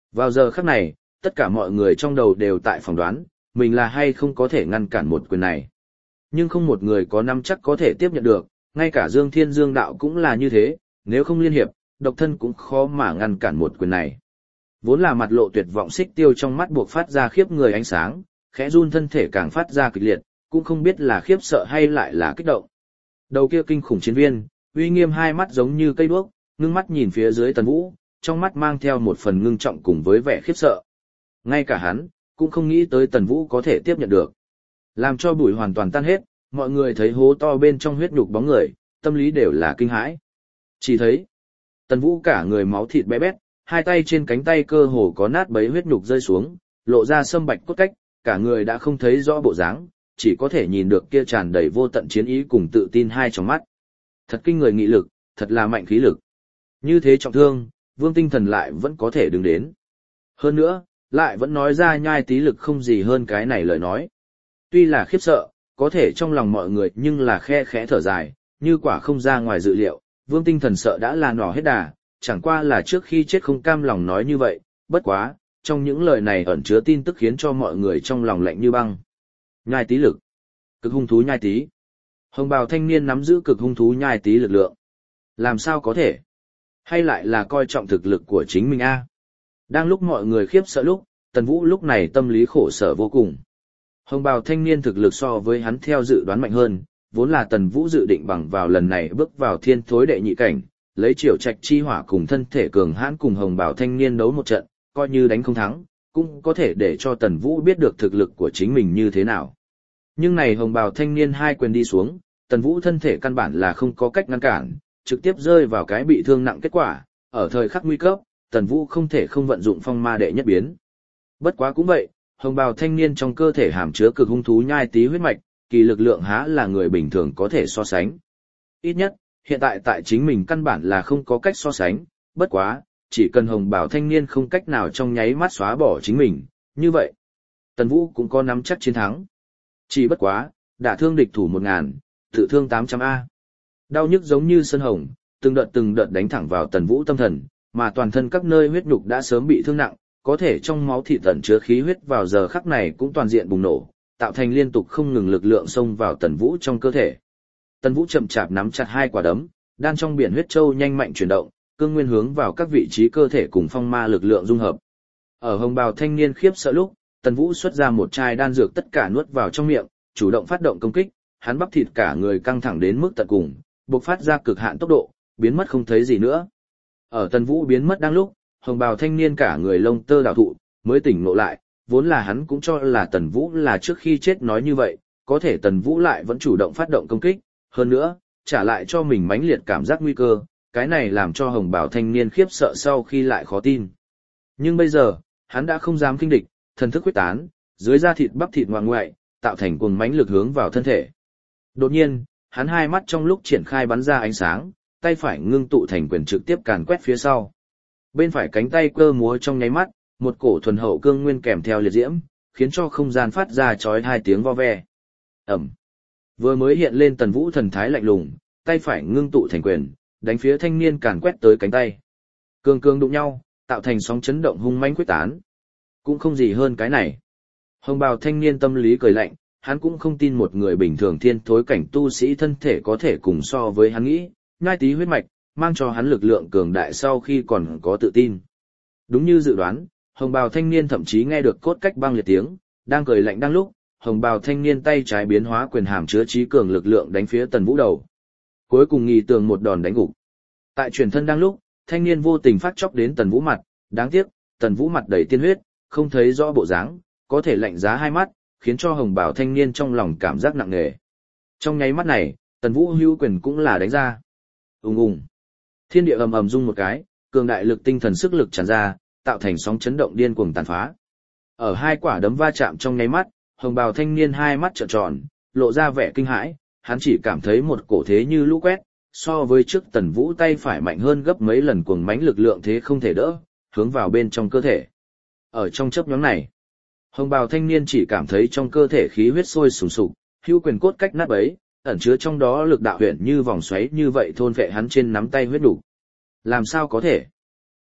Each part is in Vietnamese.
Vào giờ khắc này, tất cả mọi người trong đầu đều tại phỏng đoán, mình là hay không có thể ngăn cản một quyền này. Nhưng không một người có nắm chắc có thể tiếp nhận được, ngay cả Dương Thiên Dương Đạo cũng là như thế, nếu không liên hiệp, độc thân cũng khó mà ngăn cản một quyền này. Vốn là mặt lộ tuyệt vọng Xích Tiêu trong mắt buộc phát ra khiếp người ánh sáng, khẽ run thân thể càng phát ra kịch liệt, cũng không biết là khiếp sợ hay lại là kích động. Đầu kia kinh khủng chiến viên, uy nghiêm hai mắt giống như cây đuốc, ngưng mắt nhìn phía dưới Tần Vũ, trong mắt mang theo một phần ngưng trọng cùng với vẻ khiếp sợ. Ngay cả hắn, cũng không nghĩ tới Tần Vũ có thể tiếp nhận được. Làm cho bụi hoàn toàn tan hết, mọi người thấy hố to bên trong huyết nhục bóng người, tâm lý đều là kinh hãi. Chỉ thấy, Tần Vũ cả người máu thịt bé bét, hai tay trên cánh tay cơ hồ có nát bấy huyết nhục rơi xuống, lộ ra sâm bạch cốt cách, cả người đã không thấy rõ bộ dáng, chỉ có thể nhìn được kia tràn đầy vô tận chiến ý cùng tự tin hai trong mắt. Thật kinh người nghị lực, thật là mạnh khí lực. Như thế trọng thương, Vương Tinh Thần lại vẫn có thể đứng đến. Hơn nữa, lại vẫn nói ra nhai tí lực không gì hơn cái này lời nói. Tuy là khiếp sợ, có thể trong lòng mọi người nhưng là khe khẽ thở dài, như quả không ra ngoài dự liệu, Vương Tinh Thần sợ đã là nỏ hết đà, chẳng qua là trước khi chết không cam lòng nói như vậy, bất quá, trong những lời này ẩn chứa tin tức khiến cho mọi người trong lòng lạnh như băng. Nhai tí lực. Cực hung thú nhai tí. Hồng bào thanh niên nắm giữ cực hung thú nhai tí lực lượng. Làm sao có thể? Hay lại là coi trọng thực lực của chính mình a? Đang lúc mọi người khiếp sợ lúc, Tần Vũ lúc này tâm lý khổ sở vô cùng. Hồng bào thanh niên thực lực so với hắn theo dự đoán mạnh hơn, vốn là Tần Vũ dự định bằng vào lần này bước vào thiên thối đệ nhị cảnh, lấy triều trạch chi hỏa cùng thân thể cường hãn cùng hồng bào thanh niên đấu một trận, coi như đánh không thắng, cũng có thể để cho Tần Vũ biết được thực lực của chính mình như thế nào. Nhưng này hồng bào thanh niên hai quyền đi xuống, Tần Vũ thân thể căn bản là không có cách ngăn cản, trực tiếp rơi vào cái bị thương nặng kết quả, ở thời khắc nguy cấp, Tần Vũ không thể không vận dụng phong ma đệ nhất biến. Bất quá cũng vậy, hồng bào thanh niên trong cơ thể hàm chứa cực hung thú nhai tí huyết mạch, kỳ lực lượng há là người bình thường có thể so sánh. Ít nhất, hiện tại tại chính mình căn bản là không có cách so sánh, bất quá, chỉ cần hồng bào thanh niên không cách nào trong nháy mắt xóa bỏ chính mình, như vậy, Tần Vũ cũng có nắm chắc chiến thắng. Chỉ bất quá, đả thương địch thủ 1000, tự thương 800A. Đau nhức giống như sơn hồng, từng đợt đánh thẳng vào Tần Vũ tâm thần, mà toàn thân các nơi huyết nhục đã sớm bị thương nặng, có thể trong máu thịt tẩn chứa khí huyết vào giờ khắc này cũng toàn diện bùng nổ, tạo thành liên tục không ngừng lực lượng xông vào Tần Vũ trong cơ thể. Tần Vũ chậm chạp nắm chặt hai quả đấm, đan trong biển huyết châu nhanh mạnh chuyển động, cương nguyên hướng vào các vị trí cơ thể cùng phong ma lực lượng dung hợp. Ở hồng bào thanh niên khiếp sợ lúc, Tần Vũ xuất ra một chai đan dược tất cả nuốt vào trong miệng, chủ động phát động công kích, hắn bắp thịt cả người căng thẳng đến mức tận cùng, bộc phát ra cực hạn tốc độ, biến mất không thấy gì nữa. Ở Tần Vũ biến mất đang lúc, hồng bào thanh niên cả người lông tơ đảo thụ, mới tỉnh ngộ lại, vốn là hắn cũng cho là Tần Vũ là trước khi chết nói như vậy, có thể Tần Vũ lại vẫn chủ động phát động công kích, hơn nữa, trả lại cho mình mãnh liệt cảm giác nguy cơ, cái này làm cho hồng bào thanh niên khiếp sợ sau khi lại khó tin. Nhưng bây giờ, hắn đã không dám kinh địch, thần thức quyết tán, dưới da thịt bắp thịt ngoại ngoại, tạo thành cuồng mãnh lực hướng vào thân thể. Đột nhiên, hắn hai mắt trong lúc triển khai bắn ra ánh sáng, tay phải ngưng tụ thành quyền trực tiếp càn quét phía sau. Bên phải cánh tay cơ múa trong nháy mắt, một cổ thuần hậu cương nguyên kèm theo liệt diễm, khiến cho không gian phát ra chói hai tiếng vo ve. Ầm. Vừa mới hiện lên Tần Vũ thần thái lạnh lùng, tay phải ngưng tụ thành quyền, đánh phía thanh niên càn quét tới cánh tay. Cương cương đụng nhau, tạo thành sóng chấn động hung mãnh quyết tán. Cũng không gì hơn cái này. Hồng bào thanh niên tâm lý cười lạnh, hắn cũng không tin một người bình thường thiên thối cảnh tu sĩ thân thể có thể cùng so với hắn nghĩ, nhai tí huyết mạch, mang cho hắn lực lượng cường đại sau khi còn có tự tin. Đúng như dự đoán, hồng bào thanh niên thậm chí nghe được cốt cách băng liệt tiếng, đang cười lạnh đang lúc, hồng bào thanh niên tay trái biến hóa quyền hàm chứa trí cường lực lượng đánh phía Tần Vũ đầu. Cuối cùng nghi tường một đòn đánh gục. Tại chuyển thân đang lúc, thanh niên vô tình phát chóc đến Tần Vũ mặt, đáng tiếc, Tần Vũ mặt đầy tiên huyết, không thấy rõ bộ dáng, có thể lạnh giá hai mắt, khiến cho hồng bào thanh niên trong lòng cảm giác nặng nề. Trong nháy mắt này, Tần Vũ hữu quyền cũng là đánh ra. Ùng ùng. Thiên địa ầm ầm rung một cái, cường đại lực tinh thần sức lực tràn ra, tạo thành sóng chấn động điên cuồng tàn phá. Ở hai quả đấm va chạm trong nháy mắt, hồng bào thanh niên hai mắt trợn tròn, lộ ra vẻ kinh hãi, hắn chỉ cảm thấy một cổ thế như lũ quét, so với trước Tần Vũ tay phải mạnh hơn gấp mấy lần cuồng mãnh lực lượng thế không thể đỡ, hướng vào bên trong cơ thể. Ở trong chớp nhoáng này, hồng bào thanh niên chỉ cảm thấy trong cơ thể khí huyết sôi sùng sục, hữu quyền cốt cách nát bấy, ẩn chứa trong đó lực đạo huyền như vòng xoáy như vậy thôn vệ hắn trên nắm tay huyết đủ. Làm sao có thể?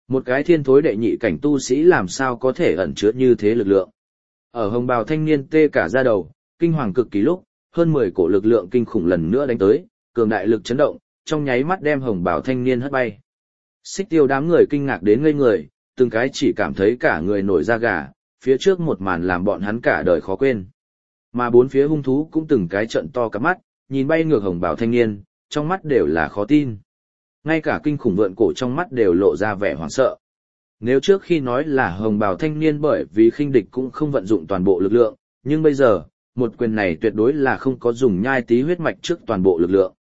Một cái thiên thối đệ nhị cảnh tu sĩ làm sao có thể ẩn chứa như thế lực lượng. Ở hồng bào thanh niên tê cả da đầu, kinh hoàng cực kỳ lúc, hơn 10 cổ lực lượng kinh khủng lần nữa đánh tới, cường đại lực chấn động, trong nháy mắt đem hồng bào thanh niên hất bay. Xích Tiêu đám người kinh ngạc đến ngây người, từng cái chỉ cảm thấy cả người nổi da gà, phía trước một màn làm bọn hắn cả đời khó quên. Mà bốn phía hung thú cũng từng cái trận to cả mắt, nhìn bay ngược hồng bào thanh niên, trong mắt đều là khó tin. Ngay cả kinh khủng vượn cổ trong mắt đều lộ ra vẻ hoảng sợ. Nếu trước khi nói là hồng bào thanh niên bởi vì khinh địch cũng không vận dụng toàn bộ lực lượng, nhưng bây giờ, một quyền này tuyệt đối là không có dùng nhai tí huyết mạch trước toàn bộ lực lượng.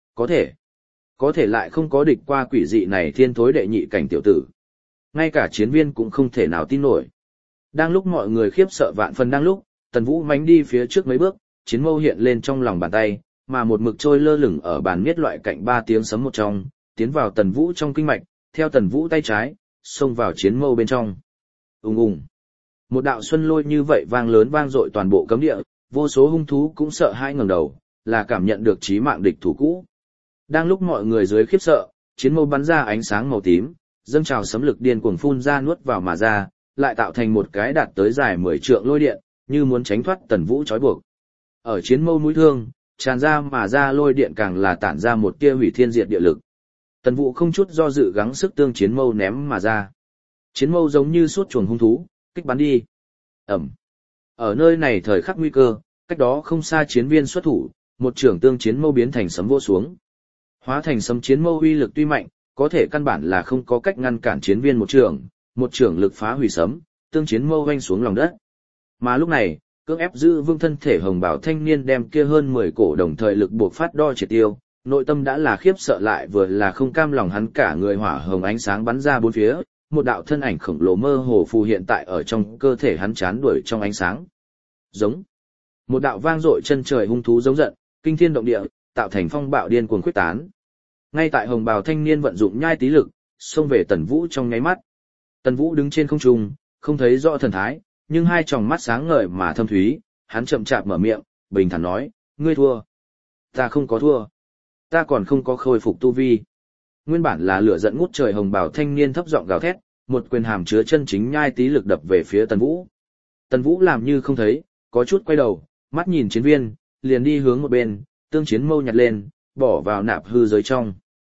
Có thể lại không có địch qua quỷ dị này thiên thối đệ nhị cảnh tiểu tử. Ngay cả chiến viên cũng không thể nào tin nổi. Đang lúc mọi người khiếp sợ vạn phần đang lúc, Tần Vũ mánh đi phía trước mấy bước, chiến mâu hiện lên trong lòng bàn tay, mà một mực trôi lơ lửng ở bàn miết loại cạnh 3 tiếng sấm một trong, tiến vào Tần Vũ trong kinh mạch, theo Tần Vũ tay trái, xông vào chiến mâu bên trong. Ùng ùng. Một đạo xuân lôi như vậy vang lớn vang dội toàn bộ cấm địa, vô số hung thú cũng sợ hãi ngẩng đầu, là cảm nhận được chí mạng địch thủ cũ. Đang lúc mọi người dưới khiếp sợ, chiến mâu bắn ra ánh sáng màu tím, dâng trào sấm lực điên cuồng phun ra nuốt vào mà ra, lại tạo thành một cái đạt tới dài 10 trượng lôi điện, như muốn tránh thoát Tần Vũ trói buộc. Ở chiến mâu mũi thương, tràn ra mà ra lôi điện càng là tản ra một tia hủy thiên diệt địa lực. Tần Vũ không chút do dự gắng sức tương chiến mâu ném mà ra. Chiến mâu giống như suốt chuồng hung thú, kích bắn đi. Ẩm. Ở nơi này thời khắc nguy cơ, cách đó không xa chiến viên xuất thủ, một trưởng tương chiến mâu biến thành sấm vô xuống. Hóa thành sấm chiến mâu uy lực tuy mạnh, có thể căn bản là không có cách ngăn cản chiến viên một trưởng lực phá hủy sấm, tương chiến mâu vanh xuống lòng đất. Mà lúc này, cưỡng ép giữ vững thân thể hồng bảo thanh niên đem kia hơn 10 cổ đồng thời lực buộc phát đo triệt tiêu, nội tâm đã là khiếp sợ lại vừa là không cam lòng, hắn cả người hỏa hồng ánh sáng bắn ra bốn phía, một đạo thân ảnh khổng lồ mơ hồ phù hiện tại ở trong cơ thể hắn chán đuổi trong ánh sáng. Giống. Một đạo vang dội chân trời hung thú giống giận, kinh thiên động địa, tạo thành phong bạo điên cuồng khuếch tán. Ngay tại hồng bào thanh niên vận dụng nhai tí lực, xông về Tần Vũ trong nháy mắt. Tần Vũ đứng trên không trung, không thấy rõ thần thái, nhưng hai tròng mắt sáng ngời mà thâm thúy, hắn chậm chạp mở miệng, bình thản nói, ngươi thua. Ta không có thua. Ta còn không có khôi phục tu vi. Nguyên bản là lửa giận ngút trời hồng bào thanh niên thấp giọng gào thét, một quyền hàm chứa chân chính nhai tí lực đập về phía Tần Vũ. Tần Vũ làm như không thấy, có chút quay đầu, mắt nhìn chiến viên, liền đi hướng một bên, tương chiến mâu nhặt lên, bỏ vào nạp hư giới trong.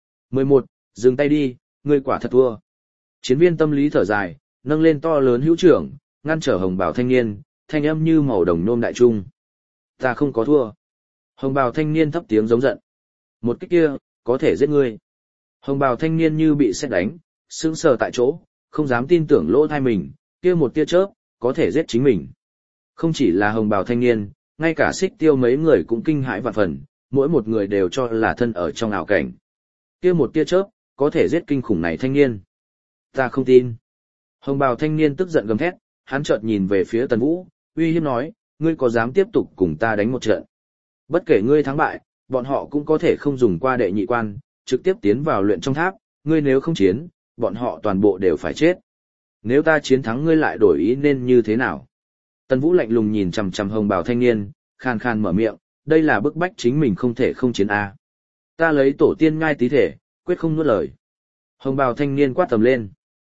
11. Dừng tay đi, ngươi quả thật thua. Chiến viên tâm lý thở dài, nâng lên to lớn hữu trưởng, ngăn trở hồng bào thanh niên, thanh âm như màu đồng nhôm đại trung. Ta không có thua. Hồng bào thanh niên thấp tiếng giống giận. Một kích kia, có thể giết ngươi. Hồng bào thanh niên như bị sét đánh, sững sờ tại chỗ, không dám tin tưởng lỗ tai mình, kia một tia chớp, có thể giết chính mình. Không chỉ là hồng bào thanh niên, ngay cả Xích Tiêu mấy người cũng kinh hãi vạn phần, mỗi một người đều cho là thân ở trong ảo cảnh. Kia một tia chớp, có thể giết kinh khủng này thanh niên. Ta không tin. Hồng bào thanh niên tức giận gầm thét, hắn chợt nhìn về phía Tần Vũ, uy hiếp nói, ngươi có dám tiếp tục cùng ta đánh một trận? Bất kể ngươi thắng bại, bọn họ cũng có thể không dùng qua đệ nhị quan, trực tiếp tiến vào luyện trong tháp, ngươi nếu không chiến, bọn họ toàn bộ đều phải chết. Nếu ta chiến thắng ngươi lại đổi ý nên như thế nào? Tần Vũ lạnh lùng nhìn chằm chằm hồng bào thanh niên, khan khan mở miệng, đây là bức bách chính mình không thể không chiến a. Ta lấy tổ tiên ngai tí thể, quyết không nuốt lời. Hồng bào thanh niên quát tầm lên.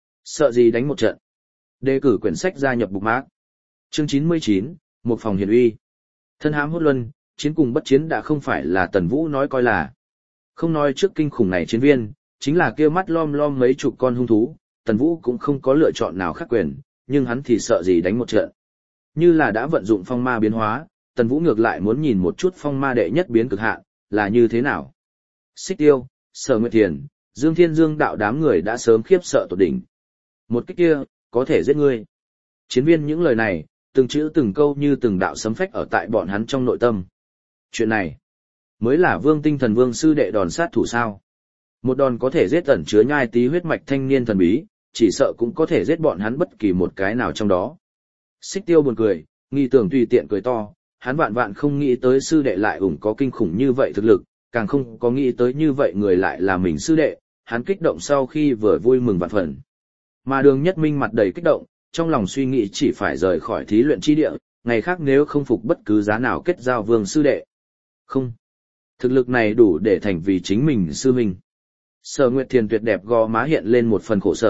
Sợ gì đánh một trận? Đề cử quyển sách gia nhập bục mác. Chương 99, một phòng hiển uy. Thân hám hốt luân, chiến cùng bất chiến đã không phải là Tần Vũ nói coi là. Không nói trước kinh khủng này chiến viên, chính là kia mắt lom lom mấy chục con hung thú, Tần Vũ cũng không có lựa chọn nào khác quyền, nhưng hắn thì sợ gì đánh một trận. Như là đã vận dụng phong ma biến hóa, Tần Vũ ngược lại muốn nhìn một chút phong ma đệ nhất biến cực hạn, là như thế nào. Xích Tiêu, Sở Nguyệt Thiền, Dương Thiên Dương đạo đám người đã sớm khiếp sợ tột đỉnh. Một kích kia, có thể giết ngươi. Chiến viên những lời này, từng chữ từng câu như từng đạo sấm phách ở tại bọn hắn trong nội tâm. Chuyện này, mới là Vương Tinh Thần Vương sư đệ đòn sát thủ sao. Một đòn có thể giết ẩn chứa nhai tí huyết mạch thanh niên thần bí, chỉ sợ cũng có thể giết bọn hắn bất kỳ một cái nào trong đó. Xích Tiêu buồn cười, nghi tưởng tùy tiện cười to, hắn vạn vạn không nghĩ tới sư đệ lại có kinh khủng như vậy thực lực, càng không có nghĩ tới như vậy người lại là mình sư đệ, hắn kích động sau khi vừa vui mừng vạn phần. Mà Đường Nhất Minh mặt đầy kích động, trong lòng suy nghĩ chỉ phải rời khỏi thí luyện chi địa, ngày khác nếu không phục bất cứ giá nào kết giao Vương sư đệ. Không. Thực lực này đủ để thành vì chính mình sư huynh. Sở Nguyệt Thiền tuyệt đẹp gò má hiện lên một phần khổ sở,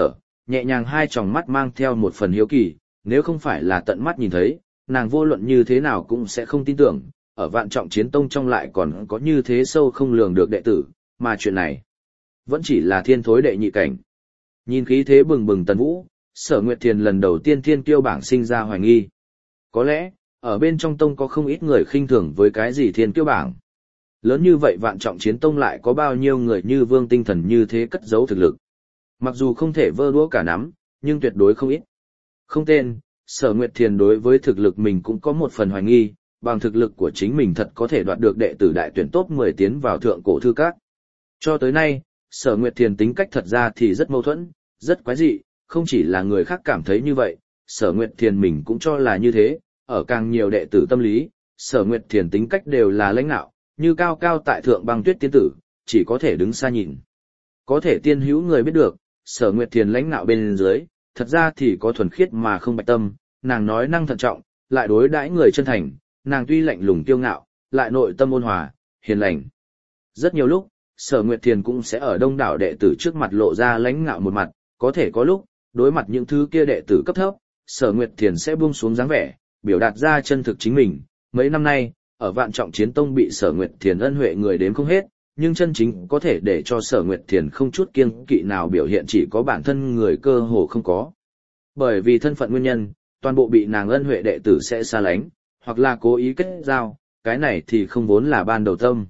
nhẹ nhàng hai tròng mắt mang theo một phần hiếu kỳ, nếu không phải là tận mắt nhìn thấy, nàng vô luận như thế nào cũng sẽ không tin tưởng, ở Vạn Trọng Chiến Tông trong lại còn có như thế sâu không lường được đệ tử, mà chuyện này vẫn chỉ là thiên thối đệ nhị cảnh. Nhìn khí thế bừng bừng Tần Vũ, Sở Nguyệt Thiền lần đầu tiên thiên kiêu bảng sinh ra hoài nghi. Có lẽ, ở bên trong tông có không ít người khinh thường với cái gì thiên kiêu bảng. Lớn như vậy Vạn Trọng Chiến Tông lại có bao nhiêu người như Vương Tinh Thần như thế cất giấu thực lực. Mặc dù không thể vơ đũa cả nắm, nhưng tuyệt đối không ít. Không tên, Sở Nguyệt Thiền đối với thực lực mình cũng có một phần hoài nghi, bằng thực lực của chính mình thật có thể đoạt được đệ tử đại tuyển top 10 tiến vào thượng cổ thư các. Cho tới nay, Sở Nguyệt Thiền tính cách thật ra thì rất mâu thuẫn, rất quái dị, không chỉ là người khác cảm thấy như vậy, Sở Nguyệt Thiền mình cũng cho là như thế, ở càng nhiều đệ tử tâm lý, Sở Nguyệt Thiền tính cách đều là lãnh nạo, như cao cao tại thượng băng tuyết tiên tử, chỉ có thể đứng xa nhìn. Có thể tiên hữu người biết được, Sở Nguyệt Thiền lãnh nạo bên dưới, thật ra thì có thuần khiết mà không bạch tâm, nàng nói năng thận trọng, lại đối đãi người chân thành, nàng tuy lạnh lùng kiêu ngạo, lại nội tâm ôn hòa, hiền lành. Rất nhiều lúc, Sở Nguyệt Thiền cũng sẽ ở đông đảo đệ tử trước mặt lộ ra lãnh ngạo một mặt, có thể có lúc, đối mặt những thứ kia đệ tử cấp thấp, Sở Nguyệt Thiền sẽ buông xuống dáng vẻ, biểu đạt ra chân thực chính mình. Mấy năm nay, ở Vạn Trọng Chiến Tông bị Sở Nguyệt Thiền ân huệ người đếm không hết, nhưng chân chính có thể để cho Sở Nguyệt Thiền không chút kiêng kỵ nào biểu hiện chỉ có bản thân người cơ hồ không có. Bởi vì thân phận nguyên nhân, toàn bộ bị nàng ân huệ đệ tử sẽ xa lánh, hoặc là cố ý kết giao, cái này thì không vốn là ban đầu tâm.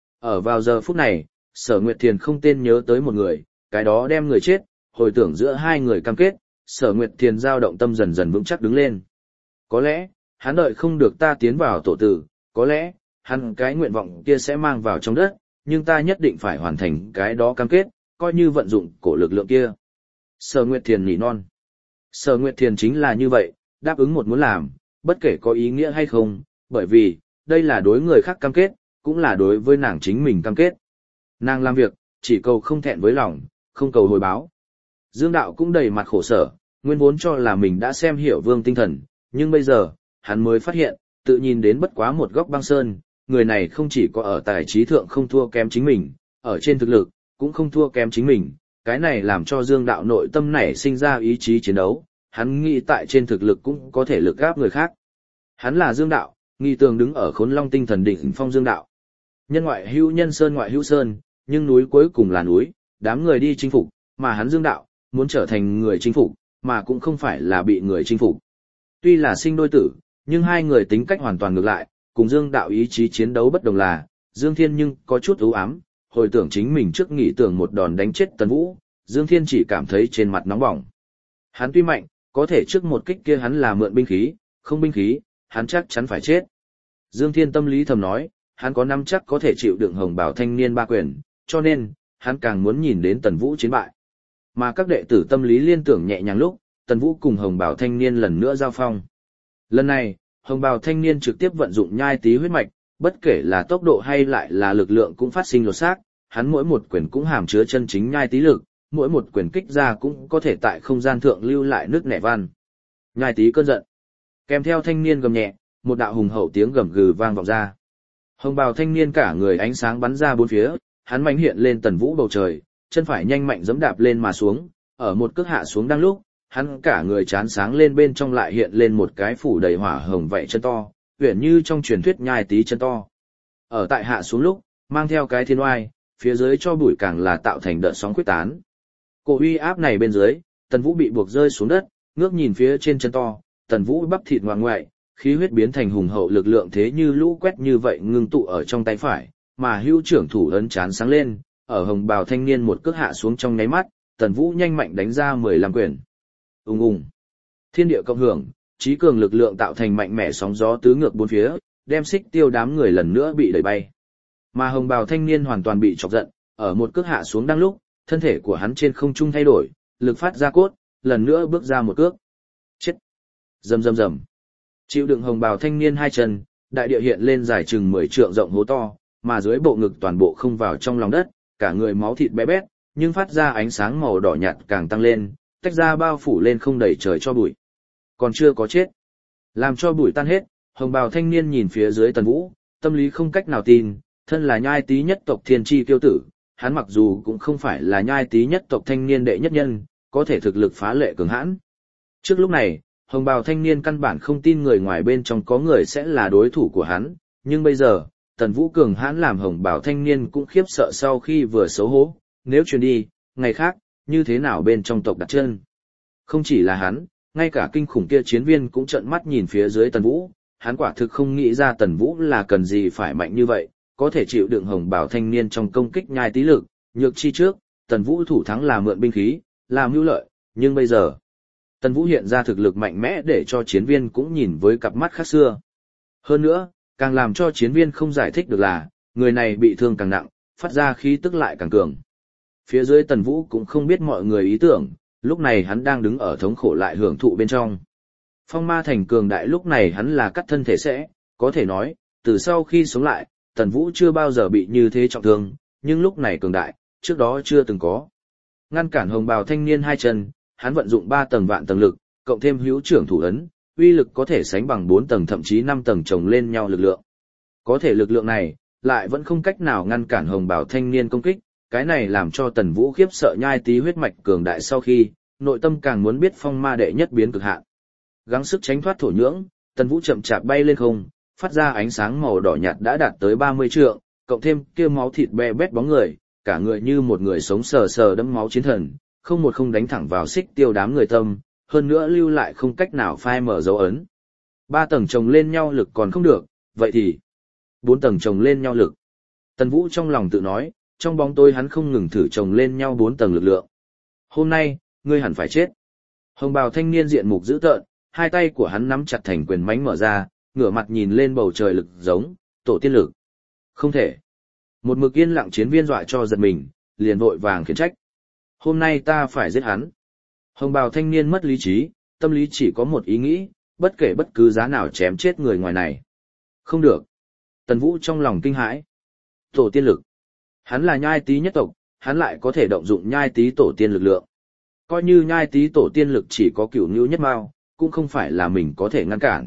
Ở vào giờ phút này, Sở Nguyệt Thiền không tên nhớ tới một người, cái đó đem người chết, hồi tưởng giữa hai người cam kết, Sở Nguyệt Thiền dao động tâm dần dần vững chắc đứng lên. Có lẽ, hắn đợi không được ta tiến vào tổ tử, có lẽ, hắn cái nguyện vọng kia sẽ mang vào trong đất, nhưng ta nhất định phải hoàn thành cái đó cam kết, coi như vận dụng cổ lực lượng kia. Sở Nguyệt Thiền nỉ non. Sở Nguyệt Thiền chính là như vậy, đáp ứng một muốn làm, bất kể có ý nghĩa hay không, bởi vì, đây là đối người khác cam kết, cũng là đối với nàng chính mình cam kết. Nàng làm việc, chỉ cầu không thẹn với lòng, không cầu hồi báo. Dương Đạo cũng đầy mặt khổ sở, nguyên vốn cho là mình đã xem hiểu Vương Tinh Thần, nhưng bây giờ, hắn mới phát hiện, tự nhìn đến bất quá một góc băng sơn, người này không chỉ có ở tài trí thượng không thua kém chính mình, ở trên thực lực, cũng không thua kém chính mình. Cái này làm cho Dương Đạo nội tâm nảy sinh ra ý chí chiến đấu, hắn nghĩ tại trên thực lực cũng có thể lực gáp người khác. Hắn là Dương Đạo, nghi tường đứng ở Khốn Long Tinh Thần đỉnh phong Dương Đạo. Nhân ngoại hữu nhân, sơn ngoại hữu sơn, nhưng núi cuối cùng là núi, đám người đi chinh phục, mà hắn Dương Đạo, muốn trở thành người chinh phục, mà cũng không phải là bị người chinh phục. Tuy là sinh đôi tử, nhưng hai người tính cách hoàn toàn ngược lại, cùng Dương Đạo ý chí chiến đấu bất đồng là, Dương Thiên nhưng có chút ưu ám, hồi tưởng chính mình trước nghĩ tưởng một đòn đánh chết Tần Vũ, Dương Thiên chỉ cảm thấy trên mặt nóng bỏng. Hắn tuy mạnh, có thể trước một kích kia hắn là mượn binh khí, không binh khí, hắn chắc chắn phải chết. Dương Thiên tâm lý thầm nói, hắn có nắm chắc có thể chịu đựng Hồng Bảo thanh niên ba quyền, cho nên, hắn càng muốn nhìn đến Tần Vũ chiến bại. Mà các đệ tử tâm lý liên tưởng nhẹ nhàng lúc, Tần Vũ cùng Hồng Bảo thanh niên lần nữa giao phong. Lần này, Hồng Bào thanh niên trực tiếp vận dụng nhai tí huyết mạch, bất kể là tốc độ hay lại là lực lượng cũng phát sinh lột xác, hắn mỗi một quyền cũng hàm chứa chân chính nhai tí lực, mỗi một quyền kích ra cũng có thể tại không gian thượng lưu lại nước nẻ văn. Nhai tí cơn giận. Kèm theo thanh niên gầm nhẹ, một đạo hùng hậu tiếng gầm gừ vang vọng ra. Hồng Bào thanh niên cả người ánh sáng bắn ra bốn phía, hắn mãnh hiện lên Tần Vũ bầu trời, chân phải nhanh mạnh giẫm đạp lên mà xuống, ở một cước hạ xuống đang lúc, hắn cả người chán sáng lên, bên trong lại hiện lên một cái phủ đầy hỏa hồng vậy chân to, uyển như trong truyền thuyết nhai tí chân to. Ở tại hạ xuống lúc, mang theo cái thiên oai, phía dưới cho bụi càng là tạo thành đợt sóng quyết tán. Cổ uy áp này bên dưới, Tần Vũ bị buộc rơi xuống đất, ngước nhìn phía trên chân to, Tần Vũ bắp thịt ngoại ngoại, khí huyết biến thành hùng hậu lực lượng thế như lũ quét như vậy ngưng tụ ở trong tay phải, mà hữu trưởng thủ ấn chán sáng lên, ở Hồng Bào thanh niên một cước hạ xuống trong nháy mắt, Tần Vũ nhanh mạnh đánh ra 15 quyền. Ùng ùng. Thiên địa cộng hưởng, trí cường lực lượng tạo thành mạnh mẽ sóng gió tứ ngược bốn phía, đem Xích Tiêu đám người lần nữa bị đẩy bay. Mà Hồng Bào thanh niên hoàn toàn bị chọc giận, ở một cước hạ xuống đang lúc, thân thể của hắn trên không trung thay đổi, lực phát ra cốt, lần nữa bước ra một cước. Chết. Rầm rầm rầm. Chịu đựng Hồng Bào thanh niên hai chân, đại địa hiện lên dài chừng 10 trượng rộng hố to, mà dưới bộ ngực toàn bộ không vào trong lòng đất, cả người máu thịt bé bét, nhưng phát ra ánh sáng màu đỏ nhạt càng tăng lên, tách ra bao phủ lên không đầy trời cho bụi. Còn chưa có chết. Làm cho bụi tan hết, Hồng Bào thanh niên nhìn phía dưới Tần Vũ, tâm lý không cách nào tin, thân là nhai tí nhất tộc thiên chi tiêu tử, hắn mặc dù cũng không phải là nhai tí nhất tộc thanh niên đệ nhất nhân, có thể thực lực phá lệ cường hãn. Trước lúc này, hồng bào thanh niên căn bản không tin người ngoài bên trong có người sẽ là đối thủ của hắn, nhưng bây giờ, Tần Vũ cường hãn làm hồng bào thanh niên cũng khiếp sợ sau khi vừa xấu hổ, nếu truyền đi, ngày khác, như thế nào bên trong tộc đặt chân. Không chỉ là hắn, ngay cả kinh khủng kia chiến viên cũng trợn mắt nhìn phía dưới Tần Vũ, hắn quả thực không nghĩ ra Tần Vũ là cần gì phải mạnh như vậy, có thể chịu đựng hồng bào thanh niên trong công kích nhai tí lực, nhược chi trước, Tần Vũ thủ thắng là mượn binh khí, làm mưu lợi, nhưng bây giờ, Tần Vũ hiện ra thực lực mạnh mẽ để cho chiến viên cũng nhìn với cặp mắt khác xưa. Hơn nữa, càng làm cho chiến viên không giải thích được là, người này bị thương càng nặng, phát ra khí tức lại càng cường. Phía dưới Tần Vũ cũng không biết mọi người ý tưởng, lúc này hắn đang đứng ở thống khổ lại hưởng thụ bên trong. Phong ma thành cường đại lúc này hắn là cắt thân thể sẽ, có thể nói, từ sau khi sống lại, Tần Vũ chưa bao giờ bị như thế trọng thương, nhưng lúc này cường đại, trước đó chưa từng có. Ngăn cản hồng bào thanh niên hai chân, hắn vận dụng 3 tầng vạn tầng lực, cộng thêm hữu trưởng thủ ấn, uy lực có thể sánh bằng 4 tầng thậm chí 5 tầng chồng lên nhau lực lượng. Có thể lực lượng này, lại vẫn không cách nào ngăn cản hồng bào thanh niên công kích, cái này làm cho Tần Vũ khiếp sợ nhai tí huyết mạch cường đại sau khi, nội tâm càng muốn biết phong ma đệ nhất biến cực hạn. Gắng sức tránh thoát thổ nhưỡng, Tần Vũ chậm chạp bay lên không, phát ra ánh sáng màu đỏ nhạt đã đạt tới 30 trượng, cộng thêm kia máu thịt be bét bóng người, cả người như một người sống sờ sờ đẫm máu chiến thần, không một không đánh thẳng vào xích tiêu đám người tâm, hơn nữa lưu lại không cách nào phai mở dấu ấn. 3 tầng chồng lên nhau lực còn không được, vậy thì 4 tầng chồng lên nhau lực. Tần Vũ trong lòng tự nói, trong bóng tối hắn không ngừng thử chồng lên nhau 4 tầng lực lượng. Hôm nay, ngươi hẳn phải chết. Hồng bào thanh niên diện mục dữ tợn, hai tay của hắn nắm chặt thành quyền mánh mở ra, ngửa mặt nhìn lên bầu trời lực giống, tổ tiên lực. Không thể. Một mực yên lặng chiến viên dọa cho giật mình, liền vội vàng khiển trách. Hôm nay ta phải giết hắn. Hồng bào thanh niên mất lý trí, tâm lý chỉ có một ý nghĩ, bất kể bất cứ giá nào chém chết người ngoài này. Không được. Tần Vũ trong lòng kinh hãi. Tổ tiên lực. Hắn là nhai tí nhất tộc, hắn lại có thể động dụng nhai tí tổ tiên lực lượng. Coi như nhai tí tổ tiên lực chỉ có cửu ngưu nhất mao, cũng không phải là mình có thể ngăn cản.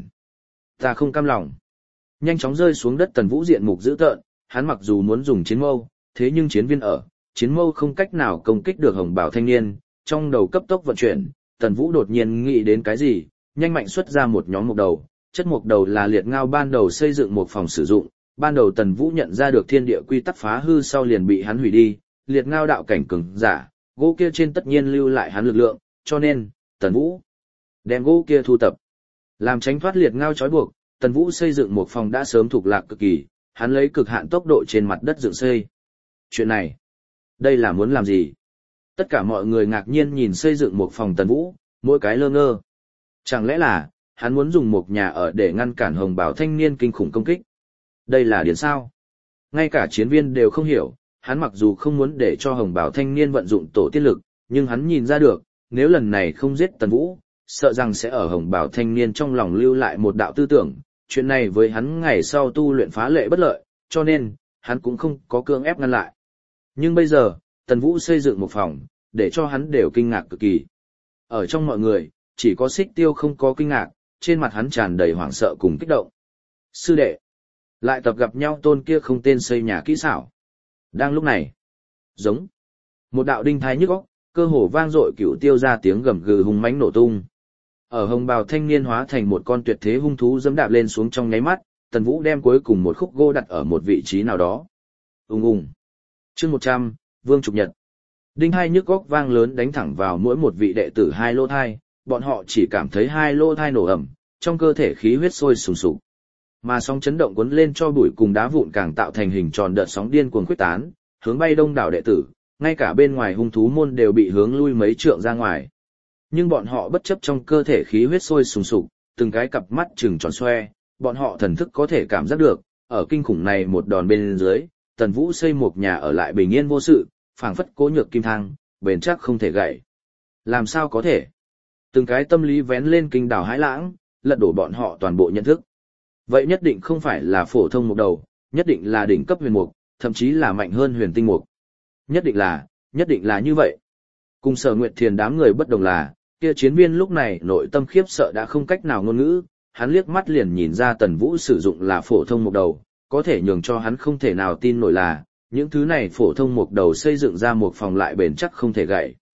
Ta không cam lòng. Nhanh chóng rơi xuống đất Tần Vũ diện mục dữ tợn, hắn mặc dù muốn dùng chiến mâu, thế nhưng chiến viên ở, chiến mâu không cách nào công kích được hồng bào thanh niên, trong đầu cấp tốc vận chuyển, Tần Vũ đột nhiên nghĩ đến cái gì, nhanh mạnh xuất ra một nhóm mục đầu, chất mục đầu là liệt ngao ban đầu xây dựng một phòng sử dụng, ban đầu Tần Vũ nhận ra được thiên địa quy tắc phá hư sau liền bị hắn hủy đi, liệt ngao đạo cảnh cường giả, gỗ kia trên tất nhiên lưu lại hắn lực lượng, cho nên, Tần Vũ đem gỗ kia thu tập. Làm tránh thoát liệt ngao trói buộc, Tần Vũ xây dựng một phòng đã sớm thuộc lạc cực kỳ, hắn lấy cực hạn tốc độ trên mặt đất dựng xây. Chuyện này, đây là muốn làm gì? Tất cả mọi người ngạc nhiên nhìn xây dựng một phòng Tần Vũ, mỗi cái lơ ngơ. Chẳng lẽ là, hắn muốn dùng một nhà ở để ngăn cản hồng bào thanh niên kinh khủng công kích? Đây là điển sao? Ngay cả chiến viên đều không hiểu, hắn mặc dù không muốn để cho hồng bào thanh niên vận dụng tổ tiên lực, nhưng hắn nhìn ra được, nếu lần này không giết Tần Vũ, sợ rằng sẽ ở hồng bào thanh niên trong lòng lưu lại một đạo tư tưởng, chuyện này với hắn ngày sau tu luyện phá lệ bất lợi, cho nên, hắn cũng không có cưỡng ép ngăn lại. Nhưng bây giờ, Tần Vũ xây dựng một phòng, để cho hắn đều kinh ngạc cực kỳ. Ở trong mọi người, chỉ có Xích Tiêu không có kinh ngạc, trên mặt hắn tràn đầy hoảng sợ cùng kích động. Sư đệ, lại tập gặp nhau tôn kia không tên xây nhà kỹ xảo. Đang lúc này, giống một đạo đinh thái nhức óc, cơ hồ vang dội cửu tiêu ra tiếng gầm gừ hung mãnh nổ tung. Ở hồng bào thanh niên hóa thành một con tuyệt thế hung thú dẫm đạp lên xuống trong nháy mắt, Tần Vũ đem cuối cùng một khúc gỗ đặt ở một vị trí nào đó. Ùng ùng. Chương 100, Vương Trục Nhật. Đinh hai nhức óc vang lớn đánh thẳng vào mỗi một vị đệ tử hai lỗ thai, bọn họ chỉ cảm thấy hai lỗ thai nổ ầm, trong cơ thể khí huyết sôi sùng sục. Mà sóng chấn động cuốn lên cho bụi cùng đá vụn càng tạo thành hình tròn đợt sóng điên cuồng khuếch tán, hướng bay đông đảo đệ tử, ngay cả bên ngoài hung thú môn đều bị hướng lui mấy trượng ra ngoài. Nhưng bọn họ bất chấp trong cơ thể khí huyết sôi sùng sục, từng cái cặp mắt trừng tròn xoe, bọn họ thần thức có thể cảm giác được, ở kinh khủng này một đòn bên dưới, Tần Vũ xây một nhà ở lại bình yên vô sự, phảng phất cố nhược kim thang, bền chắc không thể gãy. Làm sao có thể? Từng cái tâm lý vén lên kinh đảo hãi lãng, lật đổ bọn họ toàn bộ nhận thức. Vậy nhất định không phải là phổ thông mục đầu, nhất định là đỉnh cấp huyền mục, thậm chí là mạnh hơn huyền tinh mục. Nhất định là như vậy. Cùng Sở Nguyệt Thiền đám người bất đồng là, kia chiến viên lúc này nội tâm khiếp sợ đã không cách nào ngôn ngữ, hắn liếc mắt liền nhìn ra Tần Vũ sử dụng là phổ thông mục đầu, có thể nhường cho hắn không thể nào tin nổi là, những thứ này phổ thông mục đầu xây dựng ra một phòng lại bền chắc không thể gãy.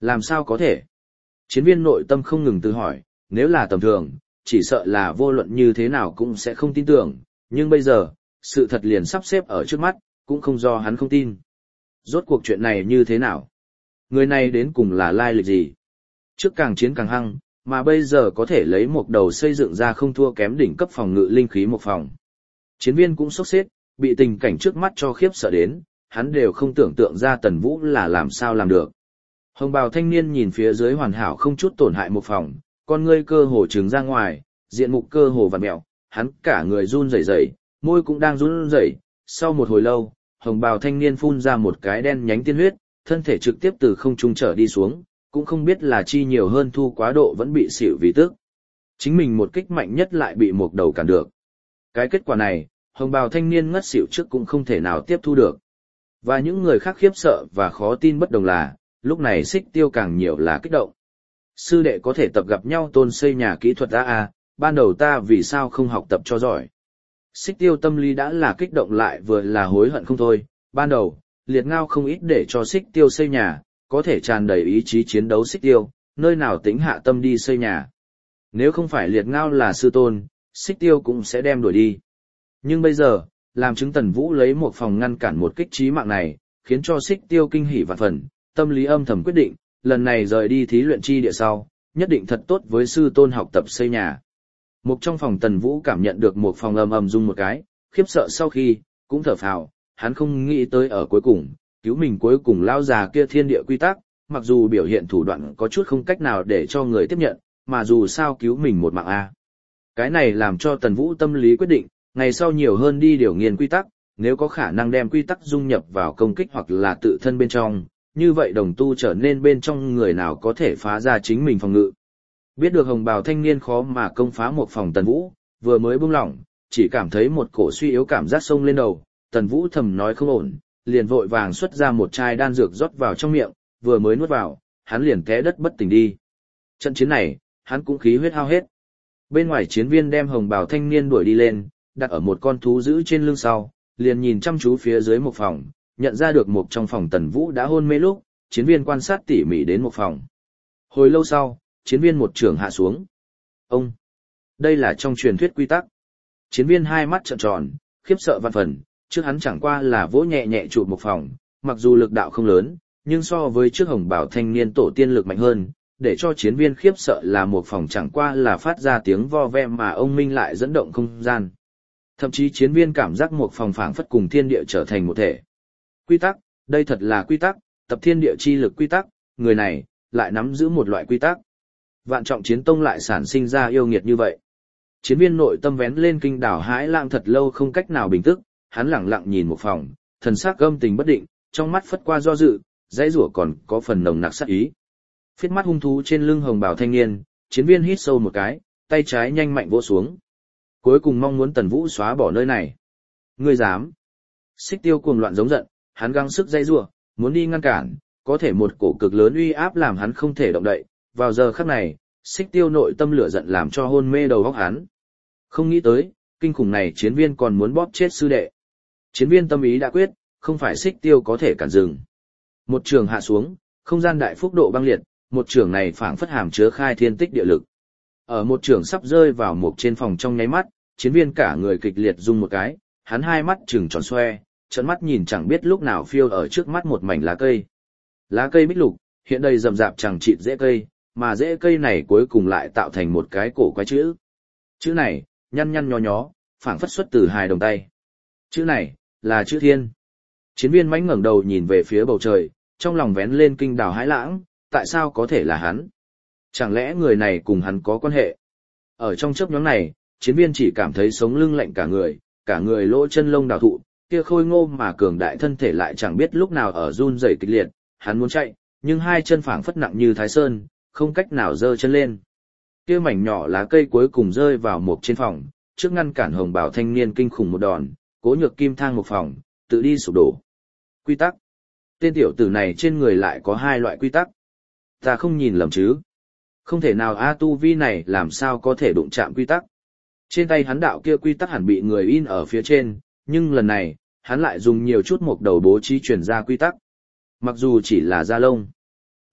Làm sao có thể? Chiến viên nội tâm không ngừng tự hỏi, nếu là tầm thường, chỉ sợ là vô luận như thế nào cũng sẽ không tin tưởng, nhưng bây giờ, sự thật liền sắp xếp ở trước mắt, cũng không do hắn không tin. Rốt cuộc chuyện này như thế nào? Người này đến cùng là lai lịch gì? Trước càng chiến càng hăng, mà bây giờ có thể lấy một đầu xây dựng ra không thua kém đỉnh cấp phòng ngự linh khí một phòng. Chiến viên cũng sốc xếp, bị tình cảnh trước mắt cho khiếp sợ đến, hắn đều không tưởng tượng ra Tần Vũ là làm sao làm được. Hồng bào thanh niên nhìn phía dưới hoàn hảo không chút tổn hại một phòng, con ngươi cơ hồ trừng ra ngoài, diện mục cơ hồ vặn mẹo, hắn cả người run rẩy rẩy, môi cũng đang run rẩy. Sau một hồi lâu, hồng bào thanh niên phun ra một cái đen nhánh tiên huyết, thân thể trực tiếp từ không trung trở đi xuống, cũng không biết là chi nhiều hơn thu quá độ vẫn bị xỉu vì tức. Chính mình một kích mạnh nhất lại bị một đầu cản được. Cái kết quả này, hồng bào thanh niên ngất xỉu trước cũng không thể nào tiếp thu được. Và những người khác khiếp sợ và khó tin bất đồng là, lúc này Xích Tiêu càng nhiều là kích động. Sư đệ có thể tập gặp nhau tôn xây nhà kỹ thuật ban đầu ta vì sao không học tập cho giỏi. Xích Tiêu tâm lý đã là kích động lại vừa là hối hận không thôi, ban đầu, Liệt Ngao không ít để cho Xích Tiêu xây nhà, có thể tràn đầy ý chí chiến đấu Xích Tiêu, nơi nào tính hạ tâm đi xây nhà. Nếu không phải Liệt Ngao là sư tôn, Xích Tiêu cũng sẽ đem đuổi đi. Nhưng bây giờ, làm chứng Tần Vũ lấy một phòng ngăn cản một kích chí mạng này, khiến cho Xích Tiêu kinh hỉ vạn phần, tâm lý âm thầm quyết định, lần này rời đi thí luyện chi địa sau, nhất định thật tốt với sư tôn học tập xây nhà. Một trong phòng Tần Vũ cảm nhận được một phòng ầm ầm rung một cái, khiếp sợ sau khi, cũng thở phào, hắn không nghĩ tới ở cuối cùng, cứu mình cuối cùng lao già kia thiên địa quy tắc, mặc dù biểu hiện thủ đoạn có chút không cách nào để cho người tiếp nhận, mà dù sao cứu mình một mạng a. Cái này làm cho Tần Vũ tâm lý quyết định, ngày sau nhiều hơn đi điều nghiên quy tắc, nếu có khả năng đem quy tắc dung nhập vào công kích hoặc là tự thân bên trong, như vậy đồng tu trở nên bên trong người nào có thể phá ra chính mình phòng ngự. Biết được hồng bào thanh niên khó mà công phá một phòng Tần Vũ, vừa mới buông lỏng, chỉ cảm thấy một cổ suy yếu cảm giác sông lên đầu, Tần Vũ thầm nói không ổn, liền vội vàng xuất ra một chai đan dược rót vào trong miệng, vừa mới nuốt vào, hắn liền té đất bất tỉnh đi. Trận chiến này, hắn cũng khí huyết hao hết. Bên ngoài chiến viên đem hồng bào thanh niên đuổi đi lên, đặt ở một con thú giữ trên lưng sau, liền nhìn chăm chú phía dưới một phòng, nhận ra được một trong phòng Tần Vũ đã hôn mê lúc, chiến viên quan sát tỉ mỉ đến một phòng. Hồi lâu sau, chiến viên một trường hạ xuống. Ông! Đây là trong truyền thuyết quy tắc. Chiến viên hai mắt trợn tròn, khiếp sợ vạn phần, trước hắn chẳng qua là vỗ nhẹ nhẹ trụ một phòng, mặc dù lực đạo không lớn, nhưng so với trước hồng bảo thanh niên tổ tiên lực mạnh hơn, để cho chiến viên khiếp sợ là một phòng chẳng qua là phát ra tiếng vo ve mà ông Minh lại dẫn động không gian. Thậm chí chiến viên cảm giác một phòng phảng phất cùng thiên địa trở thành một thể. Quy tắc, đây thật là quy tắc, tập thiên địa chi lực quy tắc, người này, lại nắm giữ một loại quy tắc. Vạn trọng chiến tông lại sản sinh ra yêu nghiệt như vậy. Chiến viên nội tâm vén lên kinh đảo hãi lang thật lâu không cách nào bình tức, hắn lẳng lặng nhìn một phòng, thần sắc âm tình bất định, trong mắt phất qua do dự, dãy rủa còn có phần nồng nặc sát ý. Phiết mắt hung thú trên lưng hồng bào thanh niên, chiến viên hít sâu một cái, tay trái nhanh mạnh vỗ xuống. Cuối cùng mong muốn Tần Vũ xóa bỏ nơi này. Ngươi dám? Xích Tiêu cuồng loạn giống giận, hắn gắng sức dãy rủa, muốn đi ngăn cản, có thể một cổ cực lớn uy áp làm hắn không thể động đậy. Vào giờ khắc này, Xích Tiêu nội tâm lửa giận làm cho hôn mê đầu óc hắn. Không nghĩ tới, kinh khủng này chiến viên còn muốn bóp chết sư đệ. Chiến viên tâm ý đã quyết, không phải Xích Tiêu có thể cản dừng. Một trường hạ xuống, không gian đại phúc độ băng liệt, một trường này phảng phất hàm chứa khai thiên tích địa lực. Ở một trường sắp rơi vào một trên phòng trong nháy mắt, chiến viên cả người kịch liệt rung một cái, hắn hai mắt trừng tròn xoe, trợn mắt nhìn chẳng biết lúc nào phiêu ở trước mắt một mảnh lá cây. Lá cây bích lục, hiện đầy rậm rạp chẳng chịt rễ cây, mà rễ cây này cuối cùng lại tạo thành một cái cổ quái chữ. Chữ này, nhăn nhăn nhó nhó, phảng phất xuất từ hai đồng tay. Chữ này, là chữ thiên. Chiến viên mãnh ngẩng đầu nhìn về phía bầu trời, trong lòng vén lên kinh đào hãi lãng, tại sao có thể là hắn? Chẳng lẽ người này cùng hắn có quan hệ? Ở trong chớp nhoáng này, chiến viên chỉ cảm thấy sống lưng lạnh cả người lỗ chân lông đào thụ, kia khôi ngô mà cường đại thân thể lại chẳng biết lúc nào ở run rẩy kịch liệt, hắn muốn chạy, nhưng hai chân phảng phất nặng như thái sơn, không cách nào giơ chân lên. Kia mảnh nhỏ lá cây cuối cùng rơi vào một trên phòng, trước ngăn cản hồng bào thanh niên kinh khủng một đòn, Cố Nhược Kim thang một phòng, tự đi sụp đổ. Quy tắc. Tên tiểu tử này trên người lại có hai loại quy tắc. Ta không nhìn lầm chứ? Không thể nào tu vi này làm sao có thể đụng chạm quy tắc. Trên tay hắn đạo kia quy tắc hẳn bị người in ở phía trên, nhưng lần này, hắn lại dùng nhiều chút mộc đầu bố trí truyền ra quy tắc. Mặc dù chỉ là da lông.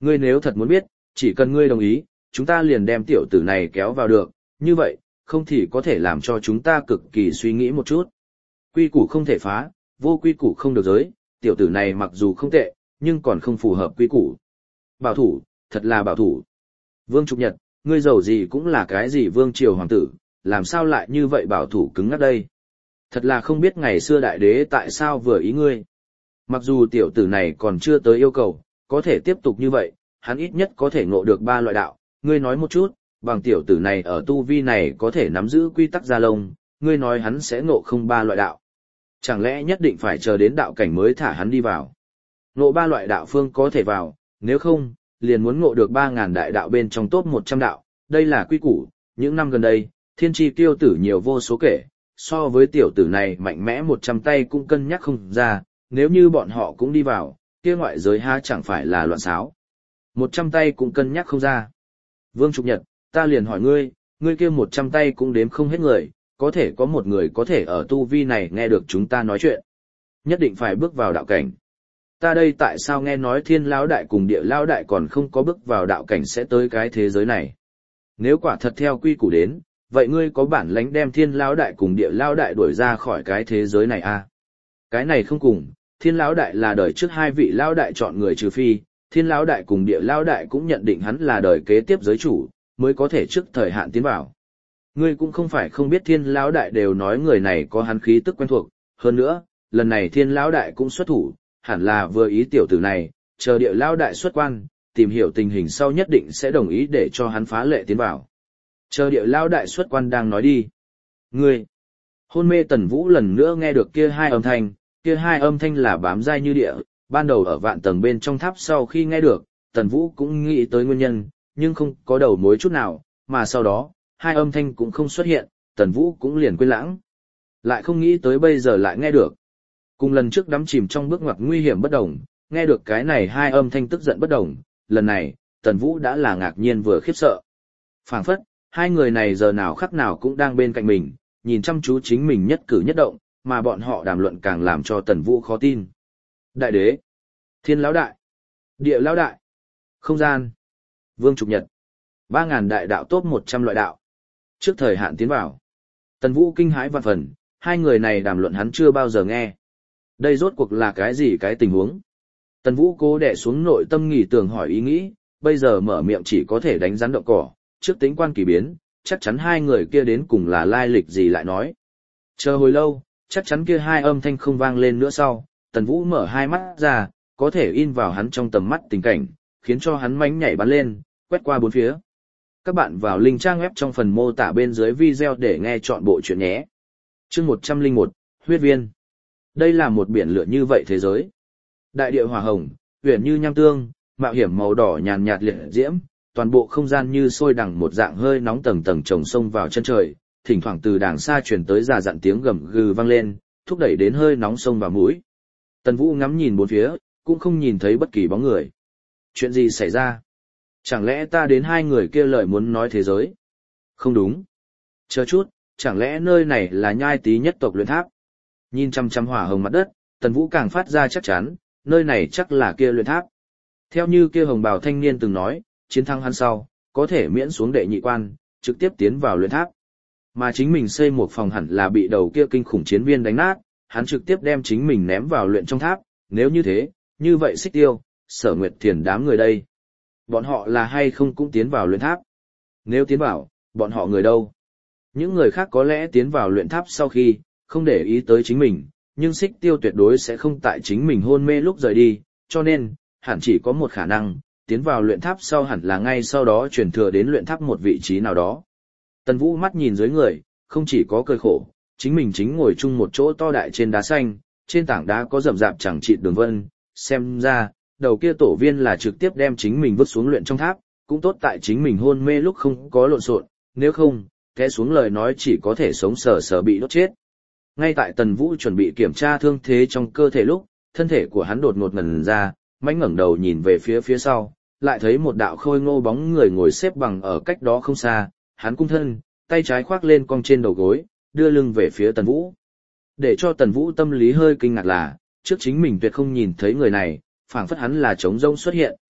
Ngươi nếu thật muốn biết, chỉ cần ngươi đồng ý, chúng ta liền đem tiểu tử này kéo vào được, như vậy, không thì có thể làm cho chúng ta cực kỳ suy nghĩ một chút. Quy củ không thể phá, vô quy củ không được giới, tiểu tử này mặc dù không tệ, nhưng còn không phù hợp quy củ. Bảo thủ, thật là bảo thủ. Vương Trục Nhật, ngươi giàu gì cũng là cái gì vương triều hoàng tử, làm sao lại như vậy bảo thủ cứng ngắc đây? Thật là không biết ngày xưa đại đế tại sao vừa ý ngươi. Mặc dù tiểu tử này còn chưa tới yêu cầu, có thể tiếp tục như vậy, hắn ít nhất có thể ngộ được 3 loại đạo. Ngươi nói một chút, bằng tiểu tử này ở tu vi này có thể nắm giữ quy tắc gia lông, ngươi nói hắn sẽ ngộ không 3 loại đạo. Chẳng lẽ nhất định phải chờ đến đạo cảnh mới thả hắn đi vào? Ngộ 3 loại đạo phương có thể vào, nếu không, liền muốn ngộ được 3.000 đại đạo bên trong top 100 đạo, đây là quy củ. Những năm gần đây, thiên tri tiêu tử nhiều vô số kể, so với tiểu tử này mạnh mẽ 100 tay cũng cân nhắc không ra, nếu như bọn họ cũng đi vào, kia ngoại giới ha chẳng phải là loạn xáo. 100 tay cũng cân nhắc không ra. Vương Trục Nhật, ta liền hỏi ngươi, ngươi kia 100 tay cũng đếm không hết người, có thể có một người có thể ở tu vi này nghe được chúng ta nói chuyện. Nhất định phải bước vào đạo cảnh. Ta đây tại sao nghe nói thiên lão đại cùng địa lão đại còn không có bước vào đạo cảnh sẽ tới cái thế giới này? Nếu quả thật theo quy củ đến, vậy ngươi có bản lãnh đem thiên lão đại cùng địa lão đại đuổi ra khỏi cái thế giới này à? Cái này không cùng, thiên lão đại là đời trước 2 vị lão đại chọn người trừ phi, thiên lão đại cùng địa lão đại cũng nhận định hắn là đời kế tiếp giới chủ, mới có thể trước thời hạn tiến vào. Ngươi cũng không phải không biết thiên lão đại đều nói người này có hắn khí tức quen thuộc, hơn nữa, lần này thiên lão đại cũng xuất thủ, hẳn là vừa ý tiểu tử này, chờ địa lão đại xuất quan, tìm hiểu tình hình sau nhất định sẽ đồng ý để cho hắn phá lệ tiến vào. Chờ địa lão đại xuất quan đang nói đi. Ngươi! Hôn mê Tần Vũ lần nữa nghe được kia 2 âm thanh, kia 2 âm thanh là bám dai như địa, ban đầu ở vạn tầng bên trong tháp sau khi nghe được, Tần Vũ cũng nghĩ tới nguyên nhân, nhưng không có đầu mối chút nào, mà sau đó, 2 âm thanh cũng không xuất hiện, Tần Vũ cũng liền quên lãng. Lại không nghĩ tới bây giờ lại nghe được. Cùng lần trước đắm chìm trong bước ngoặt nguy hiểm bất đồng, nghe được cái này 2 âm thanh tức giận bất đồng, lần này, Tần Vũ đã là ngạc nhiên vừa khiếp sợ. Phảng phất, 2 người này giờ nào khắc nào cũng đang bên cạnh mình, nhìn chăm chú chính mình nhất cử nhất động, mà bọn họ đàm luận càng làm cho Tần Vũ khó tin. Đại đế, thiên lão đại, địa lão đại, không gian, Vương Trục Nhật, 3.000 đại đạo top 100 loại đạo. Trước thời hạn tiến vào. Tần Vũ kinh hãi vạn phần, 2 người này đàm luận hắn chưa bao giờ nghe. Đây rốt cuộc là cái gì cái tình huống? Tần Vũ cố đè xuống nội tâm nghỉ tưởng hỏi ý nghĩ, bây giờ mở miệng chỉ có thể đánh rắn động cỏ, trước tính quan kỳ biến, chắc chắn 2 người kia đến cùng là lai lịch gì lại nói. Chờ hồi lâu, chắc chắn kia 2 âm thanh không vang lên nữa sau, Tần Vũ mở 2 mắt ra, có thể in vào hắn trong tầm mắt tình cảnh, khiến cho hắn mánh nhảy bắn lên, quét qua bốn phía. Các bạn vào link trang web trong phần mô tả bên dưới video để nghe chọn bộ chuyện nhé. Chương 101, Huyết Viên. Đây là một biển lửa như vậy thế giới. Đại địa hỏa hồng, huyền như nham tương, mạo hiểm màu đỏ nhàn nhạt liệt diễm, toàn bộ không gian như sôi đằng một dạng hơi nóng tầng tầng chồng sông vào chân trời, thỉnh thoảng từ đàng xa truyền tới già dặn tiếng gầm gừ vang lên, thúc đẩy đến hơi nóng sông vào mũi. Tần Vũ ngắm nhìn bốn phía, cũng không nhìn thấy bất kỳ bóng người. Chuyện gì xảy ra? Chẳng lẽ ta đến 2 người kia lời muốn nói thế giới? Không đúng. Chờ chút, chẳng lẽ nơi này là Nhai Tý nhất tộc luyện tháp? Nhìn chăm chăm hỏa hồng mặt đất, Tần Vũ càng phát ra chắc chắn, nơi này chắc là kia luyện tháp. Theo như kia hồng bào thanh niên từng nói, chiến thắng hắn sau, có thể miễn xuống đệ nhị quan, trực tiếp tiến vào luyện tháp. Mà chính mình xây một phòng hẳn là bị đầu kia kinh khủng chiến viên đánh nát, hắn trực tiếp đem chính mình ném vào luyện trong tháp, nếu như thế, như vậy Xích Tiêu, Sở Nguyệt Thiền đám người đây. Bọn họ là hay không cũng tiến vào luyện tháp? Nếu tiến vào, bọn họ người đâu? Những người khác có lẽ tiến vào luyện tháp sau khi, không để ý tới chính mình, nhưng Xích Tiêu tuyệt đối sẽ không tại chính mình hôn mê lúc rời đi, cho nên, hẳn chỉ có một khả năng, tiến vào luyện tháp sau hẳn là ngay sau đó chuyển thừa đến luyện tháp một vị trí nào đó. Tần Vũ mắt nhìn dưới người, không chỉ có cười khổ, chính mình chính ngồi chung một chỗ to đại trên đá xanh, trên tảng đá có rậm rạp chẳng chịt đường vân, xem ra, đầu kia tổ viên là trực tiếp đem chính mình vứt xuống luyện trong tháp, cũng tốt tại chính mình hôn mê lúc không có lộn xộn, nếu không, té xuống lời nói chỉ có thể sống sờ sờ bị đốt chết. Ngay tại Tần Vũ chuẩn bị kiểm tra thương thế trong cơ thể lúc, thân thể của hắn đột ngột ngẩn ra, mãnh ngẩng đầu nhìn về phía sau, lại thấy một đạo khôi ngô bóng người ngồi xếp bằng ở cách đó không xa, hắn cung thân, tay trái khoác lên cong trên đầu gối, đưa lưng về phía Tần Vũ. Để cho Tần Vũ tâm lý hơi kinh ngạc là, trước chính mình tuyệt không nhìn thấy người này, phảng phất hắn là trống rỗng xuất hiện,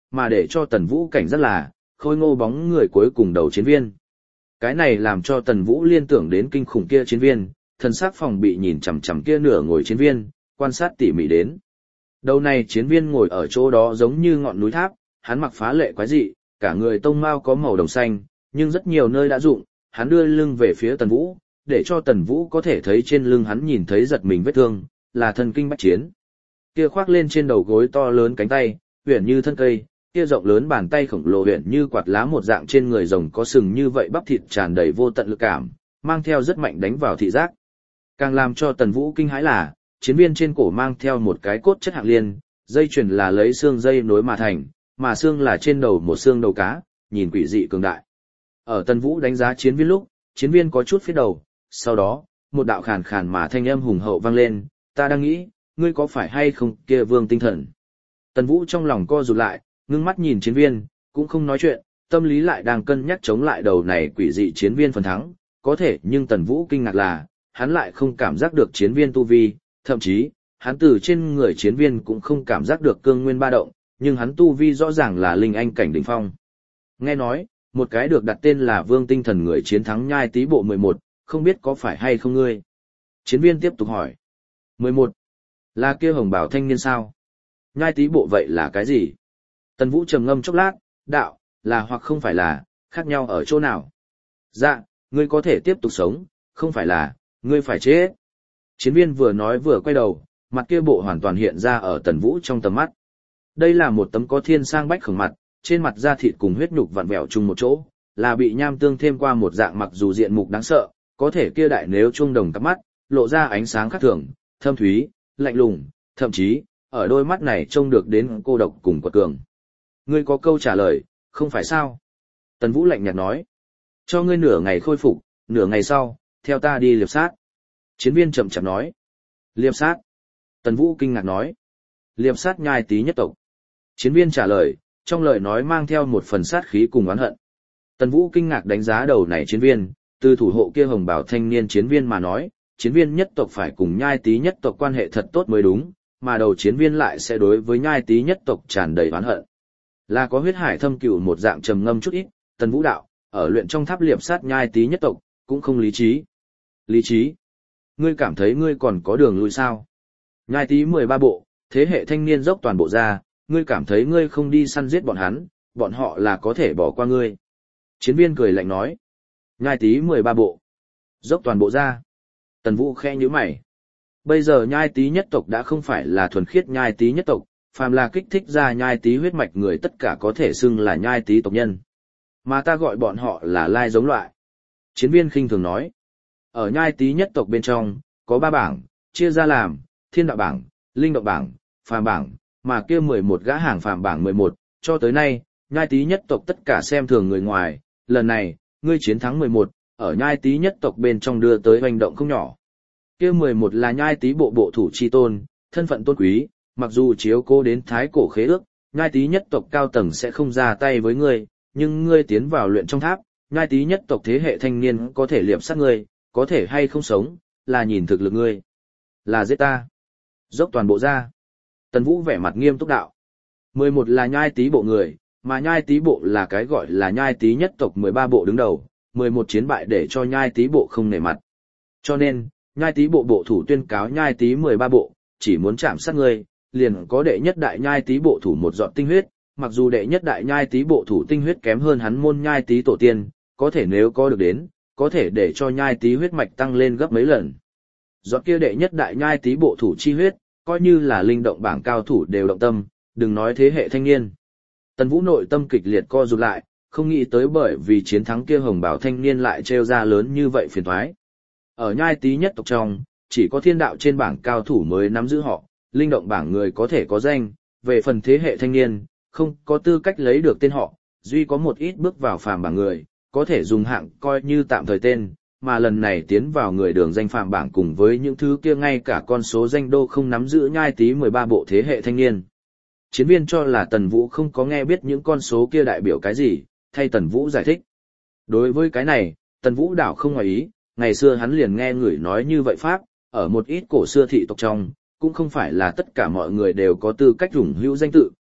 mà để cho Tần Vũ cảnh rất là, khôi ngô bóng người cuối cùng đầu chiến viên. Cái này làm cho Tần Vũ liên tưởng đến kinh khủng kia chiến viên, thần sắc phòng bị nhìn chằm chằm kia nửa ngồi chiến viên, quan sát tỉ mỉ đến. Đầu này chiến viên ngồi ở chỗ đó giống như ngọn núi tháp, hắn mặc phá lệ quái dị, cả người tông mao có màu đồng xanh, nhưng rất nhiều nơi đã rụng, hắn đưa lưng về phía Tần Vũ, để cho Tần Vũ có thể thấy trên lưng hắn nhìn thấy giật mình vết thương, là thần kinh bách chiến. Kia khoác lên trên đầu gối to lớn cánh tay, huyền như thân cây, kia rộng lớn bàn tay khổng lồ huyền như quạt lá một dạng trên người rồng có sừng như vậy bắp thịt tràn đầy vô tận lực cảm, mang theo rất mạnh đánh vào thị giác. Càng làm cho Tần Vũ kinh hãi là, chiến viên trên cổ mang theo một cái cốt chất hạng liên, dây chuyền là lấy xương dây nối mà thành, mà xương là trên đầu một xương đầu cá, nhìn quỷ dị cường đại. Ở Tần Vũ đánh giá chiến viên lúc, chiến viên có chút phía đầu, sau đó, một đạo khàn khàn mà thanh âm hùng hậu vang lên, ta đang nghĩ, ngươi có phải hay không kia vương tinh thần. Tần Vũ trong lòng co rụt lại, ngưng mắt nhìn chiến viên, cũng không nói chuyện, tâm lý lại đang cân nhắc chống lại đầu này quỷ dị chiến viên phần thắng, có thể nhưng Tần Vũ kinh ngạc là, hắn lại không cảm giác được chiến viên tu vi, thậm chí, hắn từ trên người chiến viên cũng không cảm giác được cương nguyên ba động, nhưng hắn tu vi rõ ràng là linh anh cảnh đỉnh phong. Nghe nói, một cái được đặt tên là Vương Tinh Thần người chiến thắng Nhai Tý Bộ 11, không biết có phải hay không ngươi? Chiến viên tiếp tục hỏi. 11. Là kia hồng bào thanh niên sao? Nhai Tý Bộ vậy là cái gì? Tần Vũ trầm ngâm chốc lát, đạo, là hoặc không phải là, khác nhau ở chỗ nào? Dạ, ngươi có thể tiếp tục sống, không phải là, ngươi phải chết. Chiến viên vừa nói vừa quay đầu, mặt kia bộ hoàn toàn hiện ra ở Tần Vũ trong tầm mắt. Đây là một tấm có thiên sang bách khổng mặt, trên mặt da thịt cùng huyết nhục vặn vẹo chung một chỗ, là bị nham tương thêm qua một dạng mặc dù diện mục đáng sợ, có thể kia đại nếu chuông đồng cặp mắt, lộ ra ánh sáng khác thường, thâm thúy, lạnh lùng, thậm chí, ở đôi mắt này trông được đến cô độc cùng quật cường. Ngươi có câu trả lời, không phải sao? Tần Vũ lạnh nhạt nói. Cho ngươi nửa ngày khôi phục, nửa ngày sau, theo ta đi liệp sát. Chiến viên chậm chậm nói. Liệp sát. Tần Vũ kinh ngạc nói. Liệp sát Nhai Tý nhất tộc. Chiến viên trả lời, trong lời nói mang theo một phần sát khí cùng oán hận. Tần Vũ kinh ngạc đánh giá đầu này chiến viên, từ thủ hộ kia hồng bảo thanh niên chiến viên mà nói, chiến viên nhất tộc phải cùng Nhai Tý nhất tộc quan hệ thật tốt mới đúng, mà đầu chiến viên lại sẽ đối với Nhai Tý nhất tộc tràn đầy oán hận. Là có huyết hải thâm cửu một dạng trầm ngâm chút ít, Tần Vũ đạo, ở luyện trong tháp liệp sát Nhai Tý nhất tộc, cũng không lý trí. Lý trí? Ngươi cảm thấy ngươi còn có đường lui sao? Nhai Tý 13 bộ, thế hệ thanh niên dốc toàn bộ ra, ngươi cảm thấy ngươi không đi săn giết bọn hắn, bọn họ là có thể bỏ qua ngươi. Chiến viên cười lạnh nói. Nhai Tý 13 bộ. Dốc toàn bộ ra. Tần Vũ khẽ nhíu mày. Bây giờ Nhai Tý nhất tộc đã không phải là thuần khiết Nhai Tý nhất tộc, phàm là kích thích ra Nhai Tý huyết mạch người tất cả có thể xưng là Nhai Tý tộc nhân. Mà ta gọi bọn họ là lai giống loại. Chiến viên khinh thường nói. Ở Nhai Tý nhất tộc bên trong, có 3 bảng, chia ra làm, thiên đạo bảng, linh động bảng, phàm bảng, mà kia 11 gã hàng phàm bảng 11, cho tới nay, Nhai Tý nhất tộc tất cả xem thường người ngoài, lần này, ngươi chiến thắng 11, ở Nhai Tý nhất tộc bên trong đưa tới hoành động không nhỏ. Kia 11 là Nhai Tý bộ bộ thủ chi tôn, thân phận tôn quý, mặc dù chiếu cố đến thái cổ khế ước, Nhai Tý nhất tộc cao tầng sẽ không ra tay với ngươi, nhưng ngươi tiến vào luyện trong tháp, Nhai Tý nhất tộc thế hệ thanh niên có thể liệp sát ngươi, có thể hay không sống, là nhìn thực lực ngươi. Là giết ta. Dốc toàn bộ ra. Tần Vũ vẻ mặt nghiêm túc đạo. 11 là Nhai Tý bộ người, mà Nhai Tý bộ là cái gọi là Nhai Tý nhất tộc 13 bộ đứng đầu, 11 chiến bại để cho Nhai Tý bộ không nể mặt. Cho nên, Nhai Tý bộ bộ thủ tuyên cáo Nhai Tý 13 bộ, chỉ muốn chạm sát ngươi, liền có đệ nhất đại Nhai Tý bộ thủ một giọt tinh huyết, mặc dù đệ nhất đại Nhai Tý bộ thủ tinh huyết kém hơn hắn môn Nhai Tý tổ tiên, có thể nếu có được đến, có thể để cho Nhai Tý huyết mạch tăng lên gấp mấy lần. Giọt kia đệ nhất đại Nhai Tý bộ thủ chi huyết, coi như là linh động bảng cao thủ đều động tâm, đừng nói thế hệ thanh niên. Tần Vũ nội tâm kịch liệt co rụt lại, không nghĩ tới bởi vì chiến thắng kia hồng bảo thanh niên lại trêu ra lớn như vậy phiền toái. Ở Nhai Tý nhất tộc trong, chỉ có thiên đạo trên bảng cao thủ mới nắm giữ họ, linh động bảng người có thể có danh, về phần thế hệ thanh niên, không có tư cách lấy được tên họ, duy có một ít bước vào phàm bảng người, có thể dùng hạng coi như tạm thời tên, mà lần này tiến vào người đường danh phàm bảng cùng với những thứ kia ngay cả con số danh đô không nắm giữ Nhai Tý 13 bộ thế hệ thanh niên. Chiến viên cho là Tần Vũ không có nghe biết những con số kia đại biểu cái gì, thay Tần Vũ giải thích. Đối với cái này, Tần Vũ đảo không ngoài ý, ngày xưa hắn liền nghe người nói như vậy pháp, ở một ít cổ xưa thị tộc trong, cũng không phải là tất cả mọi người đều có tư cách rủng hữu danh tự,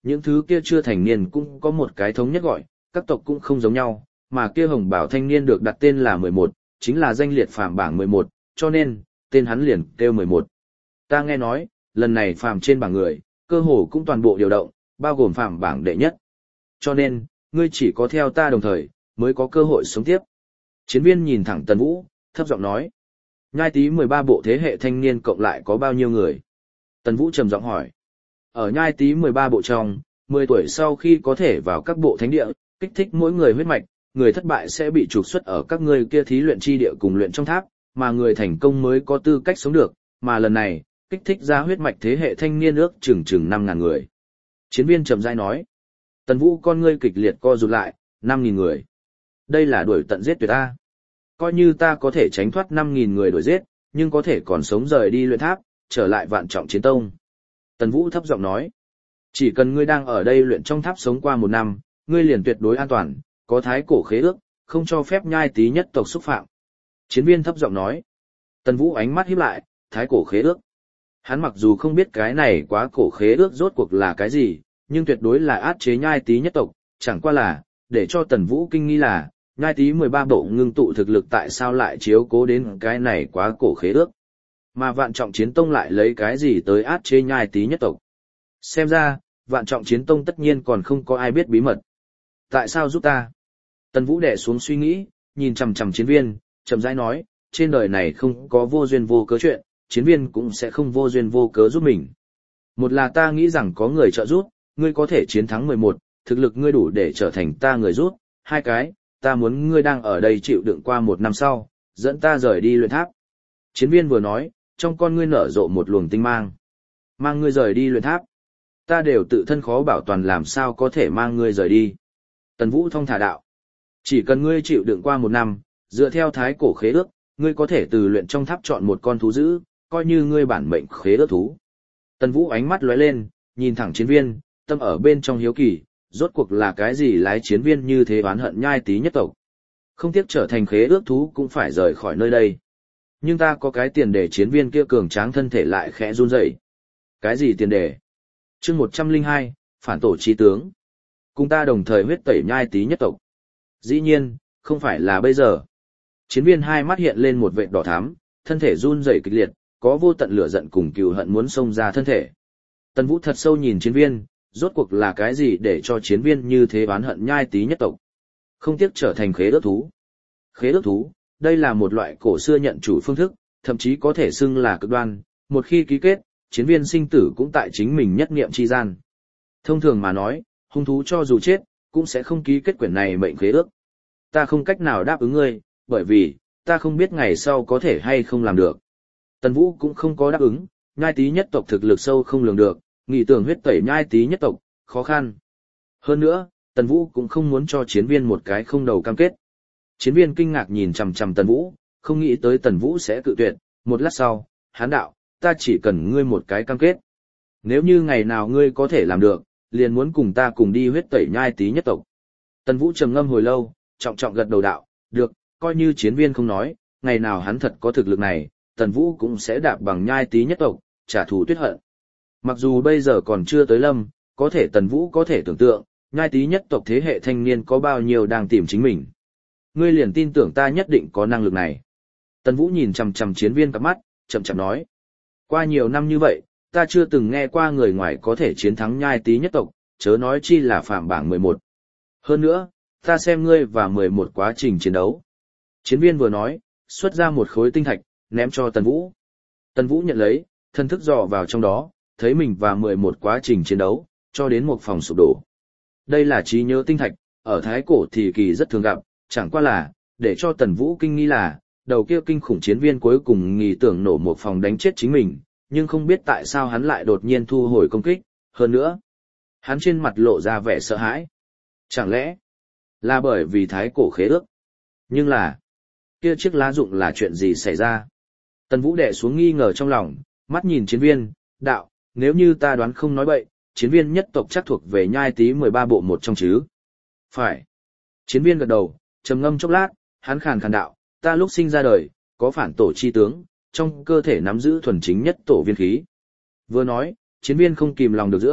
những thứ kia chưa thành niên cũng có một cái thống nhất gọi, các tộc cũng không giống nhau, mà kia hồng bảo thanh niên được đặt tên là 11, chính là danh liệt phàm bảng 11, cho nên, tên hắn liền kêu 11. Ta nghe nói, lần này phàm trên bảng người, cơ hồ cũng toàn bộ điều động, bao gồm phàm bảng đệ nhất. Cho nên, ngươi chỉ có theo ta đồng thời, mới có cơ hội sống tiếp. Chiến viên nhìn thẳng Tần Vũ, thấp giọng nói. Nhai Tý 13 bộ thế hệ thanh niên cộng lại có bao nhiêu người? Tần Vũ trầm giọng hỏi. Ở Nhai Tý 13 bộ trong, 10 tuổi sau khi có thể vào các bộ thánh địa, kích thích mỗi người huyết mạch, người thất bại sẽ bị trục xuất ở các người kia thí luyện chi địa cùng luyện trong tháp, mà người thành công mới có tư cách sống được, mà lần này, kích thích ra huyết mạch thế hệ thanh niên ước chừng 5.000 người. Chiến viên trầm rãi nói. Tần Vũ con ngươi kịch liệt co rụt lại, 5.000 người. Đây là đuổi tận giết tuyệt ta. Coi như ta có thể tránh thoát 5.000 người đuổi giết, nhưng có thể còn sống rời đi luyện tháp, trở lại Vạn Trọng Chiến Tông. Tần Vũ thấp giọng nói. Chỉ cần ngươi đang ở đây luyện trong tháp sống qua 1 năm, ngươi liền tuyệt đối an toàn, có thái cổ khế ước, không cho phép Nhai Tý nhất tộc xúc phạm. Chiến viên thấp giọng nói. Tần Vũ ánh mắt híp lại, thái cổ khế ước. Hắn mặc dù không biết cái này quá cổ khế ước rốt cuộc là cái gì, nhưng tuyệt đối là áp chế Nhai Tý nhất tộc, chẳng qua là, để cho Tần Vũ kinh nghi là, Nhai Tý 13 bộ ngưng tụ thực lực tại sao lại chiếu cố đến cái này quá cổ khế ước. Mà Vạn Trọng Chiến Tông lại lấy cái gì tới áp chế Nhai Tý nhất tộc. Xem ra, Vạn Trọng Chiến Tông tất nhiên còn không có ai biết bí mật. Tại sao giúp ta? Tần Vũ đè xuống suy nghĩ, nhìn chằm chằm chiến viên, chậm rãi nói, trên đời này không có vô duyên vô cớ chuyện, chiến viên cũng sẽ không vô duyên vô cớ giúp mình. Một là ta nghĩ rằng có người trợ giúp, ngươi có thể chiến thắng 11, thực lực ngươi đủ để trở thành ta người giúp. Hai cái, ta muốn ngươi đang ở đây chịu đựng qua 1 năm sau, dẫn ta rời đi luyện tháp. Chiến viên vừa nói, trong con ngươi nở rộ một luồng tinh mang. Mang ngươi rời đi luyện tháp. Ta đều tự thân khó bảo toàn làm sao có thể mang ngươi rời đi. Tần Vũ thong thả đạo. Chỉ cần ngươi chịu đựng qua 1 năm, dựa theo thái cổ khế ước, ngươi có thể từ luyện trong tháp chọn một con thú dữ, coi như ngươi bản mệnh khế ước thú. Tần Vũ ánh mắt lóe lên, nhìn thẳng chiến viên, tâm ở bên trong hiếu kỳ, rốt cuộc là cái gì lái chiến viên như thế oán hận Nhai Tý nhất tộc. Không tiếc trở thành khế ước thú cũng phải rời khỏi nơi đây. Nhưng ta có cái tiền đề chiến viên kia cường tráng thân thể lại khẽ run rẩy. Cái gì tiền đề? Chương 102, phản tổ chí tướng. Cùng ta đồng thời huyết tẩy Nhai Tý nhất tộc. Dĩ nhiên, không phải là bây giờ. Chiến viên hai mắt hiện lên một vệt đỏ thắm, thân thể run rẩy kịch liệt, có vô tận lửa giận cùng cừu hận muốn xông ra thân thể. Tần Vũ thật sâu nhìn chiến viên, rốt cuộc là cái gì để cho chiến viên như thế oán hận Nhai Tý nhất tộc. Không tiếc trở thành khế ước thú. Khế ước thú, đây là một loại cổ xưa nhận chủ phương thức, thậm chí có thể xưng là cực đoan, một khi ký kết, chiến viên sinh tử cũng tại chính mình nhất niệm chi gian. Thông thường mà nói, hung thú cho dù chết, cũng sẽ không ký kết quyển này mệnh khế ước. Ta không cách nào đáp ứng ngươi, bởi vì, ta không biết ngày sau có thể hay không làm được. Tần Vũ cũng không có đáp ứng, Nhai Tý nhất tộc thực lực sâu không lường được, nghĩ tưởng huyết tẩy Nhai Tý nhất tộc, khó khăn. Hơn nữa, Tần Vũ cũng không muốn cho chiến viên một cái không đầu cam kết. Chiến viên kinh ngạc nhìn chằm chằm Tần Vũ, không nghĩ tới Tần Vũ sẽ cự tuyệt, một lát sau, hán đạo, ta chỉ cần ngươi một cái cam kết. Nếu như ngày nào ngươi có thể làm được, liền muốn cùng ta cùng đi huyết tẩy Nhai Tý nhất tộc. Tần Vũ trầm ngâm hồi lâu, trọng trọng gật đầu đạo, được, coi như chiến viên không nói, ngày nào hắn thật có thực lực này, Tần Vũ cũng sẽ đạp bằng Nhai Tý nhất tộc, trả thù tuyết hận. Mặc dù bây giờ còn chưa tới lâm, có thể Tần Vũ có thể tưởng tượng, Nhai Tý nhất tộc thế hệ thanh niên có bao nhiêu đang tìm chính mình. Ngươi liền tin tưởng ta nhất định có năng lực này. Tần Vũ nhìn chằm chằm chiến viên cặp mắt, chậm chậm nói. Qua nhiều năm như vậy, ta chưa từng nghe qua người ngoài có thể chiến thắng Nhai Tý nhất tộc, chớ nói chi là phạm bảng 11. Hơn nữa, ta xem ngươi và 11 quá trình chiến đấu. Chiến viên vừa nói, xuất ra một khối tinh thạch, ném cho Tần Vũ. Tần Vũ nhận lấy, thân thức dò vào trong đó, thấy mình và 11 quá trình chiến đấu, cho đến một phòng sụp đổ. Đây là trí nhớ tinh thạch, ở Thái Cổ thì kỳ rất thường gặp, chẳng qua là, để cho Tần Vũ kinh nghi là, đầu kia kinh khủng chiến viên cuối cùng nghĩ tưởng nổ một phòng đánh chết chính mình, nhưng không biết tại sao hắn lại đột nhiên thu hồi công kích, hơn nữa, hắn trên mặt lộ ra vẻ sợ hãi. Chẳng lẽ, là bởi vì Thái Cổ khế ước? Nhưng là, kia chiếc lá dụng là chuyện gì xảy ra? Tần Vũ đè xuống nghi ngờ trong lòng, mắt nhìn chiến viên, đạo, nếu như ta đoán không nói bậy, chiến viên nhất tộc chắc thuộc về Nhai Tý 13 bộ một trong chứ? Phải. Chiến viên gật đầu, trầm ngâm chốc lát, hắn khàn khàn đạo, ta lúc sinh ra đời, có phản tổ chi tướng, trong cơ thể nắm giữ thuần chính nhất tổ viên khí. Vừa nói, chiến viên không kìm lòng được giữa,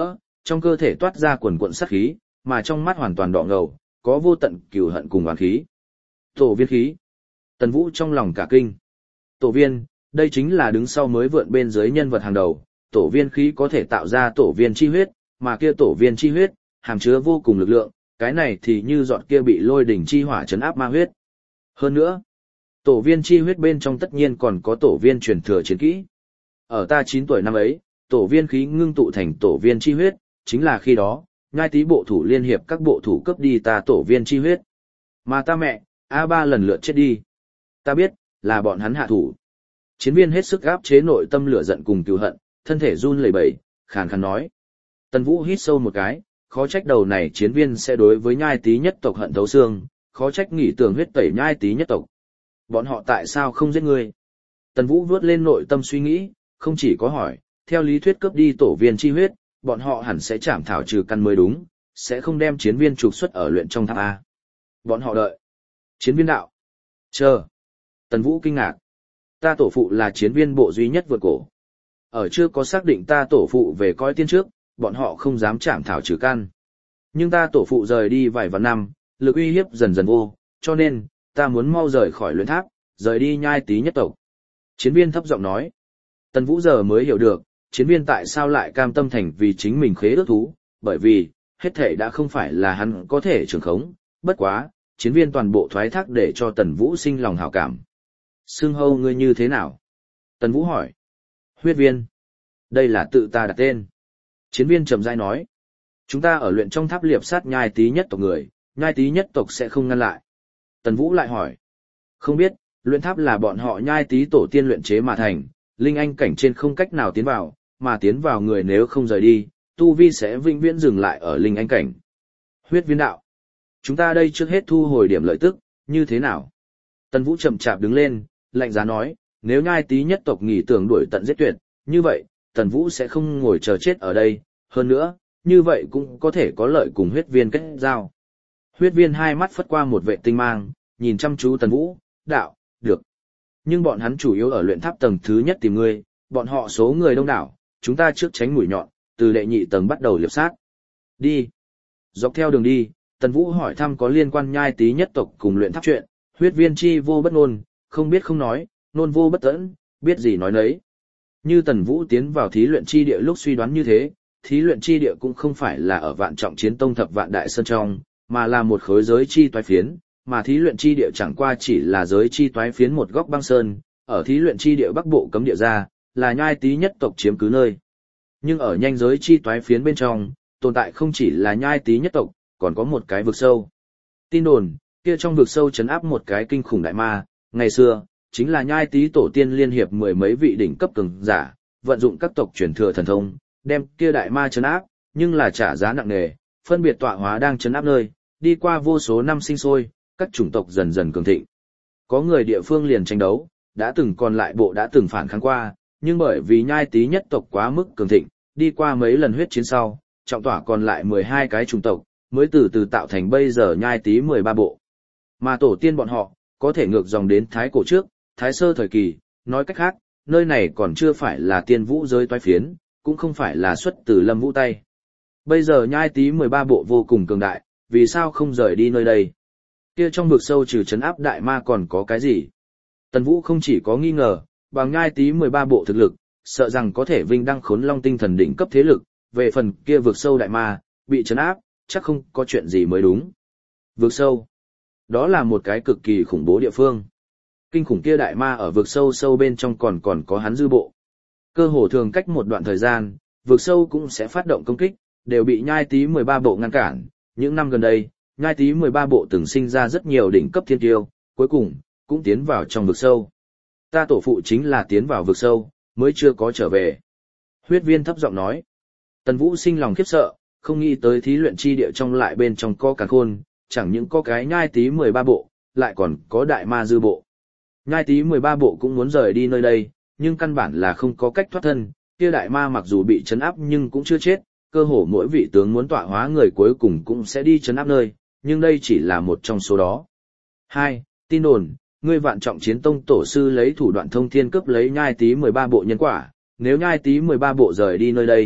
trong cơ thể toát ra quần quận sát khí, mà trong mắt hoàn toàn đỏ ngầu, có vô tận cừu hận cùng oán khí. Tổ viên khí. Tần Vũ trong lòng cả kinh. Tổ viên, đây chính là đứng sau mới vượn bên dưới nhân vật hàng đầu, tổ viên khí có thể tạo ra tổ viên chi huyết, mà kia tổ viên chi huyết, hàm chứa vô cùng lực lượng, cái này thì như giọt kia bị lôi đỉnh chi hỏa trấn áp ma huyết. Hơn nữa, tổ viên chi huyết bên trong tất nhiên còn có tổ viên truyền thừa chiến kỹ. Ở ta 9 tuổi năm ấy, tổ viên khí ngưng tụ thành tổ viên chi huyết, chính là khi đó, Nhai Tý bộ thủ liên hiệp các bộ thủ cấp đi ta tổ viên chi huyết. Mà ta mẹ, A3 lần lượt chết đi. Ta biết, là bọn hắn hạ thủ. Chiến viên hết sức áp chế nội tâm lửa giận cùng cừu hận, thân thể run lẩy bẩy, khàn khàn nói. Tần Vũ hít sâu một cái, khó trách đầu này chiến viên sẽ đối với Nhai Tý nhất tộc hận thấu xương, khó trách nghĩ tưởng huyết tẩy Nhai Tý nhất tộc. Bọn họ tại sao không giết ngươi? Tần Vũ vớt lên nội tâm suy nghĩ, không chỉ có hỏi, theo lý thuyết cướp đi tổ viên chi huyết, bọn họ hẳn sẽ chảm thảo trừ căn mới đúng, sẽ không đem chiến viên trục xuất ở luyện trong tháp A. Bọn họ đợi. Chiến viên đạo. Chờ. Tần Vũ kinh ngạc. Ta tổ phụ là chiến viên bộ duy nhất vượt cổ. Ở chưa có xác định ta tổ phụ về coi tiên trước, bọn họ không dám chảm thảo trừ căn. Nhưng ta tổ phụ rời đi vài vạn năm, lực uy hiếp dần dần vô, cho nên, ta muốn mau rời khỏi luyện tháp, rời đi Nhai Tý nhất tộc. Chiến viên thấp giọng nói. Tần Vũ giờ mới hiểu được, chiến viên tại sao lại cam tâm thành vì chính mình khế ước thú, bởi vì, hết thể đã không phải là hắn có thể trường khống, bất quá, chiến viên toàn bộ thoái thác để cho Tần Vũ sinh lòng hảo cảm. Xưng hâu ngươi như thế nào? Tần Vũ hỏi. Huyết viên. Đây là tự ta đặt tên. Chiến viên trầm rãi nói. Chúng ta ở luyện trong tháp liệp sát Nhai Tý nhất tộc người, Nhai Tý nhất tộc sẽ không ngăn lại. Tần Vũ lại hỏi. Không biết, luyện tháp là bọn họ Nhai Tý tổ tiên luyện chế mà thành, linh anh cảnh trên không cách nào tiến vào, mà tiến vào người nếu không rời đi, tu vi sẽ vĩnh viễn dừng lại ở linh anh cảnh. Huyết viên đạo. Chúng ta đây trước hết thu hồi điểm lợi tức, như thế nào? Tần Vũ chậm chạp đứng lên, lạnh giá nói, nếu Nhai Tý nhất tộc nghỉ tưởng đuổi tận giết tuyệt, như vậy, Tần Vũ sẽ không ngồi chờ chết ở đây, hơn nữa, như vậy cũng có thể có lợi cùng huyết viên kết giao. Huyết viên hai mắt phất qua một vệ tinh mang, nhìn chăm chú Tần Vũ, đạo, được. Nhưng bọn hắn chủ yếu ở luyện tháp tầng thứ nhất tìm ngươi, bọn họ số người đông đảo, chúng ta trước tránh mũi nhọn, từ đệ nhị tầng bắt đầu liệp sát. Đi. Dọc theo đường đi, Tần Vũ hỏi thăm có liên quan Nhai Tý nhất tộc cùng luyện tháp chuyện, huyết viên chi vô bất ngôn, không biết không nói, nôn vô bất tẫn, biết gì nói nấy. Như Tần Vũ tiến vào thí luyện chi địa lúc suy đoán như thế, thí luyện chi địa cũng không phải là ở Vạn Trọng Chiến Tông Thập Vạn Đại Sơn trong, mà là một khối giới chi toái phiến, mà thí luyện chi địa chẳng qua chỉ là giới chi toái phiến một góc băng sơn, ở thí luyện chi địa Bắc Bộ cấm địa ra, là Nhai Tý nhất tộc chiếm cứ nơi. Nhưng ở nhanh giới chi toái phiến bên trong, tồn tại không chỉ là Nhai Tý nhất tộc, còn có một cái vực sâu. Tin đồn, kia trong vực sâu trấn áp một cái kinh khủng đại ma, ngày xưa, chính là Nhai Tý tổ tiên liên hiệp mười mấy vị đỉnh cấp cường giả, vận dụng các tộc truyền thừa thần thông, đem kia đại ma trấn áp, nhưng là trả giá nặng nề, phân biệt tọa hóa đang trấn áp nơi, đi qua vô số năm sinh sôi, các chủng tộc dần dần cường thịnh. Có người địa phương liền tranh đấu, đã từng còn lại bộ đã từng phản kháng qua, nhưng bởi vì Nhai Tý nhất tộc quá mức cường thịnh, đi qua mấy lần huyết chiến sau, trọng tỏa còn lại 12 cái chủng tộc, mới từ từ tạo thành bây giờ Nhai Tý 13 bộ. Mà tổ tiên bọn họ, có thể ngược dòng đến Thái Cổ trước, Thái Sơ thời kỳ, nói cách khác, nơi này còn chưa phải là tiên vũ giới toái phiến, cũng không phải là xuất từ Lâm Vũ tay. Bây giờ Nhai Tý 13 bộ vô cùng cường đại, vì sao không rời đi nơi đây? Kia trong vực sâu trừ trấn áp đại ma còn có cái gì? Tần Vũ không chỉ có nghi ngờ, bằng Nhai Tý 13 bộ thực lực, sợ rằng có thể vinh đăng Khốn Long tinh thần đỉnh cấp thế lực, về phần kia vực sâu đại ma, bị trấn áp, chắc không có chuyện gì mới đúng. Vực sâu, đó là một cái cực kỳ khủng bố địa phương. Kinh khủng kia đại ma ở vực sâu sâu bên trong còn có hắn dư bộ. Cơ hồ thường cách một đoạn thời gian, vực sâu cũng sẽ phát động công kích, đều bị Nhai Tý 13 bộ ngăn cản. Những năm gần đây, Nhai Tý 13 bộ từng sinh ra rất nhiều đỉnh cấp thiên tiêu, cuối cùng, cũng tiến vào trong vực sâu. Ta tổ phụ chính là tiến vào vực sâu, mới chưa có trở về. Huyết viên thấp giọng nói. Tần Vũ sinh lòng khiếp sợ, không nghĩ tới thí luyện chi địa trong lại bên trong có càn khôn, chẳng những có cái Nhai Tý 13 bộ, lại còn có đại ma dư bộ. Nhai Tý 13 bộ cũng muốn rời đi nơi đây, nhưng căn bản là không có cách thoát thân, kia đại ma mặc dù bị trấn áp nhưng cũng chưa chết, cơ hồ mỗi vị tướng muốn tọa hóa người cuối cùng cũng sẽ đi trấn áp nơi, nhưng đây chỉ là một trong số đó. 2. Tin đồn, ngươi Vạn Trọng Chiến Tông tổ sư lấy thủ đoạn thông thiên cướp lấy Nhai Tý 13 bộ nhân quả, nếu Nhai Tý 13 bộ rời đi nơi đây,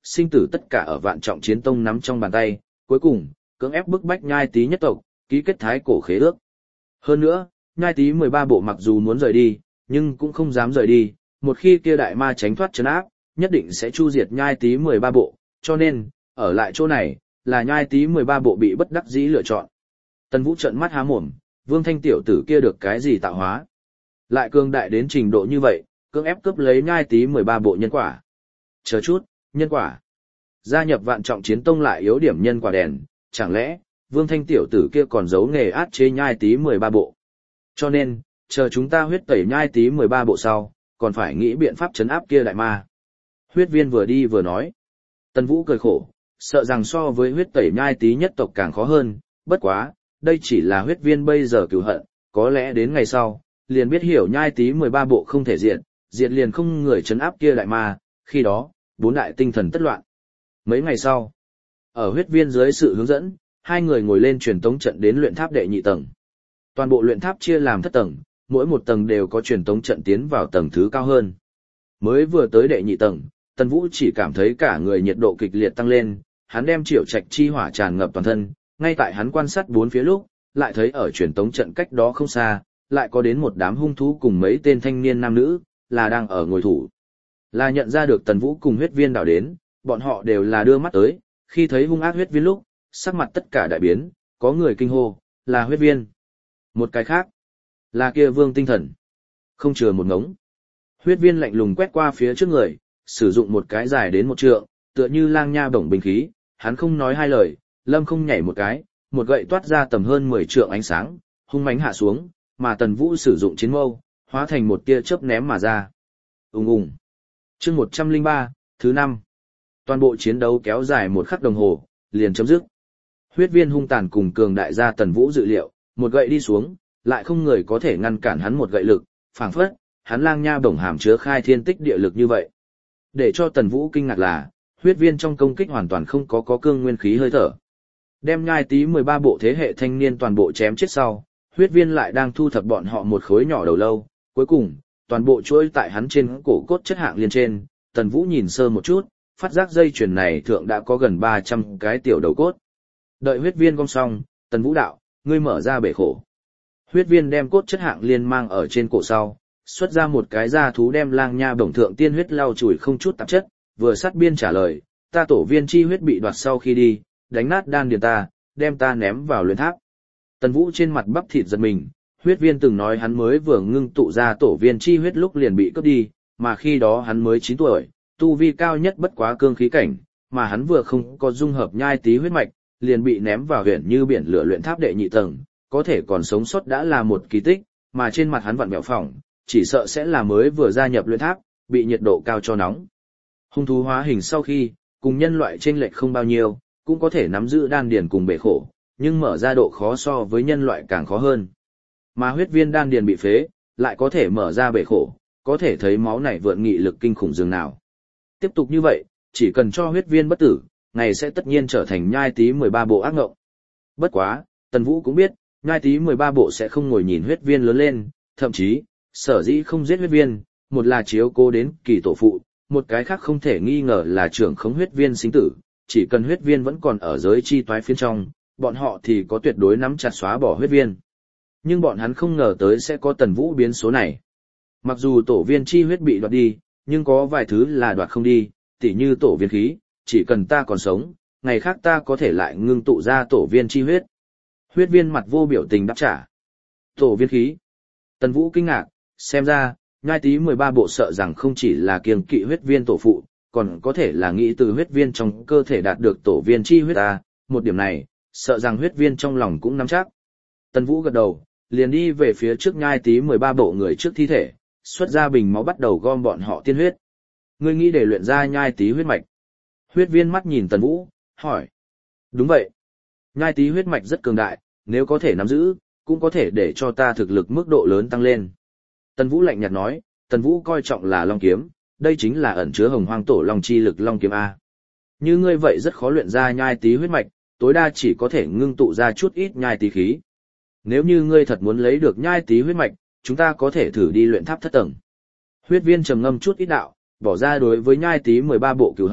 sinh tử tất cả ở Vạn Trọng Chiến Tông nắm trong bàn tay, cuối cùng, cưỡng ép bức bách Nhai Tý nhất tộc, ký kết thái cổ khế ước. Hơn nữa, Nhai Tý 13 bộ mặc dù muốn rời đi, nhưng cũng không dám rời đi, một khi kia đại ma tránh thoát trấn áp, nhất định sẽ chu diệt Nhai Tý 13 bộ, cho nên, ở lại chỗ này, là Nhai Tý 13 bộ bị bất đắc dĩ lựa chọn. Tần Vũ trợn mắt há mồm, Vương Thanh tiểu tử kia được cái gì tạo hóa? Lại cường đại đến trình độ như vậy, cưỡng ép cướp lấy Nhai Tý 13 bộ nhân quả. Chờ chút, nhân quả. Gia nhập Vạn Trọng Chiến Tông lại yếu điểm nhân quả đèn, chẳng lẽ, Vương Thanh tiểu tử kia còn giấu nghề át chế Nhai Tý 13 bộ. Cho nên, chờ chúng ta huyết tẩy Nhai Tý 13 bộ sau, còn phải nghĩ biện pháp trấn áp kia đại ma. Huyết viên vừa đi vừa nói. Tần Vũ cười khổ, sợ rằng so với huyết tẩy Nhai Tý nhất tộc càng khó hơn, bất quá, đây chỉ là huyết viên bây giờ cửu hận, có lẽ đến ngày sau, liền biết hiểu Nhai Tý 13 bộ không thể diệt liền không người trấn áp kia đại ma, khi đó, bốn đại tinh thần tất loạn. Mấy ngày sau, ở huyết viên dưới sự hướng dẫn, hai người ngồi lên truyền tống trận đến luyện tháp đệ nhị tầng. Toàn bộ luyện tháp chia làm thất tầng, mỗi một tầng đều có truyền tống trận tiến vào tầng thứ cao hơn. Mới vừa tới đệ nhị tầng, Tần Vũ chỉ cảm thấy cả người nhiệt độ kịch liệt tăng lên, hắn đem triệu trạch chi hỏa tràn ngập toàn thân, ngay tại hắn quan sát bốn phía lúc, lại thấy ở truyền tống trận cách đó không xa, lại có đến một đám hung thú cùng mấy tên thanh niên nam nữ, là đang ở ngồi thủ. Là nhận ra được Tần Vũ cùng huyết viên đảo đến, bọn họ đều là đưa mắt tới, khi thấy hung ác huyết viên lúc, sắc mặt tất cả đại biến, có người kinh hô, là huyết viên. Một cái khác, là kia Vương Tinh Thần. Không chừa một ngống. Huyết viên lạnh lùng quét qua phía trước người, sử dụng một cái dài đến một trượng, tựa như lang nha bổng binh khí, hắn không nói hai lời, lâm không nhảy một cái, một gậy toát ra tầm hơn 10 trượng ánh sáng, hung mãnh hạ xuống, mà Tần Vũ sử dụng chiến mâu, hóa thành một tia chớp ném mà ra. Ùng ùng. Chương 103, thứ 5. Toàn bộ chiến đấu kéo dài một khắc đồng hồ, liền chấm dứt. Huyết viên hung tàn cùng cường đại gia Tần Vũ dự liệu, một gậy đi xuống, lại không người có thể ngăn cản hắn một gậy lực, phảng phất, hắn lang nha bổng hàm chứa khai thiên tích địa lực như vậy. Để cho Tần Vũ kinh ngạc là, huyết viên trong công kích hoàn toàn không có cương nguyên khí hơi thở. Đem Nhai Tý 13 bộ thế hệ thanh niên toàn bộ chém chết sau, huyết viên lại đang thu thập bọn họ một khối nhỏ đầu lâu, cuối cùng, toàn bộ chuỗi tại hắn trên cổ cốt chất hạng liên trên, Tần Vũ nhìn sơ một chút, phát giác dây chuyền này thượng đã có gần 300 cái tiểu đầu cốt. Đợi huyết viên gom xong, Tần Vũ đạo, ngươi mở ra bể khổ. Huyết viên đem cốt chất hạng liên mang ở trên cổ sau, xuất ra một cái da thú đem lang nha bổng thượng tiên huyết lau chùi không chút tạp chất, vừa sát biên trả lời, ta tổ viên chi huyết bị đoạt sau khi đi, đánh nát đan điền ta, đem ta ném vào luyện tháp. Tần Vũ trên mặt bắp thịt giật mình, huyết viên từng nói hắn mới vừa ngưng tụ ra tổ viên chi huyết lúc liền bị cướp đi, mà khi đó hắn mới 9 tuổi, tu vi cao nhất bất quá cương khí cảnh, mà hắn vừa không có dung hợp Nhai Tý huyết mạch, liền bị ném vào huyện như biển lửa luyện tháp đệ nhị tầng, có thể còn sống sót đã là một kỳ tích, mà trên mặt hắn vặn vẹo phỏng, chỉ sợ sẽ là mới vừa gia nhập luyện tháp, bị nhiệt độ cao cho nóng. Hung thú hóa hình sau khi, cùng nhân loại chênh lệch không bao nhiêu, cũng có thể nắm giữ đan điền cùng bể khổ, nhưng mở ra độ khó so với nhân loại càng khó hơn. Mà huyết viên đan điền bị phế, lại có thể mở ra bể khổ, có thể thấy máu này vượn nghị lực kinh khủng dường nào. Tiếp tục như vậy, chỉ cần cho huyết viên bất tử, ngày sẽ tất nhiên trở thành Nhai Tý 13 bộ ác ngộng. Bất quá, Tần Vũ cũng biết, Nhai Tý 13 bộ sẽ không ngồi nhìn huyết viên lớn lên, thậm chí, sở dĩ không giết huyết viên, một là chiếu cố đến kỳ tổ phụ, một cái khác không thể nghi ngờ là trưởng khống huyết viên sinh tử, chỉ cần huyết viên vẫn còn ở giới chi toái phiến trong, bọn họ thì có tuyệt đối nắm chặt xóa bỏ huyết viên. Nhưng bọn hắn không ngờ tới sẽ có Tần Vũ biến số này. Mặc dù tổ viên chi huyết bị đoạt đi, nhưng có vài thứ là đoạt không đi, tỉ như tổ viên khí, chỉ cần ta còn sống, ngày khác ta có thể lại ngưng tụ ra tổ viên chi huyết. Huyết viên mặt vô biểu tình đáp trả. Tổ viên khí. Tần Vũ kinh ngạc, xem ra, Nhai Tý 13 bộ sợ rằng không chỉ là kiêng kỵ huyết viên tổ phụ, còn có thể là nghĩ từ huyết viên trong cơ thể đạt được tổ viên chi huyết ta, một điểm này, sợ rằng huyết viên trong lòng cũng nắm chắc. Tần Vũ gật đầu, liền đi về phía trước Nhai Tý 13 bộ người trước thi thể, xuất ra bình máu bắt đầu gom bọn họ tiên huyết. Ngươi nghĩ để luyện ra Nhai Tý huyết mạch? Huyết viên mắt nhìn Tần Vũ, hỏi. Đúng vậy. Nhai Tý huyết mạch rất cường đại, nếu có thể nắm giữ, cũng có thể để cho ta thực lực mức độ lớn tăng lên. Tần Vũ lạnh nhạt nói, Tần Vũ coi trọng là Long kiếm, đây chính là ẩn chứa Hồng Hoang Tổ Long chi lực Long kiếm A. Như ngươi vậy rất khó luyện ra Nhai Tý huyết mạch, tối đa chỉ có thể ngưng tụ ra chút ít Nhai Tý khí. Nếu như ngươi thật muốn lấy được Nhai Tý huyết mạch, chúng ta có thể thử đi luyện tháp thất tầng. Huyết viên trầm ngâm chút ít đạo, bỏ ra đối với Nhai Tý 13 bộ cừu hận,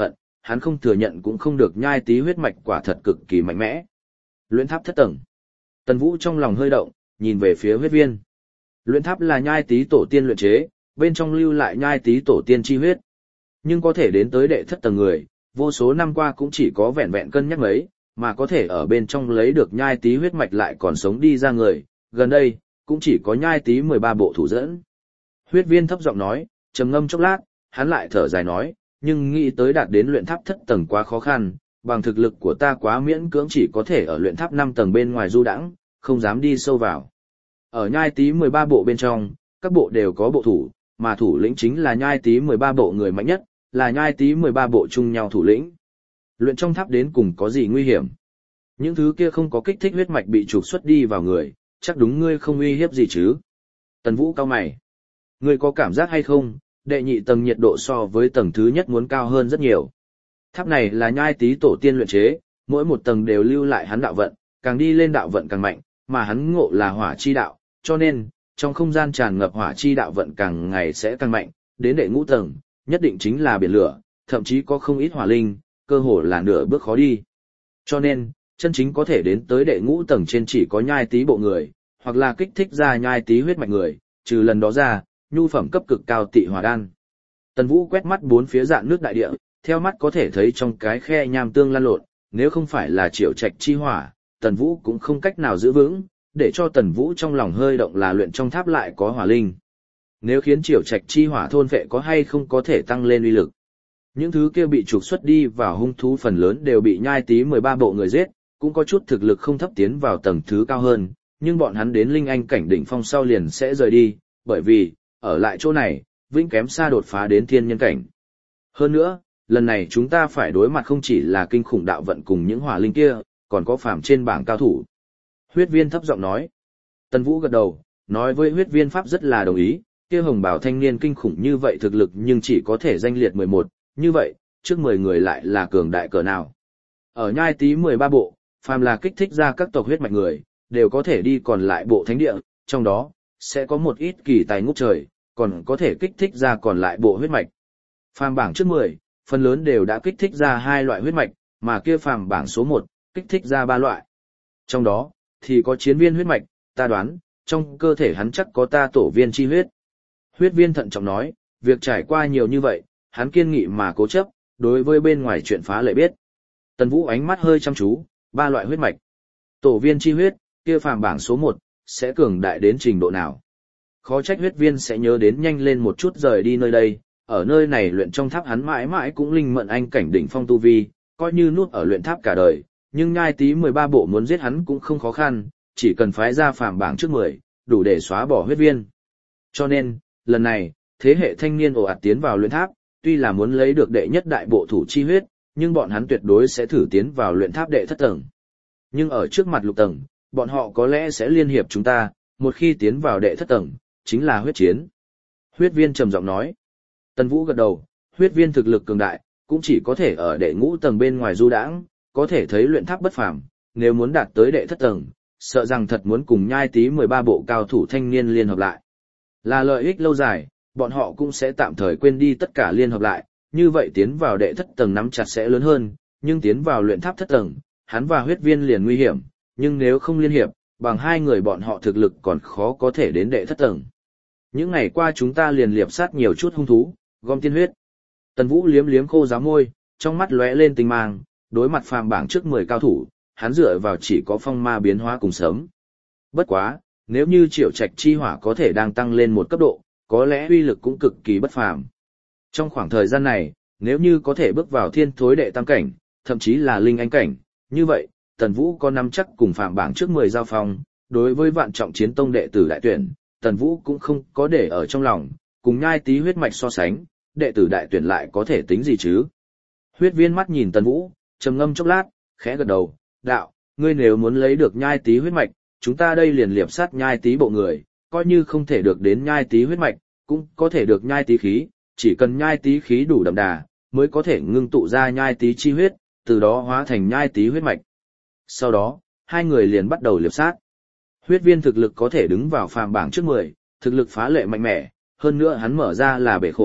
hắn không thừa nhận cũng không được, nhai tí huyết mạch quả thật cực kỳ mạnh mẽ. Luyện tháp thất tầng. Tần Vũ trong lòng hơi động, nhìn về phía huyết viên. Luyện tháp là nhai tí tổ tiên luyện chế, bên trong lưu lại nhai tí tổ tiên chi huyết. Nhưng có thể đến tới đệ thất tầng người, vô số năm qua cũng chỉ có vẹn vẹn cân nhắc mấy, mà có thể ở bên trong lấy được nhai tí huyết mạch lại còn sống đi ra người, gần đây, cũng chỉ có nhai tí 13 bộ thủ dẫn. Huyết viên thấp giọng nói, trầm ngâm chốc lát, hắn lại thở dài nói, nhưng nghĩ tới đạt đến luyện tháp thất tầng quá khó khăn, bằng thực lực của ta quá miễn cưỡng, chỉ có thể ở luyện tháp 5 tầng bên ngoài du đãng, không dám đi sâu vào. Ở nhai tí 13 bộ bên trong, các bộ đều có bộ thủ, mà thủ lĩnh chính là nhai tí 13 bộ người mạnh nhất, là nhai tí 13 bộ chung nhau thủ lĩnh. Luyện trong tháp đến cùng có gì nguy hiểm? Những thứ kia không có kích thích huyết mạch bị trục xuất đi vào người, chắc đúng ngươi không uy hiếp gì chứ? Tần Vũ cau mày. Ngươi có cảm giác hay không, đệ nhị tầng nhiệt độ so với tầng thứ nhất muốn cao hơn rất nhiều. Tháp này là nhai tí tổ tiên luyện chế, mỗi một tầng đều lưu lại hắn đạo vận, càng đi lên đạo vận càng mạnh, mà hắn ngộ là hỏa chi đạo, cho nên, trong không gian tràn ngập hỏa chi đạo vận càng ngày sẽ càng mạnh, đến đệ ngũ tầng, nhất định chính là biển lửa, thậm chí có không ít hỏa linh, cơ hồ là nửa bước khó đi. Cho nên, chân chính có thể đến tới đệ ngũ tầng trên chỉ có nhai tí bộ người, hoặc là kích thích ra nhai tí huyết mạch người, trừ lần đó ra, nhu phẩm cấp cực cao tị hỏa đan. Tần Vũ quét mắt bốn phía dạng nước đại địa, theo mắt có thể thấy trong cái khe nham tương lan lộn, nếu không phải là Triệu Trạch chi hỏa, Tần Vũ cũng không cách nào giữ vững, để cho Tần Vũ trong lòng hơi động là luyện trong tháp lại có hỏa linh. Nếu khiến Triệu Trạch chi hỏa thôn vệ có hay không có thể tăng lên uy lực. Những thứ kia bị trục xuất đi vào hung thú phần lớn đều bị nhai tí 13 bộ người giết, cũng có chút thực lực không thấp tiến vào tầng thứ cao hơn, nhưng bọn hắn đến linh anh cảnh đỉnh phong sau liền sẽ rời đi, bởi vì, ở lại chỗ này, vĩnh kém xa đột phá đến thiên nhân cảnh. Hơn nữa, lần này chúng ta phải đối mặt không chỉ là kinh khủng đạo vận cùng những hỏa linh kia, còn có phàm trên bảng cao thủ. Huyết viên thấp giọng nói. Tần Vũ gật đầu, nói với huyết viên pháp rất là đồng ý, kia hồng bào thanh niên kinh khủng như vậy thực lực nhưng chỉ có thể danh liệt 11, như vậy, trước 10 người lại là cường đại cỡ nào. Ở nhai tí 13 bộ, phàm là kích thích ra các tộc huyết mạch người, đều có thể đi còn lại bộ thánh địa, trong đó, sẽ có một ít kỳ tài ngút trời, còn có thể kích thích ra còn lại bộ huyết mạch. Phàm bảng trước 10, phần lớn đều đã kích thích ra 2 loại huyết mạch, mà kia phàm bảng số 1, kích thích ra 3 loại. Trong đó, thì có chiến viên huyết mạch, ta đoán, trong cơ thể hắn chắc có ta tổ viên chi huyết. Huyết viên thận trọng nói, việc trải qua nhiều như vậy, hắn kiên nghị mà cố chấp, đối với bên ngoài chuyện phá lệ biết. Tần Vũ ánh mắt hơi chăm chú, 3 loại huyết mạch. Tổ viên chi huyết, kia phàm bảng số 1, sẽ cường đại đến trình độ nào? Khó trách huyết viên sẽ nhớ đến nhanh lên một chút rời đi nơi đây, ở nơi này luyện trong tháp hắn mãi mãi cũng linh mận anh cảnh đỉnh phong tu vi, coi như nuốt ở luyện tháp cả đời, nhưng nhai tí 13 bộ muốn giết hắn cũng không khó khăn, chỉ cần phái ra phàm bảng trước 10, đủ để xóa bỏ huyết viên. Cho nên, lần này, thế hệ thanh niên ồ ạt tiến vào luyện tháp, tuy là muốn lấy được đệ nhất đại bộ thủ chi huyết, nhưng bọn hắn tuyệt đối sẽ thử tiến vào luyện tháp đệ thất tầng. Nhưng ở trước mặt lục tầng, bọn họ có lẽ sẽ liên hiệp chúng ta, một khi tiến vào đệ thất tầng, chính là huyết chiến. Huyết viên trầm giọng nói. Tần Vũ gật đầu, huyết viên thực lực cường đại, cũng chỉ có thể ở đệ ngũ tầng bên ngoài du đãng, có thể thấy luyện tháp bất phàm, nếu muốn đạt tới đệ thất tầng, sợ rằng thật muốn cùng nhai tí 13 bộ cao thủ thanh niên liên hợp lại. Là lợi ích lâu dài, bọn họ cũng sẽ tạm thời quên đi tất cả liên hợp lại, như vậy tiến vào đệ thất tầng nắm chặt sẽ lớn hơn, nhưng tiến vào luyện tháp thất tầng, hắn và huyết viên liền nguy hiểm, nhưng nếu không liên hiệp, bằng hai người bọn họ thực lực còn khó có thể đến đệ thất tầng. Những ngày qua chúng ta liền liệp sát nhiều chút hung thú, gom tiên huyết. Tần Vũ liếm liếm khô giáo môi, trong mắt lóe lên tinh mang, đối mặt phàm bảng trước 10 cao thủ, hắn dựa vào chỉ có phong ma biến hóa cùng sớm. Bất quá, nếu như Triệu Trạch chi hỏa có thể đang tăng lên một cấp độ, có lẽ uy lực cũng cực kỳ bất phàm. Trong khoảng thời gian này, nếu như có thể bước vào thiên thối đệ tam cảnh, thậm chí là linh anh cảnh, như vậy, Tần Vũ có nắm chắc cùng phàm bảng trước 10 giao phong, đối với vạn trọng chiến tông đệ tử đại tuyển, Tần Vũ cũng không có để ở trong lòng, cùng nhai tí huyết mạch so sánh, đệ tử đại tuyển lại có thể tính gì chứ? Huyết viên mắt nhìn Tần Vũ, trầm ngâm chốc lát, khẽ gật đầu, đạo, ngươi nếu muốn lấy được nhai tí huyết mạch, chúng ta đây liền liệp sát nhai tí bộ người, coi như không thể được đến nhai tí huyết mạch, cũng có thể được nhai tí khí, chỉ cần nhai tí khí đủ đậm đà, mới có thể ngưng tụ ra nhai tí chi huyết, từ đó hóa thành nhai tí huyết mạch. Sau đó, hai người liền bắt đầu liệp sát. Huyết viên thực lực có thể đứng vào phàm bảng trước 10, thực lực phá lệ mạnh mẽ, hơn nữa hắn mở ra là bể khổ,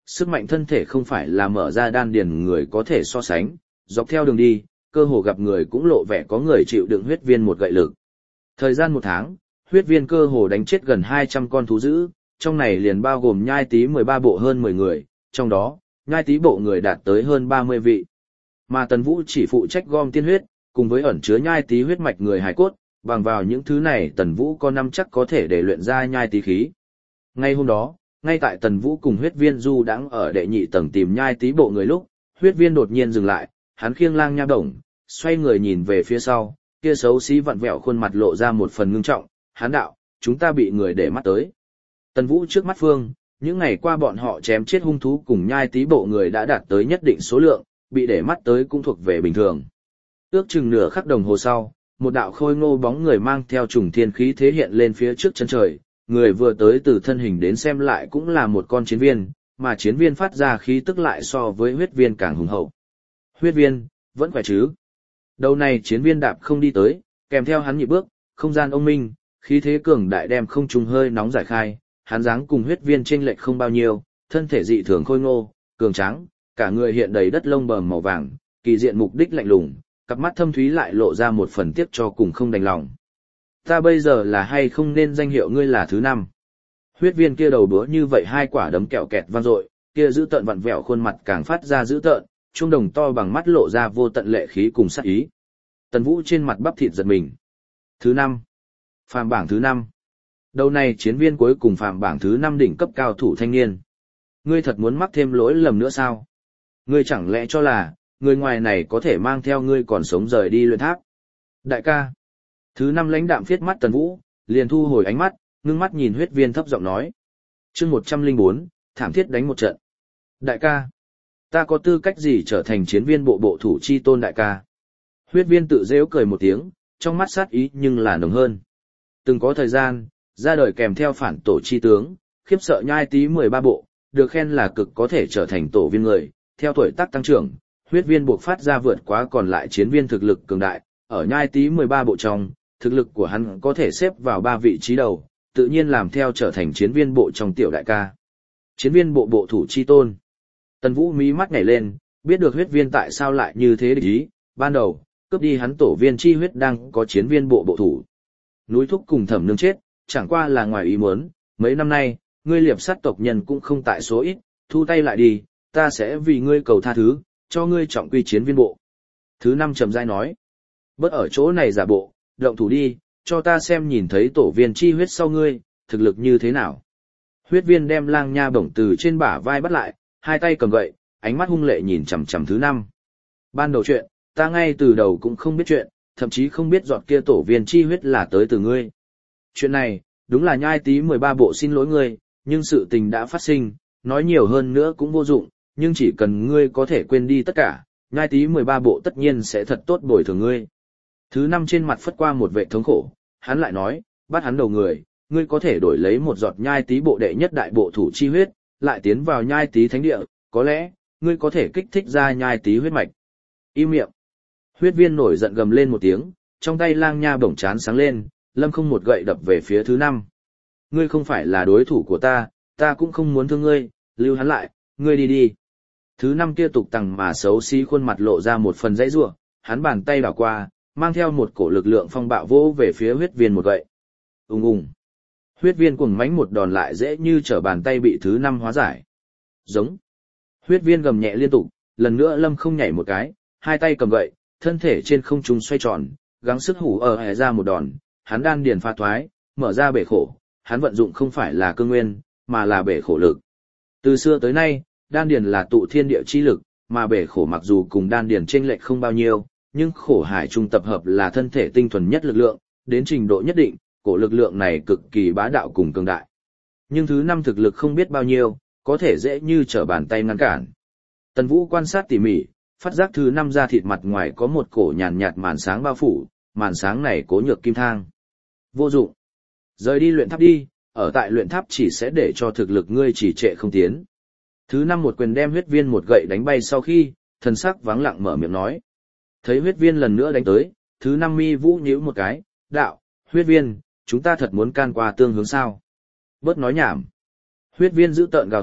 sức mạnh thân thể không phải là mở ra đan điền người có thể so sánh, dọc theo đường đi, cơ hồ gặp người cũng lộ vẻ có người chịu đựng huyết viên một gậy lực. Thời gian 1 tháng, huyết viên cơ hồ đánh chết gần 200 con thú dữ, trong này liền bao gồm nhai tí 13 bộ hơn 10 người, trong đó, nhai tí bộ người đạt tới hơn 30 vị. Mà Tần Vũ chỉ phụ trách gom tiên huyết, cùng với ẩn chứa nhai tí huyết mạch người hài cốt, bằng vào những thứ này Tần Vũ có năm chắc có thể để luyện ra nhai tí khí. Ngay hôm đó, ngay tại Tần Vũ cùng huyết viên du đãng ở đệ nhị tầng tìm nhai tí bộ người lúc, huyết viên đột nhiên dừng lại, hắn khiêng lang nha bổng, xoay người nhìn về phía sau, kia xấu xí vặn vẹo khuôn mặt lộ ra một phần ngưng trọng, hắn đạo, chúng ta bị người để mắt tới. Tần Vũ trước mắt phương, những ngày qua bọn họ chém chết hung thú cùng nhai tí bộ người đã đạt tới nhất định số lượng, bị để mắt tới cũng thuộc về bình thường. Ước chừng nửa khắc đồng hồ sau, một đạo khôi ngô bóng người mang theo trùng thiên khí thế hiện lên phía trước chân trời, người vừa tới từ thân hình đến xem lại cũng là một con chiến viên, mà chiến viên phát ra khí tức lại so với huyết viên càng hùng hậu. Huyết viên, vẫn khỏe chứ? Đầu này chiến viên đạp không đi tới, kèm theo hắn nhịp bước, không gian ông minh, khí thế cường đại đem không trung hơi nóng giải khai, hắn dáng cùng huyết viên chênh lệch không bao nhiêu, thân thể dị thường khôi ngô, cường tráng, cả người hiện đầy đất lông bờm màu vàng, kỳ diện mục đích lạnh lùng, cặp mắt thâm thúy lại lộ ra một phần tiếc cho cùng không đành lòng. Ta bây giờ là hay không nên danh hiệu ngươi là thứ 5? Huyết viên kia đầu đũa như vậy hai quả đấm kẹo kẹt vang dội, kia giữ tợn vặn vẹo khuôn mặt càng phát ra dữ tợn, trung đồng to bằng mắt lộ ra vô tận lệ khí cùng sát ý. Tần Vũ trên mặt bắp thịt giật mình. Thứ 5. Phàm bảng thứ 5. Đầu này chiến viên cuối cùng phàm bảng thứ 5 đỉnh cấp cao thủ thanh niên. Ngươi thật muốn mắc thêm lỗi lầm nữa sao? Ngươi chẳng lẽ cho là, người ngoài này có thể mang theo ngươi còn sống rời đi luyện tháp? Đại ca. Thứ 5 lãnh đạm phiết mắt Tần Vũ, liền thu hồi ánh mắt, ngưng mắt nhìn huyết viên thấp giọng nói. Chương 104, thảm thiết đánh một trận. Đại ca. Ta có tư cách gì trở thành chiến viên bộ bộ thủ chi tôn đại ca? Huyết viên tự giễu cười một tiếng, trong mắt sát ý nhưng là nồng hơn. Từng có thời gian, ra đời kèm theo phản tổ chi tướng, khiếp sợ nhai tí 13 bộ, được khen là cực có thể trở thành tổ viên người. Theo tuổi tác tăng trưởng, huyết viên buộc phát ra vượt quá còn lại chiến viên thực lực cường đại, ở nhai tí 13 bộ trong, thực lực của hắn có thể xếp vào 3 vị trí đầu, tự nhiên làm theo trở thành chiến viên bộ trong tiểu đại ca. Chiến viên bộ bộ thủ chi tôn. Tần Vũ mí mắt nhảy lên, biết được huyết viên tại sao lại như thế địch ý, ban đầu, cướp đi hắn tổ viên chi huyết đang có chiến viên bộ bộ thủ. Núi thúc cùng Thẩm Nương chết, chẳng qua là ngoài ý muốn, mấy năm nay, ngươi liệp sát tộc nhân cũng không tại số ít, thu tay lại đi, ta sẽ vì ngươi cầu tha thứ, cho ngươi trọng quy chiến viên bộ. Thứ 5 trầm rãi nói, bớt ở chỗ này giả bộ, động thủ đi, cho ta xem nhìn thấy tổ viên chi huyết sau ngươi, thực lực như thế nào. Huyết viên đem lang nha bổng từ trên bả vai bắt lại, hai tay cầm gậy, ánh mắt hung lệ nhìn chằm chằm thứ 5. Ban đầu chuyện, ta ngay từ đầu cũng không biết chuyện, thậm chí không biết giọt kia tổ viên chi huyết là tới từ ngươi. Chuyện này, đúng là nhai tí 13 bộ xin lỗi ngươi, nhưng sự tình đã phát sinh, nói nhiều hơn nữa cũng vô dụng, nhưng chỉ cần ngươi có thể quên đi tất cả, nhai tí 13 bộ tất nhiên sẽ thật tốt bồi thường ngươi. Thứ 5 trên mặt phất qua một vệ thống khổ, hắn lại nói, bắt hắn đầu người, ngươi có thể đổi lấy một giọt nhai tí bộ đệ nhất đại bộ thủ chi huyết, lại tiến vào nhai tí thánh địa, có lẽ, ngươi có thể kích thích ra nhai tí huyết mạch. Im miệng. Huyết viên nổi giận gầm lên một tiếng, trong tay lang nha bổng chán sáng lên, lâm không một gậy đập về phía thứ 5. Ngươi không phải là đối thủ của ta, ta cũng không muốn thương ngươi, lưu hắn lại, ngươi đi đi. Thứ 5 kia tục tằng mà xấu xí khuôn mặt lộ ra một phần dãy rủa, hắn bàn tay đảo qua, mang theo một cổ lực lượng phong bạo vỗ về phía huyết viên một gậy. Ùng ùng. Huyết viên cuồng mãnh một đòn lại dễ như trở bàn tay bị thứ 5 hóa giải. Giống. Huyết viên gầm nhẹ liên tục, lần nữa lâm không nhảy một cái, hai tay cầm gậy, thân thể trên không trung xoay tròn, gắng sức hủ ở ra một đòn, hắn đan điền pha thoái, mở ra bể khổ, hắn vận dụng không phải là cương nguyên, mà là bể khổ lực. Từ xưa tới nay, đan điền là tụ thiên địa chi lực, mà bể khổ mặc dù cùng đan điền chênh lệch không bao nhiêu, nhưng khổ hải trung tập hợp là thân thể tinh thuần nhất lực lượng, đến trình độ nhất định, cổ lực lượng này cực kỳ bá đạo cùng cường đại. Nhưng thứ 5 thực lực không biết bao nhiêu, có thể dễ như trở bàn tay ngăn cản. Tần Vũ quan sát tỉ mỉ, phát giác thứ 5 da thịt mặt ngoài có một cổ nhàn nhạt màn sáng bao phủ, màn sáng này cố nhược kim thang. Vô dụng. Rời đi luyện tháp đi, ở tại luyện tháp chỉ sẽ để cho thực lực ngươi chỉ trệ không tiến. Thứ 5 một quyền đem huyết viên một gậy đánh bay sau khi, thần sắc vắng lặng mở miệng nói. Thấy huyết viên lần nữa đánh tới, thứ 5 mi vũ nhíu một cái, đạo, huyết viên, chúng ta thật muốn can qua tương hướng sao. Bớt nói nhảm. Huyết viên giữ tợn gào thét,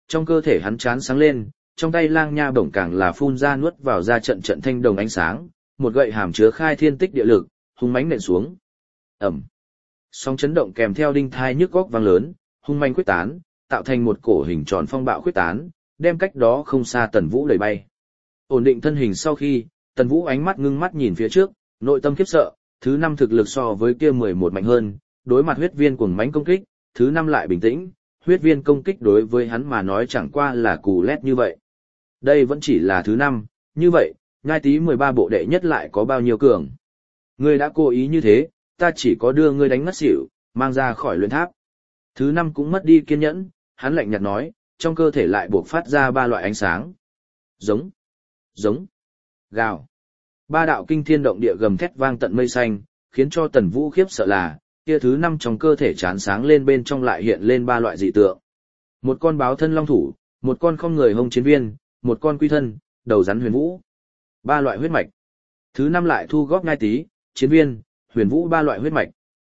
trong cơ thể hắn chán sáng lên, trong tay lang nha bổng càng là phun ra nuốt vào ra trận trận thanh đồng ánh sáng, một gậy hàm chứa khai thiên tích địa lực, hung mãnh nện xuống. Ầm. Sóng chấn động kèm theo đinh thai nhức góc vang lớn, hung manh quyết tán, tạo thành một cổ hình tròn phong bạo quyết tán, đem cách đó không xa Tần Vũ đẩy bay. Ổn định thân hình sau khi, Tần Vũ ánh mắt ngưng mắt nhìn phía trước, nội tâm khiếp sợ, thứ 5 thực lực so với kia 11 mạnh hơn, đối mặt huyết viên cuồng mãnh công kích, thứ 5 lại bình tĩnh, huyết viên công kích đối với hắn mà nói chẳng qua là cù lét như vậy. Đây vẫn chỉ là thứ 5, như vậy, nhai tí 13 bộ đệ nhất lại có bao nhiêu cường. Ngươi đã cố ý như thế, ta chỉ có đưa ngươi đánh ngất xỉu, mang ra khỏi luyện tháp. Thứ 5 cũng mất đi kiên nhẫn, hắn lạnh nhạt nói, trong cơ thể lại buộc phát ra 3 loại ánh sáng. Giống, giống, gào. 3 đạo kinh thiên động địa gầm thét vang tận mây xanh, khiến cho Tần Vũ khiếp sợ là, kia thứ 5 trong cơ thể chán sáng lên bên trong lại hiện lên 3 loại dị tượng. Một con báo thân long thủ, một con không người hông chiến viên, một con quy thân, đầu rắn huyền vũ. 3 loại huyết mạch. Thứ 5 lại thu góp ngai tí, chiến viên, huyền vũ 3 loại huyết mạch.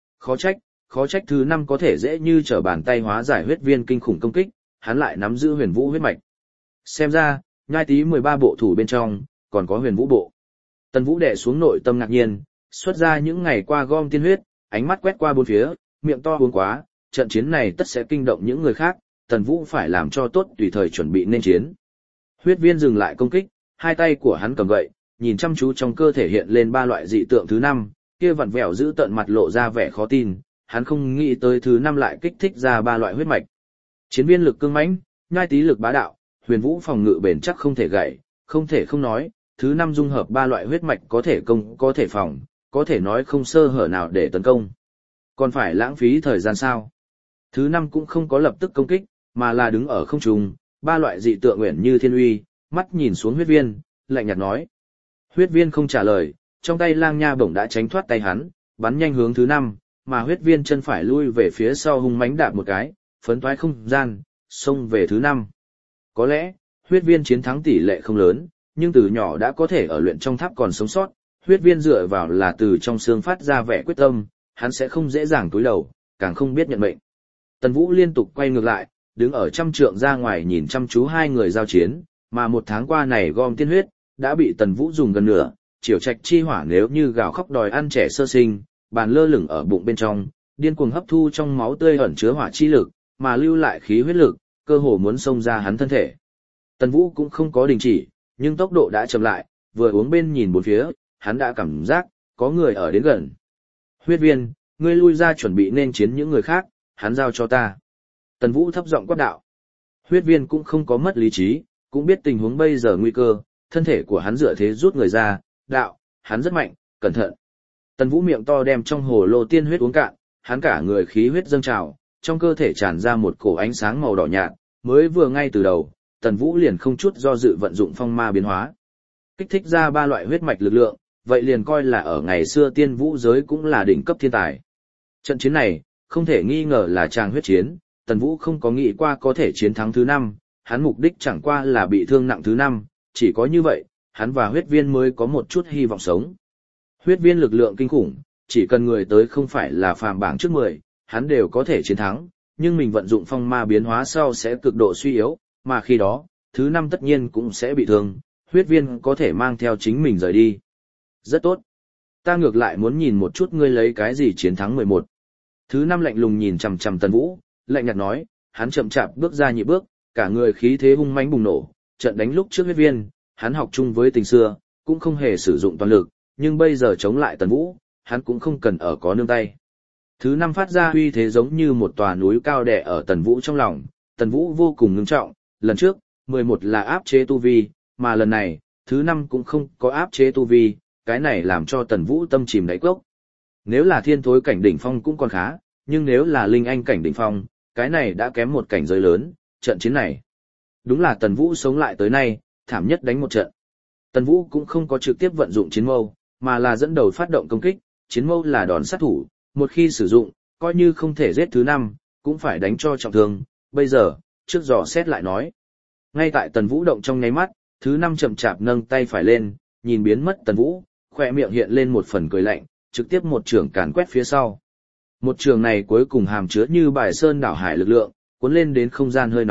Khó trách thứ 5 có thể dễ như trở bàn tay hóa giải huyết viên kinh khủng công kích, hắn lại nắm giữ huyền vũ huyết mạch. Xem ra, nhai tí 13 bộ thủ bên trong, còn có huyền vũ bộ. Tần Vũ đè xuống nội tâm ngạc nhiên, xuất ra những ngày qua gom tiên huyết, ánh mắt quét qua bốn phía, miệng to uống quá, trận chiến này tất sẽ kinh động những người khác, Tần Vũ phải làm cho tốt tùy thời chuẩn bị nên chiến. Huyết viên dừng lại công kích, hai tay của hắn cầm gậy, nhìn chăm chú trong cơ thể hiện lên 3 loại dị tượng thứ 5, kia vặn vẹo giữ tận mặt lộ ra vẻ khó tin, hắn không nghĩ tới thứ 5 lại kích thích ra 3 loại huyết mạch. Chiến viên lực cương mãnh, nhai tí lực bá đạo, huyền vũ phòng ngự bền chắc không thể gãy, không thể không nói, thứ 5 dung hợp 3 loại huyết mạch có thể công, có thể phòng, có thể nói không sơ hở nào để tấn công. Còn phải lãng phí thời gian sao? Thứ 5 cũng không có lập tức công kích, mà là đứng ở không trung, 3 loại dị tượng uyển như thiên uy, mắt nhìn xuống huyết viên, lạnh nhạt nói. Huyết viên không trả lời, trong tay lang nha bổng đã tránh thoát tay hắn, bắn nhanh hướng thứ 5, mà huyết viên chân phải lui về phía sau hung mãnh đạp một cái, phấn toái không gian, xông về thứ 5. Có lẽ, huyết viên chiến thắng tỷ lệ không lớn, nhưng từ nhỏ đã có thể ở luyện trong tháp còn sống sót, huyết viên dựa vào là từ trong xương phát ra vẻ quyết tâm, hắn sẽ không dễ dàng túi đầu, càng không biết nhận mệnh. Tần Vũ liên tục quay ngược lại, đứng ở trăm trượng ra ngoài nhìn chăm chú hai người giao chiến, mà 1 tháng qua này gom tiên huyết, đã bị Tần Vũ dùng gần nửa, chiều trạch chi hỏa nếu như gào khóc đòi ăn trẻ sơ sinh, bàn lơ lửng ở bụng bên trong, điên cuồng hấp thu trong máu tươi ẩn chứa hỏa chi lực, mà lưu lại khí huyết lực, cơ hồ muốn xông ra hắn thân thể. Tần Vũ cũng không có đình chỉ, nhưng tốc độ đã chậm lại, vừa uống bên nhìn bốn phía, hắn đã cảm giác có người ở đến gần. Huyết viên, ngươi lui ra chuẩn bị nên chiến những người khác, hắn giao cho ta. Tần Vũ thấp giọng quát đạo. Huyết viên cũng không có mất lý trí, cũng biết tình huống bây giờ nguy cơ, thân thể của hắn dựa thế rút người ra, đạo, hắn rất mạnh, cẩn thận. Tần Vũ miệng to đem trong hồ lô tiên huyết uống cạn, hắn cả người khí huyết dâng trào, trong cơ thể tràn ra một cổ ánh sáng màu đỏ nhạt, mới vừa ngay từ đầu, Tần Vũ liền không chút do dự vận dụng phong ma biến hóa. Kích thích ra 3 loại huyết mạch lực lượng, vậy liền coi là ở ngày xưa tiên vũ giới cũng là đỉnh cấp thiên tài. Trận chiến này, không thể nghi ngờ là tràng huyết chiến, Tần Vũ không có nghĩ qua có thể chiến thắng thứ 5, hắn mục đích chẳng qua là bị thương nặng thứ 5, chỉ có như vậy, hắn và huyết viên mới có một chút hy vọng sống. Huyết viên lực lượng kinh khủng, chỉ cần người tới không phải là phàm bảng trước 10, hắn đều có thể chiến thắng, nhưng mình vận dụng phong ma biến hóa sau sẽ cực độ suy yếu, mà khi đó, thứ 5 tất nhiên cũng sẽ bị thương, huyết viên có thể mang theo chính mình rời đi. Rất tốt. Ta ngược lại muốn nhìn một chút ngươi lấy cái gì chiến thắng 11. Thứ 5 lạnh lùng nhìn chằm chằm Tần Vũ, lạnh nhạt nói, hắn chậm chạp bước ra nhị bước, cả người khí thế hung mãnh bùng nổ, trận đánh lúc trước huyết viên, hắn học chung với tình xưa, cũng không hề sử dụng toàn lực, nhưng bây giờ chống lại Tần Vũ, hắn cũng không cần ở có nương tay. Thứ 5 phát ra uy thế giống như một tòa núi cao đè ở Tần Vũ trong lòng, Tần Vũ vô cùng ngưng trọng, lần trước, 11 là áp chế tu vi, mà lần này, thứ 5 cũng không có áp chế tu vi, cái này làm cho Tần Vũ tâm chìm đáy cốc. Nếu là thiên thối cảnh đỉnh phong cũng còn khá, nhưng nếu là linh anh cảnh đỉnh phong, cái này đã kém một cảnh giới lớn, trận chiến này. Đúng là Tần Vũ sống lại tới nay, thảm nhất đánh một trận. Tần Vũ cũng không có trực tiếp vận dụng chiến mâu, mà là dẫn đầu phát động công kích, chiến mâu là đòn sát thủ, một khi sử dụng, coi như không thể giết thứ 5, cũng phải đánh cho trọng thương, bây giờ, trước dò xét lại nói. Ngay tại Tần Vũ động trong nháy mắt, thứ 5 chậm chạp nâng tay phải lên, nhìn biến mất Tần Vũ, khỏe miệng hiện lên một phần cười lạnh, trực tiếp một trường càn quét phía sau. Một trường này cuối cùng hàm chứa như bài sơn đảo hải lực lượng, cuốn lên đến không gian hơi nóng,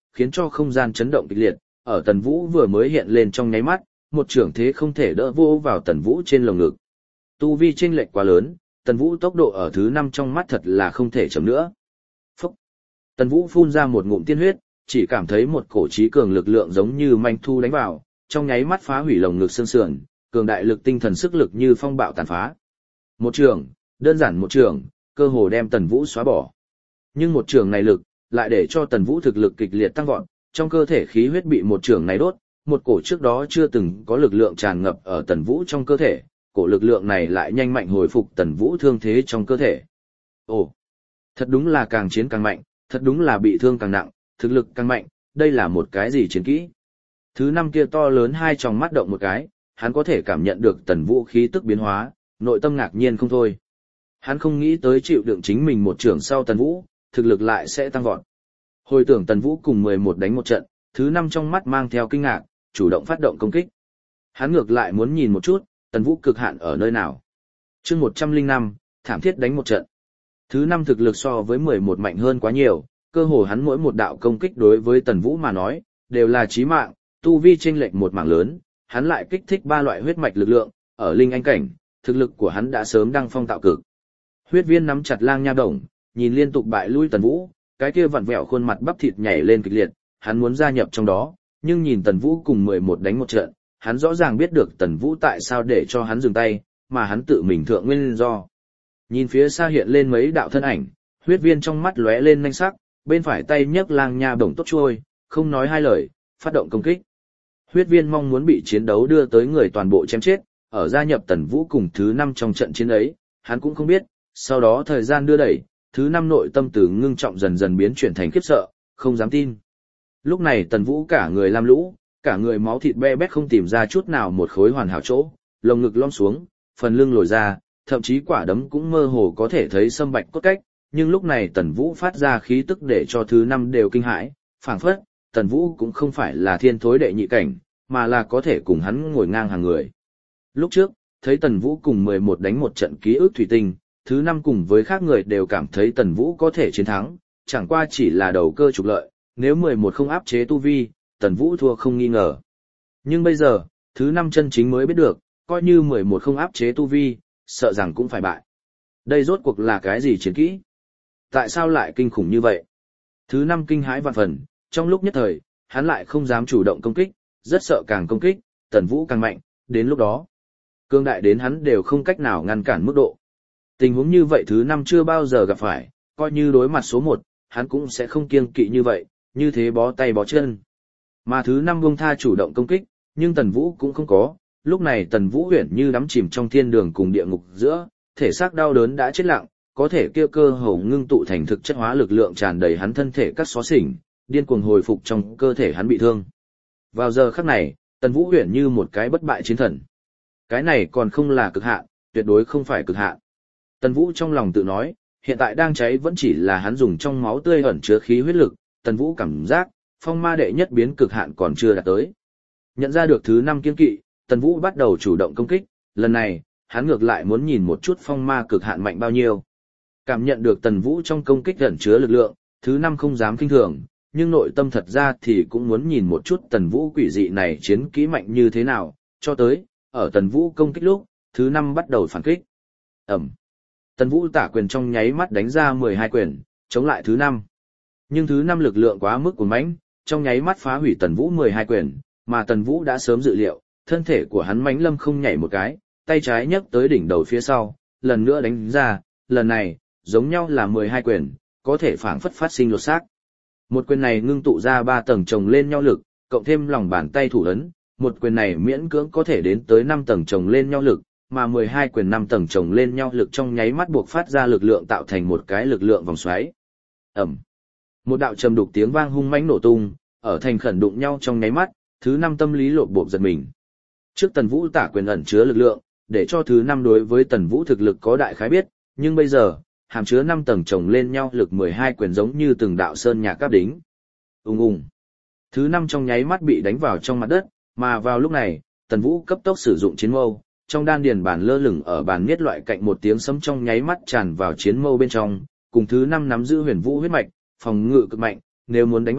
khiến cho không gian chấn động kịch liệt, ở Tần Vũ vừa mới hiện lên trong nháy mắt, một trưởng thế không thể đỡ vô vào Tần Vũ trên lồng ngực. Tu vi chênh lệch quá lớn, Tần Vũ tốc độ ở thứ 5 trong mắt thật là không thể chậm nữa. Phốc. Tần Vũ phun ra một ngụm tiên huyết, chỉ cảm thấy một cổ trí cường lực lượng giống như manh thu đánh vào, trong nháy mắt phá hủy lồng ngực xương sườn, cường đại lực tinh thần sức lực như phong bạo tàn phá. Một trường, đơn giản một trường, cơ hồ đem Tần Vũ xóa bỏ. Nhưng một trường này lực, lại để cho Tần Vũ thực lực kịch liệt tăng vọt, trong cơ thể khí huyết bị một trường này đốt, một cổ trước đó chưa từng có lực lượng tràn ngập ở Tần Vũ trong cơ thể, cổ lực lượng này lại nhanh mạnh hồi phục Tần Vũ thương thế trong cơ thể. Ồ, thật đúng là càng chiến càng mạnh, thật đúng là bị thương càng nặng, thực lực càng mạnh, đây là một cái gì chiến kỹ? Thứ 5 kia to lớn hai tròng mắt động một cái, hắn có thể cảm nhận được Tần Vũ khí tức biến hóa, nội tâm ngạc nhiên không thôi. Hắn không nghĩ tới chịu đựng chính mình một trưởng sau Tần Vũ, thực lực lại sẽ tăng vọt. Hồi tưởng Tần Vũ cùng 11 đánh một trận, thứ 5 trong mắt mang theo kinh ngạc, chủ động phát động công kích. Hắn ngược lại muốn nhìn một chút, Tần Vũ cực hạn ở nơi nào. Chương 105, thảm thiết đánh một trận. Thứ 5 thực lực so với 11 mạnh hơn quá nhiều, cơ hồ hắn mỗi một đạo công kích đối với Tần Vũ mà nói, đều là chí mạng, tu vi chênh lệch một mảng lớn, hắn lại kích thích 3 loại huyết mạch lực lượng, ở linh anh cảnh, thực lực của hắn đã sớm đăng phong tạo cực. Huyết Viên nắm chặt lang nha đồng, nhìn liên tục bại lui Tần Vũ, cái kia vặn vẹo khuôn mặt bắp thịt nhảy lên kịch liệt, hắn muốn gia nhập trong đó, nhưng nhìn Tần Vũ cùng 11 đánh một trận, hắn rõ ràng biết được Tần Vũ tại sao để cho hắn dừng tay, mà hắn tự mình thượng nguyên do. Nhìn phía xa hiện lên mấy đạo thân ảnh, Huyết Viên trong mắt lóe lên nhanh sắc, bên phải tay nhấc lang nha bổng tốt trôi, không nói hai lời, phát động công kích. Huyết Viên mong muốn bị chiến đấu đưa tới người toàn bộ chém chết, ở gia nhập Tần Vũ cùng thứ 5 trong trận chiến ấy, hắn cũng không biết, sau đó thời gian đưa đẩy, thứ 5 nội tâm từ ngưng trọng dần dần biến chuyển thành khiếp sợ, không dám tin. Lúc này Tần Vũ cả người lam lũ, cả người máu thịt be bét không tìm ra chút nào một khối hoàn hảo chỗ, lồng ngực lõm xuống, phần lưng lồi ra, thậm chí quả đấm cũng mơ hồ có thể thấy sâm bạch cốt cách, nhưng lúc này Tần Vũ phát ra khí tức để cho thứ 5 đều kinh hãi, phảng phất, Tần Vũ cũng không phải là thiên thối đệ nhị cảnh, mà là có thể cùng hắn ngồi ngang hàng người. Lúc trước, thấy Tần Vũ cùng 11 đánh một trận ký ức thủy tinh, thứ 5 cùng với khác người đều cảm thấy Tần Vũ có thể chiến thắng, chẳng qua chỉ là đầu cơ trục lợi, nếu 11 không áp chế tu vi, Tần Vũ thua không nghi ngờ. Nhưng bây giờ, thứ 5 chân chính mới biết được, coi như 11 không áp chế tu vi, sợ rằng cũng phải bại. Đây rốt cuộc là cái gì chiến kỹ? Tại sao lại kinh khủng như vậy? Thứ 5 kinh hãi vạn phần, trong lúc nhất thời, hắn lại không dám chủ động công kích, rất sợ càng công kích, Tần Vũ càng mạnh, đến lúc đó, cương đại đến hắn đều không cách nào ngăn cản mức độ. Tình huống như vậy thứ 5 chưa bao giờ gặp phải, coi như đối mặt số 1, hắn cũng sẽ không kiêng kỵ như vậy, như thế bó tay bó chân. Mà thứ 5 buông tha chủ động công kích, nhưng Tần Vũ cũng không có, lúc này Tần Vũ huyền như đắm chìm trong thiên đường cùng địa ngục giữa, thể xác đau đớn đã chết lặng, có thể kia cơ hồ ngưng tụ thành thực chất hóa lực lượng tràn đầy hắn thân thể các xó xỉnh, điên cuồng hồi phục trong cơ thể hắn bị thương. Vào giờ khắc này, Tần Vũ huyền như một cái bất bại chiến thần. Cái này còn không là cực hạn, tuyệt đối không phải cực hạn. Tần Vũ trong lòng tự nói, hiện tại đang cháy vẫn chỉ là hắn dùng trong máu tươi ẩn chứa khí huyết lực, Tần Vũ cảm giác, phong ma đệ nhất biến cực hạn còn chưa đạt tới. Nhận ra được thứ 5 kiên kỵ, Tần Vũ bắt đầu chủ động công kích, lần này, hắn ngược lại muốn nhìn một chút phong ma cực hạn mạnh bao nhiêu. Cảm nhận được Tần Vũ trong công kích ẩn chứa lực lượng, thứ 5 không dám kinh thường, nhưng nội tâm thật ra thì cũng muốn nhìn một chút Tần Vũ quỷ dị này chiến kỹ mạnh như thế nào, cho tới, ở Tần Vũ công kích lúc, thứ 5 bắt đầu phản kích. Ẩm. Tần Vũ tả quyền trong nháy mắt đánh ra 12 quyền, chống lại thứ 5. Nhưng thứ 5 lực lượng quá mức cuồng mãnh, trong nháy mắt phá hủy Tần Vũ 12 quyền, mà Tần Vũ đã sớm dự liệu, thân thể của hắn mãnh lâm không nhảy một cái, tay trái nhấc tới đỉnh đầu phía sau, lần nữa đánh ra, lần này, giống nhau là 12 quyền, có thể phảng phất phát sinh lột xác. Một quyền này ngưng tụ ra 3 tầng chồng lên nhau lực, cộng thêm lòng bàn tay thủ ấn, một quyền này miễn cưỡng có thể đến tới 5 tầng chồng lên nhau lực, mà 12 quyền 5 tầng chồng lên nhau lực trong nháy mắt buộc phát ra lực lượng tạo thành một cái lực lượng vòng xoáy. Ẩm. Một đạo trầm đục tiếng vang hung mãnh nổ tung, ở thành khẩn đụng nhau trong nháy mắt, thứ 5 tâm lý lộp bộp giật mình. Trước Tần Vũ tả quyền ẩn chứa lực lượng, để cho thứ 5 đối với Tần Vũ thực lực có đại khái biết, nhưng bây giờ, hàm chứa 5 tầng chồng lên nhau lực 12 quyền giống như từng đạo sơn nhạc cáp đính. Ùng ùng. Thứ 5 trong nháy mắt bị đánh vào trong mặt đất, mà vào lúc này, Tần Vũ cấp tốc sử dụng chiến mâu, trong đan điền bàn lơ lửng ở bàn miết loại cạnh một tiếng sấm trong nháy mắt tràn vào chiến mâu bên trong, cùng thứ 5 nắm giữ huyền vũ huyết mạch, phòng ngự cực mạnh, nếu muốn đánh bại,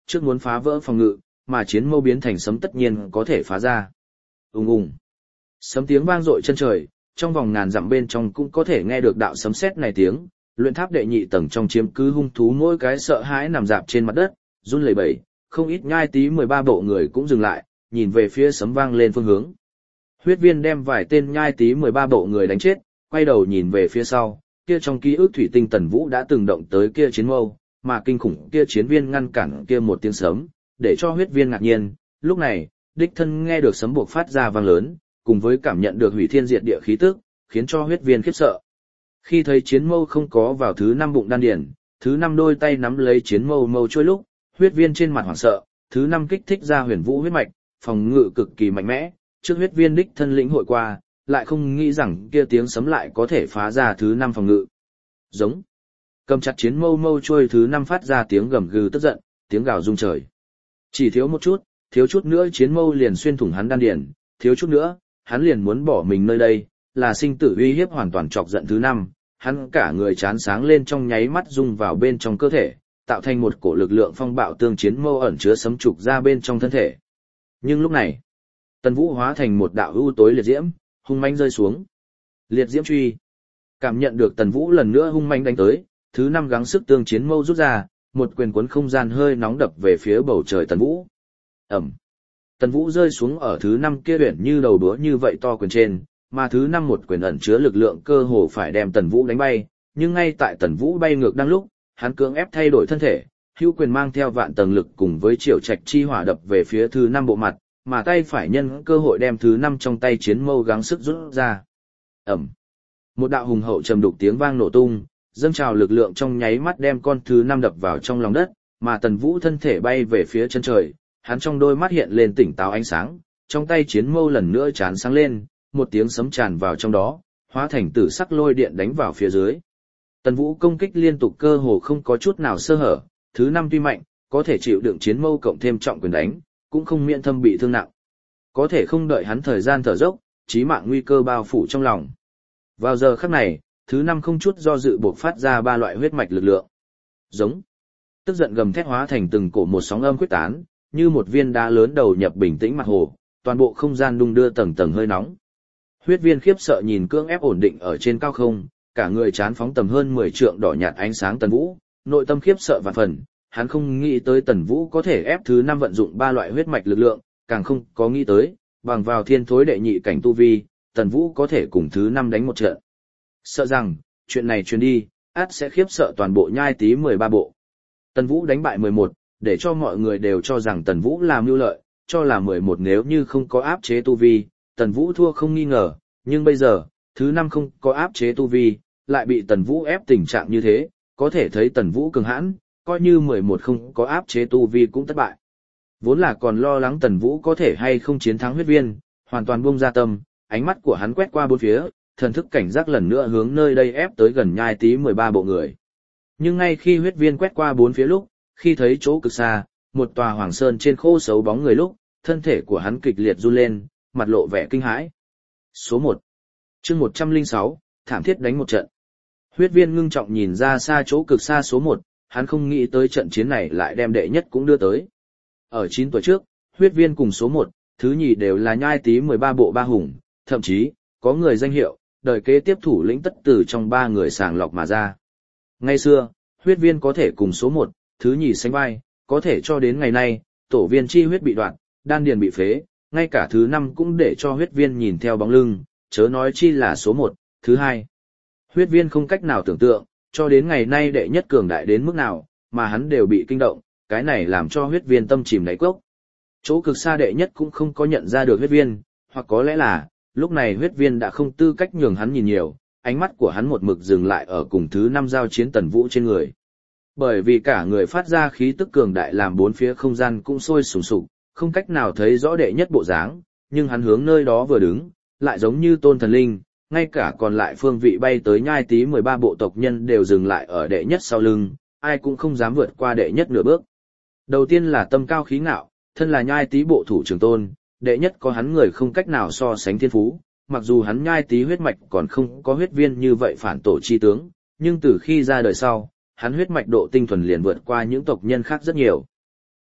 trước muốn phá vỡ phòng ngự, mà chiến mâu biến thành sấm tất nhiên có thể phá ra. Ùng ùng. Sấm tiếng vang dội chân trời, trong vòng ngàn dặm bên trong cũng có thể nghe được đạo sấm sét này tiếng. Luyện tháp đệ nhị tầng trong chiếm cứ hung thú mỗi cái sợ hãi nằm dạp trên mặt đất, run lẩy bẩy, không ít nhai tí 13 bộ người cũng dừng lại, nhìn về phía sấm vang lên phương hướng. Huyết viên đem vài tên nhai tí 13 bộ người đánh chết, quay đầu nhìn về phía sau, kia trong ký ức thủy tinh Tần Vũ đã từng động tới kia chiến mâu, mà kinh khủng kia chiến viên ngăn cản kia một tiếng sấm, để cho huyết viên ngạc nhiên. Lúc này, đích thân nghe được sấm buộc phát ra vang lớn, cùng với cảm nhận được hủy thiên diệt địa khí tức, khiến cho huyết viên khiếp sợ. Khi thấy chiến mâu không có vào thứ 5 bụng đan điển, thứ 5 đôi tay nắm lấy chiến mâu mâu trôi lúc, huyết viên trên mặt hoảng sợ, thứ 5 kích thích ra huyền vũ huyết mạch, phòng ngự cực kỳ mạnh mẽ, trước huyết viên đích thân lĩnh hội qua, lại không nghĩ rằng kia tiếng sấm lại có thể phá ra thứ 5 phòng ngự. Giống. Cầm chặt chiến mâu mâu trôi thứ 5 phát ra tiếng gầm gừ tức giận, tiếng gào rung trời. Chỉ thiếu một chút, thiếu chút nữa chiến mâu liền xuyên thủng hắn đan điển, thiếu chút nữa, hắn liền muốn bỏ mình nơi đây, là sinh tử uy hiếp hoàn toàn chọc giận thứ 5, hắn cả người chán sáng lên trong nháy mắt rung vào bên trong cơ thể, tạo thành một cổ lực lượng phong bạo tương chiến mâu ẩn chứa sấm trục ra bên trong thân thể. Nhưng lúc này, Tần Vũ hóa thành một đạo u tối liệt diễm, hung mãnh rơi xuống. Liệt diễm truy. Cảm nhận được Tần Vũ lần nữa hung mãnh đánh tới, thứ 5 gắng sức tương chiến mâu rút ra, một quyền cuốn không gian hơi nóng đập về phía bầu trời Tần Vũ. Ầm. Tần Vũ rơi xuống ở thứ 5 kia uyển như đầu đũa như vậy to quyền trên, mà thứ 5 một quyền ẩn chứa lực lượng cơ hồ phải đem Tần Vũ đánh bay, nhưng ngay tại Tần Vũ bay ngược đang lúc, hắn cưỡng ép thay đổi thân thể, hữu quyền mang theo vạn tầng lực cùng với triều trạch chi hỏa đập về phía thứ 5 bộ mặt, mà tay phải nhân cơ hội đem thứ 5 trong tay chiến mâu gắng sức rút ra. Ầm. Một đạo hùng hậu trầm đục tiếng vang nổ tung, dâng trào lực lượng trong nháy mắt đem con thứ 5 đập vào trong lòng đất, mà Tần Vũ thân thể bay về phía chân trời, hắn trong đôi mắt hiện lên tỉnh táo ánh sáng, trong tay chiến mâu lần nữa chán sáng lên, một tiếng sấm tràn vào trong đó, hóa thành tử sắc lôi điện đánh vào phía dưới. Tần Vũ công kích liên tục cơ hồ không có chút nào sơ hở, thứ 5 tuy mạnh, có thể chịu đựng chiến mâu cộng thêm trọng quyền đánh, cũng không miễn thâm bị thương nặng. Có thể không đợi hắn thời gian thở dốc, chí mạng nguy cơ bao phủ trong lòng. Vào giờ khắc này, thứ 5 không chút do dự buộc phát ra 3 loại huyết mạch lực lượng. Giống. Tức giận gầm thét hóa thành từng cổ một sóng âm quyết tán, như một viên đá lớn đầu nhập bình tĩnh mặt hồ, toàn bộ không gian đung đưa tầng tầng hơi nóng. Huyết viên khiếp sợ nhìn cưỡng ép ổn định ở trên cao không, cả người chán phóng tầm hơn 10 trượng đỏ nhạt ánh sáng Tần Vũ, nội tâm khiếp sợ vạn phần, hắn không nghĩ tới Tần Vũ có thể ép thứ 5 vận dụng 3 loại huyết mạch lực lượng, càng không có nghĩ tới, bằng vào thiên thối đệ nhị cảnh tu vi, Tần Vũ có thể cùng thứ 5 đánh một trận. Sợ rằng, chuyện này truyền đi, át sẽ khiếp sợ toàn bộ nhai tí 13 bộ. Tần Vũ đánh bại 11, để cho mọi người đều cho rằng Tần Vũ làm mưu lợi, cho là 11 nếu như không có áp chế tu vi, Tần Vũ thua không nghi ngờ, nhưng bây giờ, thứ 5 không có áp chế tu vi, lại bị Tần Vũ ép tình trạng như thế, có thể thấy Tần Vũ cường hãn, coi như 11 không có áp chế tu vi cũng thất bại. Vốn là còn lo lắng Tần Vũ có thể hay không chiến thắng huyết viên, hoàn toàn buông ra tâm, ánh mắt của hắn quét qua bốn phía, thần thức cảnh giác lần nữa hướng nơi đây ép tới gần nhai tí 13 bộ người. Nhưng ngay khi huyết viên quét qua bốn phía lúc, khi thấy chỗ cực xa, một tòa hoàng sơn trên khô xấu bóng người lúc, thân thể của hắn kịch liệt run lên, mặt lộ vẻ kinh hãi. Số 1. Chương 106, thảm thiết đánh một trận. Huyết viên ngưng trọng nhìn ra xa chỗ cực xa số 1, hắn không nghĩ tới trận chiến này lại đem đệ nhất cũng đưa tới. Ở 9 tuổi trước, huyết viên cùng số 1, thứ nhì đều là nhai tí 13 bộ ba hùng, thậm chí, có người danh hiệu, đời kế tiếp thủ lĩnh tất từ trong 3 người sàng lọc mà ra. Ngày xưa, huyết viên có thể cùng số 1, thứ nhì sánh vai, có thể cho đến ngày nay, tổ viên chi huyết bị đoạn, đan điền bị phế, ngay cả thứ 5 cũng để cho huyết viên nhìn theo bóng lưng, chớ nói chi là số 1, thứ 2. Huyết viên không cách nào tưởng tượng, cho đến ngày nay đệ nhất cường đại đến mức nào, mà hắn đều bị kinh động, cái này làm cho huyết viên tâm chìm đáy cốc. Chỗ cực xa đệ nhất cũng không có nhận ra được huyết viên, hoặc có lẽ là, lúc này huyết viên đã không tư cách nhường hắn nhìn nhiều, ánh mắt của hắn một mực dừng lại ở cùng thứ 5 giao chiến Tần Vũ trên người. Bởi vì cả người phát ra khí tức cường đại làm bốn phía không gian cũng sôi sùng sục, không cách nào thấy rõ đệ nhất bộ dáng, nhưng hắn hướng nơi đó vừa đứng, lại giống như tôn thần linh, ngay cả còn lại phương vị bay tới nhai tí 13 bộ tộc nhân đều dừng lại ở đệ nhất sau lưng, ai cũng không dám vượt qua đệ nhất nửa bước. Đầu tiên là tâm cao khí ngạo, thân là nhai tí bộ thủ trưởng tôn, đệ nhất có hắn người không cách nào so sánh thiên phú, mặc dù hắn nhai tí huyết mạch còn không có huyết viên như vậy phản tổ chi tướng, nhưng từ khi ra đời sau, hắn huyết mạch độ tinh thuần liền vượt qua những tộc nhân khác rất nhiều.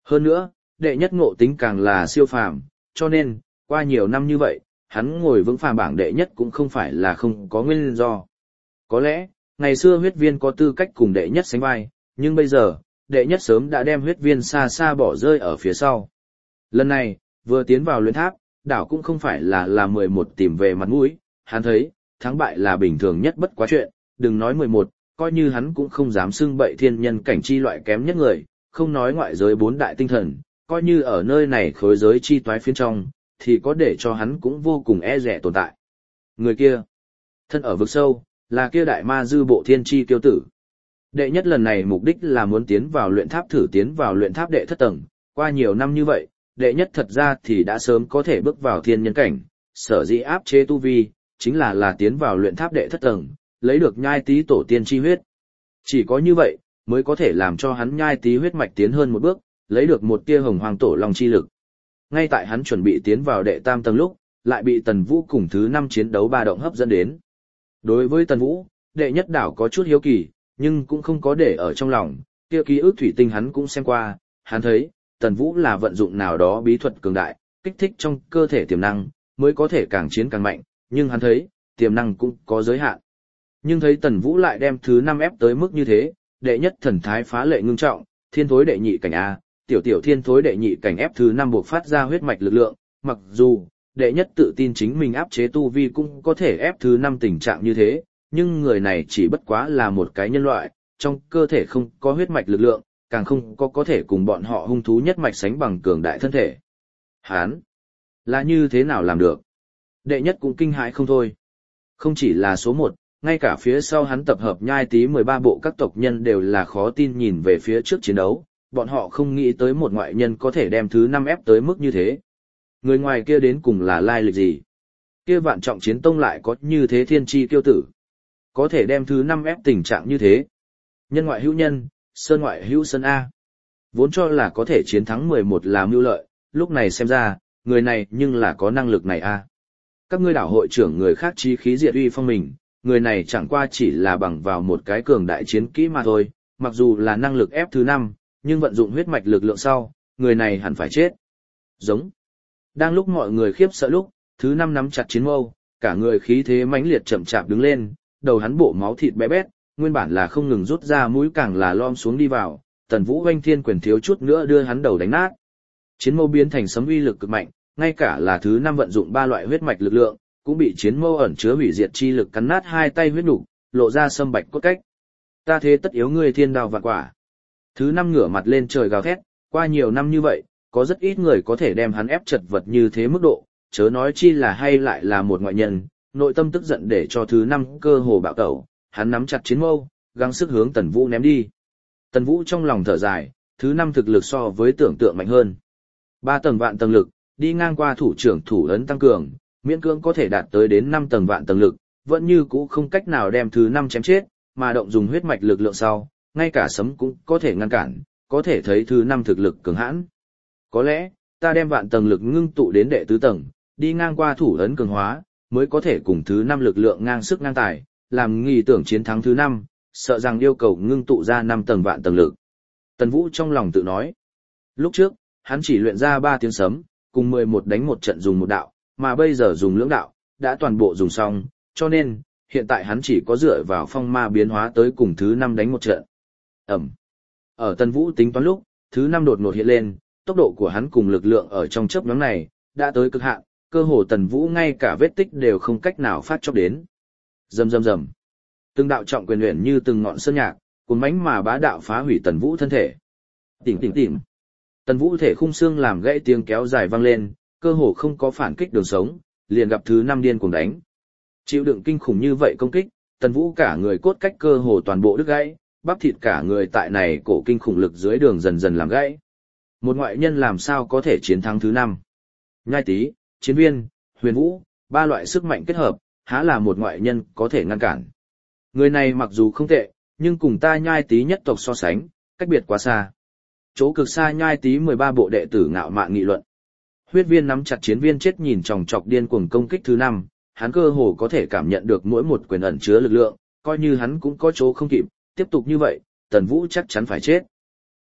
Hơn nữa, đệ nhất ngộ tính càng là siêu phàm, cho nên, qua nhiều năm như vậy, hắn ngồi vững phàm bảng đệ nhất cũng không phải là không có nguyên do. Có lẽ, ngày xưa huyết viên có tư cách cùng đệ nhất sánh vai, nhưng bây giờ, đệ nhất sớm đã đem huyết viên xa xa bỏ rơi ở phía sau. Lần này, vừa tiến vào luyện tháp, đảo cũng không phải là 11 tìm về mặt mũi, hắn thấy, thắng bại là bình thường nhất bất quá chuyện, đừng nói 11, coi như hắn cũng không dám xưng bậy thiên nhân cảnh chi loại kém nhất người, không nói ngoại giới 4 đại tinh thần, coi như ở nơi này khối giới chi toái phiến trong, thì có để cho hắn cũng vô cùng e rẻ tồn tại. Người kia, thân ở vực sâu, là kia đại ma dư bộ thiên chi kiêu tử. Đệ nhất lần này mục đích là muốn tiến vào luyện tháp thử tiến vào luyện tháp đệ thất tầng, qua nhiều năm như vậy, đệ nhất thật ra thì đã sớm có thể bước vào thiên nhân cảnh, sở dĩ áp chế tu vi, chính là tiến vào luyện tháp đệ thất tầng, lấy được nhai tí tổ tiên chi huyết. Chỉ có như vậy, mới có thể làm cho hắn nhai tí huyết mạch tiến hơn một bước, lấy được một tia hồng hoàng tổ long chi lực. Ngay tại hắn chuẩn bị tiến vào đệ tam tầng lúc, lại bị Tần Vũ cùng thứ 5 chiến đấu ba động hấp dẫn đến. Đối với Tần Vũ, đệ nhất đảo có chút hiếu kỳ, nhưng cũng không có để ở trong lòng, kia ký ức thủy tinh hắn cũng xem qua, hắn thấy, Tần Vũ là vận dụng nào đó bí thuật cường đại, kích thích trong cơ thể tiềm năng, mới có thể càng chiến càng mạnh, nhưng hắn thấy, tiềm năng cũng có giới hạn. Nhưng thấy Tần Vũ lại đem thứ 5 ép tới mức như thế, đệ nhất thần thái phá lệ ngưng trọng, thiên thối đệ nhị cảnh A, tiểu thiên thối đệ nhị cảnh ép thứ 5 buộc phát ra huyết mạch lực lượng, mặc dù, đệ nhất tự tin chính mình áp chế tu vi cũng có thể ép thứ 5 tình trạng như thế, nhưng người này chỉ bất quá là một cái nhân loại, trong cơ thể không có huyết mạch lực lượng, càng không có thể cùng bọn họ hung thú nhất mạch sánh bằng cường đại thân thể. Hán, là như thế nào làm được? Đệ nhất cũng kinh hãi không thôi. Không chỉ là số 1, ngay cả phía sau hắn tập hợp nhai tí 13 bộ các tộc nhân đều là khó tin nhìn về phía trước chiến đấu, bọn họ không nghĩ tới một ngoại nhân có thể đem thứ 5 ép tới mức như thế. Người ngoài kia đến cùng là lai lịch gì? Kia vạn trọng chiến tông lại có như thế thiên chi kiêu tử. Có thể đem thứ 5 ép tình trạng như thế. Nhân ngoại hữu nhân, sơn ngoại hữu sơn A. Vốn cho là có thể chiến thắng 11 là mưu lợi, lúc này xem ra, người này nhưng là có năng lực này A. Các ngươi đảo hội trưởng người khác chí khí diệt uy phong mình, người này chẳng qua chỉ là bằng vào một cái cường đại chiến kỹ mà thôi, mặc dù là năng lực ép thứ 5, nhưng vận dụng huyết mạch lực lượng sau, người này hẳn phải chết. Giống. Đang lúc mọi người khiếp sợ lúc, thứ 5 nắm chặt chiến mâu, cả người khí thế mãnh liệt chậm chạp đứng lên, đầu hắn bộ máu thịt bé bét, nguyên bản là không ngừng rút ra mũi càng là lom xuống đi vào, Tần Vũ oanh thiên quyền thiếu chút nữa đưa hắn đầu đánh nát. Chiến mâu biến thành sấm uy lực cực mạnh, ngay cả là thứ 5 vận dụng 3 loại huyết mạch lực lượng, cũng bị chiến mâu ẩn chứa hủy diệt chi lực cắn nát hai tay huyết nục, lộ ra sâm bạch cốt cách. Ta thế tất yếu ngươi thiên đao vạn quả. Thứ 5 ngửa mặt lên trời gào thét, qua nhiều năm như vậy, có rất ít người có thể đem hắn ép chật vật như thế mức độ, chớ nói chi là hay lại là một ngoại nhân, nội tâm tức giận để cho thứ 5 cơ hồ bạo tẩu, hắn nắm chặt chiến mâu, gắng sức hướng Tần Vũ ném đi. Tần Vũ trong lòng thở dài, thứ 5 thực lực so với tưởng tượng mạnh hơn. 3 tầng vạn tầng lực, đi ngang qua thủ trưởng thủ ấn tăng cường, miễn cưỡng có thể đạt tới đến 5 tầng vạn tầng lực, vẫn như cũ không cách nào đem thứ 5 chém chết, mà động dùng huyết mạch lực lượng sau, ngay cả sấm cũng có thể ngăn cản, có thể thấy thứ 5 thực lực cường hãn. Có lẽ, ta đem vạn tầng lực ngưng tụ đến đệ tứ tầng, đi ngang qua thủ ấn cường hóa, mới có thể cùng thứ 5 lực lượng ngang sức ngang tài, làm nghi tưởng chiến thắng thứ 5, sợ rằng yêu cầu ngưng tụ ra 5 tầng vạn tầng lực. Tần Vũ trong lòng tự nói. Lúc trước, hắn chỉ luyện ra 3 tiếng sấm, cùng 11 đánh một trận dùng một đạo, mà bây giờ dùng lưỡng đạo, đã toàn bộ dùng xong, cho nên, hiện tại hắn chỉ có dựa vào phong ma biến hóa tới cùng thứ 5 đánh một trận. Ẩm. Ở Tần Vũ tính toán lúc, thứ 5 đột ngột hiện lên, tốc độ của hắn cùng lực lượng ở trong chớp nhoáng này, đã tới cực hạn, cơ hồ Tần Vũ ngay cả vết tích đều không cách nào phát chốc đến. Rầm rầm rầm. Từng đạo trọng quyền luyện như từng ngọn sơn nhạc, cuốn mãnh mà bá đạo phá hủy Tần Vũ thân thể. Tỉnh tỉnh tỉnh. Tần Vũ thể khung xương làm gãy tiếng kéo dài vang lên, cơ hồ không có phản kích đường sống, liền gặp thứ 5 điên cuồng đánh. Chịu đựng kinh khủng như vậy công kích, Tần Vũ cả người cốt cách cơ hồ toàn bộ đứt gãy, bắp thịt cả người tại này cổ kinh khủng lực dưới đường dần dần làm gãy. Một ngoại nhân làm sao có thể chiến thắng thứ 5? Nhai Tý, Chiến Viên, Huyền Vũ, 3 loại sức mạnh kết hợp, há là một ngoại nhân có thể ngăn cản. Người này mặc dù không tệ, nhưng cùng ta Nhai Tý nhất tộc so sánh, cách biệt quá xa. Chỗ cực xa Nhai Tý 13 bộ đệ tử ngạo mạn nghị luận. Huyết Viên nắm chặt Chiến Viên chết nhìn chòng chọc điên cuồng công kích thứ 5, hắn cơ hồ có thể cảm nhận được mỗi một quyền ẩn chứa lực lượng, coi như hắn cũng có chỗ không kịp, tiếp tục như vậy, Tần Vũ chắc chắn phải chết.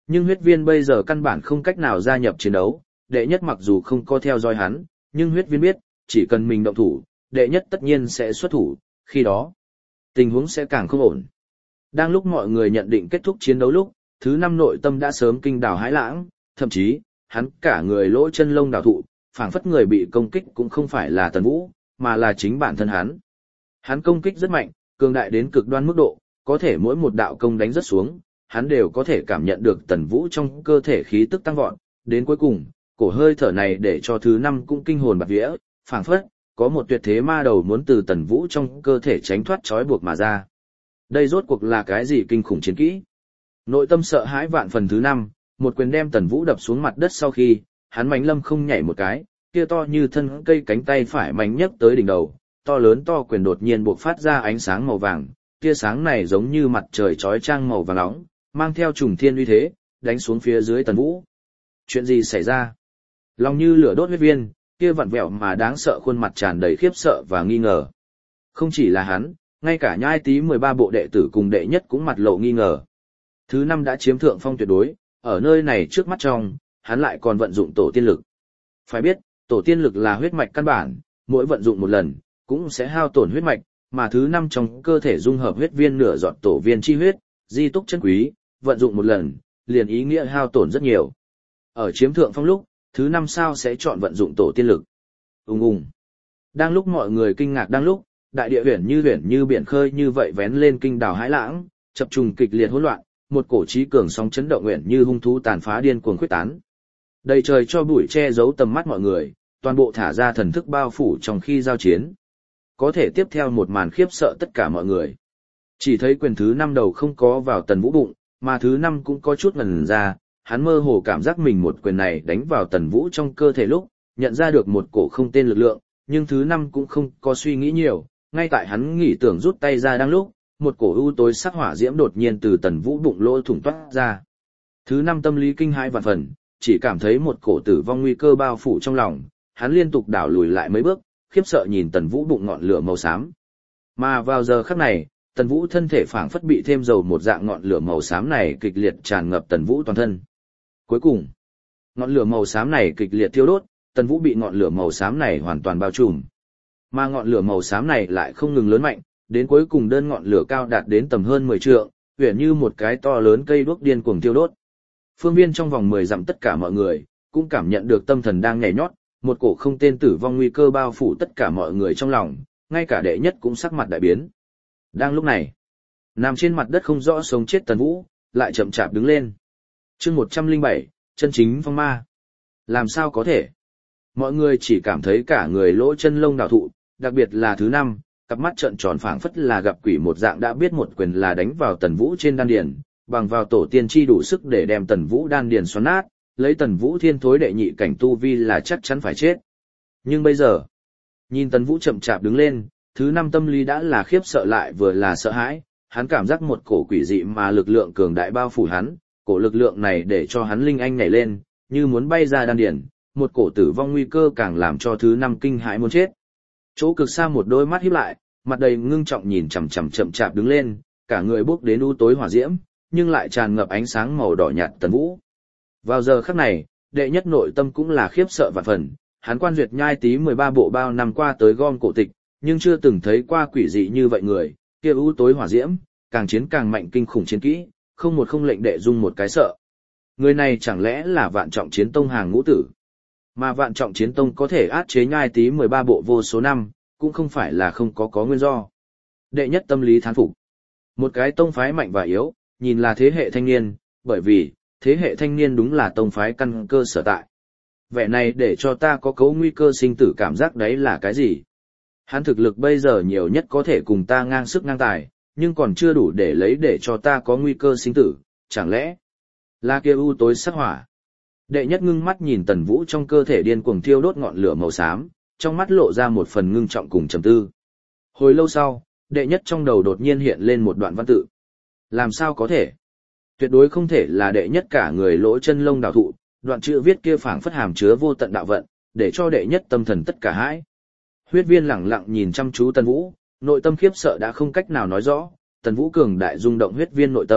Nhưng huyết viên bây giờ căn bản không cách nào gia nhập chiến đấu, đệ nhất mặc dù không có theo dõi hắn, nhưng huyết viên biết, chỉ cần mình động thủ, đệ nhất tất nhiên sẽ xuất thủ, khi đó, tình huống sẽ càng không ổn. Đang lúc mọi người nhận định kết thúc chiến đấu lúc, thứ 5 nội tâm đã sớm kinh đảo hãi lãng, thậm chí, hắn cả người lỗ chân lông đào thụ, phảng phất người bị công kích cũng không phải là Tần Vũ, mà là chính bản thân hắn. Hắn công kích rất mạnh, cường đại đến cực đoan mức độ, có thể mỗi một đạo công đánh rất xuống, hắn đều có thể cảm nhận được Tần Vũ trong cơ thể khí tức tăng vọt, đến cuối cùng, cổ hơi thở này để cho thứ 5 cũng kinh hồn bạt vía, phảng phất có một tuyệt thế ma đầu muốn từ Tần Vũ trong cơ thể tránh thoát trói buộc mà ra. Đây rốt cuộc là cái gì kinh khủng chiến kỹ? Nội tâm sợ hãi vạn phần thứ 5, một quyền đem Tần Vũ đập xuống mặt đất sau khi, hắn mánh lâm không nhảy một cái, kia to như thân cây cánh tay phải mánh nhấc tới đỉnh đầu, to lớn to quyền đột nhiên bộc phát ra ánh sáng màu vàng, tia sáng này giống như mặt trời chói chang màu vàng nóng, mang theo trùng thiên uy thế, đánh xuống phía dưới Tần Vũ. Chuyện gì xảy ra? Lòng như lửa đốt huyết viên, kia vặn vẹo mà đáng sợ khuôn mặt tràn đầy khiếp sợ và nghi ngờ. Không chỉ là hắn, ngay cả Nhai Tý 13 bộ đệ tử cùng đệ nhất cũng mặt lộ nghi ngờ. Thứ 5 đã chiếm thượng phong tuyệt đối, ở nơi này trước mắt trong, hắn lại còn vận dụng tổ tiên lực. Phải biết, tổ tiên lực là huyết mạch căn bản, mỗi vận dụng một lần, cũng sẽ hao tổn huyết mạch, mà thứ 5 trong cơ thể dung hợp huyết viên nửa giọt tổ viên chi huyết, di túc chân quý, vận dụng một lần, liền ý nghĩa hao tổn rất nhiều. Ở chiếm thượng phong lúc, thứ 5 sao sẽ chọn vận dụng tổ tiên lực. Ùng ùng. Đang lúc mọi người kinh ngạc đang lúc, đại địa huyền như biển khơi như vậy vén lên kinh đảo hãi lãng, chập trùng kịch liệt hỗn loạn, một cổ chí cường sóng chấn động huyền như hung thú tàn phá điên cuồng khuếch tán. Đầy trời cho bụi che giấu tầm mắt mọi người, toàn bộ thả ra thần thức bao phủ trong khi giao chiến. Có thể tiếp theo một màn khiếp sợ tất cả mọi người. Chỉ thấy quyền thứ 5 đầu không có vào Tần Vũ bụng, mà thứ 5 cũng có chút ngần ra, hắn mơ hồ cảm giác mình một quyền này đánh vào Tần Vũ trong cơ thể lúc, nhận ra được một cổ không tên lực lượng, nhưng thứ 5 cũng không có suy nghĩ nhiều, ngay tại hắn nghĩ tưởng rút tay ra đang lúc, một cổ u tối sắc hỏa diễm đột nhiên từ Tần Vũ bụng lỗ thủng toát ra. Thứ 5 tâm lý kinh hãi vạn phần, chỉ cảm thấy một cổ tử vong nguy cơ bao phủ trong lòng, hắn liên tục đảo lùi lại mấy bước, khiếp sợ nhìn Tần Vũ bụng ngọn lửa màu xám. Mà vào giờ khắc này, Tần Vũ thân thể phảng phất bị thêm dầu một dạng ngọn lửa màu xám này kịch liệt tràn ngập Tần Vũ toàn thân. Cuối cùng, ngọn lửa màu xám này kịch liệt thiêu đốt, Tần Vũ bị ngọn lửa màu xám này hoàn toàn bao trùm. Mà ngọn lửa màu xám này lại không ngừng lớn mạnh, đến cuối cùng đơn ngọn lửa cao đạt đến tầm hơn 10 trượng, huyền như một cái to lớn cây đuốc điên cuồng thiêu đốt. Phương viên trong vòng 10 dặm tất cả mọi người cũng cảm nhận được tâm thần đang nhảy nhót, một cổ không tên tử vong nguy cơ bao phủ tất cả mọi người trong lòng, ngay cả đệ nhất cũng sắc mặt đại biến. Đang lúc này, nằm trên mặt đất không rõ sống chết Tần Vũ lại chậm chạp đứng lên. Chương 107, chân chính phong ma. Làm sao có thể? Mọi người chỉ cảm thấy cả người lỗ chân lông đào thụ, đặc biệt là thứ 5, cặp mắt trợn tròn phảng phất là gặp quỷ một dạng đã biết một quyền là đánh vào Tần Vũ trên đan điền, bằng vào tổ tiên chi đủ sức để đem Tần Vũ đan điền xoắn nát, lấy Tần Vũ thiên thối đệ nhị cảnh tu vi là chắc chắn phải chết. Nhưng bây giờ, nhìn Tần Vũ chậm chạp đứng lên, thứ 5 tâm lý đã là khiếp sợ lại vừa là sợ hãi, hắn cảm giác một cổ quỷ dị mà lực lượng cường đại bao phủ hắn, cổ lực lượng này để cho hắn linh anh nhảy lên, như muốn bay ra đan điền, một cổ tử vong nguy cơ càng làm cho thứ 5 kinh hãi muốn chết. Chỗ cực xa một đôi mắt híp lại, mặt đầy ngưng trọng nhìn chằm chằm chậm chạp đứng lên, cả người bốc đến u tối hỏa diễm, nhưng lại tràn ngập ánh sáng màu đỏ nhạt Tần Vũ. Vào giờ khắc này, đệ nhất nội tâm cũng là khiếp sợ vạn phần, hắn quan duyệt Nhai Tý 13 bộ bao năm qua tới gom cổ tịch, nhưng chưa từng thấy qua quỷ dị như vậy người, kia u tối hỏa diễm, càng chiến càng mạnh kinh khủng chiến kỹ, không một không lệnh đệ dung một cái sợ. Người này chẳng lẽ là Vạn Trọng Chiến Tông hàng ngũ tử? Mà Vạn Trọng Chiến Tông có thể át chế Nhai Tý 13 bộ vô số năm, cũng không phải là không có nguyên do. Đệ nhất tâm lý thán phục. Một cái tông phái mạnh và yếu, nhìn là thế hệ thanh niên, bởi vì, thế hệ thanh niên đúng là tông phái căn cơ sở tại. Vẻ này để cho ta có cấu nguy cơ sinh tử cảm giác đấy là cái gì? Hắn thực lực bây giờ nhiều nhất có thể cùng ta ngang sức ngang tài, nhưng còn chưa đủ để lấy để cho ta có nguy cơ sinh tử, chẳng lẽ là kia u tối sắc hỏa? Đệ nhất ngưng mắt nhìn Tần Vũ trong cơ thể điên cuồng thiêu đốt ngọn lửa màu xám, trong mắt lộ ra một phần ngưng trọng cùng trầm tư. Hồi lâu sau, đệ nhất trong đầu đột nhiên hiện lên một đoạn văn tự. Làm sao có thể? Tuyệt đối không thể là đệ nhất cả người lỗ chân lông đào thụ, đoạn chữ viết kia phảng phất hàm chứa vô tận đạo vận, để cho đệ nhất tâm thần tất cả hãi. Huyết viên lẳng lặng nhìn chăm chú Tần Vũ, nội tâm khiếp sợ đã không cách nào nói rõ, Tần Vũ cường đại rung động huyết viên nội tâm,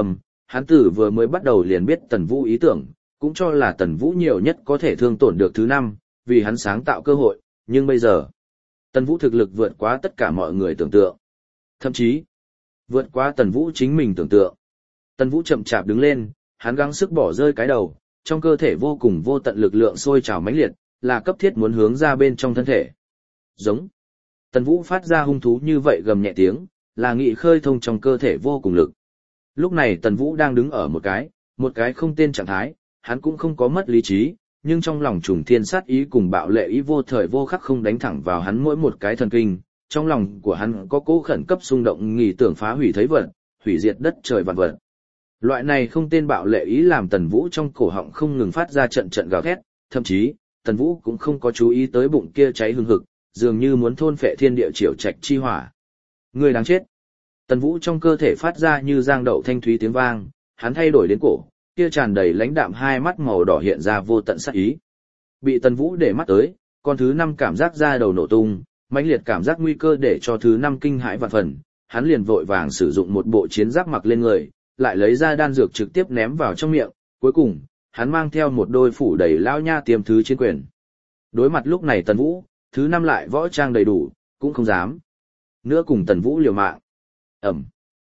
hắn tử vừa mới bắt đầu liền biết Tần Vũ ý tưởng, cũng cho là Tần Vũ nhiều nhất có thể thương tổn được thứ 5, vì hắn sáng tạo cơ hội, nhưng bây giờ, Tần Vũ thực lực vượt quá tất cả mọi người tưởng tượng. Thậm chí, vượt qua Tần Vũ chính mình tưởng tượng. Tần Vũ chậm chạp đứng lên, hắn gắng sức bỏ rơi cái đầu, trong cơ thể vô cùng vô tận lực lượng sôi trào mãnh liệt, là cấp thiết muốn hướng ra bên trong thân thể. Giống. Tần Vũ phát ra hung thú như vậy gầm nhẹ tiếng, là nghị khơi thông trong cơ thể vô cùng lực. Lúc này Tần Vũ đang đứng ở một cái không tên trạng thái, hắn cũng không có mất lý trí, nhưng trong lòng trùng thiên sát ý cùng bạo lệ ý vô thời vô khắc không đánh thẳng vào hắn mỗi một cái thần kinh, trong lòng của hắn có cố khẩn cấp xung động nghỉ tưởng phá hủy thấy vật, hủy diệt đất trời vạn vật. Loại này không tên bạo lệ ý làm Tần Vũ trong cổ họng không ngừng phát ra trận trận gào thét, thậm chí, Tần Vũ cũng không có chú ý tới bụng kia cháy hừng hực, dường như muốn thôn phệ thiên địa triều trạch chi hỏa. Người đáng chết. Tần Vũ trong cơ thể phát ra như giang đậu thanh thúy tiếng vang, hắn thay đổi đến cổ, kia tràn đầy lãnh đạm hai mắt màu đỏ hiện ra vô tận sát ý. Bị Tần Vũ để mắt tới, con thứ 5 cảm giác ra đầu nổ tung, mãnh liệt cảm giác nguy cơ để cho thứ 5 kinh hãi vạn phần, hắn liền vội vàng sử dụng một bộ chiến giáp mặc lên người, lại lấy ra đan dược trực tiếp ném vào trong miệng, cuối cùng, hắn mang theo một đôi phủ đầy lao nha tiêm thứ chiến quyền. Đối mặt lúc này Tần Vũ, thứ 5 lại võ trang đầy đủ, cũng không dám nữa cùng Tần Vũ liều mạng. Ẩm.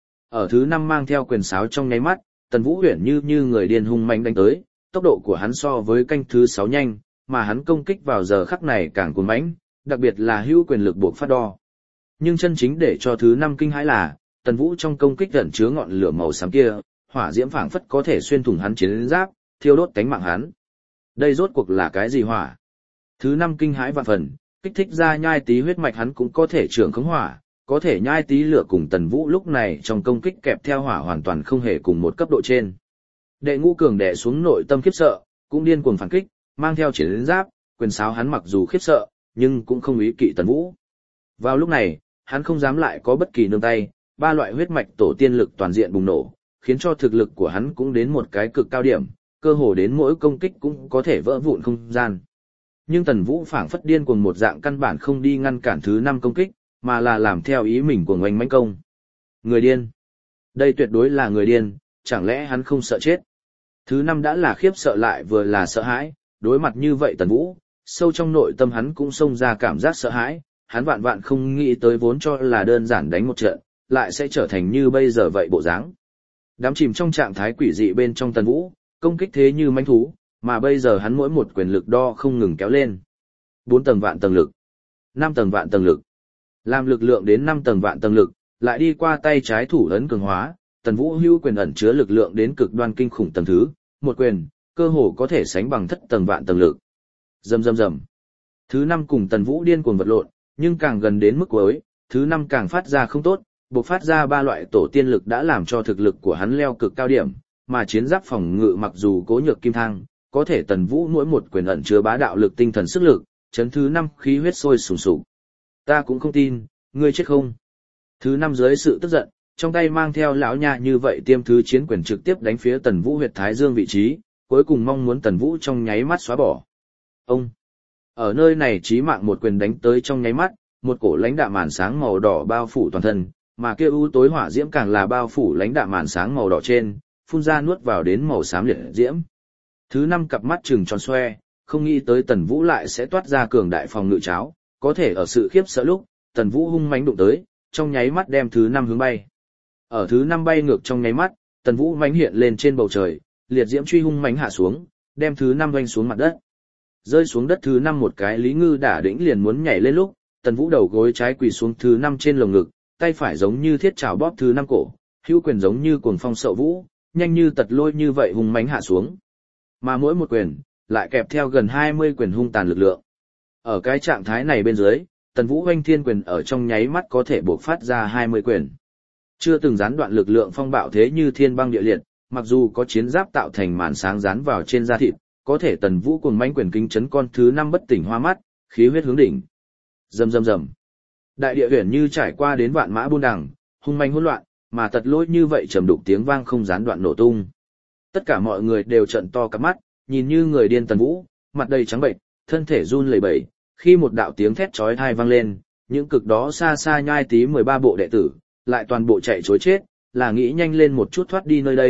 Ở thứ 5 mang theo quyền sáo trong nháy mắt, Tần Vũ huyền như người điên hung mãnh đánh tới, tốc độ của hắn so với canh thứ 6 nhanh, mà hắn công kích vào giờ khắc này càng cuồng mãnh, đặc biệt là hữu quyền lực buộc phát đo. Nhưng chân chính để cho thứ 5 kinh hãi là, Tần Vũ trong công kích ẩn chứa ngọn lửa màu xám kia, hỏa diễm phảng phất có thể xuyên thủng hắn chiến giáp, thiêu đốt cánh mạng hắn. Đây rốt cuộc là cái gì hỏa? Thứ 5 kinh hãi vạn phần, kích thích ra nhai tí huyết mạch hắn cũng có thể trưởng khống hỏa, có thể nhai tí lửa cùng Tần Vũ lúc này trong công kích kẹp theo hỏa hoàn toàn không hề cùng một cấp độ trên. Đệ ngũ cường đè xuống nội tâm khiếp sợ, cũng điên cuồng phản kích, mang theo chiến giáp, quyền sáo hắn mặc dù khiếp sợ, nhưng cũng không ý kỵ Tần Vũ. Vào lúc này, hắn không dám lại có bất kỳ nương tay, 3 loại huyết mạch tổ tiên lực toàn diện bùng nổ, khiến cho thực lực của hắn cũng đến một cái cực cao điểm, cơ hồ đến mỗi công kích cũng có thể vỡ vụn không gian. Nhưng Tần Vũ phảng phất điên cuồng một dạng căn bản không đi ngăn cản thứ 5 công kích, mà là làm theo ý mình của oanh mãnh công. Người điên. Đây tuyệt đối là người điên, chẳng lẽ hắn không sợ chết? Thứ 5 đã là khiếp sợ lại vừa là sợ hãi, đối mặt như vậy Tần Vũ, sâu trong nội tâm hắn cũng xông ra cảm giác sợ hãi, hắn vạn vạn không nghĩ tới vốn cho là đơn giản đánh một trận, lại sẽ trở thành như bây giờ vậy bộ dáng. Đám chìm trong trạng thái quỷ dị bên trong Tần Vũ, công kích thế như mãnh thú, mà bây giờ hắn mỗi một quyền lực đo không ngừng kéo lên. 4 tầng vạn tầng lực, 5 tầng vạn tầng lực. Làm lực lượng đến 5 tầng vạn tầng lực, lại đi qua tay trái thủ ấn cường hóa, Tần Vũ hữu quyền ẩn chứa lực lượng đến cực đoan kinh khủng tầng thứ, một quyền, cơ hồ có thể sánh bằng thất tầng vạn tầng lực. Rầm rầm rầm. Thứ 5 cùng Tần Vũ điên cuồng vật lộn, nhưng càng gần đến mức cuối, thứ 5 càng phát ra không tốt, bộc phát ra 3 loại tổ tiên lực đã làm cho thực lực của hắn leo cực cao điểm, mà chiến giáp phòng ngự mặc dù cố nhược kim thang, có thể Tần Vũ mỗi một quyền ẩn chứa bá đạo lực tinh thần sức lực, chấn thứ 5 khí huyết sôi sùng sục. Ta cũng không tin, ngươi chết không? Thứ 5 dưới sự tức giận, trong tay mang theo lão nha như vậy tiêm thứ chiến quyền trực tiếp đánh phía Tần Vũ huyệt thái dương vị trí, cuối cùng mong muốn Tần Vũ trong nháy mắt xóa bỏ. Ông! Ở nơi này chí mạng một quyền đánh tới trong nháy mắt, một cổ lãnh đạm màn sáng màu đỏ bao phủ toàn thân, mà kia u tối hỏa diễm càng là bao phủ lãnh đạm màn sáng màu đỏ trên, phun ra nuốt vào đến màu xám liệt diễm. Thứ 5 cặp mắt trừng tròn xoe, không nghĩ tới Tần Vũ lại sẽ toát ra cường đại phòng ngự cháo, có thể ở sự khiếp sợ lúc, Tần Vũ hung mãnh đụng tới, trong nháy mắt đem thứ 5 hướng bay. Ở thứ 5 bay ngược trong nháy mắt, Tần Vũ mãnh hiện lên trên bầu trời, liệt diễm truy hung mãnh hạ xuống, đem thứ 5 vênh xuống mặt đất. Rơi xuống đất thứ 5 một cái Lý Ngư đả đĩnh liền muốn nhảy lên lúc, Tần Vũ đầu gối trái quỳ xuống thứ 5 trên lồng ngực, tay phải giống như thiết chảo bóp thứ 5 cổ, hữu quyền giống như cuồng phong sậu vũ, nhanh như tật lôi như vậy hung mãnh hạ xuống. Mà mỗi một quyền lại kèm theo gần 20 quyền hung tàn lực lượng. Ở cái trạng thái này bên dưới, Tần Vũ oanh thiên quyền ở trong nháy mắt có thể bộc phát ra 20 quyền. Chưa từng gián đoạn lực lượng phong bạo thế như thiên băng địa liệt, mặc dù có chiến giáp tạo thành màn sáng dán vào trên da thịt, có thể Tần Vũ cùng mãnh quyền kính chấn con thứ 5 bất tỉnh hoa mắt, khí huyết hướng đỉnh. Rầm rầm rầm. Đại địa huyền như trải qua đến vạn mã buôn đằng, hung manh hỗn loạn, mà tật lỗi như vậy trầm đục tiếng vang không gián đoạn nổ tung. Tất cả mọi người đều trợn to cặp mắt, nhìn như người điên Tần Vũ, mặt đầy trắng bệnh, thân thể run lẩy bẩy, khi một đạo tiếng thét chói tai vang lên, những cực đó xa xa nhai tí 13 bộ đệ tử, lại toàn bộ chạy trối chết, là nghĩ nhanh lên một chút thoát đi nơi đây,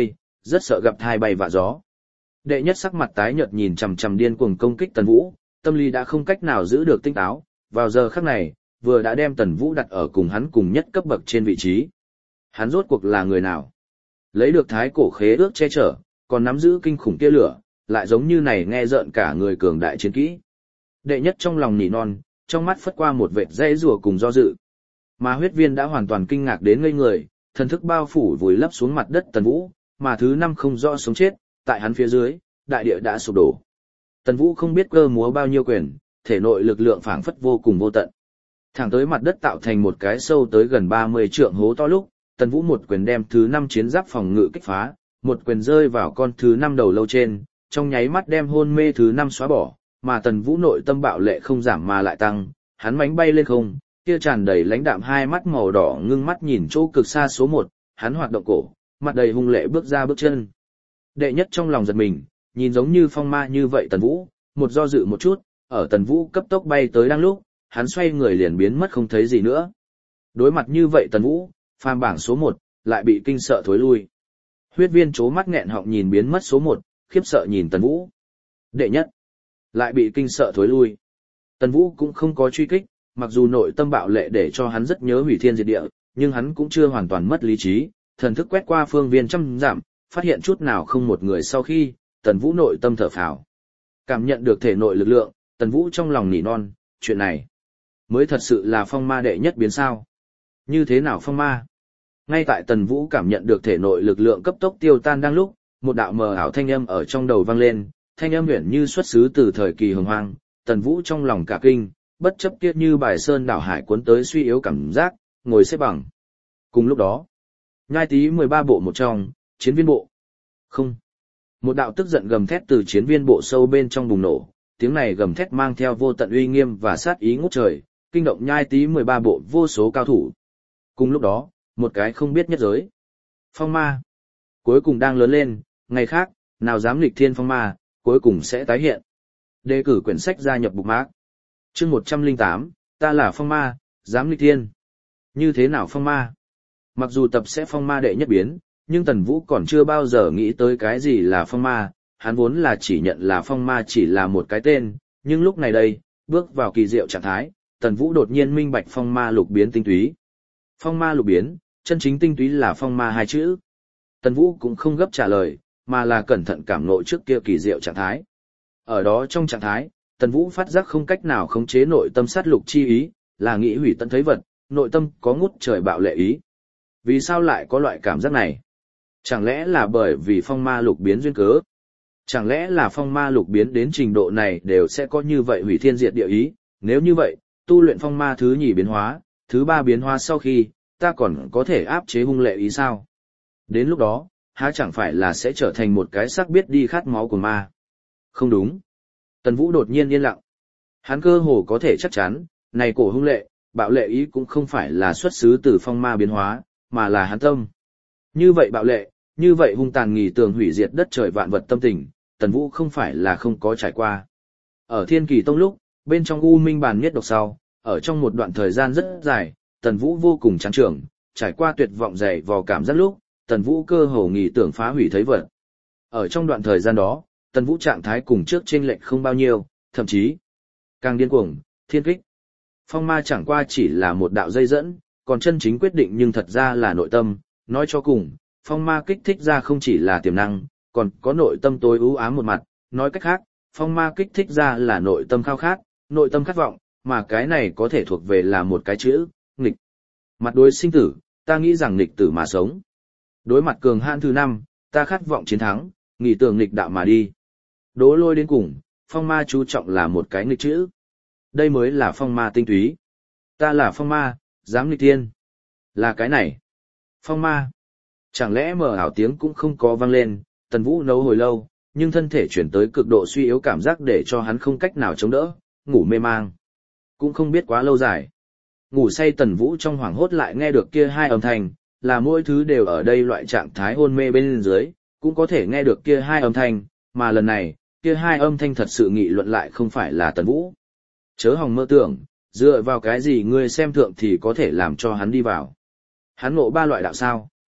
rất sợ gặp thai bay vạ gió. Đệ nhất sắc mặt tái nhợt nhìn chằm chằm điên cuồng công kích Tần Vũ, tâm lý đã không cách nào giữ được tinh táo, vào giờ khắc này, vừa đã đem Tần Vũ đặt ở cùng hắn cùng nhất cấp bậc trên vị trí. Hắn rốt cuộc là người nào? Lấy được thái cổ khế ước che chở, còn nắm giữ kinh khủng kia lửa, lại giống như này nghe rợn cả người cường đại chiến kỹ. Đệ nhất trong lòng nỉ non, trong mắt phất qua một vệt dãy rủa cùng do dự. Mà huyết viên đã hoàn toàn kinh ngạc đến ngây người, thần thức bao phủ vùi lấp xuống mặt đất Tần Vũ, mà thứ năm không rõ sống chết, tại hắn phía dưới, đại địa đã sụp đổ. Tần Vũ không biết cơ múa bao nhiêu quyền, thể nội lực lượng phảng phất vô cùng vô tận. Thẳng tới mặt đất tạo thành một cái sâu tới gần 30 trượng hố to lúc, Tần Vũ một quyền đem thứ năm chiến giáp phòng ngự kích phá, một quyền rơi vào con thứ năm đầu lâu trên, trong nháy mắt đem hôn mê thứ năm xóa bỏ, mà Tần Vũ nội tâm bạo lệ không giảm mà lại tăng, hắn mánh bay lên không, kia tràn đầy lãnh đạm hai mắt màu đỏ ngưng mắt nhìn chỗ cực xa số 1, hắn hoạt động cổ, mặt đầy hung lệ bước ra bước chân. Đệ nhất trong lòng giật mình, nhìn giống như phong ma như vậy Tần Vũ, một do dự một chút, ở Tần Vũ cấp tốc bay tới đang lúc, hắn xoay người liền biến mất không thấy gì nữa. Đối mặt như vậy Tần Vũ, phàm bảng số 1, lại bị kinh sợ thối lui. Huyết viên chố mắt nghẹn họng nhìn biến mất số 1, khiếp sợ nhìn Tần Vũ. Đệ nhất, lại bị kinh sợ thối lui. Tần Vũ cũng không có truy kích, mặc dù nội tâm bạo lệ để cho hắn rất nhớ hủy thiên diệt địa, nhưng hắn cũng chưa hoàn toàn mất lý trí, thần thức quét qua phương viên trăm dặm, phát hiện chút nào không một người sau khi, Tần Vũ nội tâm thở phào. Cảm nhận được thể nội lực lượng, Tần Vũ trong lòng nỉ non, chuyện này mới thật sự là phong ma đệ nhất biến sao. Như thế nào phong ma? Ngay tại Tần Vũ cảm nhận được thể nội lực lượng cấp tốc tiêu tan đang lúc, một đạo mờ ảo thanh âm ở trong đầu vang lên, thanh âm huyền như xuất xứ từ thời kỳ hồng hoang, Tần Vũ trong lòng cả kinh, bất chấp tiết như bài sơn đảo hải cuốn tới suy yếu cảm giác, ngồi xếp bằng. Cùng lúc đó, nhai tí 13 bộ một trong, chiến viên bộ. Không. Một đạo tức giận gầm thét từ chiến viên bộ sâu bên trong bùng nổ, tiếng này gầm thét mang theo vô tận uy nghiêm và sát ý ngút trời, kinh động nhai tí 13 bộ vô số cao thủ. Cùng lúc đó, một cái không biết nhất giới. Phong ma. Cuối cùng đang lớn lên, ngày khác, nào dám nghịch thiên phong ma, cuối cùng sẽ tái hiện. Đề cử quyển sách gia nhập bookmark. Chương 108, ta là phong ma, dám nghịch thiên. Như thế nào phong ma? Mặc dù tập sẽ phong ma đệ nhất biến, nhưng Tần Vũ còn chưa bao giờ nghĩ tới cái gì là phong ma, hắn vốn là chỉ nhận là phong ma chỉ là một cái tên, nhưng lúc này đây, bước vào kỳ diệu trạng thái, Tần Vũ đột nhiên minh bạch phong ma lục biến tinh túy. Phong ma lục biến, chân chính tinh túy là phong ma hai chữ. Tần Vũ cũng không gấp trả lời, mà là cẩn thận cảm ngộ trước kia kỳ diệu trạng thái. Ở đó trong trạng thái, Tần Vũ phát giác không cách nào khống chế nội tâm sát lục chi ý, là nghĩ hủy tận thấy vật, nội tâm có ngút trời bạo lệ ý. Vì sao lại có loại cảm giác này? Chẳng lẽ là bởi vì phong ma lục biến duyên cớ? Chẳng lẽ là phong ma lục biến đến trình độ này đều sẽ có như vậy hủy thiên diệt địa ý? Nếu như vậy, tu luyện phong ma thứ nhì biến hóa, thứ ba biến hóa sau khi, ta còn có thể áp chế hung lệ ý sao? Đến lúc đó, há chẳng phải là sẽ trở thành một cái xác biết đi khát máu của ma? Không đúng. Tần Vũ đột nhiên yên lặng. Hắn cơ hồ có thể chắc chắn, này cổ hung lệ, bạo lệ ý cũng không phải là xuất xứ từ phong ma biến hóa, mà là hắn tâm. Như vậy bạo lệ, như vậy hung tàn nghỉ tường hủy diệt đất trời vạn vật tâm tình, Tần Vũ không phải là không có trải qua. Ở Thiên Kỳ Tông lúc, bên trong U Minh bàn nhất độc sau, ở trong một đoạn thời gian rất dài, Tần Vũ vô cùng chán trường, trải qua tuyệt vọng dày vò cảm giác lúc, Tần Vũ cơ hồ nghỉ tưởng phá hủy thấy vật. Ở trong đoạn thời gian đó, Tần Vũ trạng thái cùng trước chênh lệch không bao nhiêu, thậm chí càng điên cuồng, thiên kích. Phong ma chẳng qua chỉ là một đạo dây dẫn, còn chân chính quyết định nhưng thật ra là nội tâm, nói cho cùng, phong ma kích thích ra không chỉ là tiềm năng, còn có nội tâm tối ưu ám một mặt, nói cách khác, phong ma kích thích ra là nội tâm khao khát, nội tâm khát vọng, mà cái này có thể thuộc về là một cái chữ, nghịch. Mặt đối sinh tử, ta nghĩ rằng nghịch tử mà sống. Đối mặt cường hãn thứ 5, ta khát vọng chiến thắng, nghĩ tưởng nghịch đạo mà đi. Đố lôi đến cùng, phong ma chú trọng là một cái nghịch chữ. Đây mới là phong ma tinh túy. Ta là phong ma, dám nghịch thiên. Là cái này. Phong ma. Chẳng lẽ mờ ảo tiếng cũng không có vang lên, Tần Vũ nấu hồi lâu, nhưng thân thể chuyển tới cực độ suy yếu cảm giác để cho hắn không cách nào chống đỡ, ngủ mê mang. Cũng không biết quá lâu dài. Ngủ say Tần Vũ trong hoảng hốt lại nghe được kia hai âm thanh, là mỗi thứ đều ở đây loại trạng thái hôn mê bên dưới, cũng có thể nghe được kia hai âm thanh, mà lần này, kia hai âm thanh thật sự nghị luận lại không phải là Tần Vũ. Chớ hòng mơ tưởng, dựa vào cái gì ngươi xem thượng thì có thể làm cho hắn đi vào. Hắn ngộ ba loại đạo sao?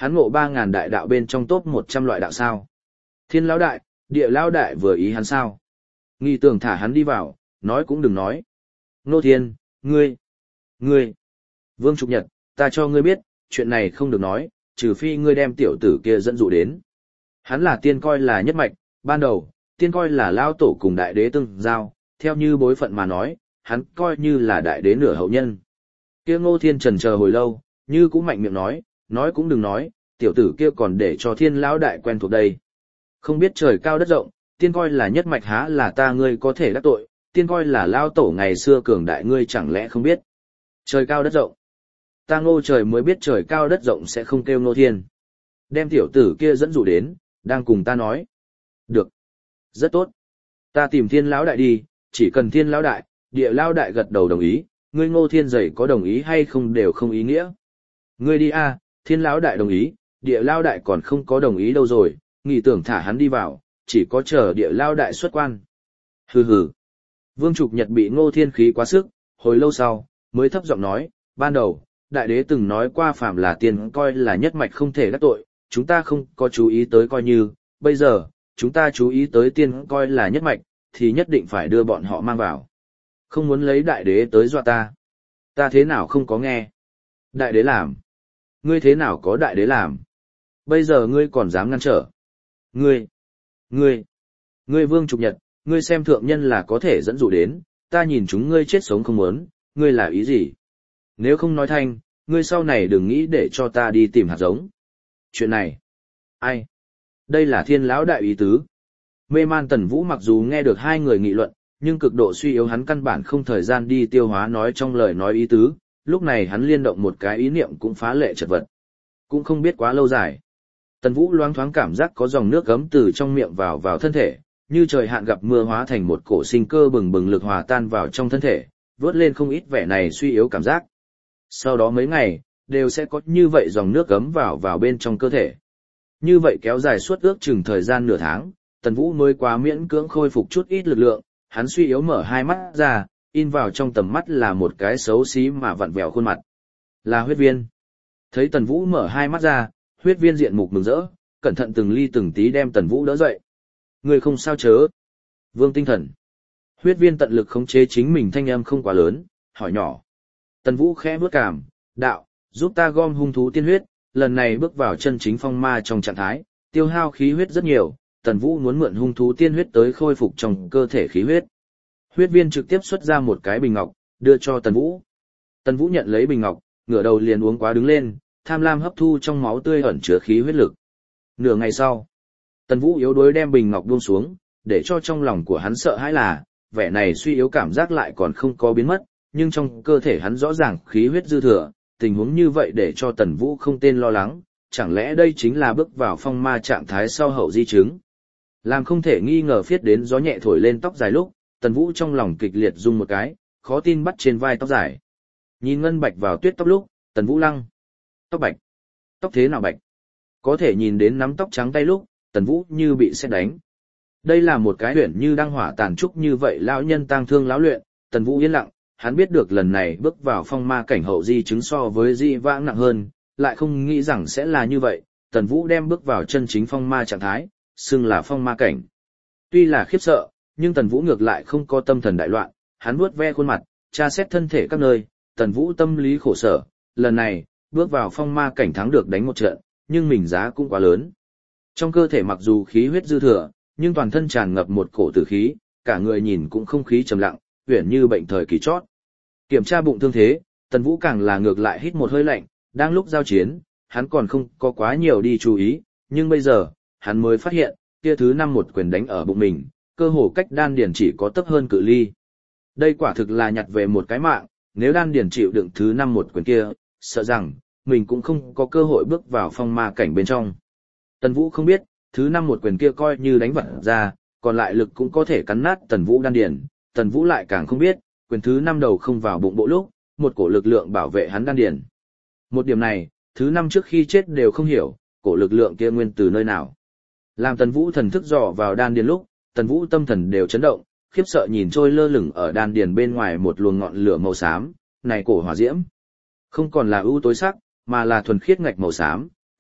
hắn ngộ 3.000 đại đạo bên trong top 100 loại đạo sao. Thiên lão đại, địa lão đại vừa ý hắn sao. Nghi tưởng thả hắn đi vào, nói cũng đừng nói. Ngô Thiên, ngươi, Vương Trục Nhật, ta cho ngươi biết, chuyện này không được nói, trừ phi ngươi đem tiểu tử kia dẫn dụ đến. Hắn là tiên coi là nhất mạch, ban đầu, tiên coi là lao tổ cùng đại đế tương giao, theo như bối phận mà nói, hắn coi như là đại đế nửa hậu nhân. Kia Ngô Thiên trần chờ hồi lâu, như cũng mạnh miệng nói cũng đừng nói, tiểu tử kia còn để cho Thiên lão đại quen thuộc đây. Không biết trời cao đất rộng, tiên coi là nhất mạch há là ta ngươi có thể đắc tội, tiên coi là lao tổ ngày xưa cường đại ngươi chẳng lẽ không biết. Trời cao đất rộng. Ta Ngô trời mới biết trời cao đất rộng sẽ không kêu Ngô Thiên. Đem tiểu tử kia dẫn dụ đến, đang cùng ta nói. Được. Rất tốt. Ta tìm Thiên lão đại đi, chỉ cần Thiên lão đại, địa lão đại gật đầu đồng ý, ngươi Ngô Thiên dày có đồng ý hay không đều không ý nghĩa. Ngươi đi a, Thiên lão đại đồng ý, địa lão đại còn không có đồng ý đâu rồi, nghĩ tưởng thả hắn đi vào, chỉ có chờ địa lão đại xuất quan. Hừ hừ. Vương Trục Nhật bị Ngô Thiên khí quá sức, hồi lâu sau, mới thấp giọng nói, ban đầu, đại đế từng nói qua phàm là tiên coi là nhất mạch không thể đắc tội, chúng ta không có chú ý tới coi như, bây giờ, chúng ta chú ý tới tiên coi là nhất mạch, thì nhất định phải đưa bọn họ mang vào. Không muốn lấy đại đế tới dọa ta. Ta thế nào không có nghe? Đại đế làm. Ngươi thế nào có đại đế làm? Bây giờ ngươi còn dám ngăn trở. Ngươi Vương Trục Nhật, ngươi xem thượng nhân là có thể dẫn dụ đến, ta nhìn chúng ngươi chết sống không muốn, ngươi là ý gì? Nếu không nói thanh, ngươi sau này đừng nghĩ để cho ta đi tìm hạt giống. Chuyện này, ai? Đây là Thiên lão đại ý tứ. Mê man Tần Vũ mặc dù nghe được hai người nghị luận, nhưng cực độ suy yếu hắn căn bản không thời gian đi tiêu hóa nói trong lời nói ý tứ, lúc này hắn liên động một cái ý niệm cũng phá lệ chật vật. Cũng không biết quá lâu dài. Tần Vũ loáng thoáng cảm giác có dòng nước gấm từ trong miệng vào thân thể, như trời hạn gặp mưa hóa thành một cổ sinh cơ bừng bừng lực hòa tan vào trong thân thể, vớt lên không ít vẻ này suy yếu cảm giác. Sau đó mấy ngày, đều sẽ có như vậy dòng nước gấm vào bên trong cơ thể. Như vậy kéo dài suốt ước chừng thời gian nửa tháng, Tần Vũ mới quá miễn cưỡng khôi phục chút ít lực lượng, hắn suy yếu mở hai mắt ra, in vào trong tầm mắt là một cái xấu xí mà vặn vẹo khuôn mặt. Là Huyết Viên. Thấy Tần Vũ mở hai mắt ra, Huyết Viên diện mục mừng rỡ, cẩn thận từng ly từng tí đem Tần Vũ đỡ dậy. Người không sao chớ. Vương tinh thần. Huyết Viên tận lực khống chế chính mình thanh âm không quá lớn, hỏi nhỏ. Tần Vũ khẽ bước cảm, đạo, giúp ta gom hung thú tiên huyết, lần này bước vào chân chính phong ma trong trạng thái, tiêu hao khí huyết rất nhiều, Tần Vũ muốn mượn hung thú tiên huyết tới khôi phục trong cơ thể khí huyết. Huyết Viên trực tiếp xuất ra một cái bình ngọc, đưa cho Tần Vũ. Tần Vũ nhận lấy bình ngọc, ngửa đầu liền uống quá đứng lên, tham lam hấp thu trong máu tươi ẩn chứa khí huyết lực. Nửa ngày sau, Tần Vũ yếu đuối đem bình ngọc buông xuống, để cho trong lòng của hắn sợ hãi là, vẻ này suy yếu cảm giác lại còn không có biến mất, nhưng trong cơ thể hắn rõ ràng khí huyết dư thừa, tình huống như vậy để cho Tần Vũ không tên lo lắng, chẳng lẽ đây chính là bước vào phong ma trạng thái sau hậu di chứng. Làm không thể nghi ngờ phiết đến gió nhẹ thổi lên tóc dài lúc, Tần Vũ trong lòng kịch liệt rung một cái, khó tin bắt trên vai tóc dài. Nhìn ngân bạch vào tuyết tóc lúc, Tần Vũ lăng. Tóc bạch. Tóc thế nào bạch? Có thể nhìn đến nắm tóc trắng tay lúc, Tần Vũ như bị sét đánh. Đây là một cái huyền như đăng hỏa tàn trúc như vậy lão nhân tang thương lão luyện, Tần Vũ yên lặng, hắn biết được lần này bước vào phong ma cảnh hậu di chứng so với di vãng nặng hơn, lại không nghĩ rằng sẽ là như vậy, Tần Vũ đem bước vào chân chính phong ma trạng thái, xưng là phong ma cảnh. Tuy là khiếp sợ, nhưng Tần Vũ ngược lại không có tâm thần đại loạn, hắn vuốt ve khuôn mặt, tra xét thân thể các nơi, Tần Vũ tâm lý khổ sở, lần này, bước vào phong ma cảnh thắng được đánh một trận, nhưng mình giá cũng quá lớn. Trong cơ thể mặc dù khí huyết dư thừa, nhưng toàn thân tràn ngập một cổ tử khí, cả người nhìn cũng không khí trầm lặng, uyển như bệnh thời kỳ chót. Kiểm tra bụng thương thế, Tần Vũ càng là ngược lại hít một hơi lạnh, đang lúc giao chiến, hắn còn không có quá nhiều đi chú ý, nhưng bây giờ, hắn mới phát hiện, kia thứ 5 một quyền đánh ở bụng mình, cơ hồ cách đan điền chỉ có tấp hơn cự ly. Đây quả thực là nhặt về một cái mạng, nếu đan điền chịu đựng thứ 5 một quyền kia, sợ rằng, mình cũng không có cơ hội bước vào phong ma cảnh bên trong. Tần Vũ không biết, thứ 5 một quyền kia coi như đánh vật ra, còn lại lực cũng có thể cắn nát Tần Vũ đan điền, Tần Vũ lại càng không biết, quyền thứ 5 đầu không vào bụng bộ lúc, một cổ lực lượng bảo vệ hắn đan điền. Một điểm này, thứ 5 trước khi chết đều không hiểu, cổ lực lượng kia nguyên từ nơi nào. Làm Tần Vũ thần thức dò vào đan điền lúc, Tần Vũ tâm thần đều chấn động, khiếp sợ nhìn trôi lơ lửng ở đan điền bên ngoài một luồng ngọn lửa màu xám, này cổ hỏa diễm. Không còn là ưu tối sắc, mà là thuần khiết ngạch màu xám,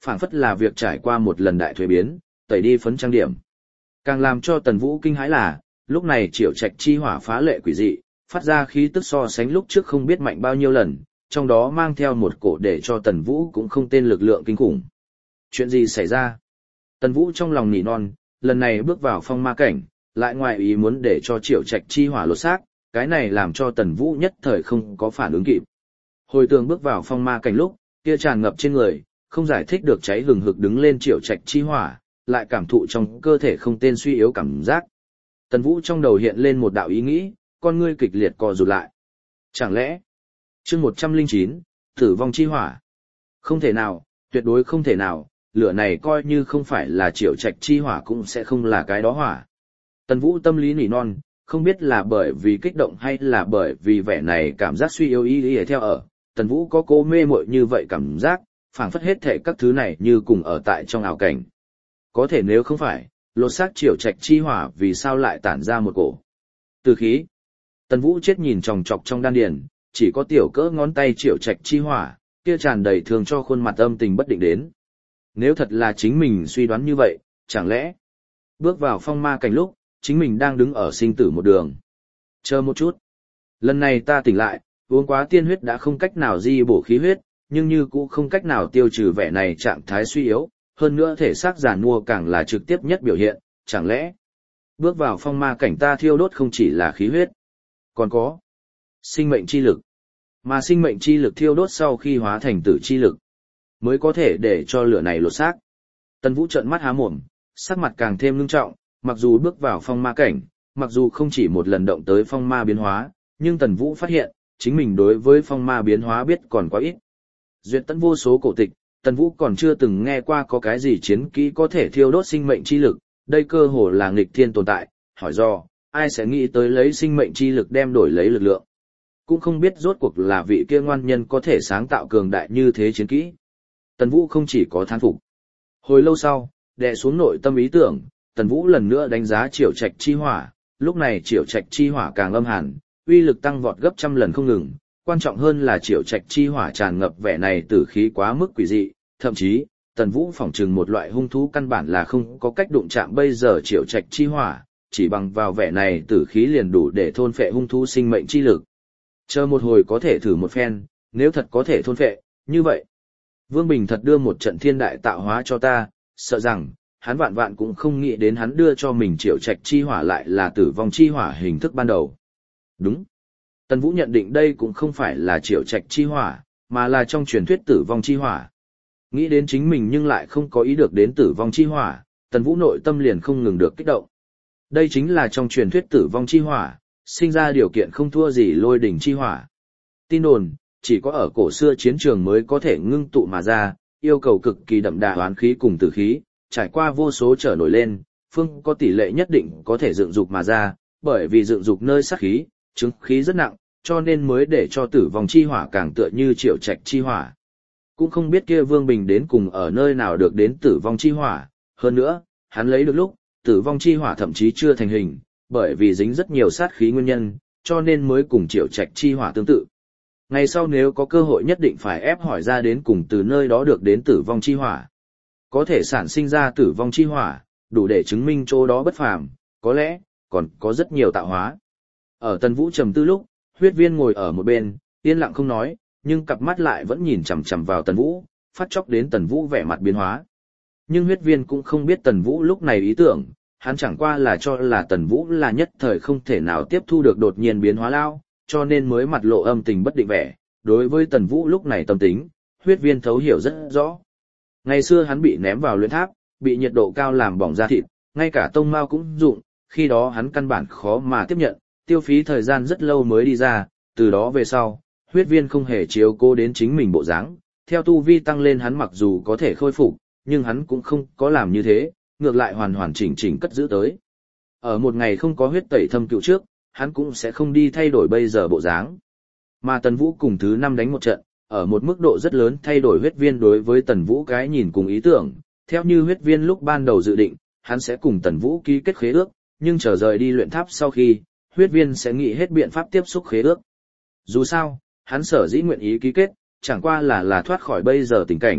phảng phất là việc trải qua một lần đại thuế biến, tẩy đi phấn trang điểm. Càng làm cho Tần Vũ kinh hãi là, lúc này Triệu Trạch chi hỏa phá lệ quỷ dị, phát ra khí tức so sánh lúc trước không biết mạnh bao nhiêu lần, trong đó mang theo một cổ để cho Tần Vũ cũng không tên lực lượng kinh khủng. Chuyện gì xảy ra? Tần Vũ trong lòng nỉ non, lần này bước vào phong ma cảnh, lại ngoài ý muốn để cho Triệu Trạch chi hỏa lột xác, cái này làm cho Tần Vũ nhất thời không có phản ứng kịp. Hồi tưởng bước vào phong ma cảnh lúc, kia tràn ngập trên người, không giải thích được cháy hừng hực đứng lên Triệu Trạch chi hỏa, lại cảm thụ trong cơ thể không tên suy yếu cảm giác. Tần Vũ trong đầu hiện lên một đạo ý nghĩ, con ngươi kịch liệt co rụt lại. Chẳng lẽ, chương 109, tử vong chi hỏa? Không thể nào, tuyệt đối không thể nào, lửa này coi như không phải là Triệu Trạch chi hỏa cũng sẽ không là cái đó hỏa. Tần Vũ tâm lý nỉ non, không biết là bởi vì kích động hay là bởi vì vẻ này cảm giác suy yếu ý theo ở. Tần Vũ có cố mê muội như vậy cảm giác, phảng phất hết thể các thứ này như cùng ở tại trong ảo cảnh. Có thể nếu không phải, lột xác Triệu Trạch chi hỏa vì sao lại tản ra một cổ từ khí. Tần Vũ chết nhìn chòng chọc trong đan điền, chỉ có tiểu cỡ ngón tay Triệu Trạch chi hỏa, kia tràn đầy thường cho khuôn mặt âm tình bất định đến. Nếu thật là chính mình suy đoán như vậy, chẳng lẽ bước vào phong ma cảnh lúc, chính mình đang đứng ở sinh tử một đường. Chờ một chút. Lần này ta tỉnh lại, uống quá tiên huyết đã không cách nào di bổ khí huyết, nhưng như cũng không cách nào tiêu trừ vẻ này trạng thái suy yếu, hơn nữa thể xác giàn mua càng là trực tiếp nhất biểu hiện, chẳng lẽ bước vào phong ma cảnh ta thiêu đốt không chỉ là khí huyết, còn có sinh mệnh chi lực. Mà sinh mệnh chi lực thiêu đốt sau khi hóa thành tử chi lực, mới có thể để cho lửa này lột xác. Tần Vũ trợn mắt há mồm, sắc mặt càng thêm ngưng trọng, mặc dù bước vào phong ma cảnh, mặc dù không chỉ một lần động tới phong ma biến hóa, nhưng Tần Vũ phát hiện, chính mình đối với phong ma biến hóa biết còn quá ít. Duyệt tận vô số cổ tịch, Tần Vũ còn chưa từng nghe qua có cái gì chiến kỹ có thể thiêu đốt sinh mệnh chi lực, đây cơ hồ là nghịch thiên tồn tại, hỏi do, ai sẽ nghĩ tới lấy sinh mệnh chi lực đem đổi lấy lực lượng. Cũng không biết rốt cuộc là vị kia ngoan nhân có thể sáng tạo cường đại như thế chiến kỹ. Tần Vũ không chỉ có thán phục. Hồi lâu sau, đè xuống nội tâm ý tưởng, Tần Vũ lần nữa đánh giá Triệu Trạch chi hỏa, lúc này Triệu Trạch chi hỏa càng âm hàn, uy lực tăng vọt gấp trăm lần không ngừng, quan trọng hơn là Triệu Trạch chi hỏa tràn ngập vẻ này tử khí quá mức quỷ dị, thậm chí, Tần Vũ phỏng chừng một loại hung thú căn bản là không có cách đụng chạm bây giờ Triệu Trạch chi hỏa, chỉ bằng vào vẻ này tử khí liền đủ để thôn phệ hung thú sinh mệnh chi lực. Chờ một hồi có thể thử một phen, nếu thật có thể thôn phệ, như vậy, Vương Bình thật đưa một trận thiên đại tạo hóa cho ta, sợ rằng hắn vạn vạn cũng không nghĩ đến hắn đưa cho mình Triệu Trạch chi hỏa lại là tử vong chi hỏa hình thức ban đầu. Đúng. Tần Vũ nhận định đây cũng không phải là Triệu Trạch chi hỏa, mà là trong truyền thuyết tử vong chi hỏa. Nghĩ đến chính mình nhưng lại không có ý được đến tử vong chi hỏa, Tần Vũ nội tâm liền không ngừng được kích động. Đây chính là trong truyền thuyết tử vong chi hỏa, sinh ra điều kiện không thua gì lôi đỉnh chi hỏa. Tin đồn, chỉ có ở cổ xưa chiến trường mới có thể ngưng tụ mà ra, yêu cầu cực kỳ đậm đà oán khí cùng tử khí, trải qua vô số trở nổi lên, phương có tỷ lệ nhất định có thể dựng dục mà ra, bởi vì dựng dục nơi sát khí, chứng khí rất nặng, cho nên mới để cho tử vong chi hỏa càng tựa như Triệu Trạch chi hỏa. Cũng không biết kia Vương Bình đến cùng ở nơi nào được đến tử vong chi hỏa, hơn nữa, hắn lấy được lúc, tử vong chi hỏa thậm chí chưa thành hình, bởi vì dính rất nhiều sát khí nguyên nhân, cho nên mới cùng Triệu Trạch chi hỏa tương tự. Ngày sau nếu có cơ hội nhất định phải ép hỏi ra đến cùng từ nơi đó được đến tử vong chi hỏa. Có thể sản sinh ra tử vong chi hỏa, đủ để chứng minh chỗ đó bất phàm, có lẽ, còn có rất nhiều tạo hóa. Ở Tần Vũ trầm tư lúc, Huyết Viên ngồi ở một bên, yên lặng không nói, nhưng cặp mắt lại vẫn nhìn chằm chằm vào Tần Vũ, phát chốc đến Tần Vũ vẻ mặt biến hóa. Nhưng Huyết Viên cũng không biết Tần Vũ lúc này ý tưởng, hắn chẳng qua là cho là Tần Vũ là nhất thời không thể nào tiếp thu được đột nhiên biến hóa lao, cho nên mới mặt lộ âm tình bất định vẻ. Đối với Tần Vũ lúc này tâm tính, Huyết Viên thấu hiểu rất rõ. Ngày xưa hắn bị ném vào luyện tháp, bị nhiệt độ cao làm bỏng da thịt, ngay cả tông mao cũng dụng, khi đó hắn căn bản khó mà tiếp nhận, tiêu phí thời gian rất lâu mới đi ra, từ đó về sau, Huyết Viên không hề chiếu cố đến chính mình bộ dáng, theo tu vi tăng lên hắn mặc dù có thể khôi phục, nhưng hắn cũng không có làm như thế, ngược lại hoàn hoàn chỉnh chỉnh cất giữ tới. Ở một ngày không có huyết tẩy thâm cựu trước, hắn cũng sẽ không đi thay đổi bây giờ bộ dáng. Mà Tần Vũ cùng thứ 5 đánh một trận, ở một mức độ rất lớn thay đổi Huyết Viên đối với Tần Vũ cái nhìn cùng ý tưởng, theo như Huyết Viên lúc ban đầu dự định, hắn sẽ cùng Tần Vũ ký kết khế ước, nhưng trở rời đi luyện tháp sau khi, Huyết Viên sẽ nghĩ hết biện pháp tiếp xúc khế ước. Dù sao, hắn sở dĩ nguyện ý ký kết, chẳng qua là thoát khỏi bây giờ tình cảnh,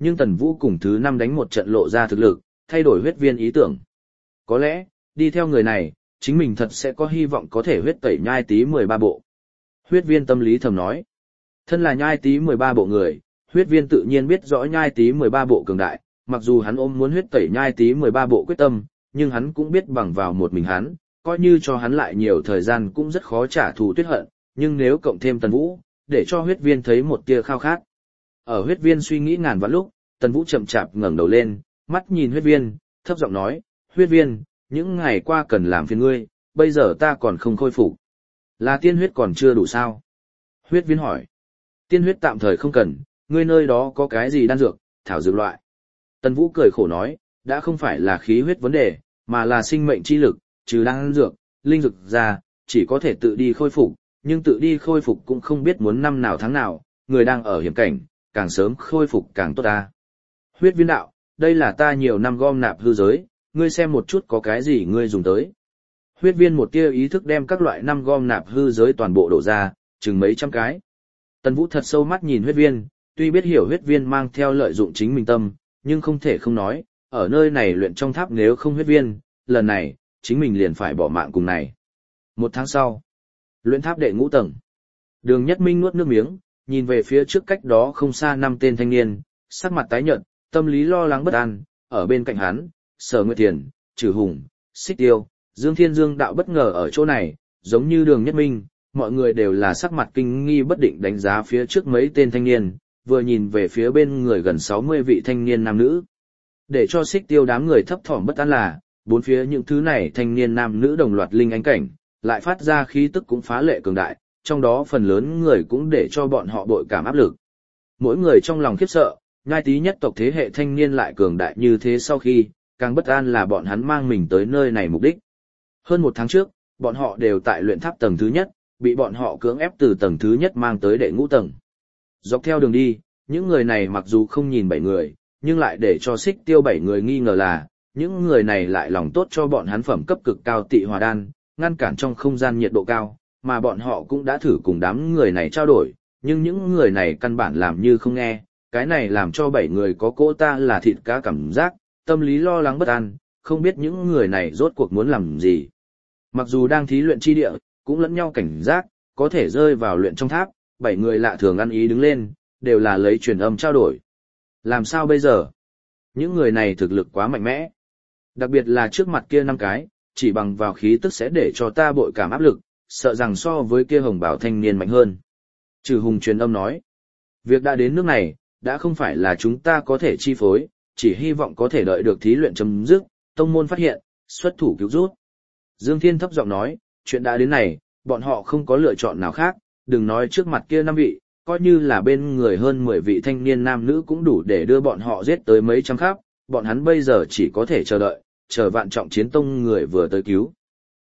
nhưng Tần Vũ cùng thứ 5 đánh một trận lộ ra thực lực, thay đổi huyết viên ý tưởng. Có lẽ, đi theo người này, chính mình thật sẽ có hy vọng có thể huyết tẩy nhai tí 13 bộ. Huyết viên tâm lý thầm nói. Thân là nhai tí 13 bộ người, huyết viên tự nhiên biết rõ nhai tí 13 bộ cường đại, mặc dù hắn ôm muốn huyết tẩy nhai tí 13 bộ quyết tâm, nhưng hắn cũng biết bằng vào một mình hắn, coi như cho hắn lại nhiều thời gian cũng rất khó trả thù tuyết hận, nhưng nếu cộng thêm Tần Vũ, để cho huyết viên thấy một tia khao khát. Ở huyết viên suy nghĩ ngàn vạn lúc, Tần Vũ chậm chạp ngẩng đầu lên, mắt nhìn huyết viên, thấp giọng nói, huyết viên, những ngày qua cần làm phiền ngươi, bây giờ ta còn không khôi phục. Là tiên huyết còn chưa đủ sao? Huyết viên hỏi. Tiên huyết tạm thời không cần, ngươi nơi đó có cái gì đan dược, thảo dược loại. Tần Vũ cười khổ nói, đã không phải là khí huyết vấn đề, mà là sinh mệnh chi lực, trừ đan dược, linh dược ra, chỉ có thể tự đi khôi phục, nhưng tự đi khôi phục cũng không biết muốn năm nào tháng nào, người đang ở hiểm cảnh, càng sớm khôi phục càng tốt ta. Huyết viên đạo, đây là ta nhiều năm gom nạp hư giới, ngươi xem một chút có cái gì ngươi dùng tới. Huyết viên một tia ý thức đem các loại năm gom nạp hư giới toàn bộ đổ ra, chừng mấy trăm cái. Tần Vũ thật sâu mắt nhìn huyết viên, tuy biết hiểu huyết viên mang theo lợi dụng chính mình tâm, nhưng không thể không nói, ở nơi này luyện trong tháp nếu không huyết viên, lần này, chính mình liền phải bỏ mạng cùng này. 1 tháng sau, luyện tháp đệ ngũ tầng. Đường Nhất Minh nuốt nước miếng, nhìn về phía trước cách đó không xa 5 tên thanh niên, sắc mặt tái nhợt, tâm lý lo lắng bất an, ở bên cạnh hắn, Sở Nguyệt Thiền, Trừ Hùng, Xích Tiêu, Dương Thiên Dương đạo bất ngờ ở chỗ này, giống như Đường Nhất Minh, mọi người đều là sắc mặt kinh nghi bất định đánh giá phía trước mấy tên thanh niên, vừa nhìn về phía bên người gần 60 vị thanh niên nam nữ. Để cho Xích Tiêu đám người thấp thỏm bất an là, bốn phía những thứ này thanh niên nam nữ đồng loạt linh ánh cảnh, lại phát ra khí tức cũng phá lệ cường đại, trong đó phần lớn người cũng để cho bọn họ bội cảm áp lực. Mỗi người trong lòng khiếp sợ, nhai tí nhất tộc thế hệ thanh niên lại cường đại như thế sau khi, càng bất an là bọn hắn mang mình tới nơi này mục đích. Hơn 1 tháng trước, bọn họ đều tại luyện tháp tầng thứ nhất, bị bọn họ cưỡng ép từ tầng thứ nhất mang tới đệ ngũ tầng. Dọc theo đường đi, những người này mặc dù không nhìn 7 người, nhưng lại để cho Xích Tiêu 7 người nghi ngờ là, những người này lại lòng tốt cho bọn hắn phẩm cấp cực cao tị hòa đan, ngăn cản trong không gian nhiệt độ cao, mà bọn họ cũng đã thử cùng đám người này trao đổi, nhưng những người này căn bản làm như không nghe, cái này làm cho 7 người có cỗ ta là thịt cá cảm giác, tâm lý lo lắng bất an, không biết những người này rốt cuộc muốn làm gì. Mặc dù đang thí luyện chi địa, cũng lẫn nhau cảnh giác, có thể rơi vào luyện trong tháp, 7 người lạ thường ăn ý đứng lên, đều là lấy truyền âm trao đổi. Làm sao bây giờ? Những người này thực lực quá mạnh mẽ. Đặc biệt là trước mặt kia 5 cái, chỉ bằng vào khí tức sẽ để cho ta bội cảm áp lực, sợ rằng so với kia hồng bảo thanh niên mạnh hơn. Trừ Hùng truyền âm nói. Việc đã đến nước này, đã không phải là chúng ta có thể chi phối, chỉ hy vọng có thể đợi được thí luyện chấm dứt, tông môn phát hiện, xuất thủ cứu rút. Dương Thiên thấp giọng nói, chuyện đã đến này, bọn họ không có lựa chọn nào khác, đừng nói trước mặt kia 5 vị, coi như là bên người hơn 10 vị thanh niên nam nữ cũng đủ để đưa bọn họ giết tới mấy trăm khắp, bọn hắn bây giờ chỉ có thể chờ đợi, chờ vạn trọng chiến tông người vừa tới cứu.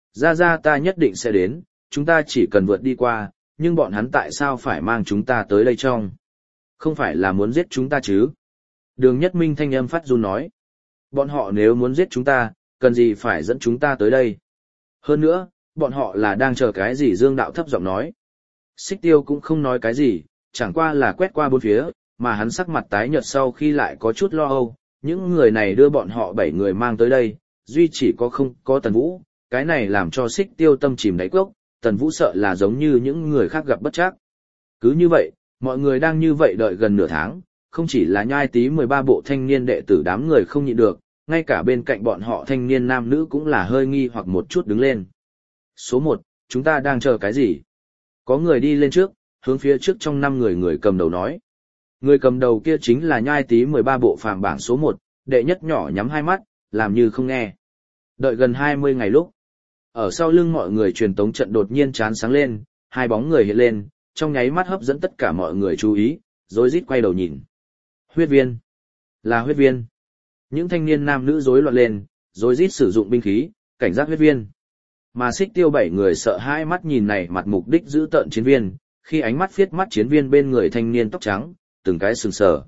Ra ta nhất định sẽ đến, chúng ta chỉ cần vượt đi qua, nhưng bọn hắn tại sao phải mang chúng ta tới đây trong? Không phải là muốn giết chúng ta chứ? Đường Nhất Minh thanh âm phát run nói. Bọn họ nếu muốn giết chúng ta, cần gì phải dẫn chúng ta tới đây? Hơn nữa, bọn họ là đang chờ cái gì? Dương đạo thấp giọng nói. Xích Tiêu cũng không nói cái gì, chẳng qua là quét qua bốn phía, mà hắn sắc mặt tái nhợt sau khi lại có chút lo âu. Những người này đưa bọn họ 7 người mang tới đây, duy chỉ có không có Tần Vũ, cái này làm cho Xích Tiêu tâm chìm đáy cốc, Tần Vũ sợ là giống như những người khác gặp bất trắc. Cứ như vậy, mọi người đang như vậy đợi gần nửa tháng, không chỉ là nhai tí 13 bộ thanh niên đệ tử đám người không nhịn được, ngay cả bên cạnh bọn họ thanh niên nam nữ cũng là hơi nghi hoặc một chút đứng lên. Số 1, chúng ta đang chờ cái gì? Có người đi lên trước, hướng phía trước trong 5 người cầm đầu nói. Người cầm đầu kia chính là nhai tí 13 bộ phàm bảng số 1, đệ nhất nhỏ nhắm hai mắt, làm như không nghe. Đợi gần 20 ngày lúc, ở sau lưng mọi người truyền tống trận đột nhiên chán sáng lên, 2 bóng người hiện lên, trong nháy mắt hấp dẫn tất cả mọi người chú ý, rối rít quay đầu nhìn. Huyết viên. Là huyết viên. Những thanh niên nam nữ rối loạn lên, rối rít sử dụng binh khí, cảnh giác huyết viên. Mà Xích Tiêu 7 người sợ hãi mắt nhìn này mặt mục đích giữ tợn chiến viên, khi ánh mắt phiết mắt chiến viên bên người thanh niên tóc trắng, từng cái sừng sờ.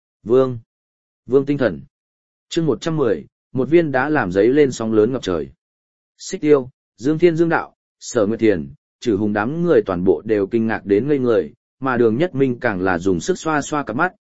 Vương tinh thần. Chương 110, một viên đá làm giấy lên sóng lớn ngập trời. Xích Tiêu, Dương Thiên Dương đạo, Sở Nguyệt Thiền, Trừ Hùng đám người toàn bộ đều kinh ngạc đến ngây người, mà Đường Nhất Minh càng là dùng sức xoa xoa cặp mắt,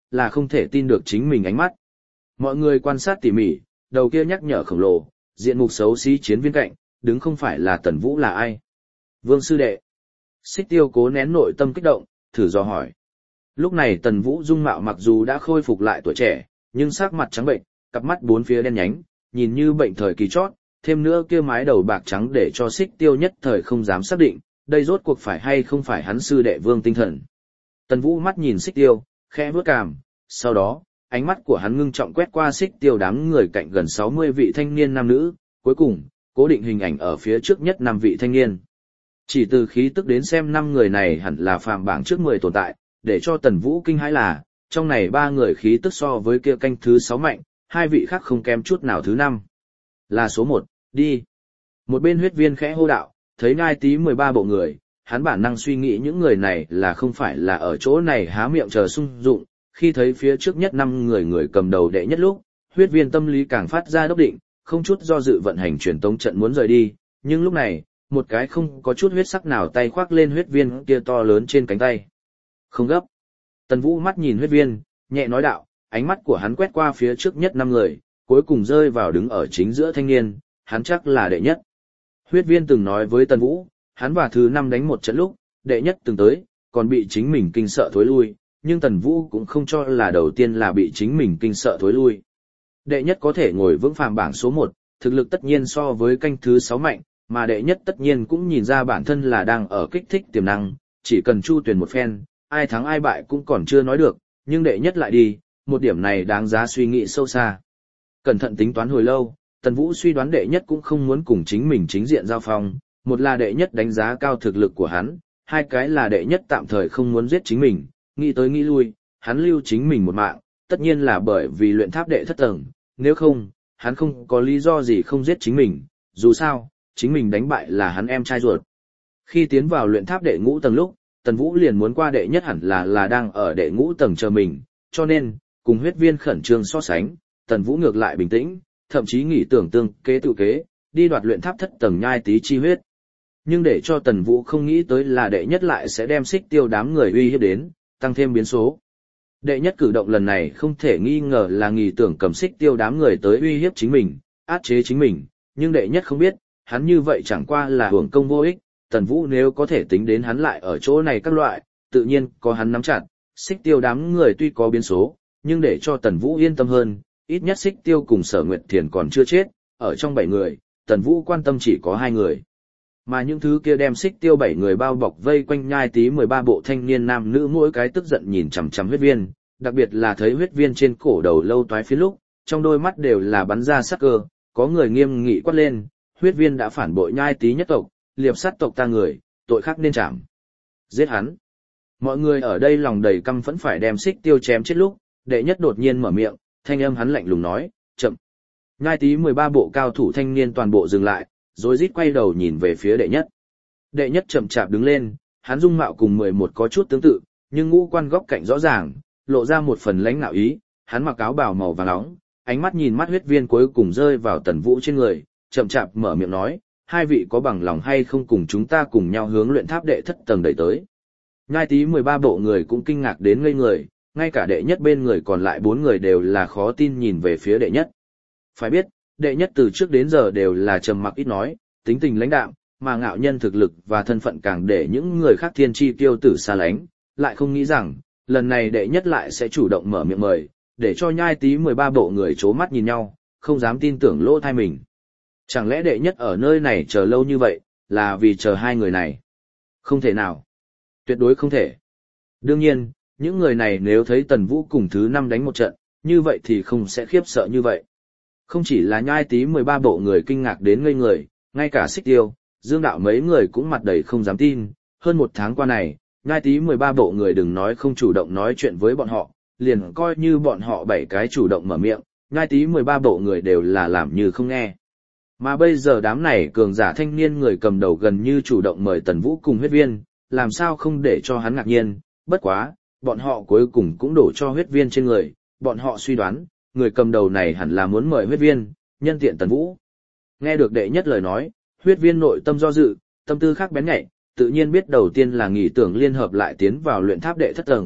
là không thể tin được chính mình ánh mắt. Mọi người quan sát tỉ mỉ, đầu kia nhắc nhở khổng lồ, diện mục xấu xí chiến viên cạnh, đứng không phải là Tần Vũ là ai. Vương sư đệ. Xích Tiêu cố nén nội tâm kích động, thử dò hỏi. Lúc này Tần Vũ dung mạo mặc dù đã khôi phục lại tuổi trẻ, nhưng sắc mặt trắng bệnh, cặp mắt bốn phía đen nhánh, nhìn như bệnh thời kỳ chót, thêm nữa kia mái đầu bạc trắng để cho Xích Tiêu nhất thời không dám xác định, đây rốt cuộc phải hay không phải hắn sư đệ Vương Tinh Thần. Tần Vũ mắt nhìn Xích Tiêu, khẽ vuốt cằm, sau đó, ánh mắt của hắn ngưng trọng quét qua Xích Tiêu đám người cạnh gần 60 vị thanh niên nam nữ, cuối cùng, cố định hình ảnh ở phía trước nhất 5 vị thanh niên. Chỉ từ khí tức đến xem 5 người này hẳn là phàm bảng trước 10 tồn tại, để cho Tần Vũ kinh hãi là, trong này 3 người khí tức so với kia canh thứ 6 mạnh, 2 vị khác không kém chút nào thứ 5. Là số 1, đi. Một bên huyết viên khẽ hô đạo, thấy ngai tí 13 bộ người, hắn bản năng suy nghĩ những người này là không phải là ở chỗ này há miệng chờ sung dụng, khi thấy phía trước nhất 5 người cầm đầu đệ nhất lúc, huyết viên tâm lý càng phát ra đốc định, không chút do dự vận hành truyền tống trận muốn rời đi, nhưng lúc này, một cái không có chút huyết sắc nào tay khoác lên huyết viên kia to lớn trên cánh tay. Không gấp. Tần Vũ mắt nhìn huyết viên, nhẹ nói đạo, ánh mắt của hắn quét qua phía trước nhất 5 người, cuối cùng rơi vào đứng ở chính giữa thanh niên, hắn chắc là đệ nhất. Huyết viên từng nói với Tần Vũ, hắn và thứ 5 đánh một trận lúc, đệ nhất từng tới, còn bị chính mình kinh sợ thối lui, nhưng Tần Vũ cũng không cho là đầu tiên là bị chính mình kinh sợ thối lui. Đệ nhất có thể ngồi vững phàm bảng số 1, thực lực tất nhiên so với canh thứ 6 mạnh, mà đệ nhất tất nhiên cũng nhìn ra bản thân là đang ở kích thích tiềm năng, chỉ cần chu tuyển một phen, ai thắng ai bại cũng còn chưa nói được, nhưng đệ nhất lại đi, một điểm này đáng giá suy nghĩ sâu xa. Cẩn thận tính toán hồi lâu, Tần Vũ suy đoán đệ nhất cũng không muốn cùng chính mình chính diện giao phong, một là đệ nhất đánh giá cao thực lực của hắn, hai cái là đệ nhất tạm thời không muốn giết chính mình, nghĩ tới nghĩ lui, hắn lưu chính mình một mạng, tất nhiên là bởi vì luyện tháp đệ thất tầng, nếu không, hắn không có lý do gì không giết chính mình, dù sao, chính mình đánh bại là hắn em trai ruột. Khi tiến vào luyện tháp đệ ngũ tầng lúc, Tần Vũ liền muốn qua đệ nhất hẳn là đang ở đệ ngũ tầng chờ mình, cho nên, cùng huyết viên khẩn trương so sánh, Tần Vũ ngược lại bình tĩnh, thậm chí nghĩ tưởng tương kế tự kế, đi đoạt luyện tháp thất tầng nhai tí chi huyết. Nhưng để cho Tần Vũ không nghĩ tới là đệ nhất lại sẽ đem Xích Tiêu đám người uy hiếp đến, tăng thêm biến số. Đệ nhất cử động lần này không thể nghi ngờ là nghĩ tưởng cầm Xích Tiêu đám người tới uy hiếp chính mình, áp chế chính mình, nhưng đệ nhất không biết, hắn như vậy chẳng qua là hưởng công vô ích, Tần Vũ nếu có thể tính đến hắn lại ở chỗ này các loại, tự nhiên có hắn nắm chặt, Xích Tiêu đám người tuy có biến số, nhưng để cho Tần Vũ yên tâm hơn, ít nhất Xích Tiêu cùng Sở Nguyệt Thiền còn chưa chết, ở trong 7 người, Tần Vũ quan tâm chỉ có 2 người. Mà những thứ kia đem Xích Tiêu 7 người bao bọc vây quanh nhai tí 13 bộ thanh niên nam nữ mỗi cái tức giận nhìn chằm chằm huyết viên, đặc biệt là thấy huyết viên trên cổ đầu lâu toái phía lúc, trong đôi mắt đều là bắn ra sắc cơ, có người nghiêm nghị quát lên, huyết viên đã phản bội nhai tí nhất tộc, liệp sát tộc ta người, tội khác nên trảm. Giết hắn. Mọi người ở đây lòng đầy căm phẫn phải đem Xích Tiêu chém chết lúc, đệ nhất đột nhiên mở miệng, thanh âm hắn lạnh lùng nói, chậm. Nhai tí 13 bộ cao thủ thanh niên toàn bộ dừng lại, rồi rít quay đầu nhìn về phía đệ nhất. Đệ nhất chậm chạp đứng lên, hắn dung mạo cùng 11 có chút tương tự, nhưng ngũ quan góc cạnh rõ ràng, lộ ra một phần lãnh nạo ý, hắn mặc áo bào màu vàng nóng, ánh mắt nhìn mắt huyết viên cuối cùng rơi vào Tần Vũ trên người, chậm chạp mở miệng nói, 2 vị có bằng lòng hay không cùng chúng ta cùng nhau hướng luyện tháp đệ thất tầng đẩy tới. Nhai tí 13 bộ người cũng kinh ngạc đến ngây người, ngay cả đệ nhất bên người còn lại 4 người đều là khó tin nhìn về phía đệ nhất. Phải biết, đệ nhất từ trước đến giờ đều là trầm mặc ít nói, tính tình lãnh đạm, mà ngạo nhân thực lực và thân phận càng để những người khác thiên chi kiêu tử xa lánh, lại không nghĩ rằng, lần này đệ nhất lại sẽ chủ động mở miệng mời, để cho nhai tí 13 bộ người chố mắt nhìn nhau, không dám tin tưởng lỗ tai mình. Chẳng lẽ đệ nhất ở nơi này chờ lâu như vậy, là vì chờ 2 người này? Không thể nào. Tuyệt đối không thể. Đương nhiên, những người này nếu thấy Tần Vũ cùng thứ 5 đánh một trận, như vậy thì không sẽ khiếp sợ như vậy. Không chỉ là nhai tí 13 bộ người kinh ngạc đến ngây người, ngay cả Xích Tiêu, Dương Đạo mấy người cũng mặt đầy không dám tin. Hơn 1 tháng qua này, nhai tí 13 bộ người đừng nói không chủ động nói chuyện với bọn họ, liền coi như bọn họ 7 cái chủ động mở miệng, nhai tí 13 bộ người đều là làm như không nghe. Mà bây giờ đám này cường giả thanh niên người cầm đầu gần như chủ động mời Tần Vũ cùng huyết viên, làm sao không để cho hắn ngạc nhiên, bất quá, bọn họ cuối cùng cũng đổ cho huyết viên trên người, bọn họ suy đoán, người cầm đầu này hẳn là muốn mời huyết viên, nhân tiện Tần Vũ. Nghe được đệ nhất lời nói, huyết viên nội tâm do dự, tâm tư khác bén nhạy, tự nhiên biết đầu tiên là nghĩ tưởng liên hợp lại tiến vào luyện tháp đệ thất tầng,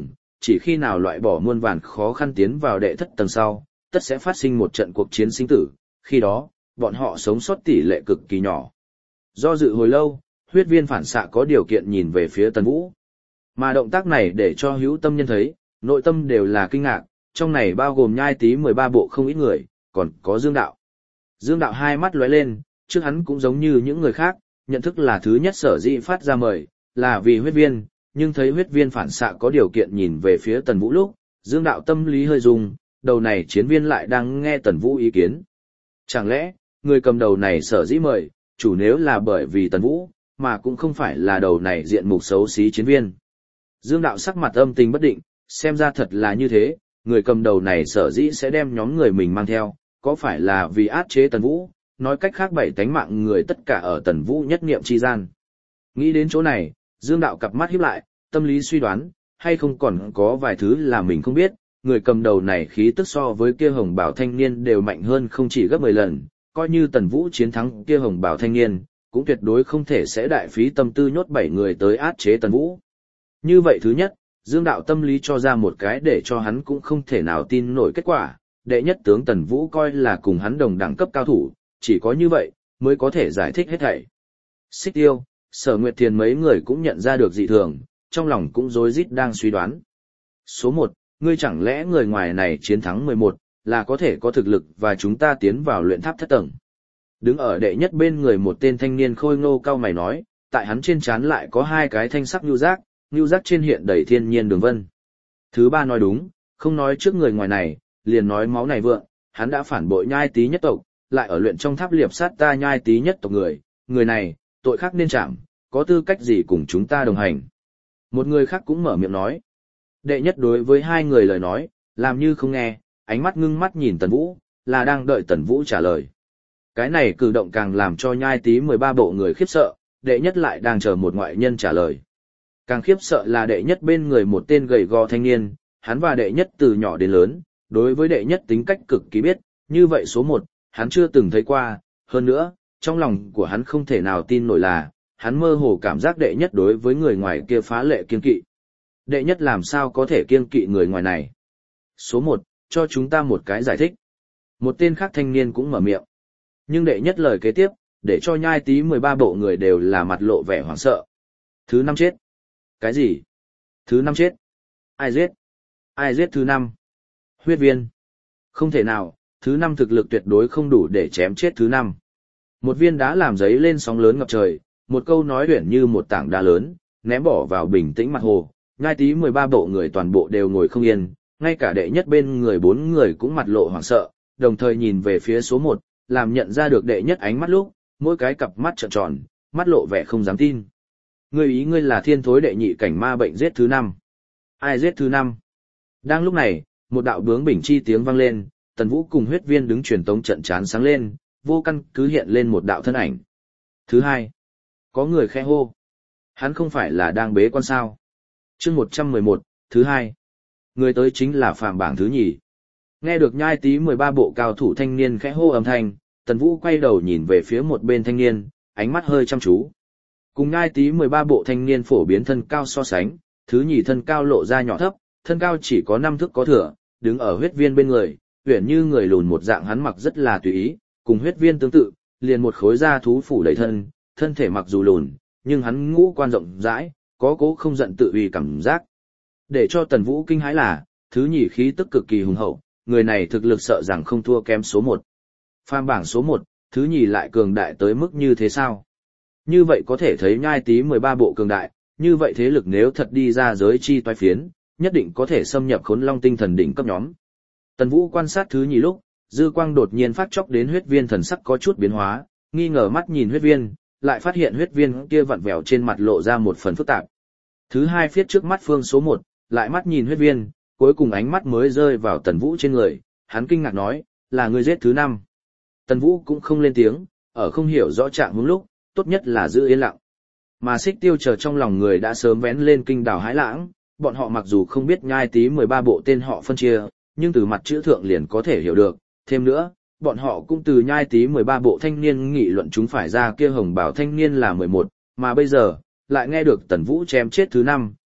chỉ khi nào loại bỏ muôn vàn khó khăn tiến vào đệ thất tầng sau, tất sẽ phát sinh một trận cuộc chiến sinh tử, khi đó, bọn họ sống sót tỷ lệ cực kỳ nhỏ. Do dự hồi lâu, huyết viên phản xạ có điều kiện nhìn về phía Tần Vũ. Mà động tác này để cho hữu tâm nhân thấy, nội tâm đều là kinh ngạc, trong này bao gồm nhai tí 13 bộ không ít người, còn có Dương Đạo. Dương Đạo hai mắt lóe lên, trước hắn cũng giống như những người khác, nhận thức là thứ nhất sở dĩ phát ra mời, là vì huyết viên, nhưng thấy huyết viên phản xạ có điều kiện nhìn về phía Tần Vũ lúc, Dương Đạo tâm lý hơi rung, đầu này chiến viên lại đang nghe Tần Vũ ý kiến. Chẳng lẽ, người cầm đầu này sở dĩ mời, chủ nếu là bởi vì Tần Vũ, mà cũng không phải là đầu này diện mục xấu xí chiến viên. Dương Đạo sắc mặt âm tình bất định, xem ra thật là như thế, người cầm đầu này sở dĩ sẽ đem nhóm người mình mang theo, có phải là vì áp chế Tần Vũ, nói cách khác bảy tánh mạng người tất cả ở Tần Vũ nhất niệm chi gian. Nghĩ đến chỗ này, Dương Đạo cặp mắt híp lại, tâm lý suy đoán, hay không còn có vài thứ là mình không biết, người cầm đầu này khí tức so với kia hồng bảo thanh niên đều mạnh hơn không chỉ gấp 10 lần, coi như Tần Vũ chiến thắng kia hồng bảo thanh niên, cũng tuyệt đối không thể sẽ đại phí tâm tư nhốt 7 người tới áp chế Tần Vũ. Như vậy thứ nhất, Dương Đạo tâm lý cho ra một cái để cho hắn cũng không thể nào tin nổi kết quả, đệ nhất tướng Tần Vũ coi là cùng hắn đồng đẳng cấp cao thủ, chỉ có như vậy, mới có thể giải thích hết thảy. Xích Tiêu, Sở Nguyệt Thiền mấy người cũng nhận ra được dị thường, trong lòng cũng rối rít đang suy đoán. Số 1, ngươi chẳng lẽ người ngoài này chiến thắng 11, là có thể có thực lực và chúng ta tiến vào luyện tháp thất tầng. Đứng ở đệ nhất bên người một tên thanh niên khôi ngô cao mày nói, tại hắn trên trán lại có hai cái thanh sắc nhu giác trên hiện đầy thiên nhiên đường vân. Thứ ba nói đúng, không nói trước người ngoài này, liền nói máu này vượng, hắn đã phản bội nhai tí nhất tộc, lại ở luyện trong tháp liệp sát ta nhai tí nhất tộc người này, tội khác nên chạm, có tư cách gì cùng chúng ta đồng hành. Một người khác cũng mở miệng nói. Đệ nhất đối với hai người lời nói, làm như không nghe, ánh mắt ngưng mắt nhìn Tần Vũ, là đang đợi Tần Vũ trả lời. Cái này cử động càng làm cho nhai tí 13 bộ người khiếp sợ, đệ nhất lại đang chờ một ngoại nhân trả lời. Càng khiếp sợ là đệ nhất bên người một tên gầy gò thanh niên, hắn và đệ nhất từ nhỏ đến lớn, đối với đệ nhất tính cách cực kỳ biết, như vậy số 1, hắn chưa từng thấy qua, hơn nữa, trong lòng của hắn không thể nào tin nổi là, hắn mơ hồ cảm giác đệ nhất đối với người ngoài kia phá lệ kiên kỵ. Đệ nhất làm sao có thể kiên kỵ người ngoài này? Số 1, cho chúng ta một cái giải thích. Một tên khác thanh niên cũng mở miệng. Nhưng đệ nhất lời kế tiếp, để cho nhai tí 13 bộ người đều là mặt lộ vẻ hoảng sợ. Thứ 5 chết. Cái gì? Thứ 5 chết. Ai giết? Ai giết thứ 5? Huyết viên. Không thể nào, thứ 5 thực lực tuyệt đối không đủ để chém chết thứ 5. Một viên đá làm giấy lên sóng lớn ngập trời, một câu nói uyển như một tảng đá lớn, ném bỏ vào bình tĩnh mặt hồ. Nhai tí 13 bộ người toàn bộ đều ngồi không yên, ngay cả đệ nhất bên người 4 người cũng mặt lộ hoảng sợ, đồng thời nhìn về phía số 1, làm nhận ra được đệ nhất ánh mắt lúc, mỗi cái cặp mắt trợn tròn, mắt lộ vẻ không dám tin. Ngươi ý ngươi là thiên thối đệ nhị cảnh ma bệnh giết thứ 5. Ai giết thứ 5? Đang lúc này, một đạo bướng bỉnh chi tiếng vang lên, Tần Vũ cùng huyết viên đứng truyền tống trận chán sáng lên, vô căn cứ hiện lên một đạo thân ảnh. Thứ 2. Có người khẽ hô. Hắn không phải là đang bế quan sao? Chương 111, thứ 2. Người tới chính là phàm bảng thứ nhì. Nghe được nhai tí 13 bộ cao thủ thanh niên khẽ hô âm thanh, Tần Vũ quay đầu nhìn về phía một bên thanh niên, ánh mắt hơi chăm chú. Cùng nhai tí 13 bộ thanh niên phổ biến thân cao so sánh, thứ nhì thân cao lộ ra nhỏ thấp, thân cao chỉ có 5 thước có thừa, đứng ở huyết viên bên người, uyển như người lùn một dạng hắn mặc rất là tùy ý, cùng huyết viên tương tự, liền một khối da thú phủ đầy thân, thân thể mặc dù lùn, nhưng hắn ngũ quan rộng rãi, có cố không giận tự uy cảm giác. Để cho Tần Vũ kinh hãi là, thứ nhì khí tức cực kỳ hùng hậu, người này thực lực sợ rằng không thua kém số 1. Phàm bảng số 1, thứ nhì lại cường đại tới mức như thế sao? Như vậy có thể thấy nhai tí 13 bộ cường đại, như vậy thế lực nếu thật đi ra giới chi toái phiến, nhất định có thể xâm nhập Khốn Long tinh thần đỉnh cấp nhóm. Tần Vũ quan sát thứ nhì lúc, dư quang đột nhiên phát chốc đến huyết viên thần sắc có chút biến hóa, nghi ngờ mắt nhìn huyết viên, lại phát hiện huyết viên kia vặn vẹo trên mặt lộ ra một phần phức tạp. Thứ 2 phiết trước mắt phương số 1, lại mắt nhìn huyết viên, cuối cùng ánh mắt mới rơi vào Tần Vũ trên người, hắn kinh ngạc nói, là người giết thứ 5. Tần Vũ cũng không lên tiếng, ở không hiểu rõ trạng huống lúc, tốt nhất là giữ yên lặng. Mà Xích Tiêu chờ trong lòng người đã sớm vén lên kinh đảo hãi lãng, bọn họ mặc dù không biết nhai tí 13 bộ tên họ phân chia, nhưng từ mặt chữ thượng liền có thể hiểu được, thêm nữa, bọn họ cũng từ nhai tí 13 bộ thanh niên nghị luận chúng phải ra kia hồng bảo thanh niên là 11, mà bây giờ, lại nghe được Tần Vũ chém chết thứ 5,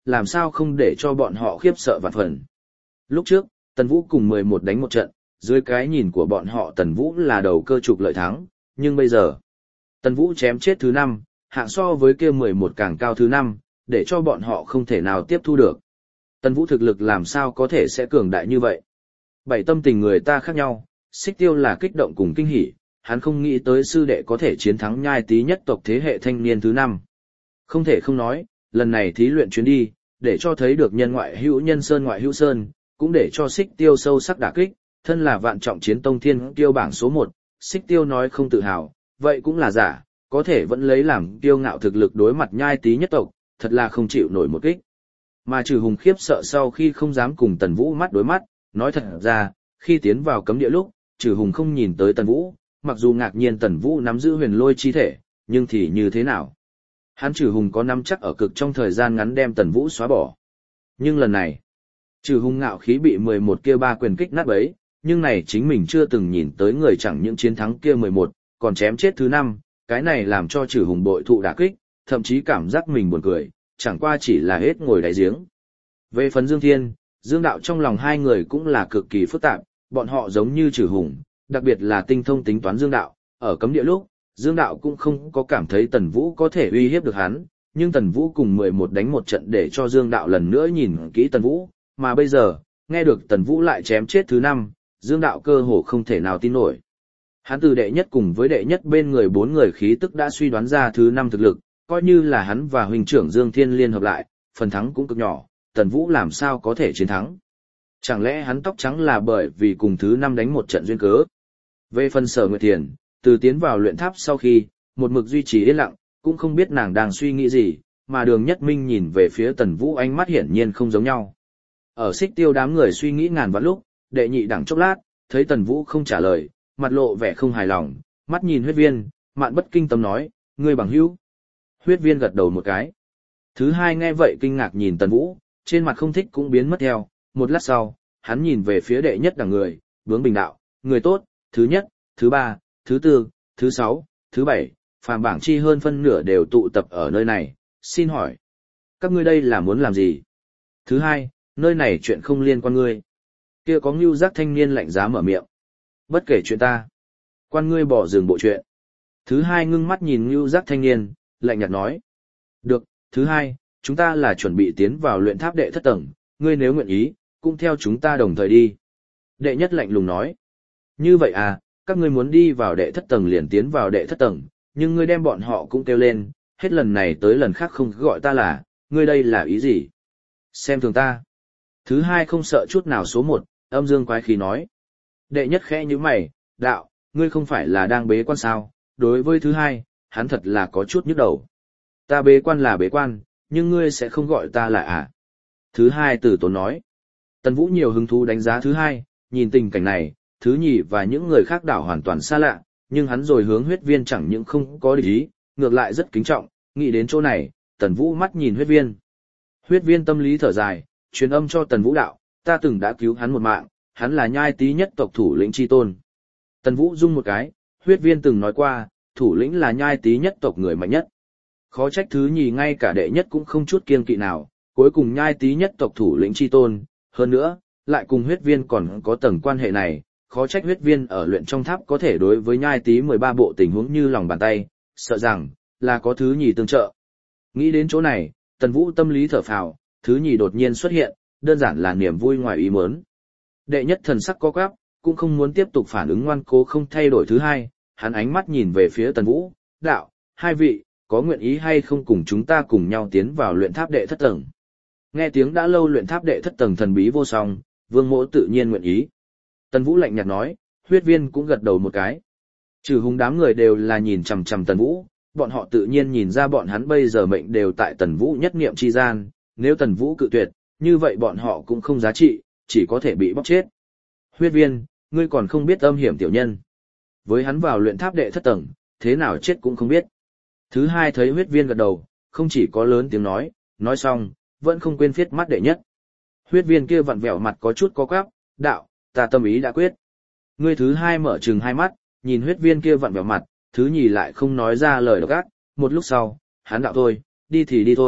làm sao không để cho bọn họ khiếp sợ vạn phần. Lúc trước, Tần Vũ cùng 11 đánh một trận, dưới cái nhìn của bọn họ Tần Vũ là đầu cơ trục lợi thắng, nhưng bây giờ, Tần Vũ chém chết thứ 5, hạng so với kia 11 càng cao thứ 5, để cho bọn họ không thể nào tiếp thu được. Tần Vũ thực lực làm sao có thể sẽ cường đại như vậy. Bảy tâm tình người ta khác nhau, Xích Tiêu là kích động cùng kinh hỉ, hắn không nghĩ tới sư đệ có thể chiến thắng Nhai Tý nhất tộc thế hệ thanh niên thứ 5. Không thể không nói, lần này thí luyện chuyến đi, để cho thấy được nhân ngoại hữu nhân sơn ngoại hữu sơn, cũng để cho Xích Tiêu sâu sắc đả kích, thân là vạn trọng chiến tông thiên tiêu bảng số 1, Xích Tiêu nói không tự hào, vậy cũng là giả, có thể vẫn lấy làm kiêu ngạo thực lực đối mặt Nhai Tý nhất tộc, thật là không chịu nổi một kích. Mà Trừ Hùng khiếp sợ sau khi không dám cùng Tần Vũ mắt đối mắt, nói thật ra, khi tiến vào cấm địa lúc, Trừ Hùng không nhìn tới Tần Vũ, mặc dù ngạc nhiên Tần Vũ nắm giữ huyền lôi chi thể, nhưng thì như thế nào? Hắn Trừ Hùng có nắm chắc ở cực trong thời gian ngắn đem Tần Vũ xóa bỏ. Nhưng lần này, Trừ Hùng ngạo khí bị 11 kia ba quyền kích nát bấy, nhưng này chính mình chưa từng nhìn tới người chẳng những chiến thắng kia 11, còn chém chết thứ 5, cái này làm cho Trừ Hùng bội thụ đả kích, thậm chí cảm giác mình buồn cười, chẳng qua chỉ là hết ngồi đáy giếng. Về phần Dương Thiên, Dương Đạo trong lòng hai người cũng là cực kỳ phức tạp, bọn họ giống như Trừ Hùng, đặc biệt là tinh thông tính toán Dương Đạo, ở cấm địa lúc, Dương Đạo cũng không có cảm thấy Tần Vũ có thể uy hiếp được hắn, nhưng Tần Vũ cùng 11 đánh một trận để cho Dương Đạo lần nữa nhìn kỹ Tần Vũ, mà bây giờ, nghe được Tần Vũ lại chém chết thứ 5, Dương Đạo cơ hồ không thể nào tin nổi. Hắn từ đệ nhất cùng với đệ nhất bên người 4 người khí tức đã suy đoán ra thứ 5 thực lực, coi như là hắn và huynh trưởng Dương Thiên liên hợp lại, phần thắng cũng cực nhỏ, Tần Vũ làm sao có thể chiến thắng. Chẳng lẽ hắn tóc trắng là bởi vì cùng thứ 5 đánh một trận duyên cớ? Về phần Sở Nguyệt Thiền, từ tiến vào luyện tháp sau khi, một mực duy trì yên lặng, cũng không biết nàng đang suy nghĩ gì, mà Đường Nhất Minh nhìn về phía Tần Vũ ánh mắt hiển nhiên không giống nhau. Ở Xích Tiêu đám người suy nghĩ ngàn vạn lúc, đệ nhị đẳng chốc lát, thấy Tần Vũ không trả lời, mặt lộ vẻ không hài lòng, mắt nhìn Huyết Viên, Mạn Bất Kinh Tâm nói, ngươi bằng hữu. Huyết Viên gật đầu một cái. Thứ hai nghe vậy kinh ngạc nhìn Tần Vũ, trên mặt không thích cũng biến mất theo, một lát sau, hắn nhìn về phía đệ nhất đẳng người, Bướng Bình đạo, người tốt, thứ nhất, thứ ba, thứ tư, thứ 6, thứ 7, phàm bảng chi hơn phân nửa đều tụ tập ở nơi này, xin hỏi, các ngươi đây là muốn làm gì? Thứ hai, nơi này chuyện không liên quan ngươi. Kia có Ngưu Giác thanh niên lạnh giá mở miệng. Bất kể chuyện ta, quan ngươi bỏ dừng bộ chuyện. Thứ hai ngưng mắt nhìn Ngưu Giác thanh niên, lạnh nhạt nói. Được, thứ hai, chúng ta là chuẩn bị tiến vào luyện tháp đệ thất tầng, ngươi nếu nguyện ý, cũng theo chúng ta đồng thời đi. Đệ nhất lạnh lùng nói. Như vậy à, các ngươi muốn đi vào đệ thất tầng liền tiến vào đệ thất tầng, nhưng ngươi đem bọn họ cũng kêu lên, hết lần này tới lần khác không gọi ta là, ngươi đây là ý gì? Xem thường ta. Thứ hai không sợ chút nào số 1, âm dương quái khí nói. Đệ nhất khẽ như mày, đạo, ngươi không phải là đang bế quan sao? Đối với thứ hai, hắn thật là có chút nhức đầu. Ta bế quan là bế quan, nhưng ngươi sẽ không gọi ta là à? Thứ hai từ tốn nói. Tần Vũ nhiều hứng thú đánh giá thứ hai, nhìn tình cảnh này, thứ nhì và những người khác đảo hoàn toàn xa lạ, nhưng hắn rồi hướng Huyết Viên chẳng những không có địch ý, ngược lại rất kính trọng, nghĩ đến chỗ này, Tần Vũ mắt nhìn Huyết Viên. Huyết Viên tâm lý thở dài, truyền âm cho Tần Vũ đạo, ta từng đã cứu hắn một mạng, hắn là Nhai Tý nhất tộc thủ lĩnh chi tôn. Tần Vũ rung một cái, Huyết Viên từng nói qua, thủ lĩnh là Nhai Tý nhất tộc người mạnh nhất. Khó trách thứ nhì ngay cả đệ nhất cũng không chút kiêng kỵ nào, cuối cùng Nhai Tý nhất tộc thủ lĩnh chi tôn, hơn nữa, lại cùng Huyết Viên còn có tầng quan hệ này, khó trách Huyết Viên ở luyện trong tháp có thể đối với Nhai Tý 13 bộ tình huống như lòng bàn tay, sợ rằng là có thứ nhì tương trợ. Nghĩ đến chỗ này, Tần Vũ tâm lý thở phào, thứ nhì đột nhiên xuất hiện, đơn giản là niềm vui ngoài ý muốn. Đệ nhất thần sắc co quắp, cũng không muốn tiếp tục phản ứng ngoan cố không thay đổi thứ hai, hắn ánh mắt nhìn về phía Tần Vũ, đạo, hai vị, có nguyện ý hay không cùng chúng ta cùng nhau tiến vào luyện tháp đệ thất tầng. Nghe tiếng đã lâu luyện tháp đệ thất tầng thần bí vô song, Vương Mỗ tự nhiên nguyện ý. Tần Vũ lạnh nhạt nói, Huyết Viên cũng gật đầu một cái. Trừ Hùng đám người đều là nhìn chằm chằm Tần Vũ, bọn họ tự nhiên nhìn ra bọn hắn bây giờ mệnh đều tại Tần Vũ nhất niệm chi gian, nếu Tần Vũ cự tuyệt, như vậy bọn họ cũng không giá trị, chỉ có thể bị bóc chết. Huyết Viên, ngươi còn không biết âm hiểm tiểu nhân. Với hắn vào luyện tháp đệ thất tầng, thế nào chết cũng không biết. Thứ hai thấy Huyết Viên gật đầu, không chỉ có lớn tiếng nói xong, vẫn không quên viết mắt đệ nhất. Huyết Viên kia vặn vẹo mặt có chút có quắp, đạo, ta tâm ý đã quyết. Ngươi thứ hai mở trừng hai mắt, nhìn Huyết Viên kia vặn vẹo mặt, thứ nhì lại không nói ra lời độc ác, một lúc sau, hắn đạo thôi, đi thì đi thôi,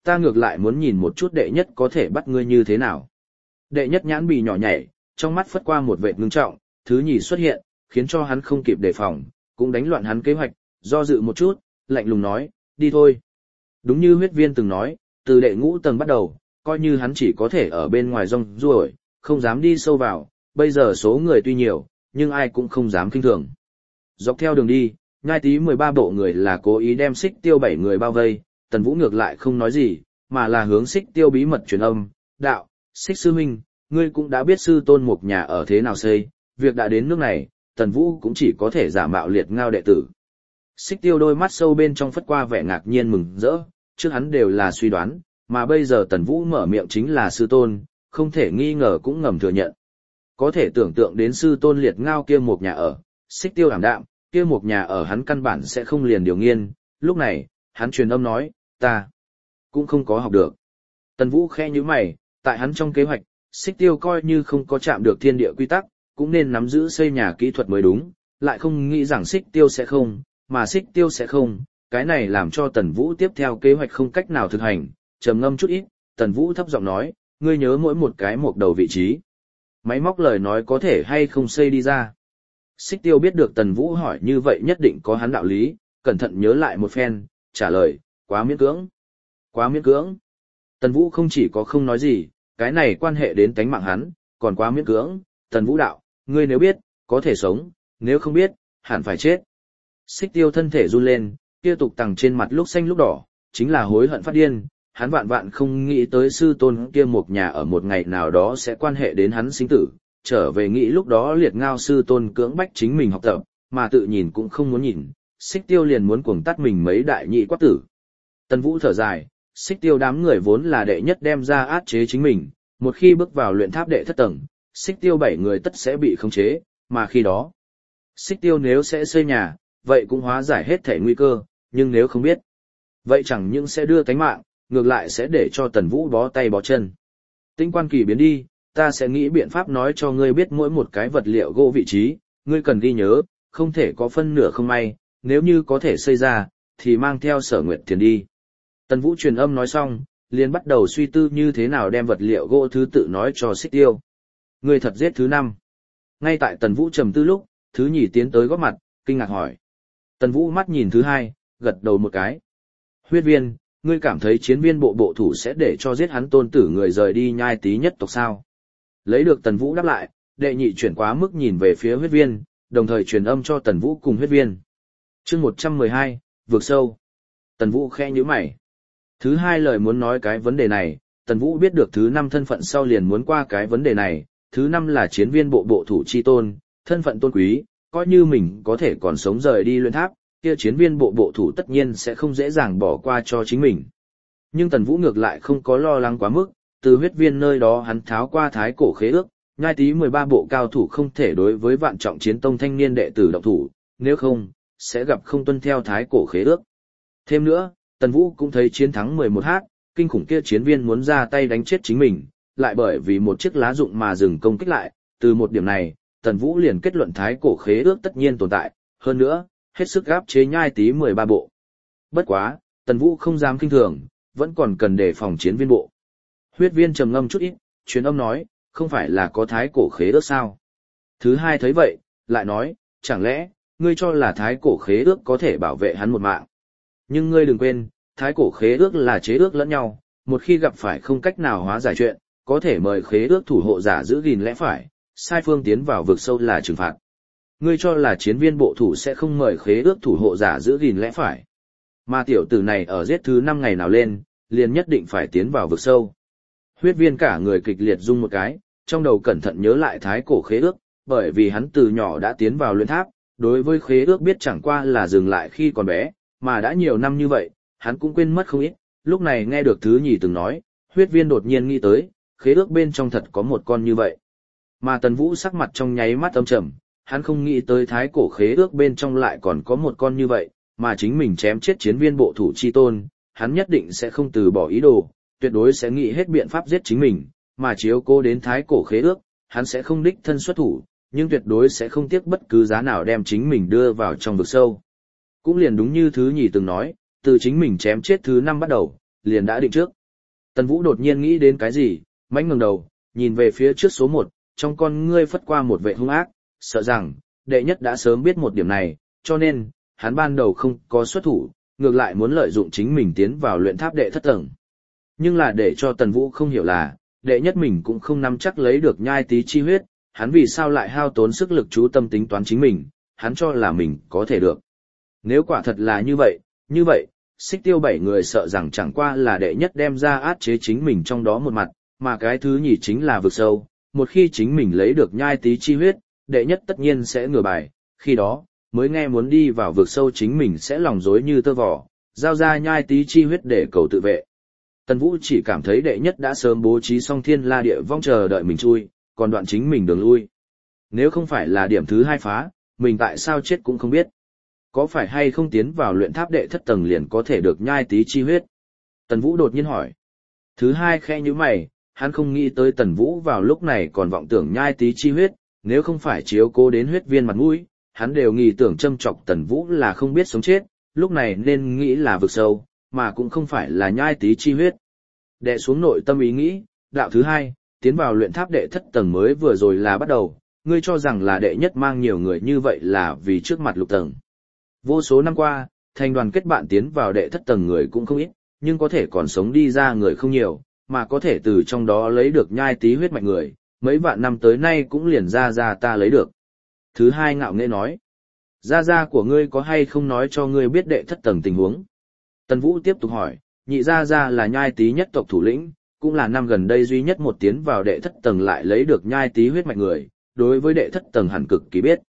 ta ngược lại muốn nhìn một chút đệ nhất có thể bắt ngươi như thế nào. Đệ nhất nhãn bì nhỏ nhảy, trong mắt phất qua một vệt ngưng trọng, thứ nhì xuất hiện, khiến cho hắn không kịp đề phòng, cũng đánh loạn hắn kế hoạch, do dự một chút, lạnh lùng nói, đi thôi. Đúng như huyết viên từng nói, từ đệ ngũ tầng bắt đầu, coi như hắn chỉ có thể ở bên ngoài rong ruổi, không dám đi sâu vào, bây giờ số người tuy nhiều, nhưng ai cũng không dám kinh thường. Dọc theo đường đi, Nhai Tý 13 bộ người là cố ý đem Xích Tiêu 7 người bao vây, Tần Vũ ngược lại không nói gì, mà là hướng Xích Tiêu bí mật truyền âm, đạo, Xích sư huynh, ngươi cũng đã biết sư tôn một nhà ở thế nào xây, việc đã đến nước này, Tần Vũ cũng chỉ có thể giả mạo liệt ngao đệ tử. Xích Tiêu đôi mắt sâu bên trong phất qua vẻ ngạc nhiên mừng rỡ, trước hắn đều là suy đoán, mà bây giờ Tần Vũ mở miệng chính là sư tôn, không thể nghi ngờ cũng ngầm thừa nhận. Có thể tưởng tượng đến sư tôn liệt ngao kia một nhà ở, Xích Tiêu ảm đạm, kia một nhà ở hắn căn bản sẽ không liền điều nghiên, lúc này, hắn truyền âm nói, ta cũng không có học được. Tần Vũ khe như mày, tại hắn trong kế hoạch, Xích Tiêu coi như không có chạm được thiên địa quy tắc, cũng nên nắm giữ xây nhà kỹ thuật mới đúng, lại không nghĩ rằng Xích Tiêu sẽ không, mà Xích Tiêu sẽ không, cái này làm cho Tần Vũ tiếp theo kế hoạch không cách nào thực hành, trầm ngâm chút ít, Tần Vũ thấp giọng nói, ngươi nhớ mỗi một cái một đầu vị trí. Máy móc lời nói có thể hay không xây đi ra. Xích Tiêu biết được Tần Vũ hỏi như vậy nhất định có hắn đạo lý, cẩn thận nhớ lại một phen, trả lời, quá miễn cưỡng. Quá miễn cưỡng. Tần Vũ không chỉ có không nói gì, cái này quan hệ đến tánh mạng hắn, còn quá miễn cưỡng. Tần Vũ đạo, ngươi nếu biết, có thể sống, nếu không biết, hẳn phải chết. Xích Tiêu thân thể run lên, kia tục tằng trên mặt lúc xanh lúc đỏ, chính là hối hận phát điên. Hắn vạn vạn không nghĩ tới sư tôn kia một nhà ở một ngày nào đó sẽ quan hệ đến hắn sinh tử, trở về nghĩ lúc đó liệt ngao sư tôn cưỡng bách chính mình học tập, mà tự nhìn cũng không muốn nhìn, Xích Tiêu liền muốn cuồng tắt mình mấy đại nhị quát tử. Tần Vũ thở dài, Xích Tiêu đám người vốn là đệ nhất đem ra át chế chính mình, một khi bước vào luyện tháp đệ thất tầng, Xích Tiêu 7 người tất sẽ bị khống chế, mà khi đó, Xích Tiêu nếu sẽ xây nhà, vậy cũng hóa giải hết thể nguy cơ, nhưng nếu không biết, vậy chẳng những sẽ đưa tánh mạng, ngược lại sẽ để cho Tần Vũ bó tay bó chân. Tinh quan kỳ biến đi, ta sẽ nghĩ biện pháp nói cho ngươi biết mỗi một cái vật liệu gỗ vị trí, ngươi cần ghi nhớ, không thể có phân nửa không may, nếu như có thể xây ra, thì mang theo Sở Nguyệt Thiền đi. Tần Vũ truyền âm nói xong, liền bắt đầu suy tư như thế nào đem vật liệu gỗ thứ tự nói cho Xích Tiêu. Ngươi thật giết thứ 5. Ngay tại Tần Vũ trầm tư lúc, thứ nhì tiến tới góp mặt, kinh ngạc hỏi. Tần Vũ mắt nhìn thứ 2, gật đầu một cái. Huyết viên, ngươi cảm thấy chiến viên bộ thủ sẽ để cho giết hắn tôn tử người rời đi Nhai Tý nhất tộc sao? Lấy được Tần Vũ đáp lại, đệ nhị chuyển quá mức nhìn về phía huyết viên, đồng thời truyền âm cho Tần Vũ cùng huyết viên. Chương 112, vượt sâu. Tần Vũ khẽ nhíu mày. Thứ 2 lời muốn nói cái vấn đề này, Tần Vũ biết được thứ 5 thân phận sau liền muốn qua cái vấn đề này, thứ 5 là chiến viên bộ thủ chi tôn, thân phận tôn quý, coi như mình có thể còn sống rời đi luyện tháp, kia chiến viên bộ thủ tất nhiên sẽ không dễ dàng bỏ qua cho chính mình. Nhưng Tần Vũ ngược lại không có lo lắng quá mức, từ huyết viên nơi đó hắn tháo qua thái cổ khế ước, Nhai Tý 13 bộ cao thủ không thể đối với vạn trọng chiến tông thanh niên đệ tử động thủ, nếu không, sẽ gặp không tuân theo thái cổ khế ước. Thêm nữa, Tần Vũ cũng thấy chiến thắng 11h, kinh khủng kia chiến viên muốn ra tay đánh chết chính mình, lại bởi vì một chiếc lá dụng mà dừng công kích lại, từ một điểm này, Tần Vũ liền kết luận thái cổ khế ước tất nhiên tồn tại, hơn nữa, hết sức áp chế Nhai Tý 13 bộ. Bất quá, Tần Vũ không dám kinh thường, vẫn còn cần đề phòng chiến viên bộ. Huyết viên trầm ngâm chút ít, truyền âm nói, không phải là có thái cổ khế ước sao? Thứ 2 thấy vậy, lại nói, chẳng lẽ, ngươi cho là thái cổ khế ước có thể bảo vệ hắn một mạng? Nhưng ngươi đừng quên, thái cổ khế ước là chế ước lẫn nhau, một khi gặp phải không cách nào hóa giải chuyện, có thể mời khế ước thủ hộ giả giữ gìn lẽ phải, sai phương tiến vào vực sâu là trừng phạt. Ngươi cho là chiến viên bộ thủ sẽ không mời khế ước thủ hộ giả giữ gìn lẽ phải. Mà tiểu tử này ở giết thứ 5 ngày nào lên, liền nhất định phải tiến vào vực sâu. Huyết viên cả người kịch liệt rung một cái, trong đầu cẩn thận nhớ lại thái cổ khế ước, bởi vì hắn từ nhỏ đã tiến vào luyện tháp, đối với khế ước biết chẳng qua là dừng lại khi còn bé, mà đã nhiều năm như vậy, hắn cũng quên mất không ít, lúc này nghe được thứ nhì từng nói, huyết viên đột nhiên nghĩ tới, khế ước bên trong thật có một con như vậy. Mà Tần Vũ sắc mặt trong nháy mắt âm trầm, hắn không nghĩ tới thái cổ khế ước bên trong lại còn có một con như vậy, mà chính mình chém chết chiến viên bộ thủ chi tôn, hắn nhất định sẽ không từ bỏ ý đồ, tuyệt đối sẽ nghĩ hết biện pháp giết chính mình, mà chiếu cố đến thái cổ khế ước, hắn sẽ không đích thân xuất thủ, nhưng tuyệt đối sẽ không tiếc bất cứ giá nào đem chính mình đưa vào trong vực sâu. Cũng liền đúng như thứ nhì từng nói, từ chính mình chém chết thứ 5 bắt đầu, liền đã định trước. Tần Vũ đột nhiên nghĩ đến cái gì, mãnh ngẩng đầu, nhìn về phía trước số 1, trong con ngươi phất qua một vẻ hung ác, sợ rằng, đệ nhất đã sớm biết một điểm này, cho nên, hắn ban đầu không có xuất thủ, ngược lại muốn lợi dụng chính mình tiến vào luyện tháp đệ thất tầng. Nhưng là để cho Tần Vũ không hiểu là, đệ nhất mình cũng không nắm chắc lấy được nhai tí chi huyết, hắn vì sao lại hao tốn sức lực chú tâm tính toán chính mình, hắn cho là mình có thể được. Nếu quả thật là như vậy, Xích Tiêu 7 người sợ rằng chẳng qua là đệ nhất đem ra át chế chính mình trong đó một mặt, mà cái thứ nhì chính là vực sâu, một khi chính mình lấy được nhai tí chi huyết, đệ nhất tất nhiên sẽ ngửa bài, khi đó, mới nghe muốn đi vào vực sâu chính mình sẽ lòng dối như tơ vò, giao ra nhai tí chi huyết để cầu tự vệ. Tần Vũ chỉ cảm thấy đệ nhất đã sớm bố trí xong thiên la địa vong chờ đợi mình chui, còn đoạn chính mình đường lui. Nếu không phải là điểm thứ 2 phá, mình tại sao chết cũng không biết. Có phải hay không tiến vào luyện tháp đệ thất tầng liền có thể được nhai tí chi huyết? Tần Vũ đột nhiên hỏi. Thứ 2 khẽ nhíu mày, hắn không nghĩ tới Tần Vũ vào lúc này còn vọng tưởng nhai tí chi huyết, nếu không phải chiếu cố đến huyết viên mặt mũi, hắn đều nghi tưởng châm chọc Tần Vũ là không biết sống chết, lúc này nên nghĩ là vực sâu, mà cũng không phải là nhai tí chi huyết. Đệ xuống nội tâm ý nghĩ, đạo thứ 2, tiến vào luyện tháp đệ thất tầng mới vừa rồi là bắt đầu, ngươi cho rằng là đệ nhất mang nhiều người như vậy là vì trước mặt lục tầng. Vô số năm qua, thành đoàn kết bạn tiến vào đệ thất tầng người cũng không ít, nhưng có thể còn sống đi ra người không nhiều, mà có thể từ trong đó lấy được nhai tí huyết mạch người, mấy vạn năm tới nay cũng liền ra ta lấy được. Thứ 2 ngạo nghễ nói, gia của ngươi có hay không nói cho ngươi biết đệ thất tầng tình huống? Tần Vũ tiếp tục hỏi, nhị gia là nhai tí nhất tộc thủ lĩnh, cũng là năm gần đây duy nhất một tiến vào đệ thất tầng lại lấy được nhai tí huyết mạch người, đối với đệ thất tầng hẳn cực kỳ biết.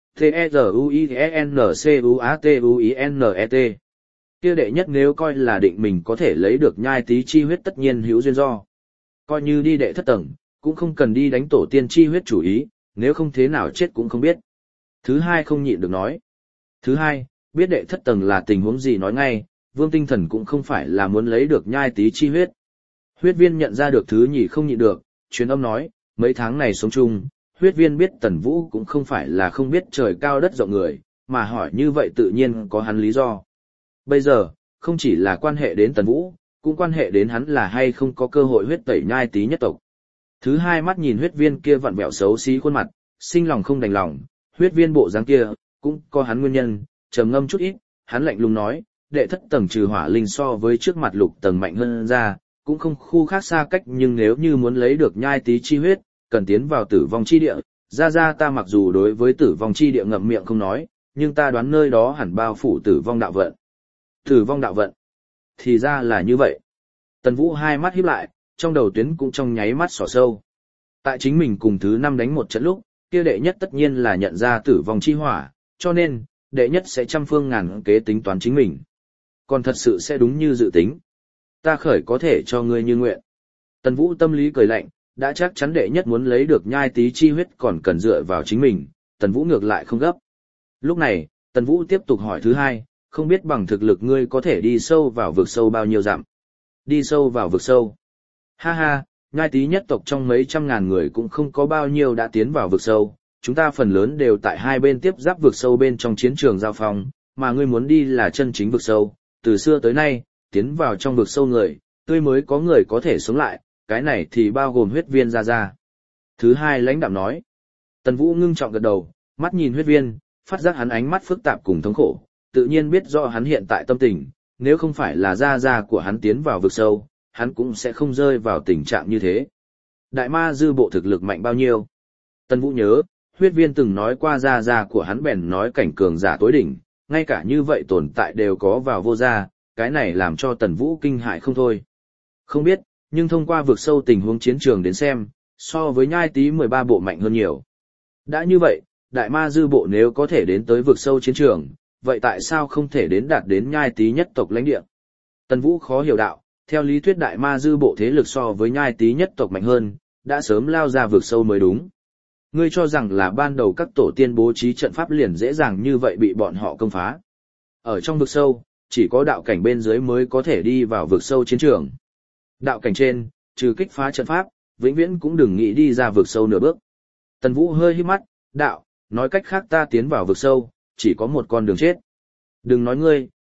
T-E-Z-U-I-N-C-U-A-T-U-I-N-E-T. Kia đệ nhất nếu coi là định mình có thể lấy được nhai tí chi huyết tất nhiên hữu duyên do. Coi như đi đệ thất tầng, cũng không cần đi đánh tổ tiên chi huyết chủ ý, nếu không thế nào chết cũng không biết. Thứ 2 không nhịn được nói. Thứ 2, biết đệ thất tầng là tình huống gì nói ngay, Vương Tinh Thần cũng không phải là muốn lấy được nhai tí chi huyết. Huyết viên nhận ra được thứ nhì không nhịn được, truyền âm nói, mấy tháng này sống chung, huyết viên biết Tần Vũ cũng không phải là không biết trời cao đất rộng người, mà hỏi như vậy tự nhiên có hắn lý do. Bây giờ, không chỉ là quan hệ đến Tần Vũ, cũng quan hệ đến hắn là hay không có cơ hội huyết tẩy nhai tí nhất tộc. Thứ 2 mắt nhìn huyết viên kia vặn vẹo xấu xí khuôn mặt, sinh lòng không đành lòng, huyết viên bộ dáng kia, cũng có hắn nguyên nhân, trầm ngâm chút ít, hắn lạnh lùng nói, đệ thất tầng trừ hỏa linh so với trước mặt lục tầng mạnh hơn ra, cũng không khu khác xa cách, nhưng nếu như muốn lấy được nhai tí chi huyết, cần tiến vào tử vong chi địa, ra ta mặc dù đối với tử vong chi địa ngậm miệng không nói, nhưng ta đoán nơi đó hẳn bao phủ tử vong đạo vận. Tử vong đạo vận. Thì ra là như vậy. Tần Vũ hai mắt híp lại, trong đầu tuyến cũng trong nháy mắt xỏ sâu. Tại chính mình cùng thứ 5 đánh một trận lúc, kia đệ nhất tất nhiên là nhận ra tử vong chi hỏa, cho nên, đệ nhất sẽ trăm phương ngàn kế tính toán chính mình. Còn thật sự sẽ đúng như dự tính. Ta khởi có thể cho ngươi như nguyện. Tần Vũ tâm lý cười lạnh, đã chắc chắn đệ nhất muốn lấy được nhai tí chi huyết còn cần dựa vào chính mình, Tần Vũ ngược lại không gấp. Lúc này, Tần Vũ tiếp tục hỏi thứ 2, không biết bằng thực lực ngươi có thể đi sâu vào vực sâu bao nhiêu dặm. Đi sâu vào vực sâu. Ha ha, nhai tí nhất tộc trong mấy trăm ngàn người cũng không có bao nhiêu đã tiến vào vực sâu, chúng ta phần lớn đều tại hai bên tiếp giáp vực sâu bên trong chiến trường giao phong, mà ngươi muốn đi là chân chính vực sâu, từ xưa tới nay, tiến vào trong vực sâu người, tươi mới có người có thể sống lại, cái này thì bao gồm huyết viên ra. Thứ 2 lãnh đạm nói. Tần Vũ ngưng trọng gật đầu, mắt nhìn huyết viên, phát giác hắn ánh mắt phức tạp cùng thống khổ, tự nhiên biết rõ hắn hiện tại tâm tình, nếu không phải là ra của hắn tiến vào vực sâu, hắn cũng sẽ không rơi vào tình trạng như thế. Đại ma dư bộ thực lực mạnh bao nhiêu? Tần Vũ nhớ, huyết viên từng nói qua ra của hắn bèn nói cảnh cường giả tối đỉnh, ngay cả như vậy tồn tại đều có vào vô gia, cái này làm cho Tần Vũ kinh hại không thôi. Không biết, nhưng thông qua vực sâu tình huống chiến trường đến xem, so với nhai tí 13 bộ mạnh hơn nhiều. Đã như vậy, đại ma dư bộ nếu có thể đến tới vực sâu chiến trường, vậy tại sao không thể đạt đến nhai tí nhất tộc lãnh địa? Tần Vũ khó hiểu đạo, theo lý thuyết đại ma dư bộ thế lực so với nhai tí nhất tộc mạnh hơn, đã sớm lao ra vực sâu mới đúng. Ngươi cho rằng là ban đầu các tổ tiên bố trí trận pháp liền dễ dàng như vậy bị bọn họ công phá. Ở trong vực sâu, chỉ có đạo cảnh bên dưới mới có thể đi vào vực sâu chiến trường. Đạo cảnh trên, trừ kích phá trận pháp, vĩnh viễn cũng đừng nghĩ đi ra vực sâu nửa bước. Tần Vũ hơi híp mắt, đạo, nói cách khác ta tiến vào vực sâu, chỉ có một con đường chết. Đừng nói ngươi,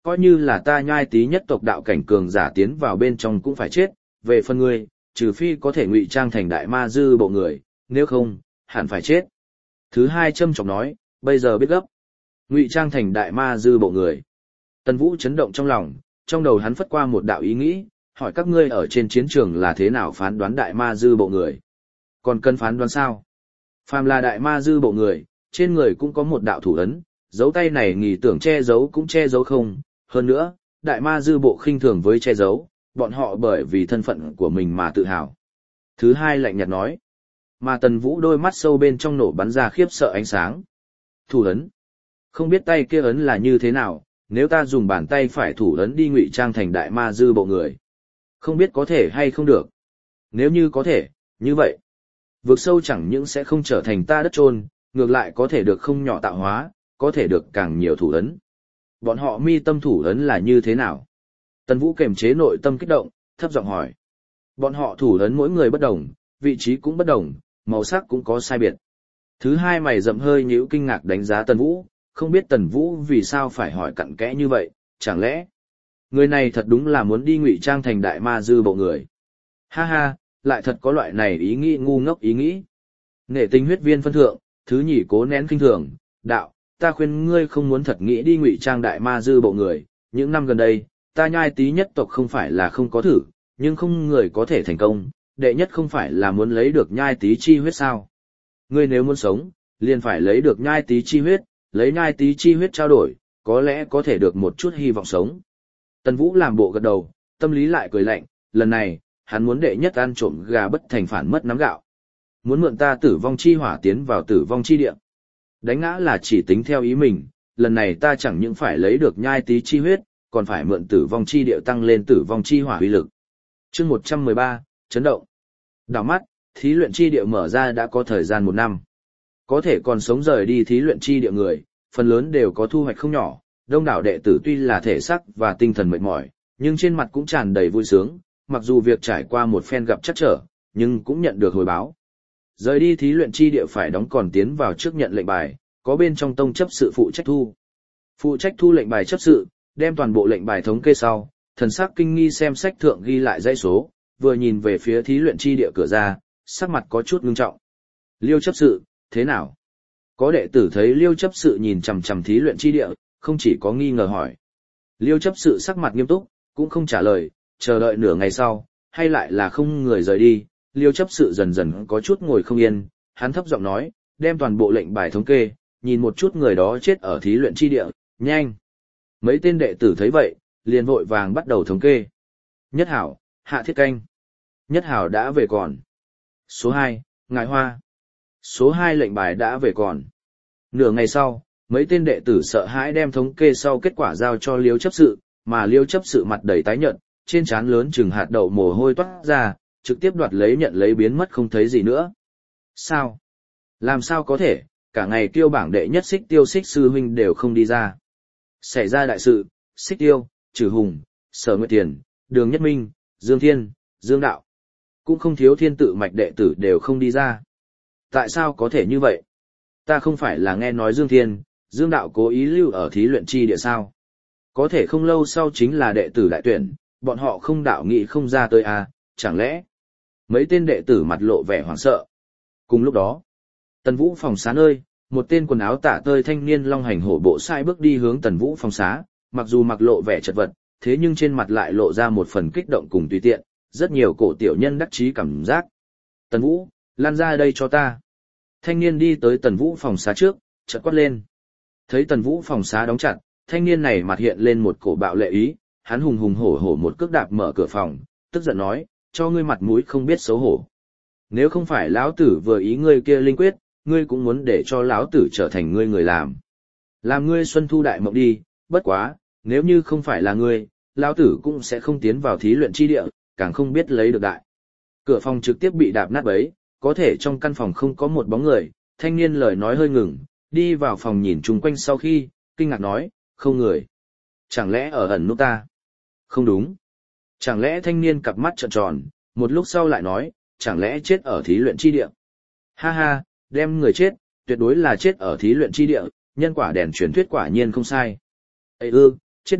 coi như là ta Nhai Tý nhất tộc đạo cảnh cường giả tiến vào bên trong cũng phải chết, về phần ngươi, trừ phi có thể ngụy trang thành đại ma dư bộ người, nếu không, hẳn phải chết. Thứ hai châm chọc nói, bây giờ biết gấp. Ngụy trang thành đại ma dư bộ người. Tần Vũ chấn động trong lòng, trong đầu hắn phất qua một đạo ý nghĩ, hỏi các ngươi ở trên chiến trường là thế nào phán đoán đại ma dư bộ người. Còn cần phán đoán sao? Phàm là đại ma dư bộ người, trên người cũng có một đạo thủ ấn, dấu tay này nghỉ tưởng che giấu cũng che giấu không. Hơn nữa, đại ma dư bộ khinh thường với che giấu, bọn họ bởi vì thân phận của mình mà tự hào. Thứ hai lạnh nhạt nói. Mà Tần Vũ đôi mắt sâu bên trong nổ bắn ra khiếp sợ ánh sáng. Thủ ấn. Không biết tay kia ấn là như thế nào, nếu ta dùng bàn tay phải thủ ấn đi ngụy trang thành đại ma dư bộ người. Không biết có thể hay không được. Nếu như có thể, như vậy. Vực sâu chẳng những sẽ không trở thành ta đất trôn, ngược lại có thể được không nhỏ tạo hóa, có thể được càng nhiều thủ ấn. Bọn họ mi tâm thủ ấn là như thế nào? Tần Vũ kềm chế nội tâm kích động, thấp giọng hỏi. Bọn họ thủ ấn mỗi người bất đồng, vị trí cũng bất đồng, màu sắc cũng có sai biệt. Thứ hai mày rậm hơi nhíu kinh ngạc đánh giá Tần Vũ, không biết Tần Vũ vì sao phải hỏi cặn kẽ như vậy, chẳng lẽ người này thật đúng là muốn đi ngụy trang thành đại ma dư bộ người. Ha ha, lại thật có loại này ý nghĩ ngu ngốc ý nghĩ. Nể tình huyết viên phân thượng, thứ nhì cố nén kinh thường, đạo, ta khuyên ngươi không muốn thật nghĩ đi ngụy trang đại ma dư bộ người, những năm gần đây, ta Nhai Tý nhất tộc không phải là không có thử, nhưng không người có thể thành công, đệ nhất không phải là muốn lấy được Nhai Tý chi huyết sao. Ngươi nếu muốn sống, liền phải lấy được Nhai Tý chi huyết, lấy Nhai Tý chi huyết trao đổi, có lẽ có thể được một chút hy vọng sống. Tần Vũ làm bộ gật đầu, tâm lý lại cười lạnh, lần này, hắn muốn đệ nhất ăn trộm gà bất thành phản mất nắm gạo. Muốn mượn ta tử vong chi hỏa tiến vào tử vong chi địa. Đánh ngã là chỉ tính theo ý mình, lần này ta chẳng những phải lấy được Nhai Tý chi huyết, còn phải mượn tử vong chi địa tăng lên tử vong chi hỏa uy lực. Chương 113, chấn động. Đảo mắt, thí luyện chi địa mở ra đã có thời gian 1 năm. Có thể còn sống rời đi thí luyện chi địa người, phần lớn đều có thu hoạch không nhỏ, đông đảo đệ tử tuy là thể xác và tinh thần mệt mỏi, nhưng trên mặt cũng tràn đầy vui sướng, mặc dù việc trải qua một phen gặp trắc trở, nhưng cũng nhận được hồi báo. Rời đi thí luyện chi địa phải đóng còn tiến vào trước nhận lệnh bài, có bên trong tông chấp sự phụ trách thu. Phụ trách thu lệnh bài chấp sự, đem toàn bộ lệnh bài thống kê sau, thần sắc kinh nghi xem sách thượng ghi lại dãy số, vừa nhìn về phía thí luyện chi địa cửa ra, sắc mặt có chút ngưng trọng. Liêu chấp sự, thế nào? Có đệ tử thấy Liêu chấp sự nhìn chằm chằm thí luyện chi địa, không chỉ có nghi ngờ hỏi. Liêu chấp sự sắc mặt nghiêm túc, cũng không trả lời, chờ đợi nửa ngày sau, hay lại là không người rời đi. Liêu chấp sự dần dần có chút ngồi không yên, hắn thấp giọng nói, đem toàn bộ lệnh bài thống kê, nhìn một chút người đó chết ở thí luyện chi địa, nhanh. Mấy tên đệ tử thấy vậy, liền vội vàng bắt đầu thống kê. Nhất Hảo, Hạ Thiết Canh. Nhất Hảo đã về còn. Số 2, Ngải Hoa. Số 2 lệnh bài đã về còn. Nửa ngày sau, mấy tên đệ tử sợ hãi đem thống kê sau kết quả giao cho Liêu chấp sự, mà Liêu chấp sự mặt đầy tái nhợt, trên trán lớn chừng hạt đậu mồ hôi toát ra, trực tiếp đoạt lấy nhận lấy biến mất không thấy gì nữa. Sao? Làm sao có thể, cả ngày tiêu bảng đệ nhất Xích Tiêu Xích sư huynh đều không đi ra. Xảy ra đại sự, Xích Tiêu, Trừ Hùng, Sở Nguyệt Tiền, Đường Nhất Minh, Dương Thiên, Dương Đạo. Cũng không thiếu thiên tự mạch đệ tử đều không đi ra. Tại sao có thể như vậy? Ta không phải là nghe nói Dương Thiên, Dương Đạo cố ý lưu ở thí luyện chi địa sao? Có thể không lâu sau chính là đệ tử đại tuyển, bọn họ không đạo nghị không ra tới à, chẳng lẽ? Mấy tên đệ tử mặt lộ vẻ hoảng sợ. Cùng lúc đó, Tần Vũ phòng xá nơi, một tên quần áo tả tơi thanh niên long hành hổ bộ sai bước đi hướng Tần Vũ phòng xá, mặc dù mặc lộ vẻ chật vật, thế nhưng trên mặt lại lộ ra một phần kích động cùng tùy tiện, rất nhiều cổ tiểu nhân đắc chí cảm giác. Tần Vũ, lan ra đây cho ta. Thanh niên đi tới Tần Vũ phòng xá trước, chợt quát lên. Thấy Tần Vũ phòng xá đóng chặt, thanh niên này mặt hiện lên một cổ bạo lệ ý, hắn hùng hùng hổ hổ một cước đạp mở cửa phòng, tức giận nói, cho ngươi mặt mũi không biết xấu hổ. Nếu không phải lão tử vừa ý ngươi kia linh quyết, ngươi cũng muốn để cho lão tử trở thành ngươi người làm. Làm ngươi xuân thu đại mộng đi, bất quá, nếu như không phải là ngươi, lão tử cũng sẽ không tiến vào thí luyện chi địa, càng không biết lấy được đại. Cửa phòng trực tiếp bị đạp nát bấy, có thể trong căn phòng không có một bóng người, thanh niên lời nói hơi ngừng, đi vào phòng nhìn chung quanh sau khi, kinh ngạc nói, không người. Chẳng lẽ ở ẩn nút ta? Không đúng. Chẳng lẽ thanh niên cặp mắt trợn tròn, một lúc sau lại nói, chẳng lẽ chết ở thí luyện chi địa? Ha ha, đem người chết, tuyệt đối là chết ở thí luyện chi địa, nhân quả đèn truyền thuyết quả nhiên không sai. Ê chết được,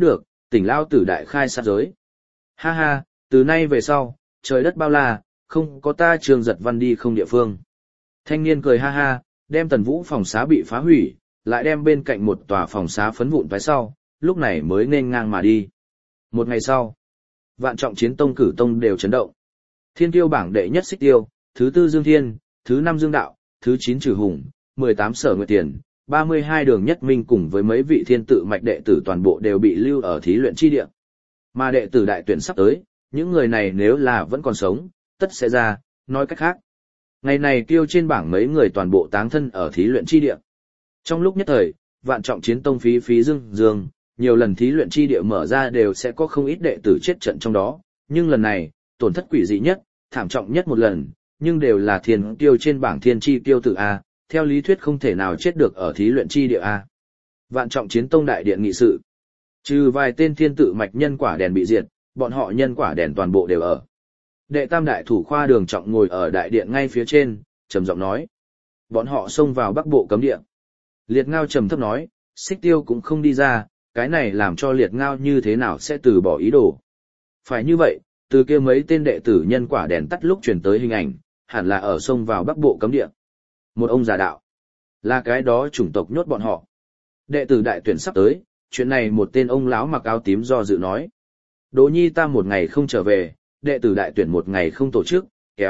Tỉnh lao tử đại khai sát giới. Ha ha, từ nay về sau, trời đất bao la, không có ta Trương Giật Văn đi không địa phương. Thanh niên cười ha ha, đem Tần Vũ phòng xá bị phá hủy, lại đem bên cạnh một tòa phòng xá phấn vụn vái sau, lúc này mới nên ngang mà đi. Một ngày sau, Vạn Trọng Chiến Tông cử tông đều chấn động. Thiên Tiêu bảng đệ nhất Xích Tiêu, thứ tư Dương Thiên, thứ năm Dương Đạo, thứ 9 Trừ Hùng, 18 Sở Nguyệt Tiền, 32 Đường Nhất Minh cùng với mấy vị thiên tự mạch đệ tử toàn bộ đều bị lưu ở thí luyện chi địa. Mà đệ tử đại tuyển sắp tới, những người này nếu là vẫn còn sống, tất sẽ ra, nói cách khác. Ngày này Tiêu trên bảng mấy người toàn bộ táng thân ở thí luyện chi địa. Trong lúc nhất thời, Vạn Trọng Chiến Tông phí dương, nhiều lần thí luyện chi địa mở ra đều sẽ có không ít đệ tử chết trận trong đó, nhưng lần này, tổn thất quỷ dị nhất, thảm trọng nhất một lần, nhưng đều là thiên tiêu trên bảng thiên chi tiêu tử A, theo lý thuyết không thể nào chết được ở thí luyện chi địa A. Vạn Trọng Chiến Tông đại điện nghị sự. Trừ vài tên thiên tự mạch nhân quả đèn bị diệt, bọn họ nhân quả đèn toàn bộ đều ở. Đệ tam đại thủ khoa Đường Trọng ngồi ở đại điện ngay phía trên, trầm giọng nói. Bọn họ xông vào bắc bộ cấm địa. Liệt Ngao trầm thấp nói, Xích Tiêu cũng không đi ra, cái này làm cho Liệt Ngao như thế nào sẽ từ bỏ ý đồ. Phải như vậy, từ kia mấy tên đệ tử nhân quả đèn tắt lúc truyền tới hình ảnh, hẳn là ở xông vào bắc bộ cấm địa. Một ông giả đạo, là cái đó chủng tộc nhốt bọn họ. Đệ tử đại tuyển sắp tới, chuyện này một tên ông lão mặc áo tím do dự nói. Đỗ Nhi ta một ngày không trở về, đệ tử đại tuyển một ngày không tổ chức,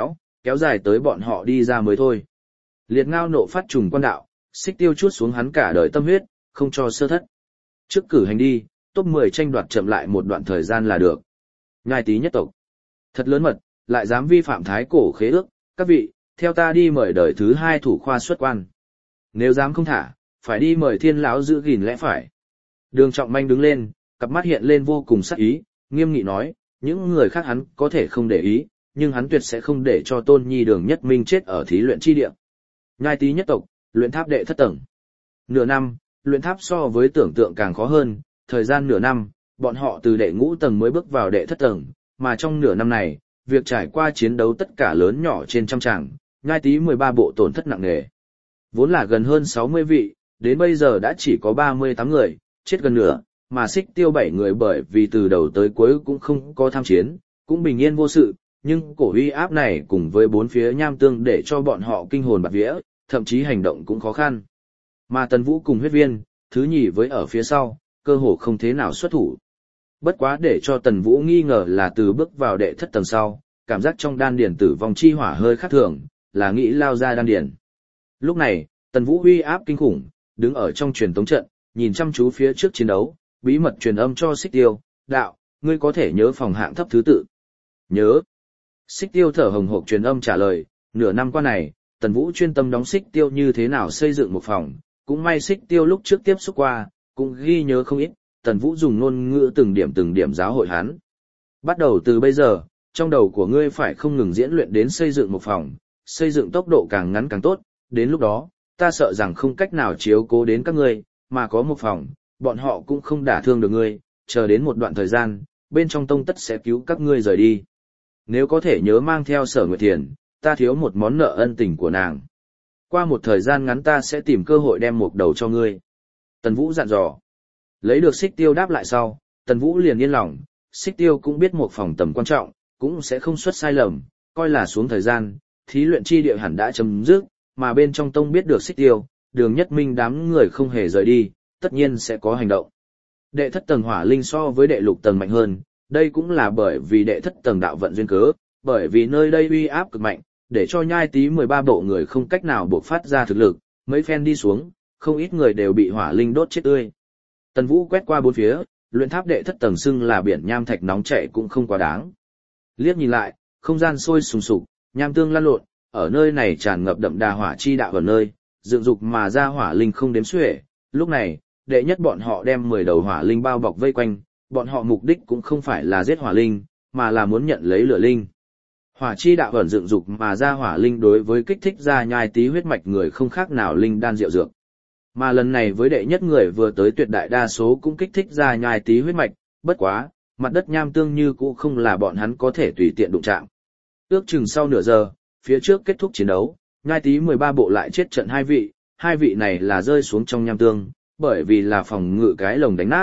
kéo dài tới bọn họ đi ra mới thôi. Liệt Ngao nộ phát trùng quan đạo, Xích Tiêu chuốt xuống hắn cả đời tâm huyết, không cho sơ thất. Trước cử hành đi, top 10 tranh đoạt chậm lại một đoạn thời gian là được. Nhai Tý nhất tộc. Thật lớn mật, lại dám vi phạm thái cổ khế ước, các vị, theo ta đi mời đời thứ 2 thủ khoa xuất quan. Nếu dám không thả, phải đi mời Thiên lão giữ gìn lẽ phải. Đường Trọng Manh đứng lên, cặp mắt hiện lên vô cùng sắc ý, nghiêm nghị nói, những người khác hắn có thể không để ý, nhưng hắn tuyệt sẽ không để cho Tôn Nhi Đường Nhất Minh chết ở thí luyện chi địa. Nhai Tý nhất tộc, luyện tháp đệ thất tầng. Nửa năm, luyện tháp so với tưởng tượng càng khó hơn, thời gian nửa năm, bọn họ từ đệ ngũ tầng mới bước vào đệ thất tầng, mà trong nửa năm này, việc trải qua chiến đấu tất cả lớn nhỏ trên trăm tràng, Nhai Tý 13 bộ tổn thất nặng nề. Vốn là gần hơn 60 vị, đến bây giờ đã chỉ có 38 người, chết gần nửa, mà Xích Tiêu 7 người bởi vì từ đầu tới cuối cũng không có tham chiến, cũng bình yên vô sự, nhưng cổ uy áp này cùng với bốn phía nham tương để cho bọn họ kinh hồn bạt vía, thậm chí hành động cũng khó khăn. Mà Tần Vũ cùng huyết viên, thứ nhì với ở phía sau, cơ hồ không thế nào xuất thủ. Bất quá để cho Tần Vũ nghi ngờ là từ bước vào đệ thất tầng sau, cảm giác trong đan điển tử vong chi hỏa hơi khác thường, là nghĩ lao ra đan điển. Lúc này, Tần Vũ uy áp kinh khủng, đứng ở trong truyền tống trận, nhìn chăm chú phía trước chiến đấu, bí mật truyền âm cho Xích Tiêu, đạo, ngươi có thể nhớ phòng hạng thấp thứ tự. Nhớ. Xích Tiêu thở hồng hộc truyền âm trả lời, nửa năm qua này, Tần Vũ chuyên tâm đóng Xích Tiêu như thế nào xây dựng một phòng, cũng may Xích Tiêu lúc trước tiếp xúc qua, cũng ghi nhớ không ít, Tần Vũ dùng ngôn ngữ từng điểm giáo hội hắn. Bắt đầu từ bây giờ, trong đầu của ngươi phải không ngừng diễn luyện đến xây dựng một phòng, xây dựng tốc độ càng ngắn càng tốt, đến lúc đó, ta sợ rằng không cách nào chiếu cố đến các ngươi, mà có một phòng, bọn họ cũng không đả thương được ngươi, chờ đến một đoạn thời gian, bên trong tông tất sẽ cứu các ngươi rời đi. Nếu có thể nhớ mang theo Sở Nguyệt Thiền, ta thiếu một món nợ ân tình của nàng. Qua một thời gian ngắn ta sẽ tìm cơ hội đem một đầu cho ngươi. Tần Vũ dặn dò. Lấy được Xích Tiêu đáp lại sau, Tần Vũ liền yên lòng, Xích Tiêu cũng biết một phòng tầm quan trọng, cũng sẽ không xuất sai lầm, coi là xuống thời gian, thí luyện chi địa hẳn đã chấm dứt, mà bên trong tông biết được Xích Tiêu, Đường Nhất Minh đám người không hề rời đi, tất nhiên sẽ có hành động. Đệ thất tầng hỏa linh so với đệ lục tầng mạnh hơn, đây cũng là bởi vì đệ thất tầng đạo vận duyên cớ, bởi vì nơi đây uy áp cực mạnh, để cho Nhai Tý 13 bộ người không cách nào buộc phát ra thực lực, mấy phen đi xuống, không ít người đều bị hỏa linh đốt chết tươi. Tần Vũ quét qua bốn phía, luyện tháp đệ thất tầng xưng là biển nham thạch nóng chảy cũng không quá đáng. Liếc nhìn lại, không gian sôi sùng sục, nham tương lan lộn, ở nơi này tràn ngập đậm đà hỏa chi đạo ở nơi, dựng dục mà ra hỏa linh không đếm xuể. Lúc này, đệ nhất bọn họ đem 10 đầu hỏa linh bao bọc vây quanh, bọn họ mục đích cũng không phải là giết hỏa linh, mà là muốn nhận lấy lửa linh. Hỏa chi đạo ẩn dựng dục mà ra hỏa linh đối với kích thích ra Nhai Tý huyết mạch người không khác nào linh đan rượu dược. Mà lần này với đệ nhất người vừa tới tuyệt đại đa số cũng kích thích ra Nhai Tý huyết mạch, bất quá, mặt đất nham tương như cũ không là bọn hắn có thể tùy tiện đụng chạm. Ước chừng sau nửa giờ, phía trước kết thúc chiến đấu, Nhai Tý 13 bộ lại chết trận hai vị này là rơi xuống trong nham tương, bởi vì là phòng ngự cái lồng đánh nát,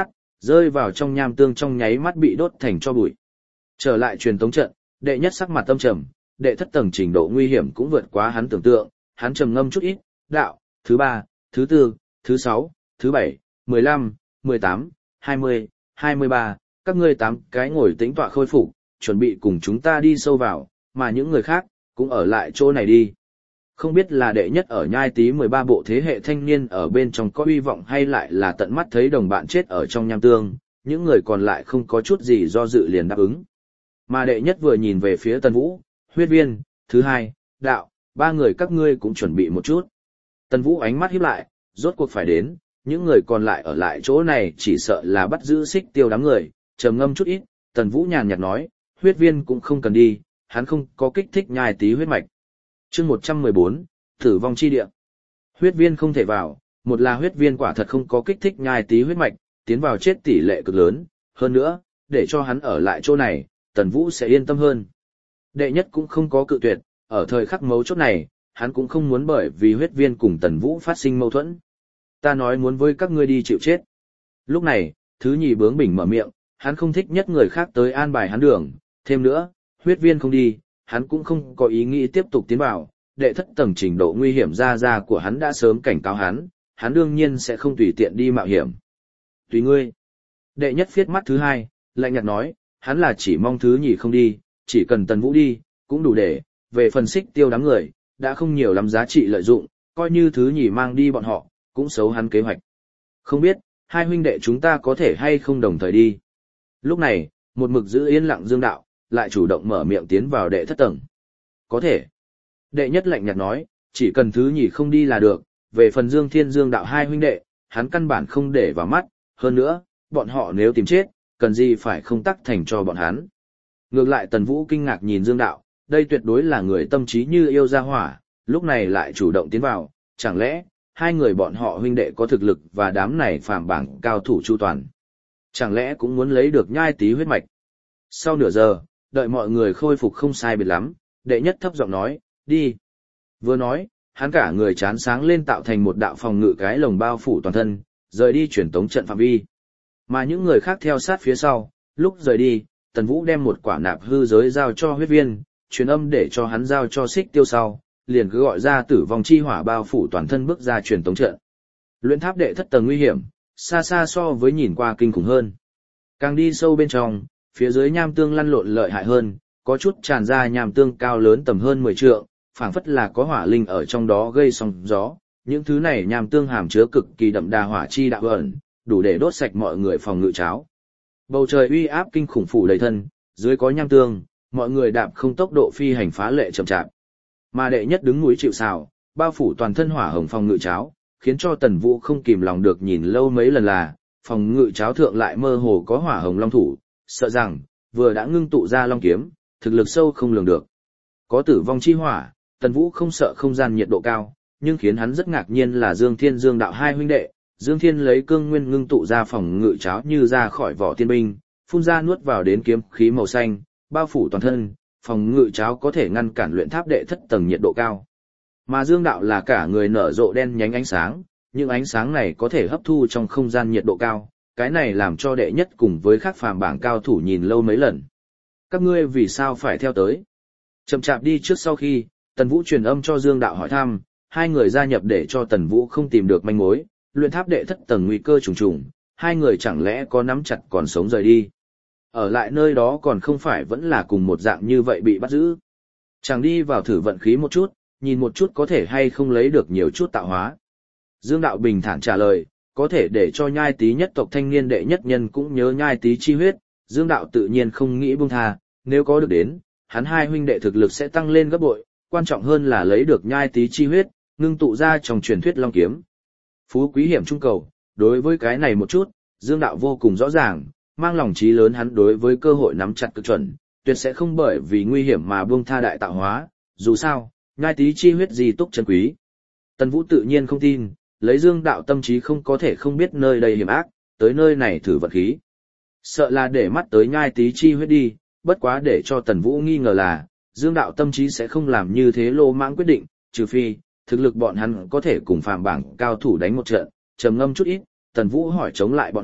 rơi vào trong nham tương trong nháy mắt bị đốt thành tro bụi. Trở lại truyền tống trận, đệ nhất sắc mặt tâm trầm, đệ thất tầng trình độ nguy hiểm cũng vượt quá hắn tưởng tượng, hắn trầm ngâm chút ít, đạo, thứ 3, thứ 4, thứ 6, thứ 7, 15, 18, 20, 23, các ngươi 8 cái ngồi tĩnh tọa khôi phục, chuẩn bị cùng chúng ta đi sâu vào, mà những người khác, cũng ở lại chỗ này đi. Không biết là đệ nhất ở nhai tí 13 bộ thế hệ thanh niên ở bên trong có hy vọng hay lại là tận mắt thấy đồng bạn chết ở trong nham tương, những người còn lại không có chút gì do dự liền đáp ứng. Mà đệ nhất vừa nhìn về phía Tần Vũ, huyết viên, thứ 2, đạo, 3 người các ngươi cũng chuẩn bị một chút. Tần Vũ ánh mắt híp lại, rốt cuộc phải đến, những người còn lại ở lại chỗ này chỉ sợ là bắt giữ Xích Tiêu đám người, trầm ngâm chút ít, Tần Vũ nhàn nhạt nói, huyết viên cũng không cần đi, hắn không có kích thích nhai tí huyết mạch. Chương 114, tử vong chi địa. Huyết viên không thể vào, một là huyết viên quả thật không có kích thích nhai tí huyết mạch, tiến vào chết tỷ lệ cực lớn, hơn nữa, để cho hắn ở lại chỗ này, Tần Vũ sẽ yên tâm hơn. Đệ nhất cũng không có cự tuyệt, ở thời khắc mấu chốt này, hắn cũng không muốn bởi vì huyết viên cùng Tần Vũ phát sinh mâu thuẫn. Ta nói muốn với các ngươi đi chịu chết. Lúc này, thứ nhì bướng bỉnh mở miệng, hắn không thích nhất người khác tới an bài hắn đường, thêm nữa, huyết viên không đi, hắn cũng không có ý nghĩ tiếp tục tiến vào, đệ thất tầng trình độ nguy hiểm ra của hắn đã sớm cảnh cáo hắn đương nhiên sẽ không tùy tiện đi mạo hiểm. Tùy ngươi. Đệ nhất viết mắt thứ 2, lạnh nhạt nói, hắn là chỉ mong thứ nhì không đi, chỉ cần Tần Vũ đi, cũng đủ để, về phần Xích Tiêu đám người, đã không nhiều lắm giá trị lợi dụng, coi như thứ nhì mang đi bọn họ, cũng xấu hắn kế hoạch. Không biết, hai huynh đệ chúng ta có thể hay không đồng thời đi. Lúc này, một mực giữ yên lặng Dương Đạo, lại chủ động mở miệng tiến vào đệ thất tầng. Có thể. Đệ nhất lạnh nhạt nói, chỉ cần thứ nhì không đi là được, về phần Dương Thiên Dương Đạo hai huynh đệ, hắn căn bản không để vào mắt, hơn nữa, bọn họ nếu tìm chết, cần gì phải không tắc thành cho bọn hắn. Ngược lại Tần Vũ kinh ngạc nhìn Dương Đạo, đây tuyệt đối là người tâm trí như yêu ra hỏa, lúc này lại chủ động tiến vào, chẳng lẽ, hai người bọn họ huynh đệ có thực lực và đám này phàm bảng cao thủ chu toàn. Chẳng lẽ cũng muốn lấy được nhai tí huyết mạch. Sau nửa giờ, đợi mọi người khôi phục không sai biệt lắm, đệ nhất thấp giọng nói, đi. Vừa nói, hắn cả người chán sáng lên tạo thành một đạo phòng ngự cái lồng bao phủ toàn thân, rời đi truyền tống trận phạm vi. Mà những người khác theo sát phía sau, lúc rời đi, Tần Vũ đem một quả nạp hư giới giao cho huyết viên, truyền âm để cho hắn giao cho Xích Tiêu sau, liền cứ gọi ra tử vong chi hỏa bao phủ toàn thân bước ra truyền tống trận. Luyện tháp đệ thất tầng nguy hiểm, xa xa so với nhìn qua kinh khủng hơn. Càng đi sâu bên trong, phía dưới nham tương lăn lộn lợi hại hơn, có chút tràn ra nham tương cao lớn tầm hơn 10 trượng, phảng phất là có hỏa linh ở trong đó gây sóng gió. Những thứ này nham tương hàm chứa cực kỳ đậm đà hỏa chi đạo ẩn, đủ để đốt sạch mọi người phòng ngự cháo. Bầu trời uy áp kinh khủng phủ đầy thân, dưới có nham tương, mọi người đạp không tốc độ phi hành phá lệ chậm chạp. Mà đệ nhất đứng núi chịu sào, bao phủ toàn thân hỏa hồng phòng ngự cháo, khiến cho Tần Vũ không kìm lòng được nhìn lâu mấy lần là, phòng ngự cháo thượng lại mơ hồ có hỏa hồng long thủ, sợ rằng, vừa đã ngưng tụ ra long kiếm, thực lực sâu không lường được. Có tử vong chi hỏa, Tần Vũ không sợ không gian nhiệt độ cao, nhưng khiến hắn rất ngạc nhiên là Dương Thiên Dương Đạo hai huynh đệ, Dương Thiên lấy cương nguyên ngưng tụ ra phòng ngự cháo như ra khỏi vỏ tiên binh, phun ra nuốt vào đến kiếm khí màu xanh, bao phủ toàn thân, phòng ngự cháo có thể ngăn cản luyện tháp đệ thất tầng nhiệt độ cao. Mà Dương Đạo là cả người nở rộ đen nhánh ánh sáng, những ánh sáng này có thể hấp thu trong không gian nhiệt độ cao, cái này làm cho đệ nhất cùng với các phàm bảng cao thủ nhìn lâu mấy lần. Các ngươi vì sao phải theo tới? Chậm chạp đi trước sau khi, Tần Vũ truyền âm cho Dương Đạo hỏi thăm, hai người gia nhập để cho Tần Vũ không tìm được manh mối, luyện tháp đệ thất tầng nguy cơ trùng trùng, hai người chẳng lẽ có nắm chặt còn sống rời đi. Ở lại nơi đó còn không phải vẫn là cùng một dạng như vậy bị bắt giữ. Chẳng đi vào thử vận khí một chút, nhìn một chút có thể hay không lấy được nhiều chút tạo hóa. Dương Đạo bình thản trả lời, có thể để cho nhai tí nhất tộc thanh niên đệ nhất nhân cũng nhớ nhai tí chi huyết, Dương Đạo tự nhiên không nghĩ buông tha, nếu có được đến, hắn hai huynh đệ thực lực sẽ tăng lên gấp bội, quan trọng hơn là lấy được nhai tí chi huyết, ngưng tụ ra trong truyền thuyết long kiếm. Phú quý hiểm trung cầu, đối với cái này một chút, Dương Đạo vô cùng rõ ràng, mang lòng chí lớn hắn đối với cơ hội nắm chặt cực chuẩn, tuyệt sẽ không bởi vì nguy hiểm mà buông tha đại tạo hóa, dù sao, nhai tí chi huyết gì túc chân quý. Tần Vũ tự nhiên không tin, lấy Dương Đạo tâm trí không có thể không biết nơi đây hiểm ác, tới nơi này thử vận khí. Sợ là để mắt tới nhai tí chi huyết đi, bất quá để cho Tần Vũ nghi ngờ là, Dương Đạo tâm trí sẽ không làm như thế lô mãng quyết định, trừ phi, thực lực bọn hắn có thể cùng phàm bảng cao thủ đánh một trận, trầm ngâm chút ít, Tần Vũ hỏi chống lại bọn họ,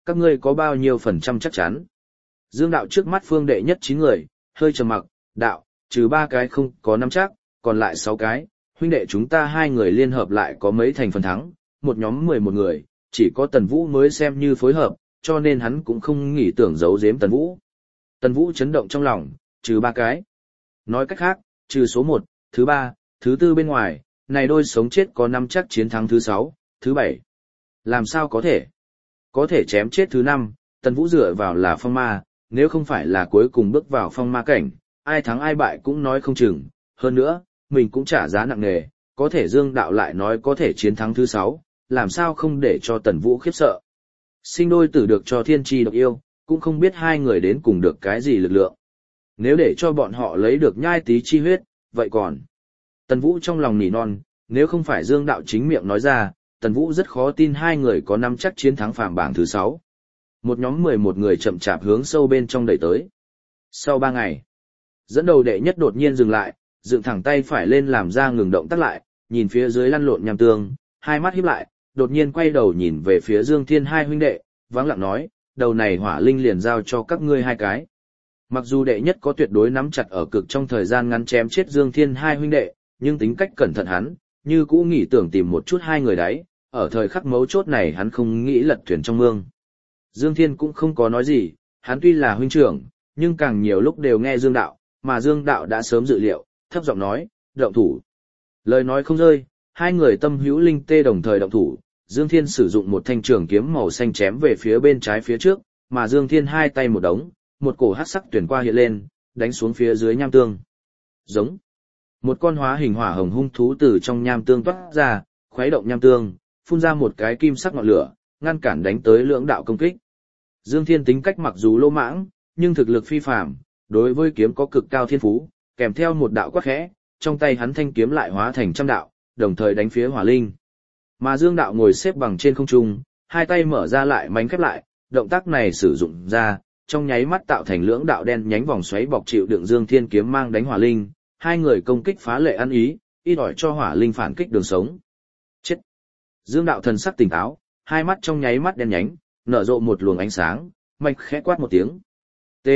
các ngươi có bao nhiêu phần trăm chắc chắn? Dương đạo trước mắt phương đệ nhất 9 người, hơi trầm mặc, đạo, trừ 3 cái không có nắm chắc, còn lại 6 cái, huynh đệ chúng ta 2 người liên hợp lại có mấy thành phần thắng, một nhóm 11 người, chỉ có Tần Vũ mới xem như phối hợp, cho nên hắn cũng không nghĩ tưởng giấu giếm Tần Vũ. Tần Vũ chấn động trong lòng, trừ 3 cái. Nói cách khác, trừ số 1, thứ 3, thứ 4 bên ngoài, này đôi sống chết có nắm chắc chiến thắng thứ 6, thứ 7. Làm sao có thể? Có thể chém chết thứ 5, Tần Vũ dựa vào là phong ma, nếu không phải là cuối cùng bước vào phong ma cảnh, ai thắng ai bại cũng nói không chừng. Hơn nữa, mình cũng trả giá nặng nề, có thể Dương đạo lại nói có thể chiến thắng thứ 6, làm sao không để cho Tần Vũ khiếp sợ. Sinh đôi tử được cho thiên tri độc yêu, cũng không biết 2 người đến cùng được cái gì lực lượng. Nếu để cho bọn họ lấy được nhai tí chi huyết, vậy còn. Tần Vũ trong lòng nỉ non, nếu không phải Dương đạo chính miệng nói ra, Tần Vũ rất khó tin 2 người có nắm chắc chiến thắng phàm bảng thứ 6. Một nhóm 11 người chậm chạp hướng sâu bên trong đẩy tới. Sau 3 ngày, dẫn đầu đệ nhất đột nhiên dừng lại, dựng thẳng tay phải lên làm ra ngừng động tác lại, nhìn phía dưới lăn lộn nham tương, hai mắt híp lại, đột nhiên quay đầu nhìn về phía Dương Thiên hai huynh đệ, vắng lặng nói, đầu này hỏa linh liền giao cho các ngươi 2 cái. Mặc dù đệ nhất có tuyệt đối nắm chặt ở cực trong thời gian ngắn chém chết Dương Thiên hai huynh đệ, nhưng tính cách cẩn thận hắn, như cũ nghĩ tưởng tìm một chút 2 người đấy, ở thời khắc mấu chốt này hắn không nghĩ lật thuyền trong mương. Dương Thiên cũng không có nói gì, hắn tuy là huynh trưởng, nhưng càng nhiều lúc đều nghe Dương đạo, mà Dương đạo đã sớm dự liệu, thấp giọng nói, động thủ. Lời nói không rơi, 2 người tâm hữu linh tê đồng thời động thủ, Dương Thiên sử dụng một thanh trường kiếm màu xanh chém về phía bên trái phía trước, mà Dương Thiên hai tay một đống, một cổ hắc sắc tuyển qua hiện lên, đánh xuống phía dưới nham tương. Giống. Một con hóa hình hỏa hồng hung thú từ trong nham tương toát ra, khuấy động nham tương, phun ra một cái kim sắc ngọn lửa, ngăn cản đánh tới lưỡng đạo công kích. Dương Thiên tính cách mặc dù lô mãng, nhưng thực lực phi phàm, đối với kiếm có cực cao thiên phú, kèm theo một đạo quát khẽ, trong tay hắn thanh kiếm lại hóa thành trăm đạo, đồng thời đánh phía hỏa linh. Mà Dương đạo ngồi xếp bằng trên không trung, hai tay mở ra lại mánh khép lại, động tác này sử dụng ra, trong nháy mắt tạo thành lưỡng đạo đen nhánh vòng xoáy bọc chịu đựng Dương Thiên kiếm mang đánh hỏa linh, 2 người công kích phá lệ ăn ý, ít ỏi cho hỏa linh phản kích đường sống. Chết! Dương đạo thần sắc tỉnh táo, hai mắt trong nháy mắt đen nhánh, nở rộ một luồng ánh sáng, mạnh khẽ quát một tiếng. T.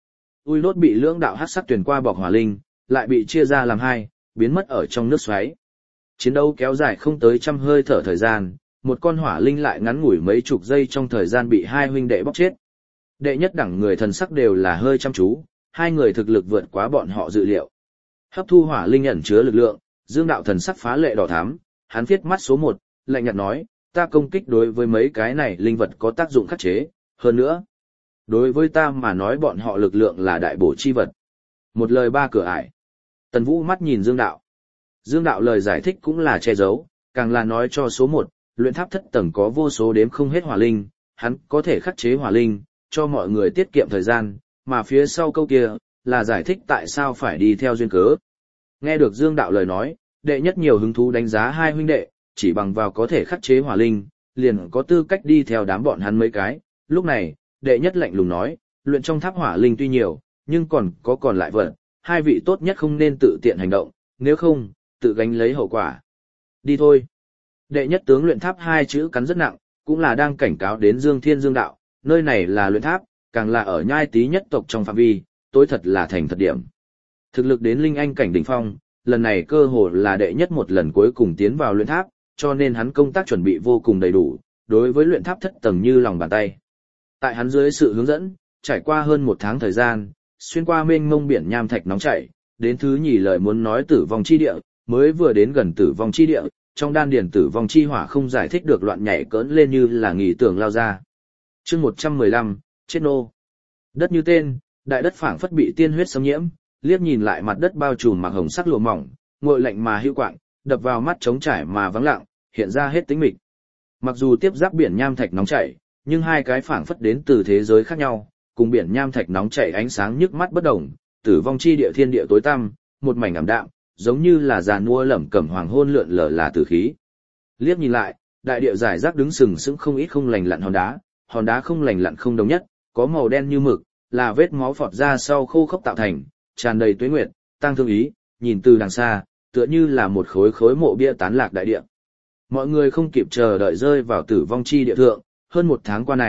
Ui lốt bị lưỡng đạo hắc sắc tuyển qua bọc hỏa linh, lại bị chia ra làm 2, biến mất ở trong nước xoáy. Chiến đấu kéo dài không tới trăm hơi thở thời gian, một con hỏa linh lại ngắn ngủi mấy chục giây trong thời gian bị 2 huynh đệ bóc chết. Đệ nhất đẳng người thần sắc đều là hơi chăm chú, 2 người thực lực vượt quá bọn họ dự liệu. Hấp thu hỏa linh ẩn chứa lực lượng, Dương đạo thần sắc phá lệ đỏ thắm, hắn viết mắt số 1, lạnh nhạt nói, ta công kích đối với mấy cái này linh vật có tác dụng khắc chế, hơn nữa. Đối với ta mà nói bọn họ lực lượng là đại bổ chi vật. Một lời 3 cửa ải. Tần Vũ mắt nhìn Dương đạo. Dương đạo lời giải thích cũng là che giấu, càng là nói cho số 1, luyện tháp thất tầng có vô số đếm không hết hỏa linh, hắn có thể khắc chế hỏa linh, cho mọi người tiết kiệm thời gian, mà phía sau câu kia, là giải thích tại sao phải đi theo duyên cớ. Nghe được Dương đạo lời nói, đệ nhất nhiều hứng thú đánh giá 2 huynh đệ, chỉ bằng vào có thể khắc chế hỏa linh, liền có tư cách đi theo đám bọn hắn mấy cái. Lúc này, đệ nhất lạnh lùng nói, luyện trong tháp hỏa linh tuy nhiều, nhưng còn lại vật, 2 vị tốt nhất không nên tự tiện hành động, nếu không, tự gánh lấy hậu quả. Đi thôi. Đệ nhất tướng luyện tháp 2 chữ cắn rất nặng, cũng là đang cảnh cáo đến Dương Thiên Dương đạo, nơi này là luyện tháp, càng là ở nhai tí nhất tộc trong phạm vi, tối thật là thành thật điểm. Thực lực đến linh anh cảnh đỉnh phong, lần này cơ hồ là đệ nhất một lần cuối cùng tiến vào luyện tháp, cho nên hắn công tác chuẩn bị vô cùng đầy đủ, đối với luyện tháp thất tầng như lòng bàn tay. Tại hắn dưới sự hướng dẫn, trải qua hơn 1 tháng thời gian, xuyên qua mênh mông biển nham thạch nóng chảy, đến thứ nhì lời muốn nói tử vong chi địa, mới vừa đến gần tử vong chi địa, trong đan điền tử vong chi hỏa không giải thích được loạn nhảy cỡn lên như là nghỉ tưởng lao ra. Chương 115, chết nô. Đất như tên, đại đất phảng phất bị tiên huyết xâm nhiễm, liếc nhìn lại mặt đất bao trùm mặc hồng sắc lụa mỏng, nguội lạnh mà hữu quạng, đập vào mắt trống trải mà vắng lặng, hiện ra hết tính mịch. Mặc dù tiếp giáp biển nham thạch nóng chảy, nhưng 2 cái phảng phất đến từ thế giới khác nhau, cùng biển nham thạch nóng chảy ánh sáng nhức mắt bất đồng, tử vong chi địa thiên địa tối tăm, một mảnh ảm đạm, giống như là giàn mua lẩm cẩm hoàng hôn lượn lờ là tử khí. Liếc nhìn lại, đại địa giải rác đứng sừng sững không ít không lành lặn hòn đá không lành lặn không đồng nhất, có màu đen như mực, là vết máu phọt ra sau khô khốc tạo thành, tràn đầy tuế nguyệt, tăng thương ý, nhìn từ đằng xa, tựa như là một khối mộ bia tán lạc đại địa. Mọi người không kịp chờ đợi rơi vào tử vong chi địa thượng, hơn 1 tháng qua này,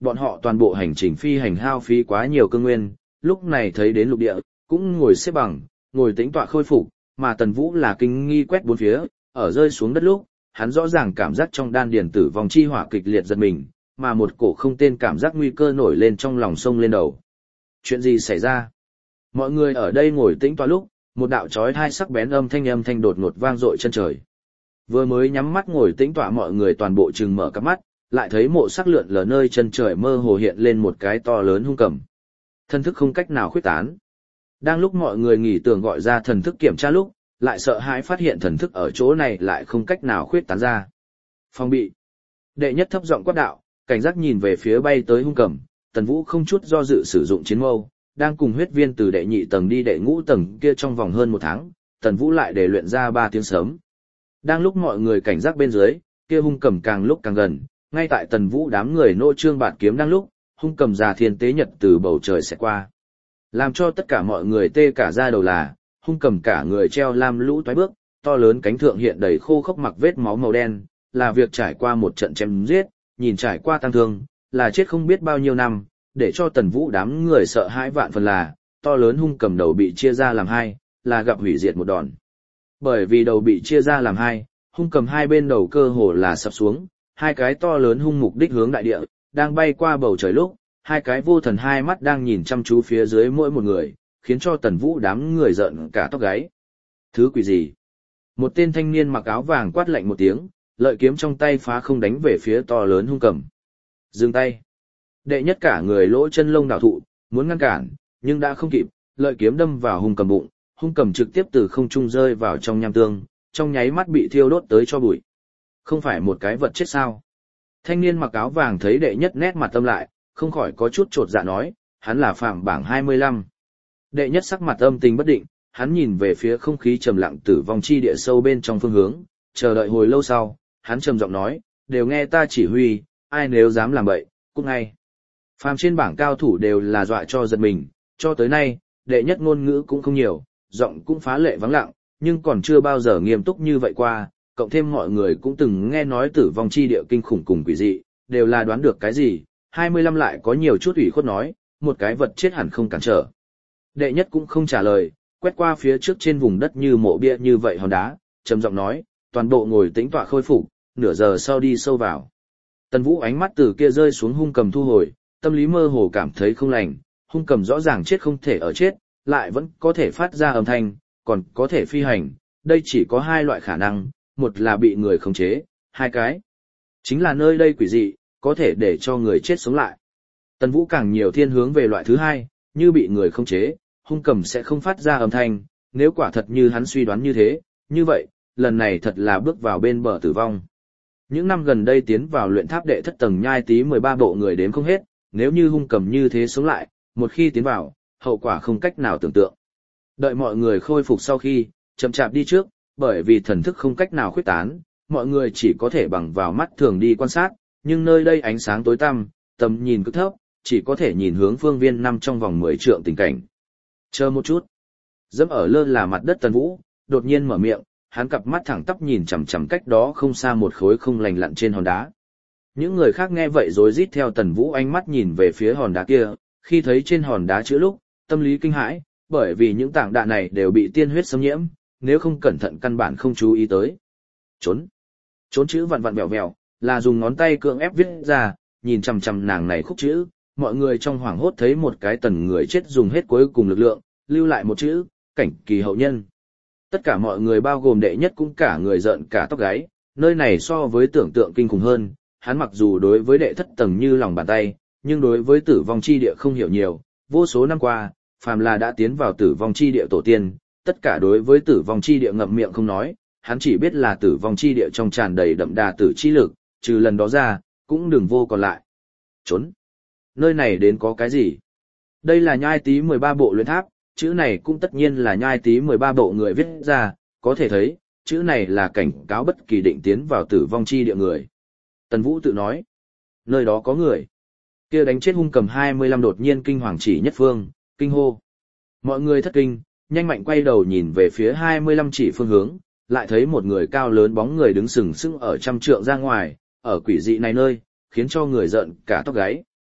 bọn họ toàn bộ hành trình phi hành hao phí quá nhiều cương nguyên, lúc này thấy đến lục địa, cũng ngồi xếp bằng, ngồi tĩnh tọa khôi phục, mà Tần Vũ là kinh nghi quét bốn phía, ở rơi xuống đất lúc, hắn rõ ràng cảm giác trong đan điền tử vong chi hỏa kịch liệt giật mình, mà một cổ không tên cảm giác nguy cơ nổi lên trong lòng sông lên đầu. Chuyện gì xảy ra? Mọi người ở đây ngồi tĩnh tọa lúc, một đạo chói tai sắc bén âm thanh đột ngột vang dội chân trời. Vừa mới nhắm mắt ngồi tĩnh tọa mọi người toàn bộ trừng mở cặp mắt, lại thấy mộ sắc lượn lờ nơi chân trời mơ hồ hiện lên một cái to lớn hung cầm. Thần thức không cách nào khuyết tán. Đang lúc mọi người nghỉ tưởng gọi ra thần thức kiểm tra lúc, lại sợ hãi phát hiện thần thức ở chỗ này lại không cách nào khuyết tán ra. Phòng bị. Đệ nhất thấp giọng quát đạo, cảnh giác nhìn về phía bay tới hung cầm, Tần Vũ không chút do dự sử dụng chiến mâu, đang cùng huyết viên từ đệ nhị tầng đi đệ ngũ tầng kia trong vòng hơn 1 tháng, Tần Vũ lại để luyện ra 3 tiếng sớm. Đang lúc mọi người cảnh giác bên dưới, kia hung cầm càng lúc càng gần, ngay tại Tần Vũ đám người nô trương bạt kiếm đang lúc, hung cầm già thiên tế nhật từ bầu trời sẽ qua. Làm cho tất cả mọi người tê cả da đầu là, hung cầm cả người treo lam lũ toái bước, to lớn cánh thượng hiện đầy khô khốc mặc vết máu màu đen, là việc trải qua một trận chém giết, nhìn trải qua tăng thương, là chết không biết bao nhiêu năm, để cho Tần Vũ đám người sợ hãi vạn phần là, to lớn hung cầm đầu bị chia ra làm hai, là gặp hủy diệt một đòn. Bởi vì đầu bị chia ra làm hai, hung cầm hai bên đầu cơ hồ là sập xuống, hai cái to lớn hung mục đích hướng đại địa, đang bay qua bầu trời lúc, hai cái vô thần hai mắt đang nhìn chăm chú phía dưới mỗi một người, khiến cho Tần Vũ đám người giận cả tóc gáy. Thứ quỷ gì? Một tên thanh niên mặc áo vàng quát lạnh một tiếng, lợi kiếm trong tay phá không đánh về phía to lớn hung cầm. Dừng tay. Đệ nhất cả người lỗ chân lông đảo thụ, muốn ngăn cản, nhưng đã không kịp, lợi kiếm đâm vào hung cầm bụng, hung cầm trực tiếp từ không trung rơi vào trong nham tương, trong nháy mắt bị thiêu đốt tới cho bụi. Không phải một cái vật chết sao? Thanh niên mặc áo vàng thấy đệ nhất nét mặt âm lại, không khỏi có chút chột dạ nói, hắn là phạm bảng 25. Đệ nhất sắc mặt âm tình bất định, hắn nhìn về phía không khí trầm lặng tử vong chi địa sâu bên trong phương hướng, chờ đợi hồi lâu sau, hắn trầm giọng nói, đều nghe ta chỉ huy, ai nếu dám làm bậy, cút ngay. Phàm trên bảng cao thủ đều là dọa cho giật mình, cho tới nay, đệ nhất ngôn ngữ cũng không nhiều, giọng cũng phá lệ vắng lặng, nhưng còn chưa bao giờ nghiêm túc như vậy qua, cộng thêm mọi người cũng từng nghe nói tử vong chi địa kinh khủng cùng quỷ dị, đều là đoán được cái gì, 25 lại có nhiều chút ủy khuất nói, một cái vật chết hẳn không cản trở. Đệ nhất cũng không trả lời, quét qua phía trước trên vùng đất như mộ bia như vậy hòn đá, trầm giọng nói, toàn bộ ngồi tĩnh tọa khôi phục, nửa giờ sau đi sâu vào. Tần Vũ ánh mắt từ kia rơi xuống hung cầm thu hồi, tâm lý mơ hồ cảm thấy không lành, hung cầm rõ ràng chết không thể ở chết, lại vẫn có thể phát ra âm thanh, còn có thể phi hành, đây chỉ có 2 loại khả năng, một là bị người khống chế, 2 cái chính là nơi đây quỷ dị, có thể để cho người chết sống lại. Tần Vũ càng nhiều thiên hướng về loại thứ 2, như bị người khống chế, hung cầm sẽ không phát ra âm thanh, nếu quả thật như hắn suy đoán như thế, như vậy, lần này thật là bước vào bên bờ tử vong. Những năm gần đây tiến vào luyện tháp đệ thất tầng nhai tí 13 bộ người đếm không hết, nếu như hung cầm như thế sống lại, một khi tiến vào, hậu quả không cách nào tưởng tượng. Đợi mọi người khôi phục sau khi, chậm chạp đi trước, bởi vì thần thức không cách nào khuyết tán, mọi người chỉ có thể bằng vào mắt thường đi quan sát, nhưng nơi đây ánh sáng tối tăm, tầm nhìn cực thấp, chỉ có thể nhìn hướng phương viên năm trong vòng 10 trượng tình cảnh. Chờ một chút. Dẫm ở lơ là mặt đất Tần Vũ, đột nhiên mở miệng, hắn cặp mắt thẳng tắp nhìn chằm chằm cách đó không xa một khối không lành lặn trên hòn đá. Những người khác nghe vậy rối rít theo Tần Vũ ánh mắt nhìn về phía hòn đá kia, khi thấy trên hòn đá chữ lúc, tâm lý kinh hãi, bởi vì những tảng đá này đều bị tiên huyết xâm nhiễm, nếu không cẩn thận căn bản không chú ý tới. Trốn. Trốn chữ vặn vặn vẹo vẹo, là dùng ngón tay cưỡng ép viết ra, nhìn chằm chằm nàng này khúc chữ, mọi người trong hoảng hốt thấy một cái Tần người chết dùng hết cuối cùng lực lượng, lưu lại một chữ, cảnh kỳ hậu nhân. Tất cả mọi người bao gồm đệ nhất cũng cả người giận cả tóc gáy, nơi này so với tưởng tượng kinh khủng hơn, hắn mặc dù đối với đệ thất tầng như lòng bàn tay, nhưng đối với tử vong chi địa không hiểu nhiều, vô số năm qua, phàm là đã tiến vào tử vong chi địa tổ tiên, tất cả đối với tử vong chi địa ngậm miệng không nói, hắn chỉ biết là tử vong chi địa trong tràn đầy đậm đà tử chi lực, trừ lần đó ra, cũng đừng vô còn lại. Trốn. Nơi này đến có cái gì? Đây là nhai tí 13 bộ luyện tháp, chữ này cũng tất nhiên là nhai tí 13 bộ người viết ra, có thể thấy, chữ này là cảnh cáo bất kỳ định tiến vào tử vong chi địa người. Tần Vũ tự nói, nơi đó có người. Kia đánh chết hung cầm 25 đột nhiên kinh hoàng chỉ nhất phương, kinh hô. Mọi người thất kinh, nhanh mạnh quay đầu nhìn về phía 25 chỉ phương hướng, lại thấy một người cao lớn bóng người đứng sừng sững ở trăm trượng ra ngoài, ở quỷ dị này nơi, khiến cho người giận cả tóc gáy.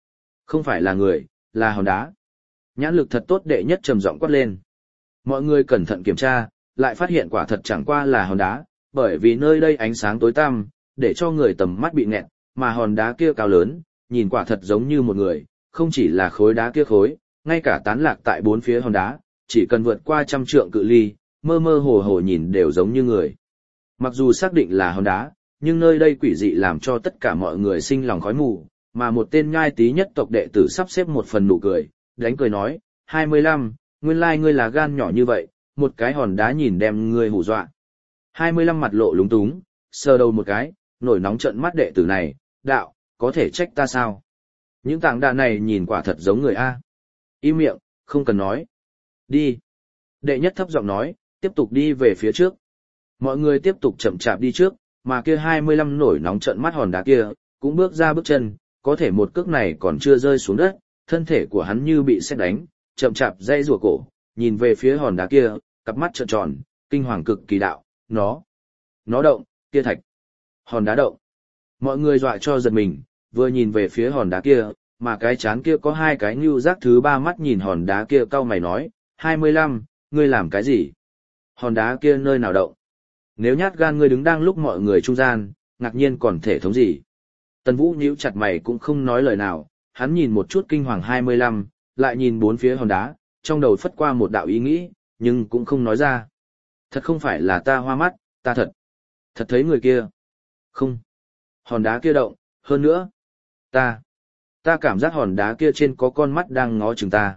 Không phải là người, là hòn đá. Nhãn lực thật tốt đệ nhất trầm giọng quát lên. Mọi người cẩn thận kiểm tra, lại phát hiện quả thật chẳng qua là hòn đá, bởi vì nơi đây ánh sáng tối tăm, để cho người tầm mắt bị nghẹt, mà hòn đá kia cao lớn, nhìn quả thật giống như một người, không chỉ là khối đá kia khối, ngay cả tán lạc tại bốn phía hòn đá, chỉ cần vượt qua 100 trượng cự ly, mơ mơ hồ hồ nhìn đều giống như người. Mặc dù xác định là hòn đá, nhưng nơi đây quỷ dị làm cho tất cả mọi người sinh lòng khói mù, mà một tên nhai tí nhất tộc đệ tử sắp xếp một phần nụ cười, đánh cười nói, 25, nguyên lai ngươi là gan nhỏ như vậy, một cái hòn đá nhìn đem ngươi hù dọa. 25 mặt lộ lúng túng, sờ đầu một cái, nổi nóng trợn mắt đệ tử này, đạo, có thể trách ta sao? Những tảng đá này nhìn quả thật giống người A. Im miệng, không cần nói. Đi. Đệ nhất thấp giọng nói, tiếp tục đi về phía trước. Mọi người tiếp tục chậm chạp đi trước, mà kia 25 nổi nóng trợn mắt hòn đá kia, cũng bước ra bước chân, có thể một cước này còn chưa rơi xuống đất, thân thể của hắn như bị sét đánh, chậm chạp dây rùa cổ, nhìn về phía hòn đá kia, cặp mắt trợn tròn, kinh hoàng cực kỳ đạo, nó động, kia thạch, hòn đá động. Mọi người dọa cho giật mình, vừa nhìn về phía hòn đá kia, mà cái chán kia có hai cái nhưu giác thứ ba mắt nhìn hòn đá kia cau mày nói, 25, ngươi làm cái gì? Hòn đá kia nơi nào động? Nếu nhát gan ngươi đứng đang lúc mọi người trung gian, ngạc nhiên còn thể thống gì? Tần Vũ nhíu chặt mày cũng không nói lời nào, hắn nhìn một chút kinh hoàng 25, lại nhìn bốn phía hòn đá, trong đầu phất qua một đạo ý nghĩ, nhưng cũng không nói ra. Thật không phải là ta hoa mắt, ta thật thấy người kia. Không. Hòn đá kia động, hơn nữa. Ta cảm giác hòn đá kia trên có con mắt đang ngó chừng ta.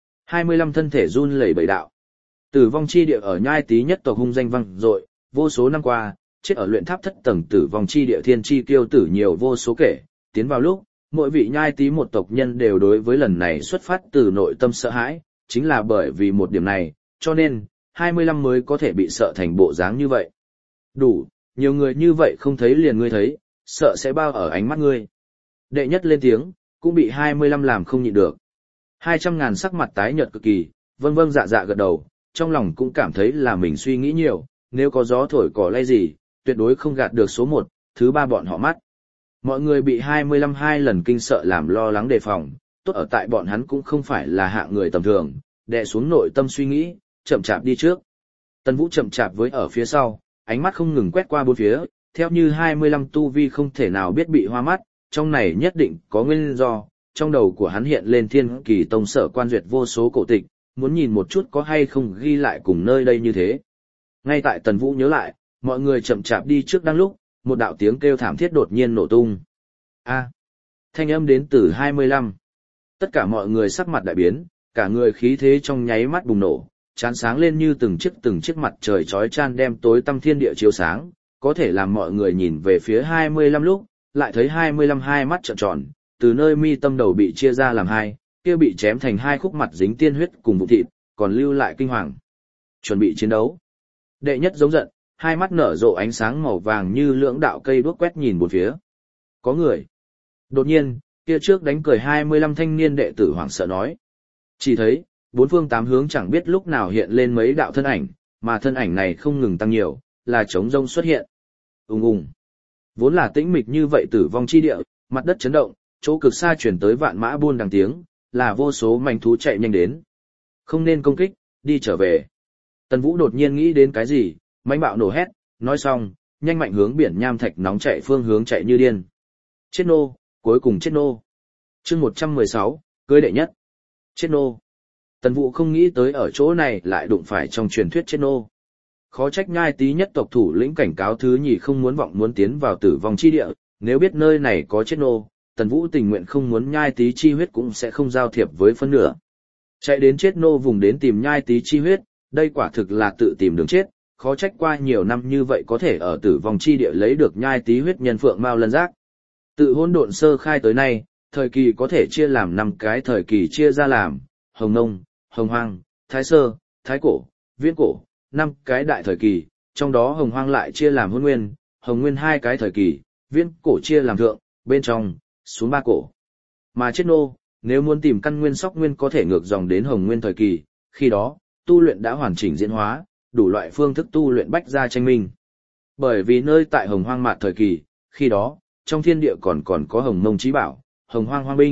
25 thân thể run lẩy bẩy đạo. Tử vong chi địa ở nhai tí nhất tộc hung danh vang dội, vô số năm qua, chết ở luyện tháp thất tầng tử vong chi địa thiên chi kiêu tử nhiều vô số kể, tiến vào lúc, mỗi vị nhai tí một tộc nhân đều đối với lần này xuất phát từ nội tâm sợ hãi, chính là bởi vì một điểm này, cho nên, 25 mới có thể bị sợ thành bộ dáng như vậy. Đủ, nhiều người như vậy không thấy liền ngươi thấy, sợ sẽ bao ở ánh mắt ngươi. Đệ nhất lên tiếng, cũng bị 25 làm không nhịn được. 200.000 sắc mặt tái nhợt cực kỳ, vâng vâng dạ dạ gật đầu, trong lòng cũng cảm thấy là mình suy nghĩ nhiều, nếu có gió thổi cỏ lay gì, tuyệt đối không gạt được số 1, thứ 3 bọn họ mắt. Mọi người bị 25 hai lần kinh sợ làm lo lắng đề phòng, tốt ở tại bọn hắn cũng không phải là hạng người tầm thường, đè xuống nội tâm suy nghĩ, chậm chạp đi trước. Tần Vũ chậm chạp với ở phía sau, ánh mắt không ngừng quét qua bốn phía, theo như 25 tu vi không thể nào biết bị hoa mắt, trong này nhất định có nguyên do, trong đầu của hắn hiện lên Thiên Kỳ Tông sở quan duyệt vô số cổ tịch, muốn nhìn một chút có hay không ghi lại cùng nơi đây như thế. Ngay tại Tần Vũ nhớ lại, mọi người chậm chạp đi trước đang lúc, một đạo tiếng kêu thảm thiết đột nhiên nổ tung. A. Thanh âm đến từ 25. Tất cả mọi người sắc mặt đại biến, cả người khí thế trong nháy mắt bùng nổ, chán sáng lên như từng chiếc mặt trời chói chan đem tối tăm thiên địa chiếu sáng, có thể làm mọi người nhìn về phía 25 lúc, lại thấy 25 hai mắt trợn tròn, từ nơi mi tâm đầu bị chia ra làm hai, kia bị chém thành hai khúc mặt dính tiên huyết cùng vụn thịt, còn lưu lại kinh hoàng. Chuẩn bị chiến đấu. Đệ nhất giống giận, hai mắt nở rộ ánh sáng màu vàng như lưỡng đạo cây đuốc quét nhìn bốn phía. Có người. Đột nhiên, kia trước đánh cười 25 thanh niên đệ tử hoảng sợ nói. Chỉ thấy, bốn phương tám hướng chẳng biết lúc nào hiện lên mấy đạo thân ảnh, mà thân ảnh này không ngừng tăng nhiều, là trống rông xuất hiện. Ùng ùng. Vốn là tĩnh mịch như vậy tử vong chi địa, mặt đất chấn động, chỗ cực xa chuyển tới vạn mã buôn đằng tiếng, là vô số manh thú chạy nhanh đến. Không nên công kích, đi trở về. Tần Vũ đột nhiên nghĩ đến cái gì, mãnh bạo nổ hét, nói xong, nhanh mạnh hướng biển nham thạch nóng chạy phương hướng chạy như điên. Chết nô, cuối cùng chết nô. Chương 116, cưới đệ nhất. Chết nô. Tần Vũ không nghĩ tới ở chỗ này lại đụng phải trong truyền thuyết chết nô. Khó trách nhai tí nhất tộc thủ lĩnh cảnh cáo thứ nhì không muốn tiến vào tử vong chi địa, nếu biết nơi này có chết nô, Tần Vũ tình nguyện không muốn nhai tí chi huyết cũng sẽ không giao thiệp với phân nửa. Chạy đến chết nô vùng đến tìm nhai tí chi huyết, đây quả thực là tự tìm đường chết, khó trách qua nhiều năm như vậy có thể ở tử vong chi địa lấy được nhai tí huyết nhân phượng mao lân giác. Tự hỗn độn sơ khai tới nay, thời kỳ có thể chia làm 5 cái thời kỳ chia ra làm, Hồng Nông, Hồng Hoang, Thái Sơ, Thái Cổ, Viễn Cổ, 5 cái đại thời kỳ, trong đó Hồng Hoang lại chia làm Hôn Nguyên, Hồng Nguyên 2 cái thời kỳ, Viễn Cổ chia làm thượng, bên trong, xuống 3 cổ. Mà chết nô, nếu muốn tìm căn nguyên sóc nguyên có thể ngược dòng đến Hồng Nguyên thời kỳ, khi đó, tu luyện đã hoàn chỉnh diễn hóa, đủ loại phương thức tu luyện bách ra tranh minh. Bởi vì nơi tại Hồng Hoang mạt thời kỳ, khi đó, trong thiên địa còn có Hồng Mông Chí Bảo, Hồng Hoang Hoang Binh,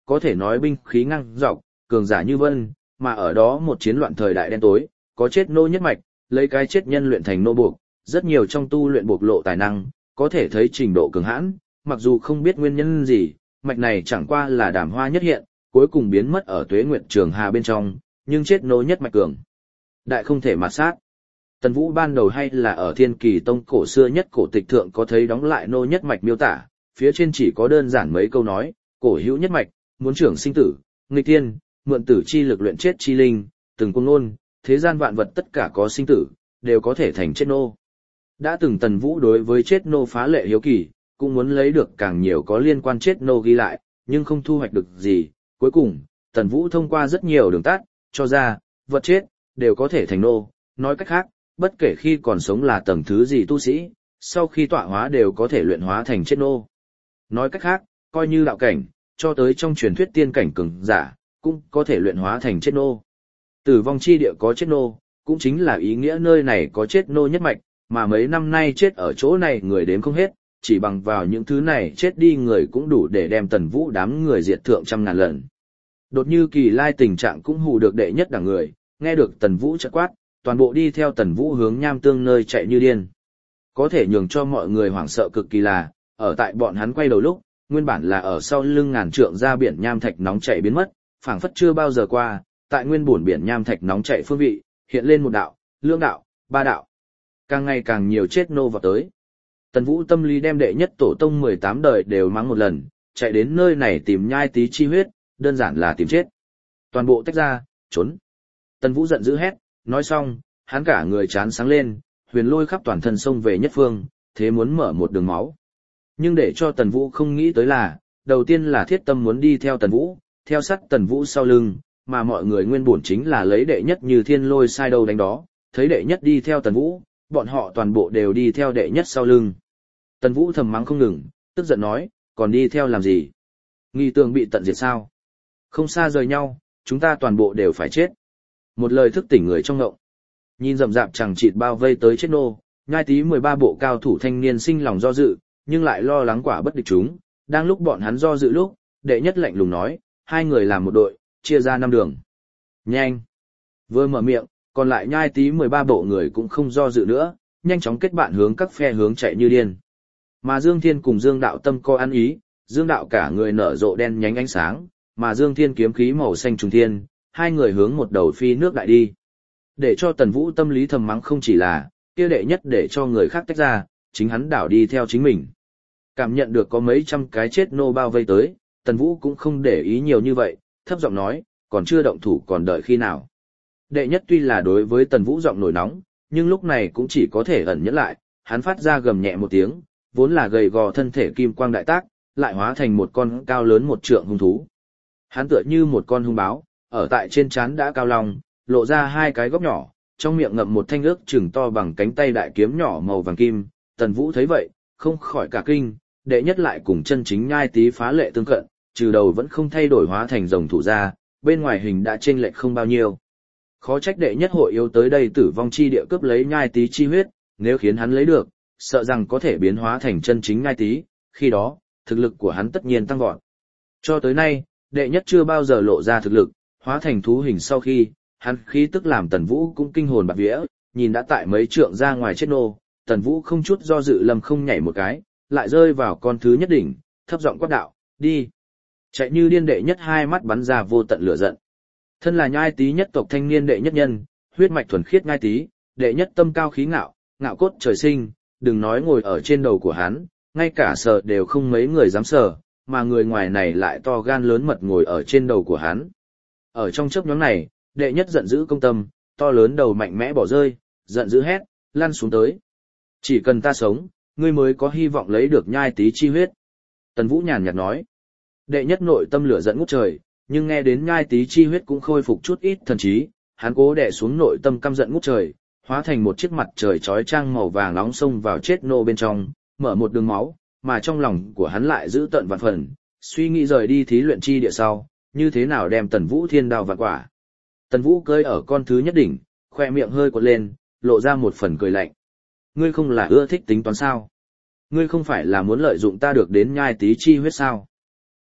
có thể nói binh khí ngang dọc, cường giả như vân, mà ở đó một chiến loạn thời đại đen tối, có chết nô nhất mạch, lấy cái chết nhân luyện thành nô buộc, rất nhiều trong tu luyện bộc lộ tài năng, có thể thấy trình độ cường hãn, mặc dù không biết nguyên nhân gì, mạch này chẳng qua là đàm hoa nhất hiện, cuối cùng biến mất ở tuế nguyệt trường hà bên trong, nhưng chết nô nhất mạch cường. Đại không thể mạt sát. Tần Vũ ban đầu hay là ở Thiên Kỳ Tông cổ xưa nhất cổ tịch thượng có thấy đóng lại nô nhất mạch miêu tả, phía trên chỉ có đơn giản mấy câu nói, cổ hữu nhất mạch, muốn trưởng sinh tử, nghịch tiên, mượn tử chi lực luyện chết chi linh, từng cung nôn, thế gian vạn vật tất cả có sinh tử, đều có thể thành chết nô. Đã từng Tần Vũ đối với chết nô phá lệ hiếu kỳ, cũng muốn lấy được càng nhiều có liên quan chết nô ghi lại, nhưng không thu hoạch được gì. Cuối cùng, Tần Vũ thông qua rất nhiều đường tắt, cho ra, vật chết, đều có thể thành nô. Nói cách khác, bất kể khi còn sống là tầng thứ gì tu sĩ, sau khi tọa hóa đều có thể luyện hóa thành chết nô. Nói cách khác, coi như đạo cảnh, cho tới trong truyền thuyết tiên cảnh cường giả, cũng có thể luyện hóa thành chết nô. Tử vong chi địa có chết nô, cũng chính là ý nghĩa nơi này có chết nô nhất mạch, mà mấy năm nay chết ở chỗ này người đếm không hết, chỉ bằng vào những thứ này chết đi người cũng đủ để đem Tần Vũ đám người diệt thượng trăm ngàn lần. Đột như kỳ lai tình trạng cũng hù được đệ nhất đẳng người, nghe được Tần Vũ chợt quát, toàn bộ đi theo Tần Vũ hướng Nham Tương nơi chạy như điên. Có thể nhường cho mọi người hoảng sợ cực kỳ là, ở tại bọn hắn quay đầu lúc, nguyên bản là ở sau lưng ngàn trượng ra biển nham thạch nóng chảy biến mất, phảng phất chưa bao giờ qua, tại nguyên bổn biển nham thạch nóng chảy phương vị, hiện lên một đạo, lưỡng đạo, ba đạo. Càng ngày càng nhiều chết nô vào tới. Tần Vũ tâm lý đem đệ nhất tổ tông 18 đời đều mắng một lần, chạy đến nơi này tìm nhai tí chi huyết, đơn giản là tìm chết. Toàn bộ tách ra, trốn. Tần Vũ giận dữ hét, nói xong, hắn cả người chán sáng lên, huyền lôi khắp toàn thân xông về nhất phương, thế muốn mở một đường máu. Nhưng để cho Tần Vũ không nghĩ tới là, đầu tiên là Thiết Tâm muốn đi theo Tần Vũ, theo sát Tần Vũ sau lưng, mà mọi người nguyên bổn chính là lấy đệ nhất như thiên lôi sai đâu đánh đó, thấy đệ nhất đi theo Tần Vũ, bọn họ toàn bộ đều đi theo đệ nhất sau lưng. Tần Vũ thầm mắng không ngừng, tức giận nói, còn đi theo làm gì? Nghi tưởng bị tận diệt sao? Không xa rời nhau, chúng ta toàn bộ đều phải chết. Một lời thức tỉnh người trong ngộng. Nhìn rậm rạp chẳng chịt bao vây tới chết nô, nhai tí 13 bộ cao thủ thanh niên sinh lòng do dự, nhưng lại lo lắng quả bất địch chúng. Đang lúc bọn hắn do dự lúc, đệ nhất lạnh lùng nói, hai người làm một đội, chia ra 5 đường. Nhanh! Vừa mở miệng, còn lại nhai tí 13 bộ người cũng không do dự nữa, nhanh chóng kết bạn hướng các phe hướng chạy như điên. Mà Dương Thiên cùng Dương Đạo tâm co ăn ý, Dương Đạo cả người nở rộ đen nhánh ánh sáng, mà Dương Thiên kiếm khí màu xanh trùng thiên, hai người hướng một đầu phi nước đại đi. Để cho Tần Vũ tâm lý thầm mắng không chỉ là, kia đệ nhất để cho người khác tách ra, chính hắn đảo đi theo chính mình. Cảm nhận được có mấy trăm cái chết nô bao vây tới, Tần Vũ cũng không để ý nhiều như vậy, thấp giọng nói, còn chưa động thủ còn đợi khi nào. Đệ nhất tuy là đối với Tần Vũ giọng nổi nóng, nhưng lúc này cũng chỉ có thể ẩn nhẫn lại, hắn phát ra gầm nhẹ một tiếng, vốn là gầy gò thân thể kim quang đại tác, lại hóa thành một con cao lớn một trượng hung thú. Hắn tựa như một con hung báo, ở tại trên trán đã cao lòng, lộ ra hai cái góc nhỏ, trong miệng ngậm một thanh ước chừng to bằng cánh tay đại kiếm nhỏ màu vàng kim. Tần Vũ thấy vậy, không khỏi cả kinh, đệ nhất lại cùng chân chính nhai tí phá lệ tương cận, trừ đầu vẫn không thay đổi hóa thành rồng thủ ra, bên ngoài hình đã chênh lệch không bao nhiêu. Khó trách đệ nhất hội yếu tới đây tử vong chi địa cướp lấy nhai tí chi huyết, nếu khiến hắn lấy được, sợ rằng có thể biến hóa thành chân chính nhai tí, khi đó, thực lực của hắn tất nhiên tăng vọt. Cho tới nay, đệ nhất chưa bao giờ lộ ra thực lực, hóa thành thú hình sau khi, hắn khí tức làm Tần Vũ cũng kinh hồn bạt vía, nhìn đã tại mấy trượng ra ngoài chết nô, Tần Vũ không chút do dự lầm không nhảy một cái, lại rơi vào con thứ nhất đỉnh, thấp giọng quát đạo, đi. Chạy như điên đệ nhất hai mắt bắn ra vô tận lửa giận. Thân là nhai tí nhất tộc thanh niên đệ nhất nhân, huyết mạch thuần khiết nhai tí, đệ nhất tâm cao khí ngạo, ngạo cốt trời sinh, đừng nói ngồi ở trên đầu của hắn, ngay cả sờ đều không mấy người dám sờ, mà người ngoài này lại to gan lớn mật ngồi ở trên đầu của hắn. Ở trong chớp nhoáng này, đệ nhất giận dữ công tâm, to lớn đầu mạnh mẽ bỏ rơi, giận dữ hét, lăn xuống tới. Chỉ cần ta sống, ngươi mới có hy vọng lấy được nhai tí chi huyết. Tần Vũ nhàn nhạt nói. Đệ nhất nội tâm lửa giận ngút trời, nhưng nghe đến nhai tí chi huyết cũng khôi phục chút ít thần trí, hắn cố đè xuống nội tâm căm giận ngút trời, hóa thành một chiếc mặt trời chói chang màu vàng nóng xông vào chết nô bên trong, mở một đường máu, mà trong lòng của hắn lại giữ tận vạn phần, suy nghĩ rời đi thí luyện chi địa sau, như thế nào đem Tần Vũ thiên đao vạn quả. Tần Vũ cơi ở con thứ nhất đỉnh, khoe miệng hơi quật lên, lộ ra một phần cười lạnh. Ngươi không là ưa thích tính toán sao? Ngươi không phải là muốn lợi dụng ta được đến nhai tí chi huyết sao?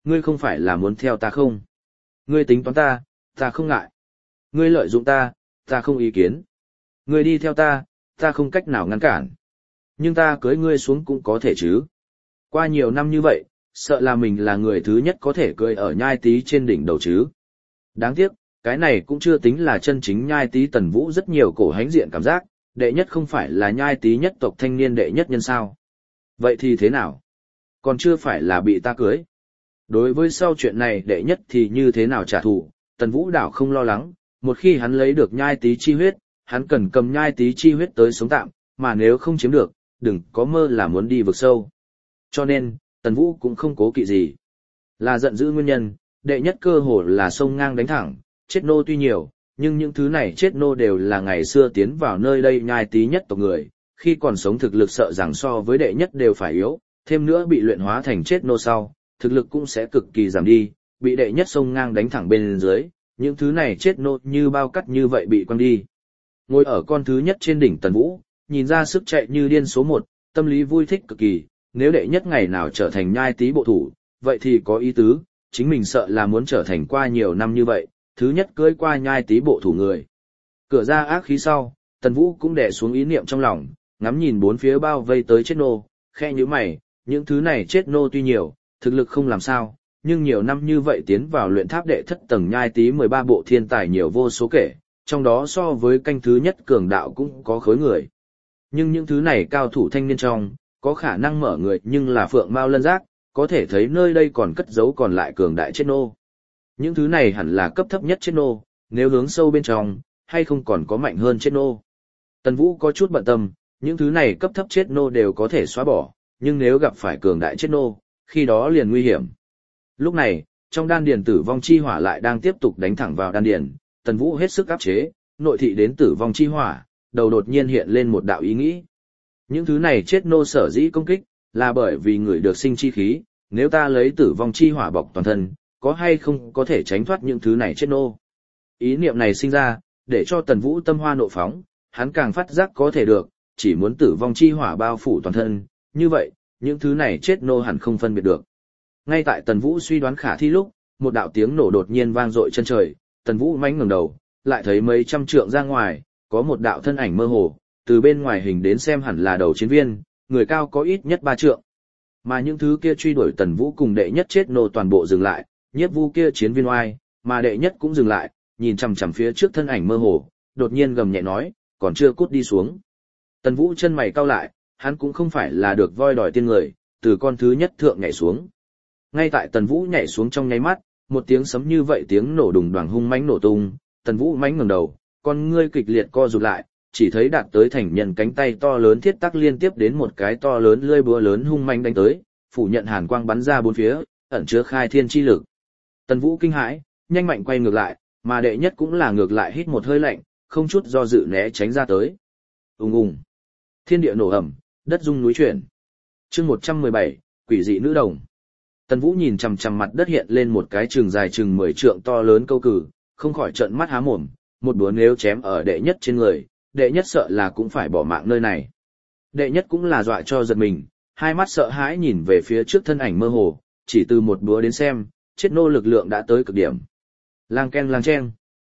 Ngươi không phải là muốn theo ta không? Ngươi tính toán ta không ngại. Ngươi lợi dụng ta không ý kiến. Ngươi đi theo ta không cách nào ngăn cản. Nhưng ta cưới ngươi xuống cũng có thể chứ. Qua nhiều năm như vậy, sợ là mình là người thứ nhất có thể cưới ở Nhai Tý trên đỉnh đầu chứ. Đáng tiếc, cái này cũng chưa tính là chân chính Nhai Tý Tần Vũ rất nhiều cổ hãnh diện cảm giác, đệ nhất không phải là Nhai Tý nhất tộc thanh niên đệ nhất nhân sao. Vậy thì thế nào? Còn chưa phải là bị ta cưới. Đối với sau chuyện này đệ nhất thì như thế nào trả thù, Tần Vũ đảo không lo lắng, một khi hắn lấy được Nhai Tý chi huyết, hắn cần cầm Nhai Tý chi huyết tới sống tạm, mà nếu không chiếm được, đừng có mơ là muốn đi vực sâu. Cho nên, Tần Vũ cũng không cố kỵ gì. Là giận dữ nguyên nhân, đệ nhất cơ hồ là sông ngang đánh thẳng, chết nô tuy nhiều, nhưng những thứ này chết nô đều là ngày xưa tiến vào nơi đây Nhai Tý nhất tộc người, khi còn sống thực lực sợ rằng so với đệ nhất đều phải yếu, thêm nữa bị luyện hóa thành chết nô sau, thực lực cũng sẽ cực kỳ giảm đi, bị đệ nhất sông ngang đánh thẳng bên dưới, những thứ này chết nô như bao cắt như vậy bị quăng đi. Ngồi ở con thứ nhất trên đỉnh Tần Vũ, nhìn ra sức chạy như điên số 1, tâm lý vui thích cực kỳ, nếu đệ nhất ngày nào trở thành Nhai Tý bộ thủ, vậy thì có ý tứ, chính mình sợ là muốn trở thành qua nhiều năm như vậy, thứ nhất cưới qua Nhai Tý bộ thủ người. Cửa ra ác khí sau, Tần Vũ cũng đè xuống ý niệm trong lòng, ngắm nhìn bốn phía bao vây tới chết nô, khe như mày, những thứ này chết nô tuy nhiều, thực lực không làm sao, nhưng nhiều năm như vậy tiến vào luyện tháp đệ thất tầng Nhai Tý 13 bộ thiên tài nhiều vô số kể, trong đó so với canh thứ nhất cường đạo cũng có khối người. Nhưng những thứ này cao thủ thanh niên trong, có khả năng mở người nhưng là phượng mao lân giác, có thể thấy nơi đây còn cất giấu còn lại cường đại chết nô. Những thứ này hẳn là cấp thấp nhất chết nô, nếu hướng sâu bên trong, hay không còn có mạnh hơn chết nô. Tần Vũ có chút bận tâm, những thứ này cấp thấp chết nô đều có thể xóa bỏ, nhưng nếu gặp phải cường đại chết nô, khi đó liền nguy hiểm. Lúc này, trong đan điền tử vong chi hỏa lại đang tiếp tục đánh thẳng vào đan điền, Tần Vũ hết sức áp chế, nội thị đến tử vong chi hỏa, đầu đột nhiên hiện lên một đạo ý nghĩ. Những thứ này chết nô sở dĩ công kích, là bởi vì người được sinh chi khí, nếu ta lấy tử vong chi hỏa bọc toàn thân, có hay không có thể tránh thoát những thứ này chết nô. Ý niệm này sinh ra, để cho Tần Vũ tâm hoa nộ phóng, hắn càng phát giác có thể được, chỉ muốn tử vong chi hỏa bao phủ toàn thân, như vậy, những thứ này chết nô hẳn không phân biệt được. Ngay tại Tần Vũ suy đoán khả thi lúc, một đạo tiếng nổ đột nhiên vang dội chân trời, Tần Vũ mãnh ngẩng đầu, lại thấy mấy trăm trượng ra ngoài, có một đạo thân ảnh mơ hồ, từ bên ngoài hình đến xem hẳn là đầu chiến viên, người cao có ít nhất 3 trượng. Mà những thứ kia truy đuổi Tần Vũ cùng đệ nhất chết nô toàn bộ dừng lại, nhiếp vu kia chiến viên oai, mà đệ nhất cũng dừng lại, nhìn chằm chằm phía trước thân ảnh mơ hồ, đột nhiên gầm nhẹ nói, còn chưa cút đi xuống. Tần Vũ chân mày cau lại, hắn cũng không phải là được voi đòi tiên người, từ con thứ nhất thượng nhảy xuống. Ngay tại Tần Vũ nhảy xuống trong nháy mắt, một tiếng sấm như vậy tiếng nổ đùng đoàng hung mãnh nổ tung, Tần Vũ mãnh ngẩng đầu, con ngươi kịch liệt co rụt lại, chỉ thấy đạt tới thành nhân cánh tay to lớn thiết tắc liên tiếp đến một cái to lớn lưỡi búa lớn hung mãnh đánh tới, phủ nhận hàn quang bắn ra bốn phía, ẩn chứa khai thiên chi lực. Tần Vũ kinh hãi, nhanh mạnh quay ngược lại, mà đệ nhất cũng là ngược lại hít một hơi lạnh, không chút do dự né tránh ra tới. Ùng ùng. Thiên địa nổ ầm, đất rung núi chuyển. Chương 117, quỷ dị nữ đồng. Tần Vũ nhìn chằm chằm mặt đất hiện lên một cái trường dài chừng 10 trượng to lớn câu cử, không khỏi trợn mắt há mồm, một búa nếu chém ở đệ nhất trên người, đệ nhất sợ là cũng phải bỏ mạng nơi này. Đệ nhất cũng là dọa cho giật mình, hai mắt sợ hãi nhìn về phía trước thân ảnh mơ hồ, chỉ từ một búa đến xem, chết nô lực lượng đã tới cực điểm. Lang ken lang chen.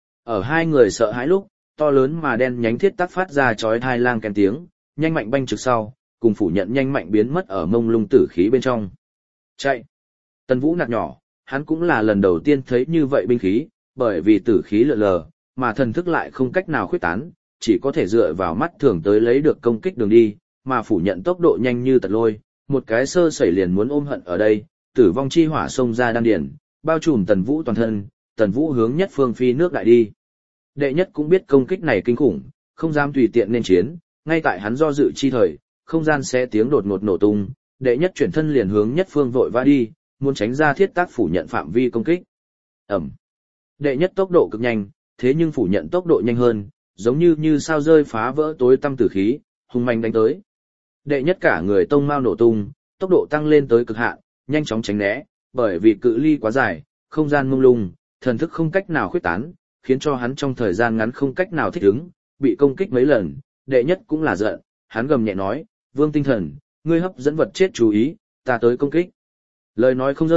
Ở hai người sợ hãi lúc, to lớn mà đen nhánh thiết tắc phát ra chói tai lang ken tiếng, nhanh mạnh banh trực sau, cùng phủ nhận nhanh mạnh biến mất ở mông lung tử khí bên trong. Chạy. Tần Vũ nạt nhỏ, hắn cũng là lần đầu tiên thấy như vậy binh khí, bởi vì tử khí lượn lờ, mà thần thức lại không cách nào khuyết tán, chỉ có thể dựa vào mắt thường tới lấy được công kích đường đi, mà phủ nhận tốc độ nhanh như tật lôi, một cái sơ sẩy liền muốn ôm hận ở đây, tử vong chi hỏa xông ra đan điển, bao trùm Tần Vũ toàn thân, Tần Vũ hướng nhất phương phi nước đại đi. Đệ nhất cũng biết công kích này kinh khủng, không dám tùy tiện nên chiến, ngay tại hắn do dự chi thời, không gian sẽ tiếng đột ngột nổ tung, đệ nhất chuyển thân liền hướng nhất phương vội vã đi, muốn tránh ra thiết tác phủ nhận phạm vi công kích. Ẩm. Đệ nhất tốc độ cực nhanh, thế nhưng phủ nhận tốc độ nhanh hơn, giống như sao rơi phá vỡ tối tăm tử khí, hung manh đánh tới. Đệ nhất cả người tông mao nổ tung, tốc độ tăng lên tới cực hạn, nhanh chóng tránh né, bởi vì cự ly quá dài, không gian mông lung, thần thức không cách nào khuyết tán, khiến cho hắn trong thời gian ngắn không cách nào thích ứng, bị công kích mấy lần, đệ nhất cũng là giận, hắn gầm nhẹ nói, Vương Tinh Thần, ngươi hấp dẫn vật chết chú ý, ta tới công kích. Lời nói không rơi,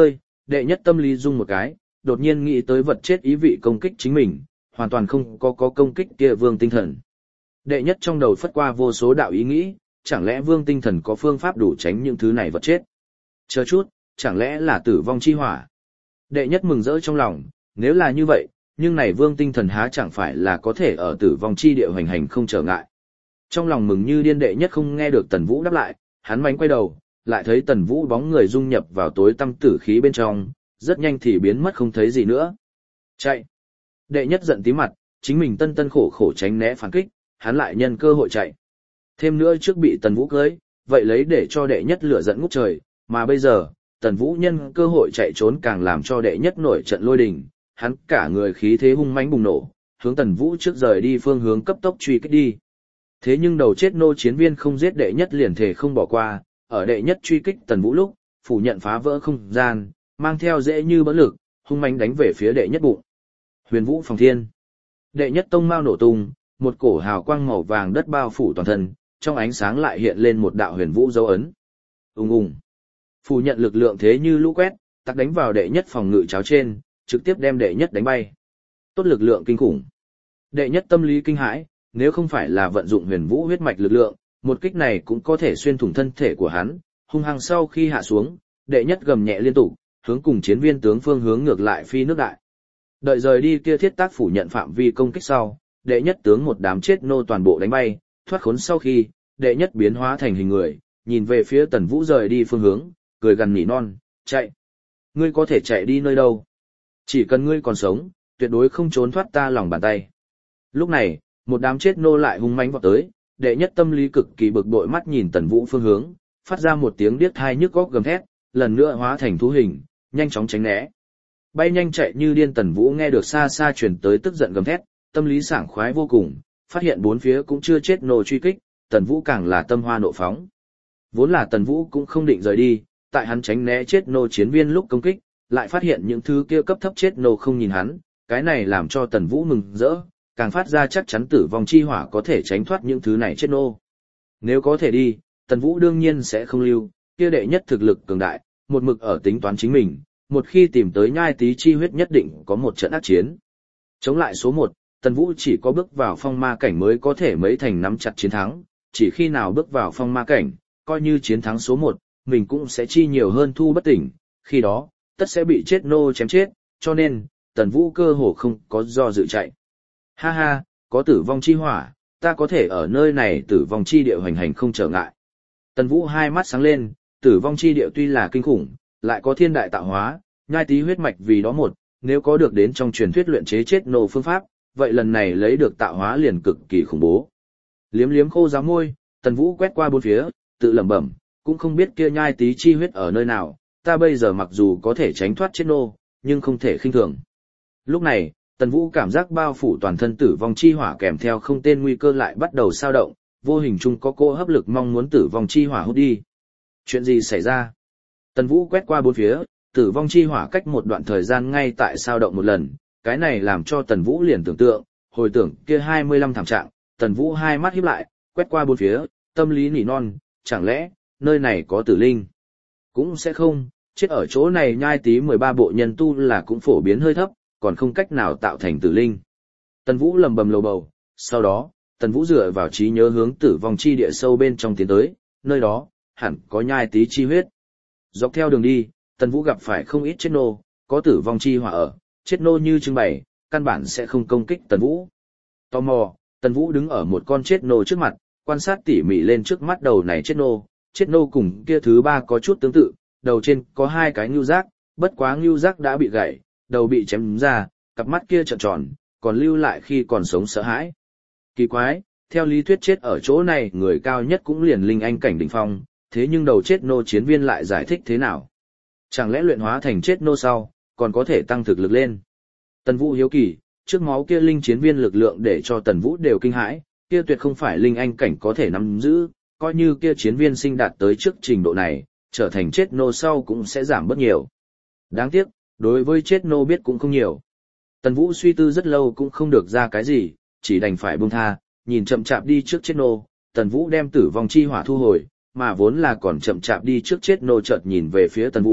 đệ nhất tâm lý rung một cái, đột nhiên nghĩ tới vật chết ý vị công kích chính mình, hoàn toàn không có công kích kia Vương Tinh Thần. Đệ nhất trong đầu phất qua vô số đạo ý nghĩ, chẳng lẽ Vương Tinh Thần có phương pháp đủ tránh những thứ này vật chết? Chờ chút, chẳng lẽ là tử vong chi hỏa? Đệ nhất mừng rỡ trong lòng, nếu là như vậy, nhưng này Vương Tinh Thần há chẳng phải là có thể ở tử vong chi địa hoành hành không trở ngại. Trong lòng mừng như điên, đệ nhất không nghe được Tần Vũ đáp lại, hắn mánh quay đầu, lại thấy Tần Vũ bóng người dung nhập vào tối tăm tử khí bên trong, rất nhanh thì biến mất không thấy gì nữa. Chạy! Đệ nhất giận tí mặt, chính mình tân khổ khổ tránh né phản kích, hắn lại nhân cơ hội chạy. Thêm nữa trước bị Tần Vũ cưới, vậy lấy để cho đệ nhất lửa giận ngút trời, mà bây giờ, Tần Vũ nhân cơ hội chạy trốn càng làm cho đệ nhất nổi trận lôi đình, hắn cả người khí thế hung mãnh bùng nổ, hướng Tần Vũ trước rời đi phương hướng cấp tốc truy kích đi. Thế nhưng đầu chết nô chiến viên không giết đệ nhất liền thể không bỏ qua, ở đệ nhất truy kích Tần Vũ lúc, phủ nhận phá vỡ không gian, mang theo dễ như bỡn lực, hung mãnh đánh về phía đệ nhất bụng. Huyền Vũ Phòng Thiên. Đệ nhất tông mao nổ tung, một cổ hào quang màu vàng đất bao phủ toàn thân, trong ánh sáng lại hiện lên một đạo huyền vũ dấu ấn. Ùng ùng. Phủ nhận lực lượng thế như lũ quét, tắc đánh vào đệ nhất phòng ngự cháo trên, trực tiếp đem đệ nhất đánh bay. Tốt lực lượng kinh khủng. Đệ nhất tâm lý kinh hãi, nếu không phải là vận dụng huyền vũ huyết mạch lực lượng, một kích này cũng có thể xuyên thủng thân thể của hắn. Hung hăng sau khi hạ xuống, đệ nhất gầm nhẹ liên tục, hướng cùng chiến viên tướng phương hướng ngược lại phi nước đại. Đợi rời đi kia thiết tác phủ nhận phạm vi công kích sau, đệ nhất tướng một đám chết nô toàn bộ đánh bay, thoát khốn sau khi, đệ nhất biến hóa thành hình người, nhìn về phía Tần Vũ rời đi phương hướng, cười gần nỉ non, chạy. Ngươi có thể chạy đi nơi đâu? Chỉ cần ngươi còn sống, tuyệt đối không trốn thoát ta lòng bàn tay. Lúc này, một đám chết nô lại hung mãnh vọt tới, đệ nhất tâm lý cực kỳ bực bội mắt nhìn Tần Vũ phương hướng, phát ra một tiếng điếc tai nhức óc gầm thét, lần nữa hóa thành thú hình, nhanh chóng tránh né. Bay nhanh chạy như điên Tần Vũ nghe được xa xa truyền tới tức giận gầm thét, tâm lý sảng khoái vô cùng, phát hiện bốn phía cũng chưa chết nô truy kích, Tần Vũ càng là tâm hoa nộ phóng. Vốn là Tần Vũ cũng không định rời đi, tại hắn tránh né chết nô chiến viên lúc công kích, lại phát hiện những thứ kia cấp thấp chết nô không nhìn hắn, cái này làm cho Tần Vũ mừng rỡ, càng phát ra chắc chắn tử vong chi hỏa có thể tránh thoát những thứ này chết nô. Nếu có thể đi, Tần Vũ đương nhiên sẽ không lưu, kia đệ nhất thực lực cường đại, một mực ở tính toán chính mình, một khi tìm tới nhai tí chi huyết nhất định có một trận ác chiến. Chống lại số 1, Tần Vũ chỉ có bước vào phong ma cảnh mới có thể mấy thành nắm chặt chiến thắng, chỉ khi nào bước vào phong ma cảnh, coi như chiến thắng số 1, mình cũng sẽ chi nhiều hơn thu bất tỉnh, khi đó, tất sẽ bị chết nô chém chết, cho nên, Tần Vũ cơ hồ không có do dự chạy. Ha ha, có tử vong chi hỏa, ta có thể ở nơi này tử vong chi địa hoành hành không trở ngại. Tần Vũ hai mắt sáng lên, tử vong chi địa tuy là kinh khủng, lại có thiên đại tạo hóa, nhai tí huyết mạch vì đó một, nếu có được đến trong truyền thuyết luyện chế chết nô phương pháp, vậy lần này lấy được tạo hóa liền cực kỳ khủng bố. Liếm liếm khô giá môi, Tần Vũ quét qua bốn phía, tự lẩm bẩm, cũng không biết kia nhai tí chi huyết ở nơi nào, ta bây giờ mặc dù có thể tránh thoát chết nô, nhưng không thể khinh thường. Lúc này, Tần Vũ cảm giác bao phủ toàn thân tử vong chi hỏa kèm theo không tên nguy cơ lại bắt đầu sao động, vô hình chung có cỗ hấp lực mong muốn tử vong chi hỏa hút đi. Chuyện gì xảy ra? Tần Vũ quét qua bốn phía, tử vong chi hỏa cách một đoạn thời gian ngay tại sao động một lần, cái này làm cho Tần Vũ liền tưởng tượng, hồi tưởng kia 25 thảm trạng, Tần Vũ hai mắt híp lại, quét qua bốn phía, tâm lý nỉ non, chẳng lẽ, nơi này có tử linh? Cũng sẽ không, chết ở chỗ này nhai tí 13 bộ nhân tu là cũng phổ biến hơi thấp, còn không cách nào tạo thành tử linh. Tần Vũ lầm bầm lầu bầu, sau đó, Tần Vũ dựa vào trí nhớ hướng tử vong chi địa sâu bên trong tiến tới, nơi đó, hẳn có nhai tí chi huyết. Dọc theo đường đi, Tần Vũ gặp phải không ít chết nô, có tử vong chi hỏa ở, chết nô như trưng bày, căn bản sẽ không công kích Tần Vũ. Tò mò, Tần Vũ đứng ở một con chết nô trước mặt, quan sát tỉ mỉ lên trước mắt đầu này chết nô cùng kia thứ ba có chút tương tự, đầu trên có hai cái ngưu giác, bất quá ngưu giác đã bị gãy, đầu bị chém ra, cặp mắt kia trợn tròn, còn lưu lại khi còn sống sợ hãi. Kỳ quái, theo lý thuyết chết ở chỗ này người cao nhất cũng liền linh anh cảnh đỉnh phong, thế nhưng đầu chết nô chiến viên lại giải thích thế nào? Chẳng lẽ luyện hóa thành chết nô sau, còn có thể tăng thực lực lên? Tần Vũ hiếu kỳ, trước máu kia linh chiến viên lực lượng để cho Tần Vũ đều kinh hãi, kia tuyệt không phải linh anh cảnh có thể nắm giữ, coi như kia chiến viên sinh đạt tới trước trình độ này, trở thành chết nô sau cũng sẽ giảm bớt nhiều. Đáng tiếc, đối với chết nô biết cũng không nhiều. Tần Vũ suy tư rất lâu cũng không được ra cái gì, chỉ đành phải buông tha, nhìn chậm chạp đi trước chết nô, Tần Vũ đem tử vong chi hỏa thu hồi, mà vốn là còn chậm chạp đi trước chết nô chợt nhìn về phía Tần Vũ,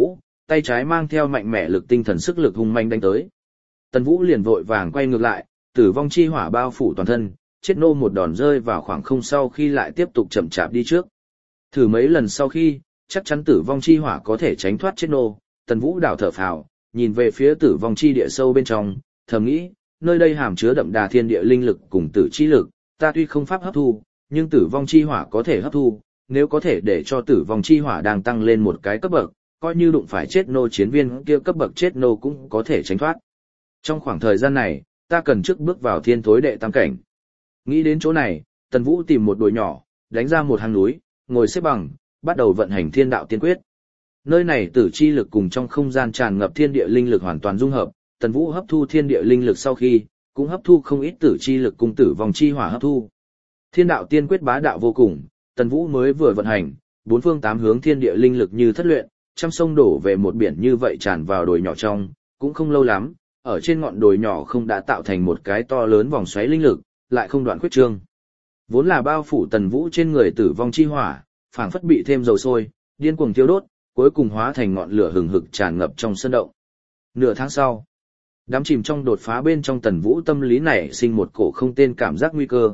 tay trái mang theo mạnh mẽ lực tinh thần sức lực hung manh đánh tới. Tần Vũ liền vội vàng quay ngược lại, tử vong chi hỏa bao phủ toàn thân, chết nô một đòn rơi vào khoảng không sau khi lại tiếp tục chậm chạp đi trước. Thử mấy lần sau khi, chắc chắn tử vong chi hỏa có thể tránh thoát chết nô, Tần Vũ đảo thở phào, nhìn về phía tử vong chi địa sâu bên trong, thầm nghĩ, nơi đây hàm chứa đậm đà thiên địa linh lực cùng tử chi lực, ta tuy không pháp hấp thu, nhưng tử vong chi hỏa có thể hấp thu, nếu có thể để cho tử vong chi hỏa đang tăng lên một cái cấp bậc, coi như đụng phải chết nô chiến viên kia cấp bậc chết nô cũng có thể tránh thoát. Trong khoảng thời gian này, ta cần trước bước vào thiên thối đệ tam cảnh. Nghĩ đến chỗ này, Tần Vũ tìm một đồi nhỏ, đánh ra một hang núi, ngồi xếp bằng, bắt đầu vận hành thiên đạo tiên quyết. Nơi này tử chi lực cùng trong không gian tràn ngập thiên địa linh lực hoàn toàn dung hợp, Tần Vũ hấp thu thiên địa linh lực sau khi, cũng hấp thu không ít tử chi lực cùng tử vong chi hỏa hấp thu. Thiên đạo tiên quyết bá đạo vô cùng, Tần Vũ mới vừa vận hành, bốn phương tám hướng thiên địa linh lực như thất luyện, trăm sông đổ về một biển như vậy tràn vào đồi nhỏ trong, cũng không lâu lắm, ở trên ngọn đồi nhỏ không đã tạo thành một cái to lớn vòng xoáy linh lực, lại không đoạn khuyết trương. Vốn là bao phủ Tần Vũ trên người tử vong chi hỏa, phảng phất bị thêm dầu sôi, điên cuồng thiêu đốt, cuối cùng hóa thành ngọn lửa hừng hực tràn ngập trong sân động. Nửa tháng sau, đắm chìm trong đột phá bên trong Tần Vũ tâm lý nảy sinh một cổ không tên cảm giác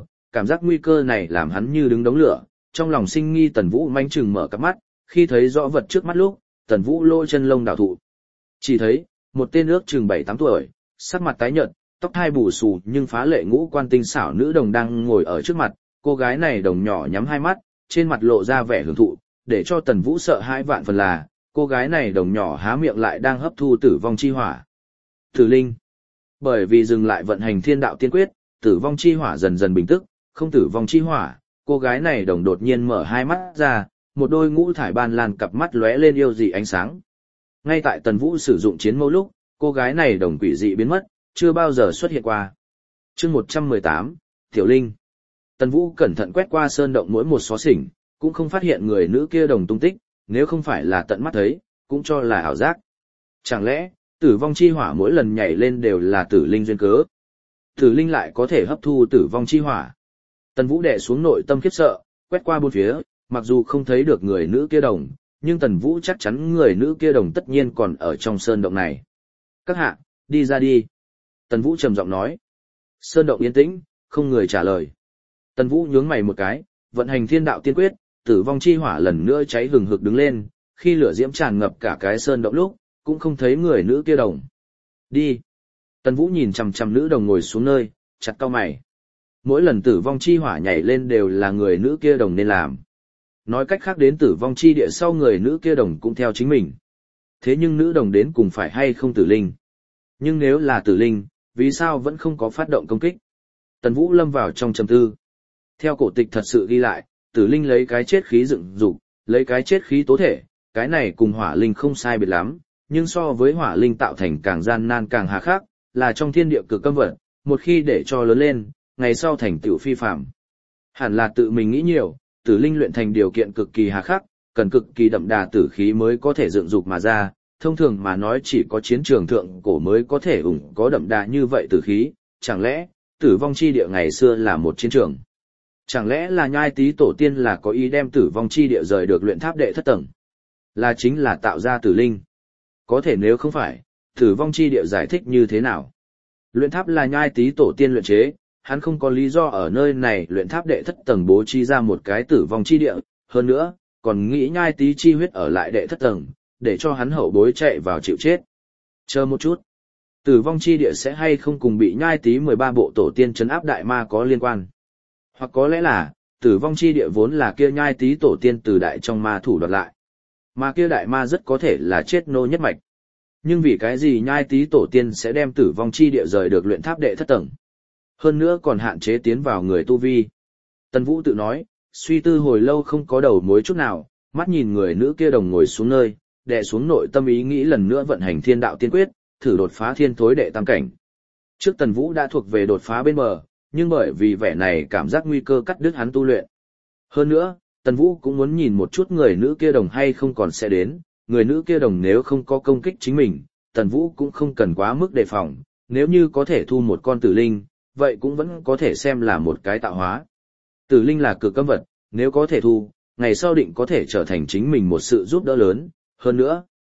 nguy cơ này làm hắn như đứng đống lửa, trong lòng sinh nghi. Tần Vũ manh chừng mở cặp mắt, khi thấy rõ vật trước mắt lúc, Tần Vũ lôi chân lông đảo thụ. Chỉ thấy, một tên ước chừng 7-8 tuổi, sắc mặt tái nhợt, tóc hai bù xù nhưng phá lệ ngũ quan tinh xảo nữ đồng đang ngồi ở trước mặt, cô gái này đồng nhỏ nhắm hai mắt, trên mặt lộ ra vẻ hưởng thụ, để cho Tần Vũ sợ hãi vạn phần là, cô gái này đồng nhỏ há miệng lại đang hấp thu tử vong chi hỏa. Tử linh. Bởi vì dừng lại vận hành thiên đạo tiên quyết, tử vong chi hỏa dần dần bình tức, không tử vong chi hỏa, cô gái này đồng đột nhiên mở hai mắt ra, một đôi ngũ thải ban lan cặp mắt lóe lên yêu dị ánh sáng. Ngay tại Tần Vũ sử dụng chiến mâu lúc, cô gái này đồng quỷ dị biến mất, chưa bao giờ xuất hiện qua. Chương 118, Tiểu Linh. Tần Vũ cẩn thận quét qua sơn động mỗi một xó xỉnh, cũng không phát hiện người nữ kia đồng tung tích, nếu không phải là tận mắt thấy, cũng cho là ảo giác. Chẳng lẽ, tử vong chi hỏa mỗi lần nhảy lên đều là tử linh duyên cớ? Tử linh lại có thể hấp thu tử vong chi hỏa. Tần Vũ đè xuống nội tâm khiếp sợ, quét qua bốn phía, mặc dù không thấy được người nữ kia đồng, nhưng Tần Vũ chắc chắn người nữ kia đồng tất nhiên còn ở trong sơn động này. Các hạ, đi ra đi. Tần Vũ trầm giọng nói. Sơn động yên tĩnh, không người trả lời. Tần Vũ nhướng mày một cái, vận hành thiên đạo tiên quyết, tử vong chi hỏa lần nữa cháy hừng hực đứng lên, khi lửa diễm tràn ngập cả cái sơn động lúc, cũng không thấy người nữ kia đồng. Đi. Tần Vũ nhìn chằm chằm nữ đồng ngồi xuống nơi, chặt cau mày. Mỗi lần tử vong chi hỏa nhảy lên đều là người nữ kia đồng nên làm. Nói cách khác đến tử vong chi địa sau người nữ kia đồng cũng theo chính mình. Thế nhưng nữ đồng đến cùng phải hay không tử linh? Nhưng nếu là tử linh, vì sao vẫn không có phát động công kích? Tần Vũ lâm vào trong trầm tư. Theo cổ tịch thật sự ghi lại, tử linh lấy cái chết khí dựng dục, lấy cái chết khí tố thể, cái này cùng hỏa linh không sai biệt lắm, nhưng so với hỏa linh tạo thành càng gian nan càng hà khắc, là trong thiên địa cực cấm vật, một khi để cho lớn lên, ngày sau thành tựu phi phàm. Hẳn là tự mình nghĩ nhiều, tử linh luyện thành điều kiện cực kỳ hà khắc, cần cực kỳ đậm đà tử khí mới có thể dựng dục mà ra, thông thường mà nói chỉ có chiến trường thượng cổ mới có thể có đậm đà như vậy tử khí, chẳng lẽ, tử vong chi địa ngày xưa là một chiến trường? Chẳng lẽ là Nhai Tý tổ tiên là có ý đem tử vong chi địa rời được luyện tháp đệ thất tầng? Là chính là tạo ra tử linh. Có thể nếu không phải, tử vong chi địa giải thích như thế nào? Luyện tháp là Nhai Tý tổ tiên luyện chế, hắn không có lý do ở nơi này luyện tháp đệ thất tầng bố trí ra một cái tử vong chi địa, hơn nữa, còn nghĩ Nhai Tý chi huyết ở lại đệ thất tầng, để cho hắn hậu bối chạy vào chịu chết. Chờ một chút, tử vong chi địa sẽ hay không cùng bị Nhai Tý 13 bộ tổ tiên trấn áp đại ma có liên quan? Hoặc có lẽ là, tử vong chi địa vốn là kia Nhai Tý tổ tiên từ đại trong ma thủ đoạt lại. Mà kia đại ma rất có thể là chết nô nhất mạch. Nhưng vì cái gì Nhai Tý tổ tiên sẽ đem tử vong chi địa rời được luyện tháp đệ thất tầng? Hơn nữa còn hạn chế tiến vào người tu vi. Tần Vũ tự nói, suy tư hồi lâu không có đầu mối chút nào, mắt nhìn người nữ kia đồng ngồi xuống nơi, đè xuống nội tâm ý nghĩ lần nữa vận hành thiên đạo tiên quyết, thử đột phá thiên thối đệ tam cảnh. Trước Tần Vũ đã thuộc về đột phá bên bờ, nhưng bởi vì vẻ này cảm giác nguy cơ cắt đứt hắn tu luyện. Hơn nữa, Tần Vũ cũng muốn nhìn một chút người nữ kia đồng hay không còn sẽ đến, người nữ kia đồng nếu không có công kích chính mình, Tần Vũ cũng không cần quá mức đề phòng, nếu như có thể thu một con tử linh, vậy cũng vẫn có thể xem là một cái tạo hóa. Tử linh là cực cấm vật, nếu có thể thu, ngày sau định có thể trở thành chính mình một sự giúp đỡ lớn, hơn nữa,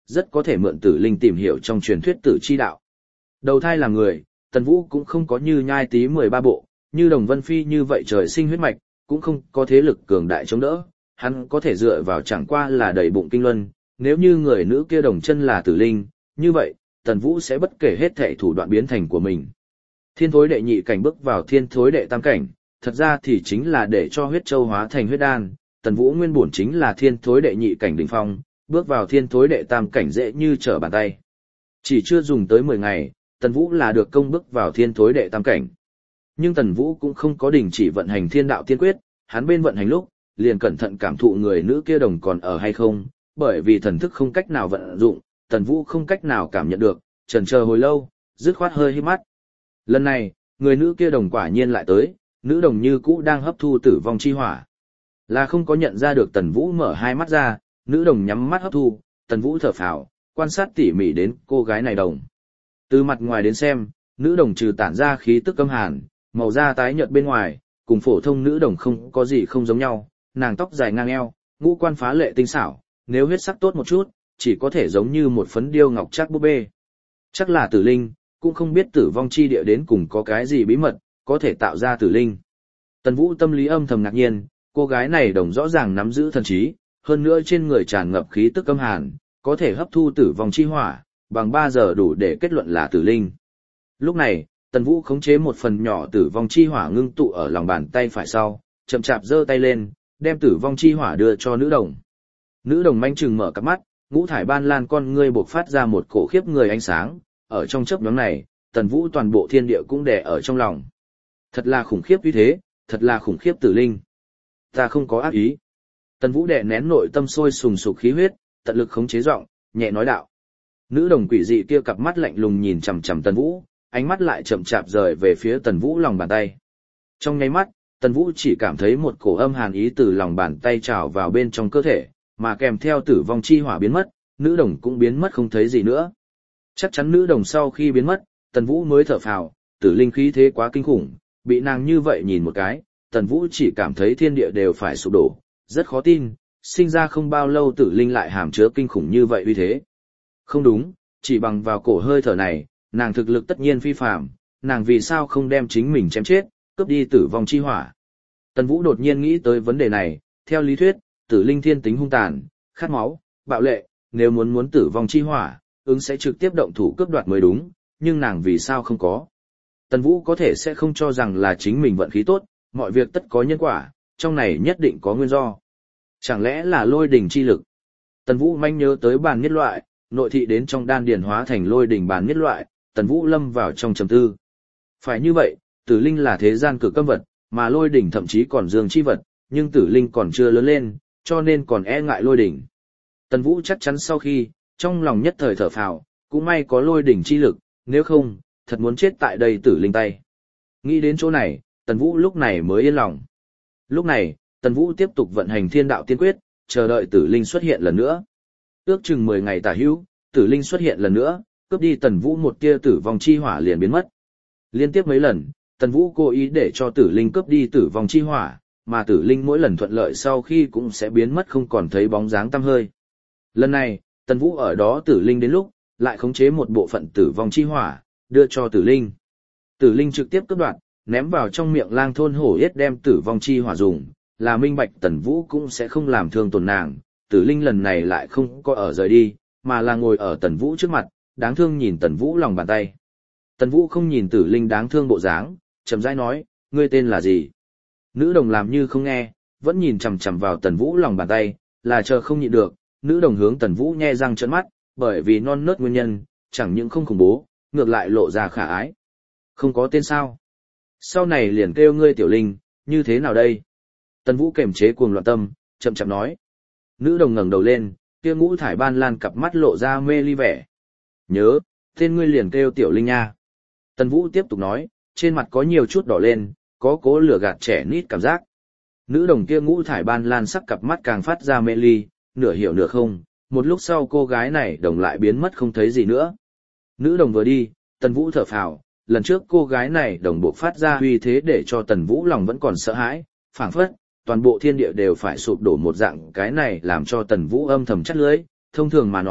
rất có thể mượn tử linh tìm hiểu trong truyền thuyết tử chi đạo. Đầu thai làm người, Tần Vũ cũng không có như nhai tí 13 bộ, như Đồng Vân Phi như vậy trời sinh huyết mạch, cũng không có thế lực cường đại chống đỡ, hắn có thể dựa vào chẳng qua là đầy bụng kinh luân, nếu như người nữ kia đồng chân là tử linh, như vậy, Tần Vũ sẽ bất kể hết thảy thủ đoạn biến thành của mình. Thiên thối đệ nhị cảnh bước vào thiên thối đệ tam cảnh, thật ra thì chính là để cho huyết châu hóa thành huyết đan, Tần Vũ nguyên bổn chính là thiên thối đệ nhị cảnh đỉnh phong, bước vào thiên thối đệ tam cảnh dễ như trở bàn tay. Chỉ chưa dùng tới 10 ngày, Tần Vũ là được công bước vào thiên thối đệ tam cảnh. Nhưng Tần Vũ cũng không có đình chỉ vận hành thiên đạo tiên quyết, hắn bên vận hành lúc, liền cẩn thận cảm thụ người nữ kia đồng còn ở hay không, bởi vì thần thức không cách nào vận dụng, Tần Vũ không cách nào cảm nhận được, chần chờ hồi lâu, dứt khoát hơi híp mắt. Lần này, người nữ kia đồng quả nhiên lại tới, nữ đồng như cũ đang hấp thu tử vong chi hỏa. Là không có nhận ra được Tần Vũ mở hai mắt ra, nữ đồng nhắm mắt hấp thu, Tần Vũ thở phào, quan sát tỉ mỉ đến cô gái này đồng. Từ mặt ngoài đến xem, nữ đồng trừ tản ra khí tức câm hàn, màu da tái nhợt bên ngoài, cùng phổ thông nữ đồng không có gì không giống nhau, nàng tóc dài ngang eo, ngũ quan phá lệ tinh xảo, nếu huyết sắc tốt một chút, chỉ có thể giống như một phấn điêu ngọc trác búp bê. Chắc là tử linh, cũng không biết tử vong chi địa đến cùng có cái gì bí mật, có thể tạo ra tử linh. Tần Vũ tâm lý âm thầm ngạc nhiên, cô gái này đồng rõ ràng nắm giữ thần trí, hơn nữa trên người tràn ngập khí tức câm hàn, có thể hấp thu tử vong chi hỏa, bằng 3 giờ đủ để kết luận là tử linh. Lúc này, Tần Vũ khống chế một phần nhỏ tử vong chi hỏa ngưng tụ ở lòng bàn tay phải sau, chậm chạp giơ tay lên, đem tử vong chi hỏa đưa cho nữ đồng. Nữ đồng manh chừng mở cặp mắt, ngũ thải ban lan con ngươi bộc phát ra một cổ khiếp người ánh sáng, ở trong chớp nhoáng này, Tần Vũ toàn bộ thiên địa cũng đè ở trong lòng. Thật là khủng khiếp như thế, thật là khủng khiếp tử linh. Ta không có ác ý. Tần Vũ đè nén nội tâm sôi sùng sục khí huyết, tận lực khống chế giọng, nhẹ nói đạo. Nữ đồng quỷ dị kia cặp mắt lạnh lùng nhìn chằm chằm Tần Vũ, ánh mắt lại chậm chạp rời về phía Tần Vũ lòng bàn tay. Trong nháy mắt, Tần Vũ chỉ cảm thấy một cổ âm hàn ý từ lòng bàn tay trào vào bên trong cơ thể, mà kèm theo tử vong chi hỏa biến mất, nữ đồng cũng biến mất không thấy gì nữa. Chắc chắn nữ đồng sau khi biến mất, Tần Vũ mới thở phào, tử linh khí thế quá kinh khủng, bị nàng như vậy nhìn một cái, Tần Vũ chỉ cảm thấy thiên địa đều phải sụp đổ, rất khó tin, sinh ra không bao lâu tử linh lại hàm chứa kinh khủng như vậy uy thế. Không đúng, chỉ bằng vào cổ hơi thở này, nàng thực lực tất nhiên phi phàm, nàng vì sao không đem chính mình chém chết, cướp đi tử vong chi hỏa. Tần Vũ đột nhiên nghĩ tới vấn đề này, theo lý thuyết, tử linh thiên tính hung tàn, khát máu, bạo lệ, nếu muốn tử vong chi hỏa, ứng sẽ trực tiếp động thủ cướp đoạt mới đúng, nhưng nàng vì sao không có. Tần Vũ có thể sẽ không cho rằng là chính mình vận khí tốt, mọi việc tất có nhân quả, trong này nhất định có nguyên do. Chẳng lẽ là lôi đỉnh chi lực? Tần Vũ manh nhớ tới bàn nhất loại, nội thị đến trong đan điền hóa thành lôi đỉnh bàn nhất loại, Tần Vũ lâm vào trong trầm tư. Phải như vậy, tử linh là thế gian cực cấm vật, mà lôi đỉnh thậm chí còn dương chi vật, nhưng tử linh còn chưa lớn lên, cho nên còn e ngại lôi đỉnh. Tần Vũ chắc chắn sau khi, trong lòng nhất thời thở phào, cũng may có lôi đỉnh chi lực, nếu không, thật muốn chết tại đây tử linh tay. Nghĩ đến chỗ này, Tần Vũ lúc này mới yên lòng. Lúc này, Tần Vũ tiếp tục vận hành thiên đạo tiên quyết, chờ đợi tử linh xuất hiện lần nữa. Ước chừng 10 ngày tả hữu, tử linh xuất hiện lần nữa, cướp đi Tần Vũ một tia tử vong chi hỏa liền biến mất. Liên tiếp mấy lần, Tần Vũ cố ý để cho tử linh cướp đi tử vong chi hỏa, mà tử linh mỗi lần thuận lợi sau khi cũng sẽ biến mất không còn thấy bóng dáng tăm hơi. Lần này, Tần Vũ ở đó tử linh đến lúc, lại khống chế một bộ phận tử vong chi hỏa, đưa cho tử linh. Tử linh trực tiếp cướp đoạt, ném vào trong miệng lang thôn hổ yết đem tử vong chi hỏa dùng, là minh bạch Tần Vũ cũng sẽ không làm thương tổn nàng. Tử linh lần này lại không có ở rời đi, mà là ngồi ở Tần Vũ trước mặt, đáng thương nhìn Tần Vũ lòng bàn tay. Tần Vũ không nhìn tử linh đáng thương bộ dáng, chậm rãi nói, ngươi tên là gì? Nữ đồng làm như không nghe, vẫn nhìn chằm chằm vào Tần Vũ lòng bàn tay, là chờ không nhịn được, nữ đồng hướng Tần Vũ nhe răng trợn mắt, bởi vì non nớt nguyên nhân, chẳng những không khủng bố, ngược lại lộ ra khả ái. Không có tên sao? Sau này liền kêu ngươi tiểu linh, như thế nào đây? Tần Vũ kềm chế cuồng loạn tâm, chậm chậm nói. Nữ đồng ngẩng đầu lên, kia ngũ thải ban lan cặp mắt lộ ra mê ly vẻ. Nhớ, tên ngươi liền kêu tiểu linh nha. Tần Vũ tiếp tục nói, trên mặt có nhiều chút đỏ lên, có cố lửa gạt trẻ nít cảm giác. Nữ đồng kia ngũ thải ban lan sắc cặp mắt càng phát ra mê ly, nửa hiểu nửa không, một lúc sau cô gái này đồng lại biến mất không thấy gì nữa. Nữ đồng vừa đi, Tần Vũ thở phào, lần trước cô gái này đồng bộ phát ra uy thế để cho Tần Vũ lòng vẫn còn sợ hãi, phảng phất, toàn bộ thiên địa đều phải sụp đổ một dạng, cái này làm cho Tần Vũ âm thầm chắt lưỡi, thông thường mà nói,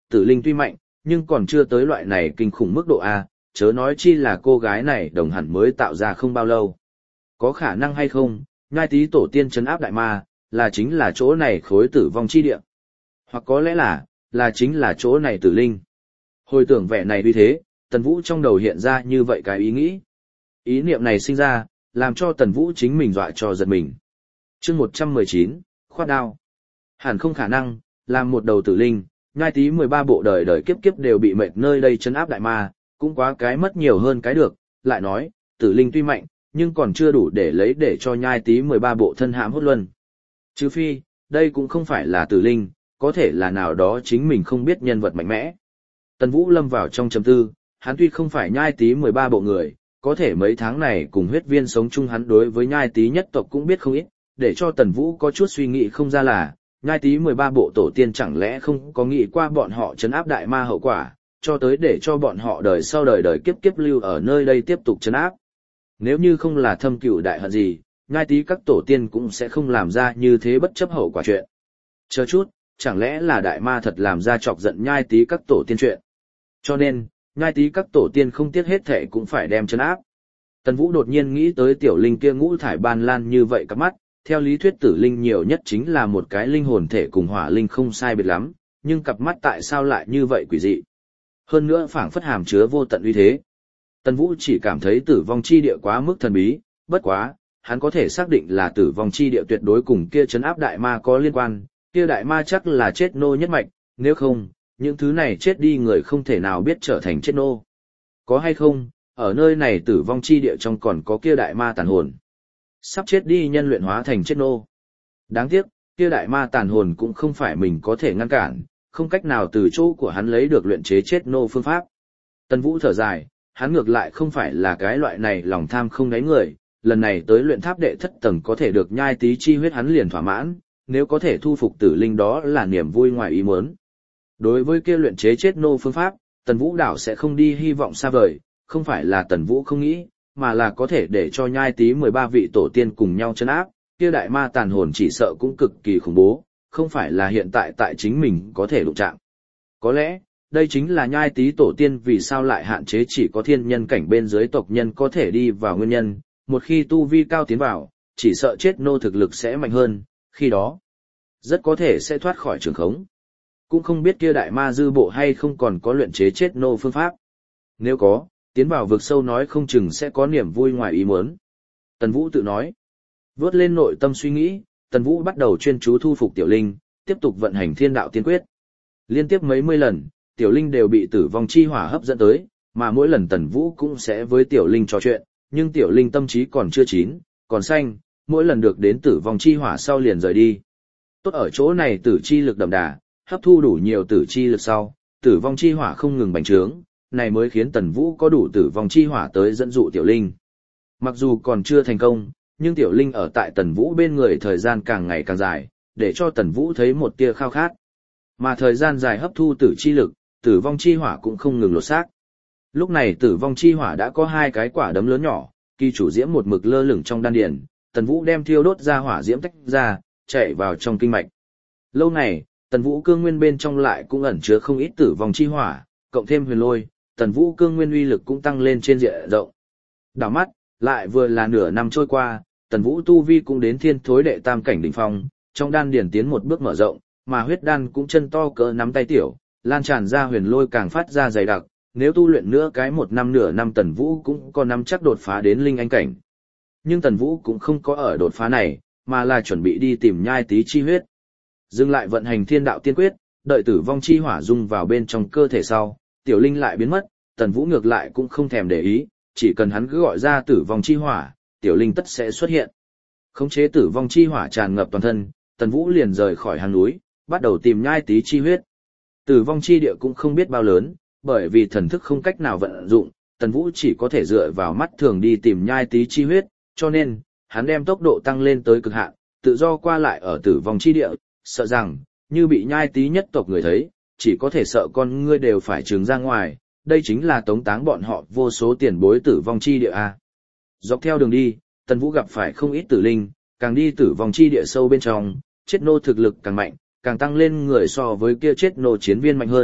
tử linh tuy mạnh, nhưng còn chưa tới loại này kinh khủng mức độ A, chớ nói chi là cô gái này đồng hẳn mới tạo ra không bao lâu. Có khả năng hay không, nhai tí tổ tiên trấn áp đại ma, là chính là chỗ này khối tử vong chi địa. Hoặc có lẽ là chính là chỗ này tử linh. Hồi tưởng vẻ này vì thế, Tần Vũ trong đầu hiện ra như vậy cái ý nghĩ. Ý niệm này sinh ra, làm cho Tần Vũ chính mình dọa cho giật mình. Chương 119, khoát đao. Hẳn không khả năng, làm một đầu tử linh, nhai tí 13 bộ đời đời kiếp kiếp đều bị mệt nơi đây trấn áp đại ma, cũng quá cái mất nhiều hơn cái được, lại nói, tử linh tuy mạnh, nhưng còn chưa đủ để lấy để cho nhai tí 13 bộ thân hãm hốt luân. Trừ phi, đây cũng không phải là tử linh, có thể là nào đó chính mình không biết nhân vật mạnh mẽ. Tần Vũ lâm vào trong trầm tư, hắn tuy không phải nhai tí 13 bộ người, có thể mấy tháng này cùng huyết viên sống chung hắn đối với nhai tí nhất tộc cũng biết không ít, để cho Tần Vũ có chút suy nghĩ không ra là, nhai tí 13 bộ tổ tiên chẳng lẽ không có nghĩ qua bọn họ trấn áp đại ma hậu quả, cho tới để cho bọn họ đời sau đời đời kiếp kiếp lưu ở nơi đây tiếp tục trấn áp. Nếu như không là thâm cửu đại hận gì, nhai tí các tổ tiên cũng sẽ không làm ra như thế bất chấp hậu quả chuyện. Chờ chút, chẳng lẽ là đại ma thật làm ra chọc giận nhai tí các tổ tiên chuyện. Cho nên, nhai tí các tổ tiên không tiếc hết thệ cũng phải đem trấn áp. Tần Vũ đột nhiên nghĩ tới tiểu linh kia ngũ thải ban lan như vậy cặp mắt, theo lý thuyết tử linh nhiều nhất chính là một cái linh hồn thể cùng hỏa linh không sai biệt lắm, nhưng cặp mắt tại sao lại như vậy quỷ dị. Hơn nữa phảng phất hàm chứa vô tận uy thế. Tần Vũ chỉ cảm thấy tử vong chi địa quá mức thần bí, bất quá, hắn có thể xác định là tử vong chi địa tuyệt đối cùng kia trấn áp đại ma có liên quan, kia đại ma chắc là chết nô nhất mạch, nếu không, những thứ này chết đi người không thể nào biết trở thành chết nô. Có hay không, ở nơi này tử vong chi địa trong còn có kia đại ma tàn hồn. Sắp chết đi nhân luyện hóa thành chết nô. Đáng tiếc, kia đại ma tàn hồn cũng không phải mình có thể ngăn cản, không cách nào từ chỗ của hắn lấy được luyện chế chết nô phương pháp. Tần Vũ thở dài, hắn ngược lại không phải là cái loại này lòng tham không đáy người, lần này tới luyện tháp đệ thất tầng có thể được nhai tí chi huyết hắn liền thỏa mãn, nếu có thể thu phục tử linh đó là niềm vui ngoài ý muốn. Đối với kia luyện chế chết nô phương pháp, Tần Vũ đảo sẽ không đi hy vọng xa vời, không phải là Tần Vũ không nghĩ, mà là có thể để cho nhai tí 13 vị tổ tiên cùng nhau trấn áp, kia đại ma tàn hồn chỉ sợ cũng cực kỳ khủng bố, không phải là hiện tại chính mình có thể đụng chạm. Có lẽ, đây chính là nhai tí tổ tiên vì sao lại hạn chế chỉ có thiên nhân cảnh bên dưới tộc nhân có thể đi vào nguyên nhân, một khi tu vi cao tiến vào, chỉ sợ chết nô thực lực sẽ mạnh hơn, khi đó, rất có thể sẽ thoát khỏi trường khống. Cũng không biết kia đại ma dư bộ hay không còn có luyện chế chết nô phương pháp. Nếu có, tiến vào vực sâu nói không chừng sẽ có niềm vui ngoài ý muốn. Tần Vũ tự nói. Vớt lên nội tâm suy nghĩ, Tần Vũ bắt đầu chuyên chú thu phục tiểu linh, tiếp tục vận hành thiên đạo tiên quyết. Liên tiếp mấy mươi lần, tiểu linh đều bị tử vong chi hỏa hấp dẫn tới, mà mỗi lần Tần Vũ cũng sẽ với tiểu linh trò chuyện, nhưng tiểu linh tâm trí còn chưa chín, còn xanh, mỗi lần được đến tử vong chi hỏa sau liền rời đi. Tốt ở chỗ này tử chi lực đậm đà, hấp thu đủ nhiều tử chi lực sau, tử vong chi hỏa không ngừng bành trướng, này mới khiến Tần Vũ có đủ tử vong chi hỏa tới dẫn dụ tiểu linh. Mặc dù còn chưa thành công, nhưng tiểu linh ở tại Tần Vũ bên người thời gian càng ngày càng dài, để cho Tần Vũ thấy một tia khao khát. Mà thời gian dài hấp thu tử chi lực, tử vong chi hỏa cũng không ngừng lột xác. Lúc này tử vong chi hỏa đã có 2 cái quả đấm lớn nhỏ, kỳ chủ diễm một mực lơ lửng trong đan điền, Tần Vũ đem thiêu đốt ra hỏa diễm tách ra, chạy vào trong kinh mạch. Lâu này, Tần Vũ cương nguyên bên trong lại cũng ẩn chứa không ít tử vong chi hỏa, cộng thêm huyền lôi, Tần Vũ cương nguyên uy lực cũng tăng lên trên diện rộng. Đảo mắt, lại vừa là nửa năm trôi qua, Tần Vũ tu vi cũng đến thiên thối đệ tam cảnh đỉnh phong, trong đan điền tiến một bước mở rộng, mà huyết đan cũng chân to cỡ nắm tay tiểu, lan tràn ra huyền lôi càng phát ra dày đặc, nếu tu luyện nữa cái 1 năm nửa năm Tần Vũ cũng có nắm chắc đột phá đến linh anh cảnh. Nhưng Tần Vũ cũng không có ở đột phá này, mà là chuẩn bị đi tìm nhai tí chi huyết. Dừng lại vận hành thiên đạo tiên quyết, đợi tử vong chi hỏa dung vào bên trong cơ thể sau, tiểu linh lại biến mất, Tần Vũ ngược lại cũng không thèm để ý, chỉ cần hắn cứ gọi ra tử vong chi hỏa, tiểu linh tất sẽ xuất hiện. Khống chế tử vong chi hỏa tràn ngập toàn thân, Tần Vũ liền rời khỏi hang núi, bắt đầu tìm nhai tí chi huyết. Tử vong chi địa cũng không biết bao lớn, bởi vì thần thức không cách nào vận dụng, Tần Vũ chỉ có thể dựa vào mắt thường đi tìm nhai tí chi huyết, cho nên, hắn đem tốc độ tăng lên tới cực hạn, tự do qua lại ở tử vong chi địa, sợ rằng, như bị nhai tí nhất tộc người thấy, chỉ có thể sợ con ngươi đều phải trừng ra ngoài, đây chính là tống táng bọn họ vô số tiền bối tử vong chi địa a. Dọc theo đường đi, Tần Vũ gặp phải không ít tử linh, càng đi tử vong chi địa sâu bên trong, chết nô thực lực càng mạnh, càng tăng lên người so với kia chết nô chiến viên mạnh hơn,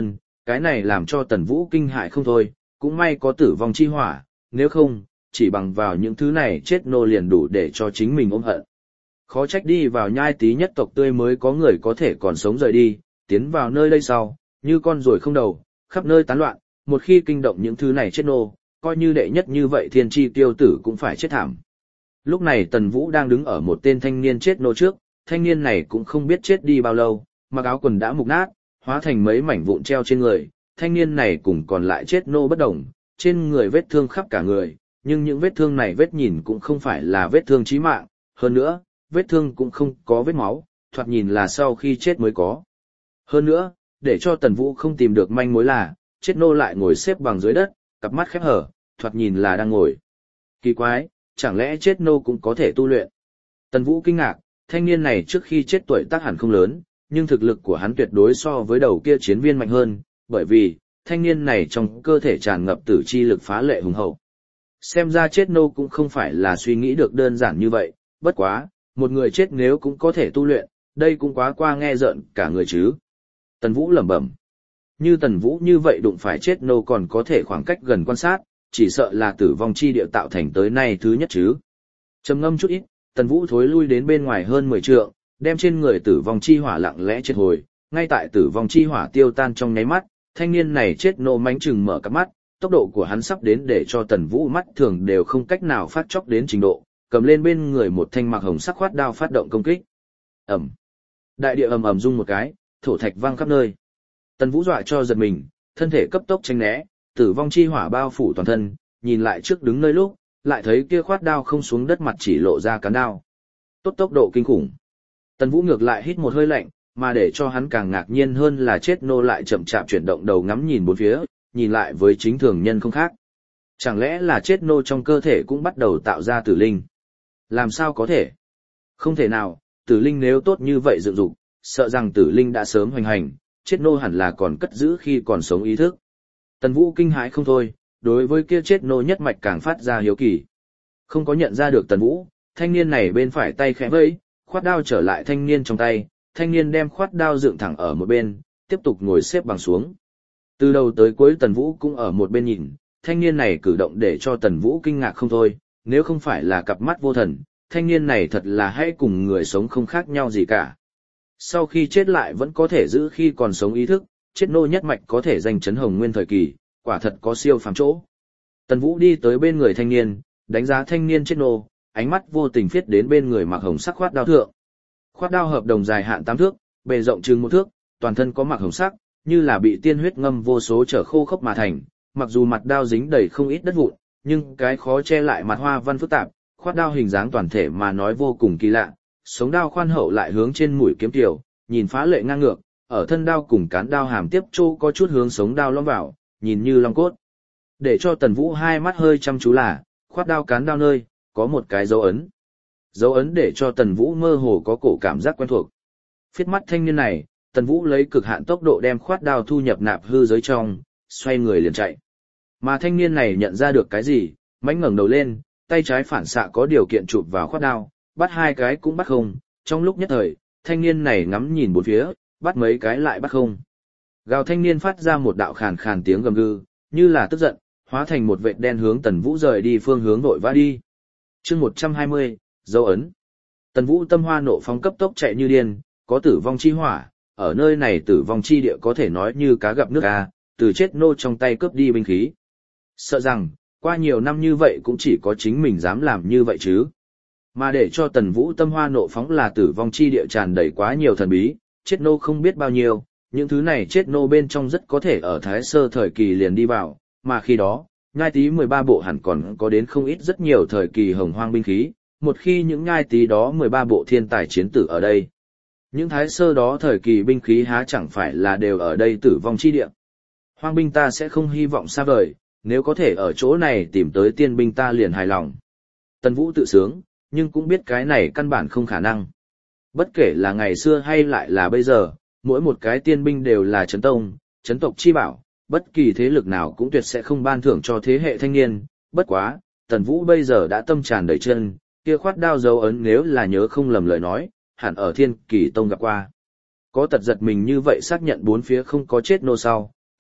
Cái này làm cho Tần Vũ kinh hại không thôi, cũng may có tử vong chi hỏa, nếu không, chỉ bằng vào những thứ này chết nô liền đủ để cho chính mình ôm hận. Khó trách đi vào nhai tí nhất tộc tươi mới có người có thể còn sống rời đi, tiến vào nơi đây sau, như con ruồi không đầu, khắp nơi tán loạn, một khi kinh động những thứ này chết nô, coi như đệ nhất như vậy thiên tri tiêu tử cũng phải chết thảm. Lúc này Tần Vũ đang đứng ở một tên thanh niên chết nô trước, thanh niên này cũng không biết chết đi bao lâu, mặc áo quần đã mục nát, hóa thành mấy mảnh vụn treo trên người, thanh niên này cùng còn lại chết nô bất đồng, trên người vết thương khắp cả người, nhưng những vết thương này vết nhìn cũng không phải là vết thương chí mạng, hơn nữa, vết thương cũng không có vết máu, thoạt nhìn là sau khi chết mới có. Hơn nữa, để cho Tần Vũ không tìm được manh mối là, chết nô lại ngồi xếp bằng dưới đất, cặp mắt khép hở, thoạt nhìn là đang ngồi. Kỳ quái, chẳng lẽ chết nô cũng có thể tu luyện? Tần Vũ kinh ngạc, thanh niên này trước khi chết tuổi tác hẳn không lớn, nhưng thực lực của hắn tuyệt đối so với đầu kia chiến viên mạnh hơn, bởi vì, thanh niên này trong cơ thể tràn ngập tử chi lực phá lệ hùng hậu. Xem ra chết nô cũng không phải là suy nghĩ được đơn giản như vậy, bất quá, một người chết nếu cũng có thể tu luyện, đây cũng quá qua nghe rợn cả người chứ. Tần Vũ lẩm bẩm. Như Tần Vũ như vậy đụng phải chết nô còn có thể khoảng cách gần quan sát, chỉ sợ là tử vong chi địa tạo thành tới nay thứ nhất chứ. Trầm ngâm chút ít, Tần Vũ thối lui đến bên ngoài hơn 10 trượng, đem trên người tử vong chi hỏa lặng lẽ triệt hồi, ngay tại tử vong chi hỏa tiêu tan trong nháy mắt, thanh niên này chết nô mánh chừng mở cặp mắt, tốc độ của hắn sắp đến để cho Tần Vũ mắt thường đều không cách nào phát chóc đến trình độ, cầm lên bên người một thanh mặc hồng sắc khoát đao phát động công kích. Ầm. Đại địa ầm ầm rung một cái, thổ thạch vang khắp nơi. Tần Vũ dọa cho giật mình, thân thể cấp tốc tránh né, tử vong chi hỏa bao phủ toàn thân, nhìn lại trước đứng nơi lúc, lại thấy kia khoát đao không xuống đất mặt chỉ lộ ra cán đao. Tốt tốc độ kinh khủng. Tần Vũ ngược lại hít một hơi lạnh, mà để cho hắn càng ngạc nhiên hơn là chết nô lại chậm chạp chuyển động đầu ngắm nhìn bốn phía, nhìn lại với chính thường nhân không khác. Chẳng lẽ là chết nô trong cơ thể cũng bắt đầu tạo ra tử linh? Làm sao có thể? Không thể nào, tử linh nếu tốt như vậy dựng dục, sợ rằng tử linh đã sớm hoành hành, chết nô hẳn là còn cất giữ khi còn sống ý thức. Tần Vũ kinh hãi không thôi, đối với kia chết nô nhất mạch càng phát ra hiếu kỳ. Không có nhận ra được Tần Vũ, thanh niên này bên phải tay khẽ vẫy, khoát đao trở lại thanh niên trong tay, thanh niên đem khoát đao dựng thẳng ở một bên, tiếp tục ngồi xếp bằng xuống. Từ đầu tới cuối Tần Vũ cũng ở một bên nhìn, thanh niên này cử động để cho Tần Vũ kinh ngạc không thôi, nếu không phải là cặp mắt vô thần, thanh niên này thật là hãy cùng người sống không khác nhau gì cả. Sau khi chết lại vẫn có thể giữ khi còn sống ý thức, chết nô nhất mạch có thể giành chấn hồng nguyên thời kỳ, quả thật có siêu phàm chỗ. Tần Vũ đi tới bên người thanh niên, đánh giá thanh niên chết nô, ánh mắt vô tình phiết đến bên người mặc hồng sắc khoát đao thượng. Khoát đao hợp đồng dài hạn 8 thước, bề rộng chừng 1 thước, toàn thân có mặc hồng sắc, như là bị tiên huyết ngâm vô số trở khô khốc mà thành, mặc dù mặt đao dính đầy không ít đất vụn, nhưng cái khó che lại mặt hoa văn phức tạp, khoát đao hình dáng toàn thể mà nói vô cùng kỳ lạ, sống đao khoan hậu lại hướng trên mũi kiếm tiểu, nhìn phá lệ ngang ngược, ở thân đao cùng cán đao hàm tiếp chỗ có chút hướng sống đao lõm vào, nhìn như long cốt. Để cho Tần Vũ hai mắt hơi chăm chú là, khoát đao cán đao nơi, có một cái dấu ấn. Dấu ấn để cho Tần Vũ mơ hồ có cổ cảm giác quen thuộc. Phiết mắt thanh niên này, Tần Vũ lấy cực hạn tốc độ đem khoát đao thu nhập nạp hư giới trong, xoay người liền chạy. Mà thanh niên này nhận ra được cái gì, mãnh ngẩng đầu lên, tay trái phản xạ có điều kiện chụp vào khoát đao, bắt hai cái cũng bắt không, trong lúc nhất thời, thanh niên này ngắm nhìn bốn phía, bắt mấy cái lại bắt không. Gào thanh niên phát ra một đạo khàn khàn tiếng gầm gừ, như là tức giận, hóa thành một vệt đen hướng Tần Vũ rời đi phương hướng vội vã đi. Chương 120, dấu ấn. Tần Vũ tâm hoa nộ phóng cấp tốc chạy như điên, có tử vong chi hỏa, ở nơi này tử vong chi địa có thể nói như cá gặp nước a, từ chết nô trong tay cướp đi binh khí. Sợ rằng, qua nhiều năm như vậy cũng chỉ có chính mình dám làm như vậy chứ. Mà để cho Tần Vũ tâm hoa nộ phóng là tử vong chi địa tràn đầy quá nhiều thần bí, chết nô không biết bao nhiêu, những thứ này chết nô bên trong rất có thể ở Thái Sơ thời kỳ liền đi vào, mà khi đó, nhai tí 13 bộ hẳn còn có đến không ít rất nhiều thời kỳ hồng hoang binh khí, một khi những nhai tí đó 13 bộ thiên tài chiến tử ở đây. Những Thái Sơ đó thời kỳ binh khí há chẳng phải là đều ở đây tử vong chi địa. Hoang binh ta sẽ không hy vọng xa vời, nếu có thể ở chỗ này tìm tới tiên binh ta liền hài lòng. Tần Vũ tự sướng, nhưng cũng biết cái này căn bản không khả năng. Bất kể là ngày xưa hay lại là bây giờ, mỗi một cái tiên binh đều là chấn tông, chấn tộc chi bảo, bất kỳ thế lực nào cũng tuyệt sẽ không ban thưởng cho thế hệ thanh niên. Bất quá, Tần Vũ bây giờ đã tâm tràn đầy chân, kia khoát đao dấu ấn nếu là nhớ không lầm lời nói, hẳn ở Thiên Kỳ Tông gặp qua. Có tật giật mình như vậy xác nhận bốn phía không có chết nô sau,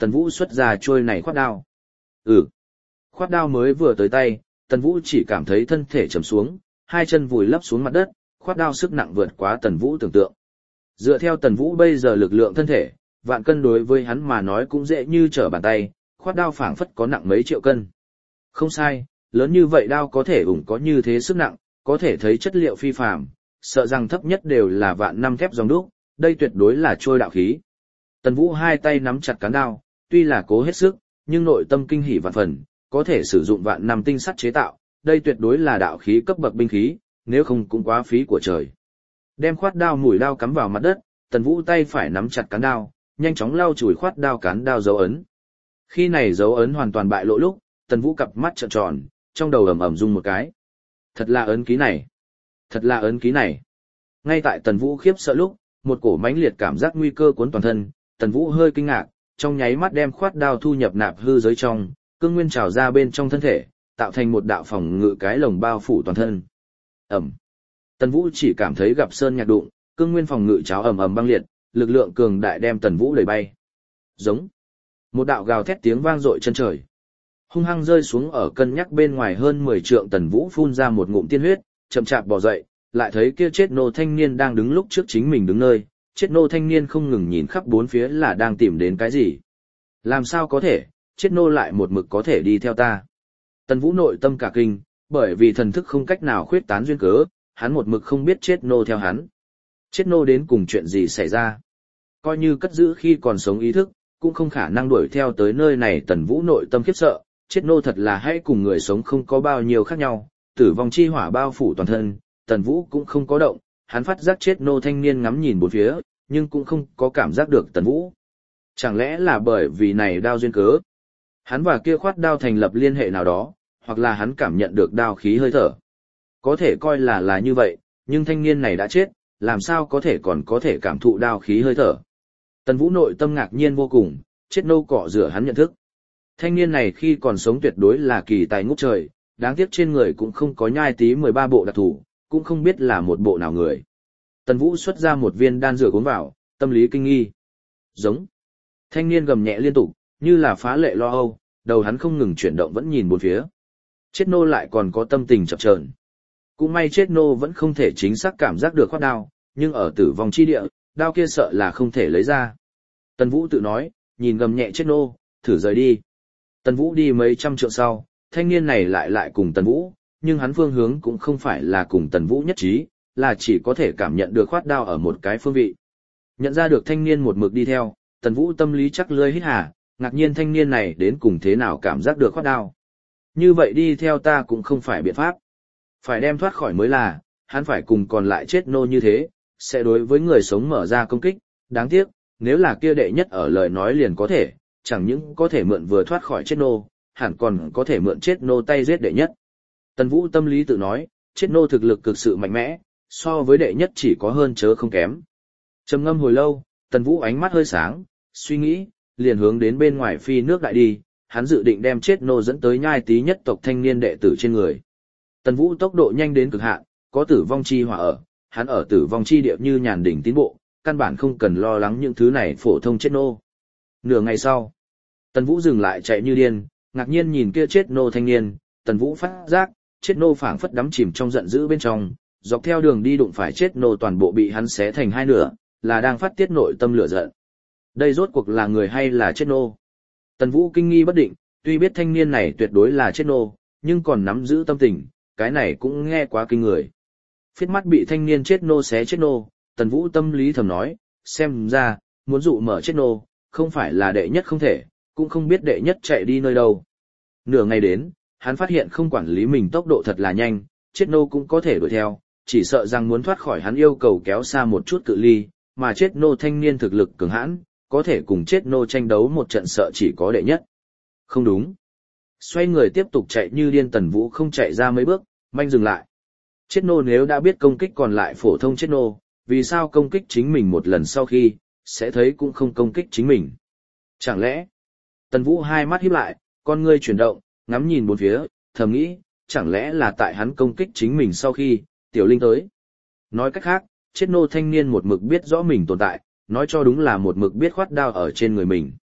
Tần Vũ xuất ra trôi này khoát đao. Ừ. Khoát đao mới vừa tới tay, Tần Vũ chỉ cảm thấy thân thể trầm xuống, hai chân vùi lấp xuống mặt đất, khoát đao sức nặng vượt quá Tần Vũ tưởng tượng. Dựa theo Tần Vũ bây giờ lực lượng thân thể, vạn cân đối với hắn mà nói cũng dễ như trở bàn tay, khoát đao phảng phất có nặng mấy triệu cân. Không sai, lớn như vậy đao có thể ủng có như thế sức nặng, có thể thấy chất liệu phi phàm, sợ rằng thấp nhất đều là vạn năm thép ròng đúc, đây tuyệt đối là trôi đạo khí. Tần Vũ hai tay nắm chặt cán đao, tuy là cố hết sức, nhưng nội tâm kinh hỉ vạn phần, có thể sử dụng vạn năm tinh sắt chế tạo, đây tuyệt đối là đạo khí cấp bậc binh khí, nếu không cũng quá phí của trời. Đem khoát đao mũi đao cắm vào mặt đất, Tần Vũ tay phải nắm chặt cán đao, nhanh chóng lau chùi khoát đao cán đao dấu ấn. Khi này dấu ấn hoàn toàn bại lộ lúc, Tần Vũ cặp mắt trợn tròn, trong đầu ầm ầm rung một cái. Thật là ấn ký này, thật là ấn ký này. Ngay tại Tần Vũ khiếp sợ lúc, một cổ mãnh liệt cảm giác nguy cơ cuốn toàn thân, Tần Vũ hơi kinh ngạc, trong nháy mắt đem khoát đao thu nhập nạp hư giới trong, cương nguyên trào ra bên trong thân thể, tạo thành một đạo phòng ngự cái lồng bao phủ toàn thân. Ầm. Tần Vũ chỉ cảm thấy gặp sơn nhạc đụng, cương nguyên phòng ngự cháo ầm ầm băng liệt, lực lượng cường đại đem Tần Vũ đẩy bay. Giống. Một đạo gào thét tiếng vang dội chân trời. Hung hăng rơi xuống ở cân nhắc bên ngoài hơn 10 trượng. Tần Vũ phun ra một ngụm tiên huyết, chậm chạp bò dậy, lại thấy kia chết nô thanh niên đang đứng lúc trước chính mình đứng nơi, chết nô thanh niên không ngừng nhìn khắp bốn phía là đang tìm đến cái gì. Làm sao có thể, chết nô lại một mực có thể đi theo ta. Tần Vũ nội tâm cả kinh, bởi vì thần thức không cách nào khuyết tán duyên cớ, hắn một mực không biết chết nô theo hắn. Chết nô đến cùng chuyện gì xảy ra. Coi như cất giữ khi còn sống ý thức, cũng không khả năng đuổi theo tới nơi này. Tần Vũ nội tâm khiếp sợ, chết nô thật là hãy cùng người sống không có bao nhiêu khác nhau, tử vong chi hỏa bao phủ toàn thân, Tần Vũ cũng không có động, hắn phát giác chết nô thanh niên ngắm nhìn bốn phía, nhưng cũng không có cảm giác được Tần Vũ. Chẳng lẽ là bởi vì này đao duyên cớ? Hắn và kia khoát đao thành lập liên hệ nào đó, hoặc là hắn cảm nhận được đao khí hơi thở. Có thể coi là như vậy, nhưng thanh niên này đã chết, làm sao có thể còn có thể cảm thụ đao khí hơi thở. Tần Vũ nội tâm ngạc nhiên vô cùng, chết nô cọ rửa hắn nhận thức. Thanh niên này khi còn sống tuyệt đối là kỳ tài ngút trời, đáng tiếc trên người cũng không có nhai tí 13 bộ đặc thủ, cũng không biết là một bộ nào người. Tần Vũ xuất ra một viên đan dược uống vào, tâm lý kinh nghi. Giống. Thanh niên gầm nhẹ liên tục, như là phá lệ lo âu, đầu hắn không ngừng chuyển động vẫn nhìn bốn phía. Chết nô lại còn có tâm tình chập chờn. Cũng may chết nô vẫn không thể chính xác cảm giác được khoát đao, nhưng ở tử vong chi địa, đao kia sợ là không thể lấy ra. Tần Vũ tự nói, nhìn gầm nhẹ chết nô, thử rời đi. Tần Vũ đi mấy trăm trượng sau, thanh niên này lại cùng Tần Vũ, nhưng hắn phương hướng cũng không phải là cùng Tần Vũ nhất trí, là chỉ có thể cảm nhận được khoát đao ở một cái phương vị. Nhận ra được thanh niên một mực đi theo, Tần Vũ tâm lý chắc lưỡi hít hà, ngạc nhiên thanh niên này đến cùng thế nào cảm giác được khoát đao. Như vậy đi theo ta cũng không phải biện pháp. Phải đem thoát khỏi mới là, hắn phải cùng còn lại chết nô như thế, sẽ đối với người sống mở ra công kích, đáng tiếc, nếu là kia đệ nhất ở lời nói liền có thể, chẳng những có thể mượn vừa thoát khỏi chết nô, hẳn còn có thể mượn chết nô tay giết đệ nhất. Tần Vũ tâm lý tự nói, chết nô thực lực cực sự mạnh mẽ, so với đệ nhất chỉ có hơn chớ không kém. Trầm ngâm hồi lâu, Tần Vũ ánh mắt hơi sáng, suy nghĩ, liền hướng đến bên ngoài phi nước đại đi, hắn dự định đem chết nô dẫn tới nhai tí nhất tộc thanh niên đệ tử trên người. Tần Vũ tốc độ nhanh đến cực hạn, có tử vong chi hỏa ở, hắn ở tử vong chi địa như nhàn đỉnh tiến bộ, căn bản không cần lo lắng những thứ này phổ thông chết nô. Nửa ngày sau, Tần Vũ dừng lại chạy như điên, ngạc nhiên nhìn kia chết nô thanh niên, Tần Vũ phát giác, chết nô phảng phất đắm chìm trong giận dữ bên trong, dọc theo đường đi đụng phải chết nô toàn bộ bị hắn xé thành hai nửa, là đang phát tiết nội tâm lửa giận. Đây rốt cuộc là người hay là chết nô? Tần Vũ kinh nghi bất định, tuy biết thanh niên này tuyệt đối là chết nô, nhưng còn nắm giữ tâm tình, cái này cũng nghe quá kinh người. Phiết mắt bị thanh niên chết nô xé chết nô, Tần Vũ tâm lý thầm nói, xem ra, muốn dụ mở chết nô, không phải là đệ nhất không thể, cũng không biết đệ nhất chạy đi nơi đâu. Nửa ngày đến, hắn phát hiện không quản lý mình tốc độ thật là nhanh, chết nô cũng có thể đuổi theo, chỉ sợ rằng muốn thoát khỏi hắn yêu cầu kéo xa một chút cự ly, mà chết nô thanh niên thực lực cường hãn, có thể cùng chết nô tranh đấu một trận sợ chỉ có đệ nhất. Không đúng. Xoay người tiếp tục chạy như điên, Tần Vũ không chạy ra mấy bước, manh dừng lại. Chết nô nếu đã biết công kích còn lại phổ thông chết nô, vì sao công kích chính mình một lần sau khi, sẽ thấy cũng không công kích chính mình. Chẳng lẽ, Tần Vũ hai mắt híp lại, con ngươi chuyển động, ngắm nhìn bốn phía, thầm nghĩ, chẳng lẽ là tại hắn công kích chính mình sau khi, tiểu linh tới. Nói cách khác, chết nô thanh niên một mực biết rõ mình tồn tại, nói cho đúng là một mực biết khoát đao ở trên người mình.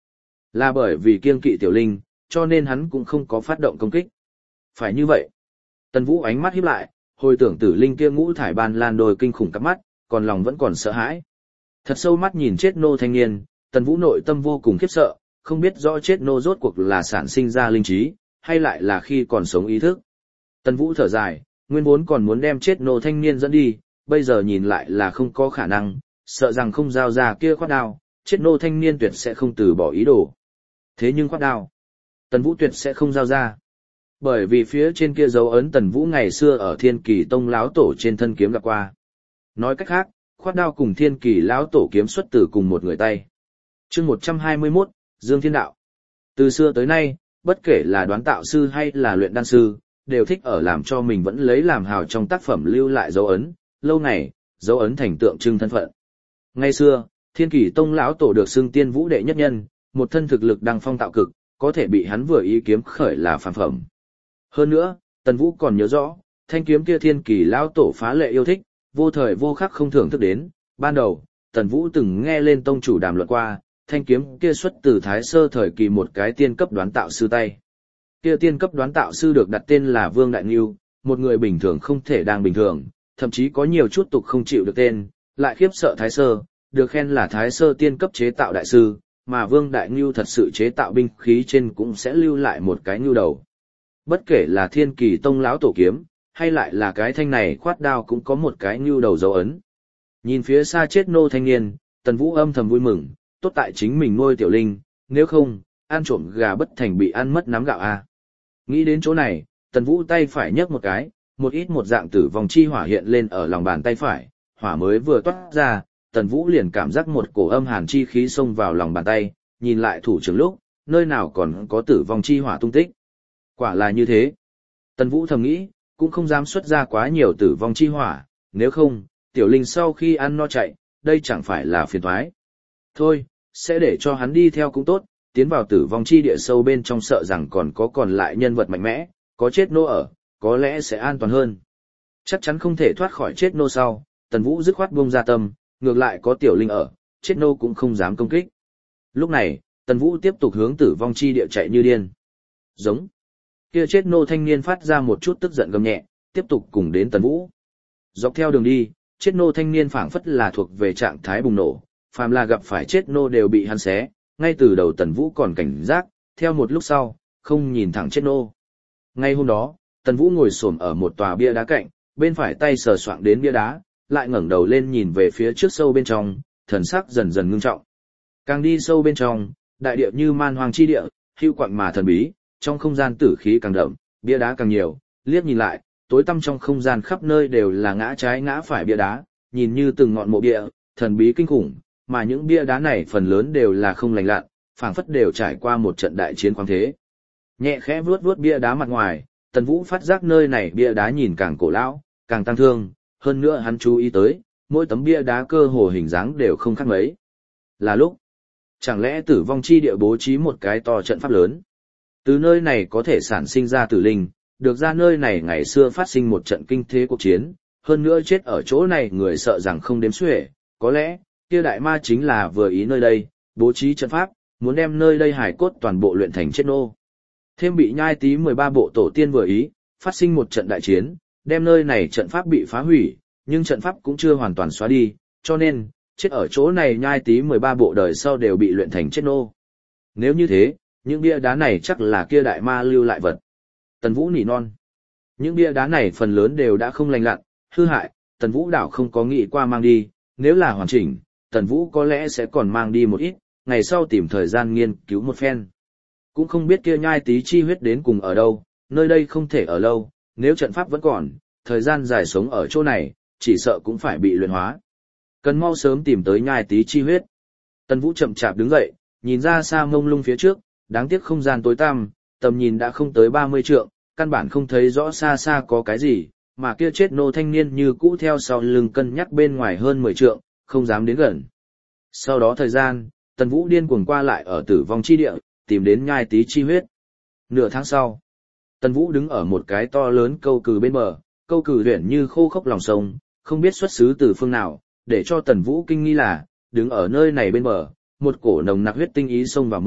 Là bởi vì kiêng kỵ Tiểu Linh, cho nên hắn cũng không có phát động công kích. Phải như vậy. Tần Vũ ánh mắt híp lại, hồi tưởng Tử Linh kia ngũ thải ban lan đôi kinh khủng cắp mắt, còn lòng vẫn còn sợ hãi. Thật sâu mắt nhìn chết nô thanh niên, Tần Vũ nội tâm vô cùng khiếp sợ, không biết rõ chết nô rốt cuộc là sản sinh ra linh trí, hay lại là khi còn sống ý thức. Tần Vũ thở dài, nguyên vốn còn muốn đem chết nô thanh niên dẫn đi, bây giờ nhìn lại là không có khả năng, sợ rằng không giao ra kia khoát đao, chết nô thanh niên tuyệt sẽ không từ bỏ ý đồ. Thế nhưng khoát đao, Tần Vũ tuyệt sẽ không giao ra. Bởi vì phía trên kia dấu ấn Tần Vũ ngày xưa ở Thiên Kỳ Tông lão tổ trên thân kiếm gặp qua. Nói cách khác, khoát đao cùng Thiên Kỳ lão tổ kiếm xuất từ cùng một người tay. Chương 121, Dương Thiên Đạo. Từ xưa tới nay, bất kể là đoán tạo sư hay là luyện đan sư, đều thích ở làm cho mình vẫn lấy làm hào trong tác phẩm lưu lại dấu ấn, lâu ngày, dấu ấn thành tượng trưng thân phận. Ngày xưa, Thiên Kỳ Tông lão tổ được xưng Tiên Vũ đệ nhất nhân, một thân thực lực đăng phong tạo cực, có thể bị hắn vừa ý kiếm khởi là phàm phẩm. Hơn nữa, Tần Vũ còn nhớ rõ, thanh kiếm kia Thiên Kỳ lão tổ phá lệ yêu thích, vô thời vô khắc không thưởng thức đến. Ban đầu, Tần Vũ từng nghe lên tông chủ đàm luận qua, thanh kiếm kia xuất từ Thái Sơ thời kỳ một cái tiên cấp đoán tạo sư tay. Kia tiên cấp đoán tạo sư được đặt tên là Vương Đại Ngưu, một người bình thường không thể đang bình thường, thậm chí có nhiều chút tục không chịu được tên, lại khiếp sợ Thái Sơ, được khen là Thái Sơ tiên cấp chế tạo đại sư, mà Vương Đại Ngưu thật sự chế tạo binh khí trên cũng sẽ lưu lại một cái ngưu đầu. Bất kể là Thiên Kỳ Tông lão tổ kiếm, hay lại là cái thanh này khoát đao cũng có một cái ngưu đầu dấu ấn. Nhìn phía xa chết nô thanh niên, Tần Vũ âm thầm vui mừng, tốt tại chính mình nuôi Tiểu Linh, nếu không, ăn trộm gà bất thành bị ăn mất nắm gạo a. Nghĩ đến chỗ này, Tần Vũ tay phải nhấc một cái, một ít một dạng tử vong chi hỏa hiện lên ở lòng bàn tay phải, hỏa mới vừa toát ra, Tần Vũ liền cảm giác một cổ âm hàn chi khí xông vào lòng bàn tay, nhìn lại thủ trưởng lúc, nơi nào còn có tử vong chi hỏa tung tích. Quả là như thế. Tần Vũ thầm nghĩ, cũng không dám xuất ra quá nhiều tử vong chi hỏa, nếu không, Tiểu Linh sau khi ăn no chạy, đây chẳng phải là phiền toái. Thôi, sẽ để cho hắn đi theo cũng tốt, tiến vào tử vong chi địa sâu bên trong sợ rằng còn lại nhân vật mạnh mẽ, có chết nô ở, có lẽ sẽ an toàn hơn. Chắc chắn không thể thoát khỏi chết nô sau, Tần Vũ dứt khoát buông ra tâm, ngược lại có Tiểu Linh ở, chết nô cũng không dám công kích. Lúc này, Tần Vũ tiếp tục hướng tử vong chi địa chạy như điên. Giống. Kia chết nô thanh niên phát ra một chút tức giận gầm nhẹ, tiếp tục cùng đến Tần Vũ. Dọc theo đường đi, chết nô thanh niên phảng phất là thuộc về trạng thái bùng nổ, phàm là gặp phải chết nô đều bị hắn xé, ngay từ đầu Tần Vũ còn cảnh giác, theo một lúc sau, không nhìn thẳng chết nô. Ngay hôm đó, Tần Vũ ngồi xổm ở một tòa bia đá cạnh, bên phải tay sờ soạng đến bia đá, lại ngẩng đầu lên nhìn về phía trước sâu bên trong, thần sắc dần dần ngưng trọng. Càng đi sâu bên trong, đại địa như man hoang chi địa, hưu quạnh mà thần bí, trong không gian tử khí càng đậm, bia đá càng nhiều, liếc nhìn lại, tối tăm trong không gian khắp nơi đều là ngã trái ngã phải bia đá, nhìn như từng ngọn mộ bia, thần bí kinh khủng, mà những bia đá này phần lớn đều là không lành lặn, phảng phất đều trải qua một trận đại chiến khoáng thế. Nhẹ khẽ vuốt vuốt bia đá mặt ngoài, Tần Vũ phát giác nơi này bia đá nhìn càng cổ lão, càng tăng thương, hơn nữa hắn chú ý tới, mỗi tấm bia đá cơ hồ hình dáng đều không khác mấy. Là lúc, chẳng lẽ tử vong chi địa bố trí một cái to trận pháp lớn? Từ nơi này có thể sản sinh ra tử linh, được ra nơi này ngày xưa phát sinh một trận kinh thế cuộc chiến, hơn nữa chết ở chỗ này người sợ rằng không đếm xuể, có lẽ, kia đại ma chính là vừa ý nơi đây, bố trí trận pháp, muốn đem nơi đây hải cốt toàn bộ luyện thành chết nô. Thêm bị nhai tí 13 bộ tổ tiên vừa ý, phát sinh một trận đại chiến, đem nơi này trận pháp bị phá hủy, nhưng trận pháp cũng chưa hoàn toàn xóa đi, cho nên, chết ở chỗ này nhai tí 13 bộ đời sau đều bị luyện thành chết nô. Nếu như thế, những bia đá này chắc là kia đại ma lưu lại vật. Tần Vũ nỉ non. Những bia đá này phần lớn đều đã không lành lặn, hư hại, Tần Vũ đảo không có nghĩ qua mang đi, nếu là hoàn chỉnh, Tần Vũ có lẽ sẽ còn mang đi một ít, ngày sau tìm thời gian nghiên cứu một phen. Cũng không biết kia nhai tí chi huyết đến cùng ở đâu, nơi đây không thể ở lâu, nếu trận pháp vẫn còn, thời gian dài sống ở chỗ này, chỉ sợ cũng phải bị luyện hóa. Cần mau sớm tìm tới nhai tí chi huyết. Tần Vũ chậm chạp đứng dậy, nhìn ra xa mông lung phía trước, đáng tiếc không gian tối tăm, tầm nhìn đã không tới 30 trượng, căn bản không thấy rõ xa xa có cái gì, mà kia chết nô thanh niên như cũ theo sau lưng cân nhắc bên ngoài hơn 10 trượng, không dám đến gần. Sau đó thời gian, Tần Vũ điên cuồng qua lại ở tử vong chi địa, tìm đến nhai tí chi huyết. Nửa tháng sau, Tần Vũ đứng ở một cái to lớn câu cừ bên bờ, câu cừ luyện như khô khốc lòng sông, không biết xuất xứ từ phương nào, để cho Tần Vũ kinh nghi là, đứng ở nơi này bên bờ, một cổ nồng nặc huyết tinh ý xông vào mũi,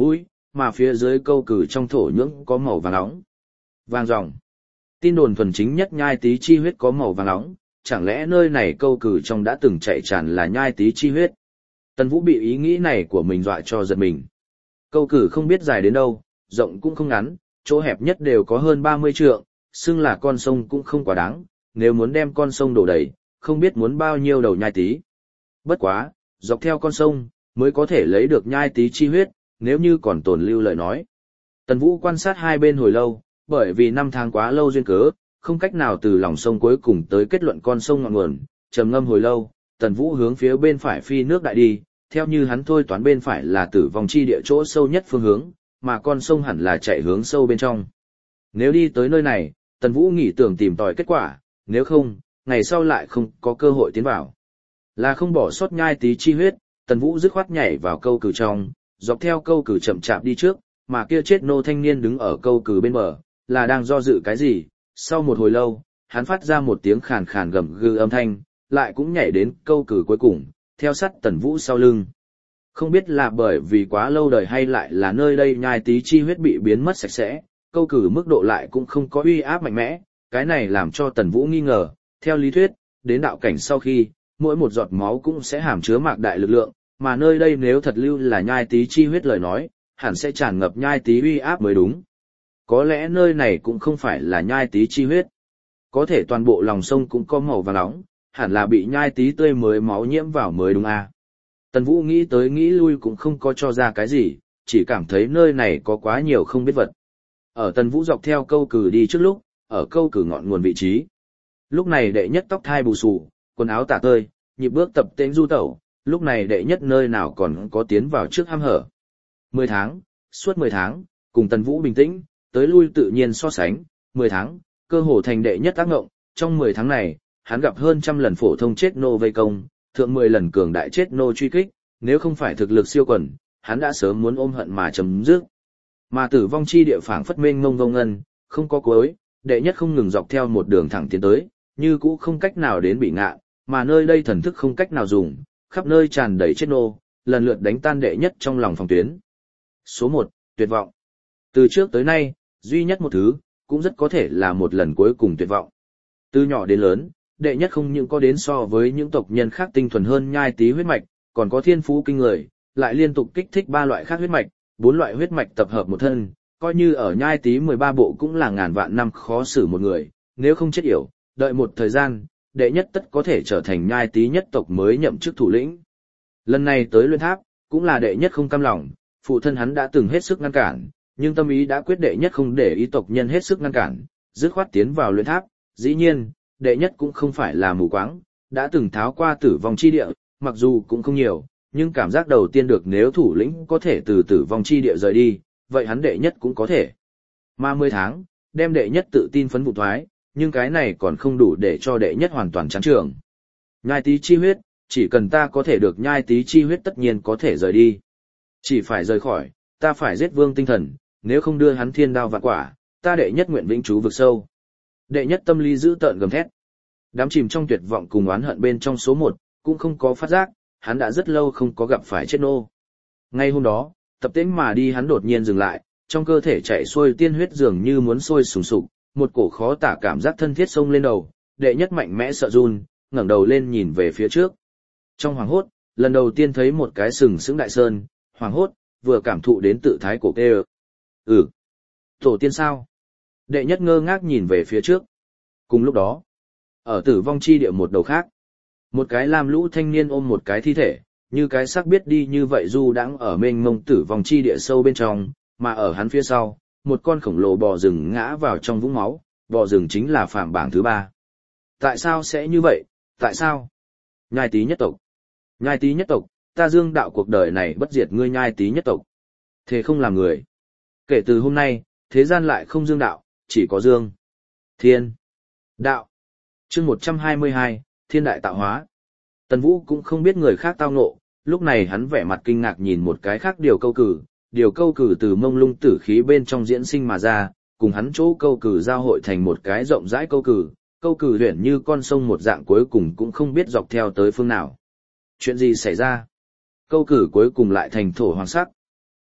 mà phía dưới câu cử trong thổ nhưỡng có màu vàng óng. Vàng ròng. Tin đồn thuần chính nhất nhai tí chi huyết có màu vàng óng, chẳng lẽ nơi này câu cử trong đã từng chạy tràn là nhai tí chi huyết? Tần Vũ bị ý nghĩ này của mình dọa cho giật mình. Câu cử không biết dài đến đâu, rộng cũng không ngắn, chỗ hẹp nhất đều có hơn 30 trượng, xưng là con sông cũng không quá đáng, nếu muốn đem con sông đổ đầy, không biết muốn bao nhiêu đầu nhai tí. Bất quá, dọc theo con sông, mới có thể lấy được nhai tí chi huyết, nếu như còn tồn lưu lời nói. Tần Vũ quan sát hai bên hồi lâu, bởi vì 5 tháng quá lâu duyên cớ, không cách nào từ lòng sông cuối cùng tới kết luận con sông ngọn nguồn, trầm ngâm hồi lâu, Tần Vũ hướng phía bên phải phi nước đại đi, theo như hắn thôi toán bên phải là tử vong chi địa chỗ sâu nhất phương hướng, mà con sông hẳn là chạy hướng sâu bên trong. Nếu đi tới nơi này, Tần Vũ nghĩ tưởng tìm tòi kết quả, nếu không, ngày sau lại không có cơ hội tiến vào. Là không bỏ sót nhai tí chi huyết, Tần Vũ dứt khoát nhảy vào câu cử trong, dọc theo câu cử chậm chạp đi trước, mà kia chết nô thanh niên đứng ở câu cử bên bờ, là đang do dự cái gì. Sau một hồi lâu, hắn phát ra một tiếng khàn khàn gầm gừ âm thanh, lại cũng nhảy đến câu cử cuối cùng, theo sát Tần Vũ sau lưng. Không biết là bởi vì quá lâu đời hay lại là nơi đây nhai tí chi huyết bị biến mất sạch sẽ, câu cử mức độ lại cũng không có uy áp mạnh mẽ, cái này làm cho Tần Vũ nghi ngờ. Theo lý thuyết, đến đạo cảnh sau khi, mỗi một giọt máu cũng sẽ hàm chứa mạc đại lực lượng, mà nơi đây nếu thật lưu là nhai tí chi huyết lời nói, hẳn sẽ tràn ngập nhai tí uy áp mới đúng. Có lẽ nơi này cũng không phải là nhai tí chi huyết. Có thể toàn bộ lòng sông cũng có màu vàng nóng, hẳn là bị nhai tí tươi mới máu nhiễm vào mới đúng à. Tần Vũ nghĩ tới nghĩ lui cũng không có cho ra cái gì, chỉ cảm thấy nơi này có quá nhiều không biết vật. Ở Tần Vũ dọc theo câu cử đi trước lúc, ở câu cử ngọn nguồn vị trí. Lúc này đệ nhất tóc thai bù xù, quần áo tả tơi, nhịp bước tập tễnh du tẩu, lúc này đệ nhất nơi nào còn có tiến vào trước hăm hở. 10 tháng, suốt 10 tháng, cùng Tần Vũ bình tĩnh, tới lui tự nhiên so sánh, 10 tháng, cơ hồ thành đệ nhất tác ngộng, trong 10 tháng này, hắn gặp hơn trăm lần phổ thông chết nô vây công, thượng 10 lần cường đại chết nô truy kích, nếu không phải thực lực siêu quần, hắn đã sớm muốn ôm hận mà chấm dứt. Mà tử vong chi địa phảng phất mênh mông vông ngân, không có cuối, đệ nhất không ngừng dọc theo một đường thẳng tiến tới, như cũ không cách nào đến bị ngạ, mà nơi đây thần thức không cách nào dùng, khắp nơi tràn đầy chết nô, lần lượt đánh tan đệ nhất trong lòng phòng tuyến. Số 1, tuyệt vọng. Từ trước tới nay, duy nhất một thứ, cũng rất có thể là một lần cuối cùng tuyệt vọng. Từ nhỏ đến lớn, đệ nhất không những có đến so với những tộc nhân khác tinh thuần hơn nhai tí huyết mạch, còn có thiên phú kinh người, lại liên tục kích thích 3 loại khác huyết mạch, 4 loại huyết mạch tập hợp một thân, coi như ở nhai tí 13 bộ cũng là ngàn vạn năm khó xử một người, nếu không chết yểu, đợi một thời gian, đệ nhất tất có thể trở thành nhai tí nhất tộc mới nhậm chức thủ lĩnh. Lần này tới Luyện Tháp, cũng là đệ nhất không cam lòng, phụ thân hắn đã từng hết sức ngăn cản, nhưng tâm ý đã quyết đệ nhất không để ý tộc nhân hết sức ngăn cản, dứt khoát tiến vào Luyện Tháp. Dĩ nhiên, đệ nhất cũng không phải là mù quáng, đã từng tháo qua tử vong chi địa, mặc dù cũng không nhiều, nhưng cảm giác đầu tiên được nếu thủ lĩnh có thể từ tử vong chi địa rời đi, vậy hắn đệ nhất cũng có thể. Mà 10 tháng, đem đệ nhất tự tin phấn vụ thoái, nhưng cái này còn không đủ để cho đệ nhất hoàn toàn chán trường. Nhai tí chi huyết, chỉ cần ta có thể được nhai tí chi huyết tất nhiên có thể rời đi. Chỉ phải rời khỏi, ta phải giết vương tinh thần, nếu không đưa hắn thiên đao vạn quả, ta đệ nhất nguyện vĩnh trú vực sâu. Đệ nhất tâm lý giữ tợn gầm thét. Đám chìm trong tuyệt vọng cùng oán hận bên trong số 1, cũng không có phát giác, hắn đã rất lâu không có gặp phải chết nô. Ngay hôm đó, tập tễnh mà đi hắn đột nhiên dừng lại, trong cơ thể chạy xuôi tiên huyết dường như muốn sôi sùng sục, một cổ khó tả cảm giác thân thiết xông lên đầu, đệ nhất mạnh mẽ sợ run, ngẩng đầu lên nhìn về phía trước. Trong hoàng hốt, lần đầu tiên thấy một cái sừng sững đại sơn, hoàng hốt, vừa cảm thụ đến tự thái cổ kê. Tổ tiên sao? Đệ nhất ngơ ngác nhìn về phía trước. Cùng lúc đó, ở tử vong chi địa một đầu khác, một cái lam lũ thanh niên ôm một cái thi thể, như cái xác biết đi như vậy du đãng ở mênh mông tử vong chi địa sâu bên trong, mà ở hắn phía sau, một con khổng lồ bò rừng ngã vào trong vũng máu, bò rừng chính là phàm bảng thứ 3. Tại sao sẽ như vậy, tại sao? Nhai tí nhất tộc. Nhai tí nhất tộc, ta dương đạo cuộc đời này bất diệt ngươi nhai tí nhất tộc. Thế không làm người. Kể từ hôm nay, thế gian lại không dương đạo, chỉ có dương. Thiên. Đạo. Chương 122, Thiên đại tạo hóa. Tần Vũ cũng không biết người khác tao ngộ, lúc này hắn vẻ mặt kinh ngạc nhìn một cái khác điều câu cử từ mông lung tử khí bên trong diễn sinh mà ra, cùng hắn chỗ câu cử giao hội thành một cái rộng rãi câu cử huyền như con sông một dạng cuối cùng cũng không biết dọc theo tới phương nào. Chuyện gì xảy ra? Câu cử cuối cùng lại thành thổ hoàng sắc.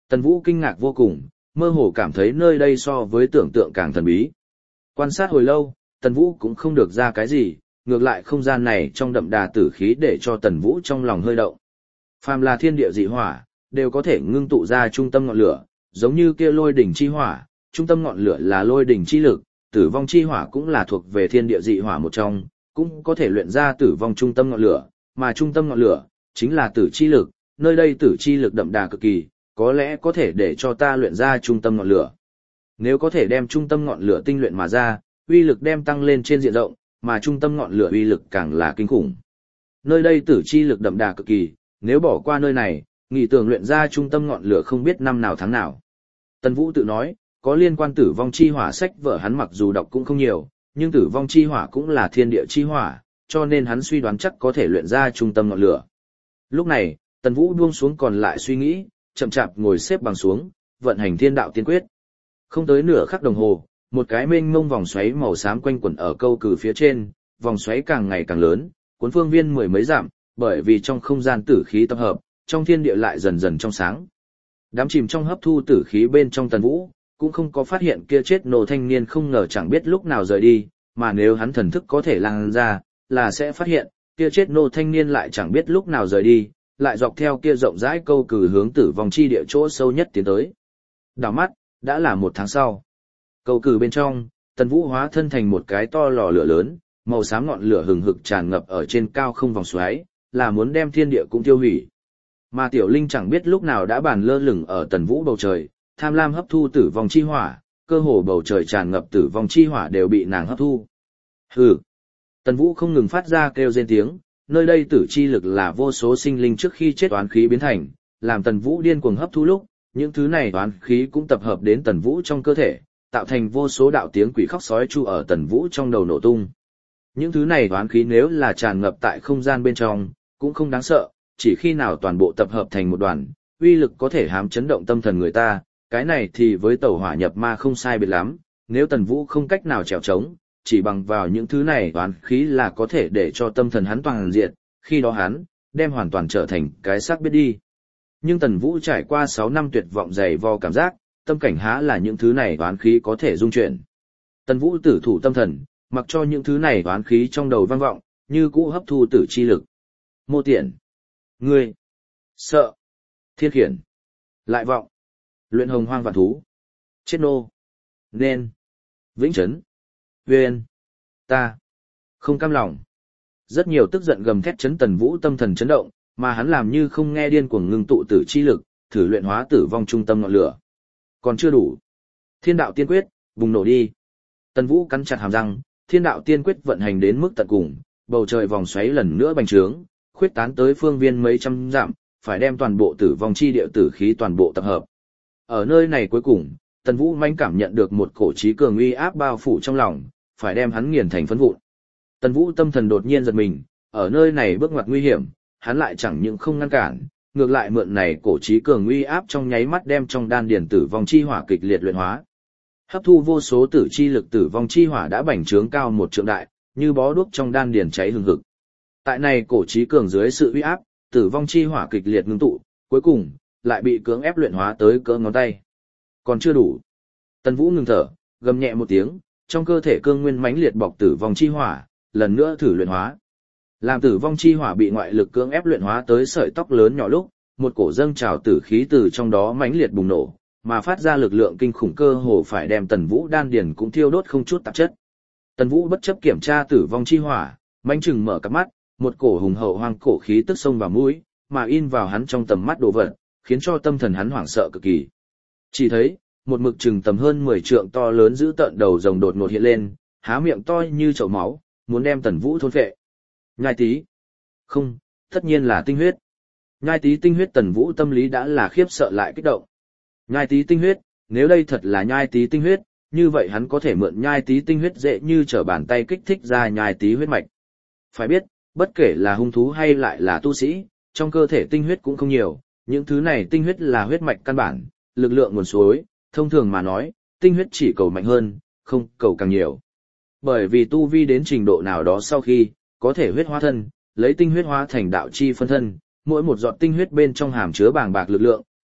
Tần Vũ kinh ngạc vô cùng, mơ hồ cảm thấy nơi đây so với tưởng tượng càng thần bí. Quan sát hồi lâu, Tần Vũ cũng không được ra cái gì, ngược lại không gian này trong đậm đà tử khí để cho Tần Vũ trong lòng hơi động. Phàm là thiên địa dị hỏa, đều có thể ngưng tụ ra trung tâm ngọn lửa, giống như kia lôi đỉnh chi hỏa, trung tâm ngọn lửa là lôi đỉnh chi lực, tử vong chi hỏa cũng là thuộc về thiên địa dị hỏa một trong, cũng có thể luyện ra tử vong trung tâm ngọn lửa, mà trung tâm ngọn lửa chính là tử chi lực, nơi đây tử chi lực đậm đà cực kỳ, có lẽ có thể để cho ta luyện ra trung tâm ngọn lửa. Nếu có thể đem trung tâm ngọn lửa tinh luyện mà ra, uy lực đem tăng lên trên diện rộng, mà trung tâm ngọn lửa uy lực càng là kinh khủng. Nơi đây tử chi lực đậm đà cực kỳ, nếu bỏ qua nơi này, nghĩ tưởng luyện ra trung tâm ngọn lửa không biết năm nào tháng nào. Tần Vũ tự nói, có liên quan tử vong chi hỏa sách vở hắn mặc dù đọc cũng không nhiều, nhưng tử vong chi hỏa cũng là thiên địa chi hỏa, cho nên hắn suy đoán chắc có thể luyện ra trung tâm ngọn lửa. Lúc này, Tần Vũ buông xuống còn lại suy nghĩ, chậm chạp ngồi xếp bằng xuống, vận hành thiên đạo tiên quyết. Không tới nửa khắc đồng hồ, một cái mênh mông vòng xoáy màu xám quanh quẩn ở câu cử phía trên, vòng xoáy càng ngày càng lớn, cuốn phương viên mười mấy dặm, bởi vì trong không gian tử khí tập hợp, trong thiên địa lại dần dần trong sáng. Đám chìm trong hấp thu tử khí bên trong Tần Vũ, cũng không có phát hiện kia chết nổ thanh niên không ngờ chẳng biết lúc nào rời đi, mà nếu hắn thần thức có thể lan ra, là sẽ phát hiện, kia chết nô thanh niên lại chẳng biết lúc nào rời đi, lại dọc theo kia rộng rãi câu cử hướng tử vong chi địa chỗ sâu nhất tiến tới. Đảo mắt, đã là một tháng sau. Câu cử bên trong, Tần Vũ hóa thân thành một cái to lò lửa lớn, màu xám ngọn lửa hừng hực tràn ngập ở trên cao không vòng xoáy, là muốn đem thiên địa cũng tiêu hủy. Mà Tiểu Linh chẳng biết lúc nào đã bàn lơ lửng ở Tần Vũ bầu trời, tham lam hấp thu tử vong chi hỏa, cơ hồ bầu trời tràn ngập tử vong chi hỏa đều bị nàng hấp thu. Hừ. Tần Vũ không ngừng phát ra kêu rên tiếng, nơi đây tử chi lực là vô số sinh linh trước khi chết oán khí biến thành, làm Tần Vũ điên cuồng hấp thu lúc, những thứ này oán khí cũng tập hợp đến Tần Vũ trong cơ thể, tạo thành vô số đạo tiếng quỷ khóc sói chu ở Tần Vũ trong đầu nổ tung. Những thứ này oán khí nếu là tràn ngập tại không gian bên trong, cũng không đáng sợ, chỉ khi nào toàn bộ tập hợp thành một đoàn, uy lực có thể hám chấn động tâm thần người ta, cái này thì với tẩu hỏa nhập ma không sai biệt lắm, nếu Tần Vũ không cách nào trèo trống, chỉ bằng vào những thứ này oán khí là có thể để cho tâm thần hắn toàn diện, khi đó hắn đem hoàn toàn trở thành cái xác biết đi. Nhưng Tần Vũ trải qua 6 năm tuyệt vọng dày vò cảm giác, tâm cảnh há là những thứ này oán khí có thể dung chuyển. Tần Vũ tử thủ tâm thần, mặc cho những thứ này oán khí trong đầu vang vọng, như cũ hấp thu tử chi lực. Mô Tiện, ngươi, sợ, thiên khiển, lại vọng, luyện hồng hoang vạn thú, chết nô, nên, vĩnh trấn, huyên, ta, không cam lòng. Rất nhiều tức giận gầm thét chấn Tần Vũ tâm thần chấn động, mà hắn làm như không nghe điên cuồng ngưng tụ tử chi lực, thử luyện hóa tử vong trung tâm ngọn lửa. Còn chưa đủ. Thiên đạo tiên quyết, bùng nổ đi. Tần Vũ cắn chặt hàm răng, thiên đạo tiên quyết vận hành đến mức tận cùng, bầu trời vòng xoáy lần nữa bành trướng, khuyết tán tới phương viên mấy trăm dặm, phải đem toàn bộ tử vong chi địa tử khí toàn bộ tập hợp. Ở nơi này cuối cùng, Tần Vũ mãnh cảm nhận được một cổ chí cường uy áp bao phủ trong lòng, phải đem hắn nghiền thành phấn vụn. Tần Vũ tâm thần đột nhiên giật mình, ở nơi này bước ngoặt nguy hiểm, hắn lại chẳng những không ngăn cản, ngược lại mượn này cổ chí cường uy áp trong nháy mắt đem trong đan điền tử vong chi hỏa kịch liệt luyện hóa. Hấp thu vô số tử chi lực tử vong chi hỏa đã bành trướng cao một trượng đại, như bó đuốc trong đan điền cháy hừng hực. Tại này cổ chí cường dưới sự uy áp, tử vong chi hỏa kịch liệt ngưng tụ, cuối cùng lại bị cưỡng ép luyện hóa tới cỡ ngón tay. Còn chưa đủ. Tần Vũ ngừng thở, gầm nhẹ một tiếng, trong cơ thể cương nguyên mãnh liệt bọc tử vong chi hỏa, lần nữa thử luyện hóa. Làm tử vong chi hỏa bị ngoại lực cưỡng ép luyện hóa tới sợi tóc lớn nhỏ lúc, một cổ dâng trào tử khí từ trong đó mãnh liệt bùng nổ, mà phát ra lực lượng kinh khủng cơ hồ phải đem Tần Vũ đan điền cũng thiêu đốt không chút tạp chất. Tần Vũ bất chấp kiểm tra tử vong chi hỏa, mãnh chừng mở cặp mắt, một cổ hùng hậu hoang cổ khí tức xông vào mũi, mà in vào hắn trong tầm mắt đồ vật, khiến cho tâm thần hắn hoảng sợ cực kỳ. Chỉ thấy, một mực chừng tầm hơn 10 trượng to lớn giữ tợn đầu rồng đột ngột hiện lên, há miệng to như chậu máu, muốn đem Tần Vũ thôn phệ. Nhai tí. Không, tất nhiên là tinh huyết. Nhai tí tinh huyết Tần Vũ tâm lý đã là khiếp sợ lại kích động. Nhai tí tinh huyết, nếu đây thật là nhai tí tinh huyết, như vậy hắn có thể mượn nhai tí tinh huyết dễ như trở bàn tay kích thích ra nhai tí huyết mạch. Phải biết, bất kể là hung thú hay lại là tu sĩ, trong cơ thể tinh huyết cũng không nhiều, những thứ này tinh huyết là huyết mạch căn bản, lực lượng nguồn suối, thông thường mà nói, tinh huyết chỉ cầu mạnh hơn, không cầu càng nhiều. Bởi vì tu vi đến trình độ nào đó sau khi, có thể huyết hóa thân, lấy tinh huyết hóa thành đạo chi phân thân, mỗi một giọt tinh huyết bên trong hàm chứa bàng bạc lực lượng,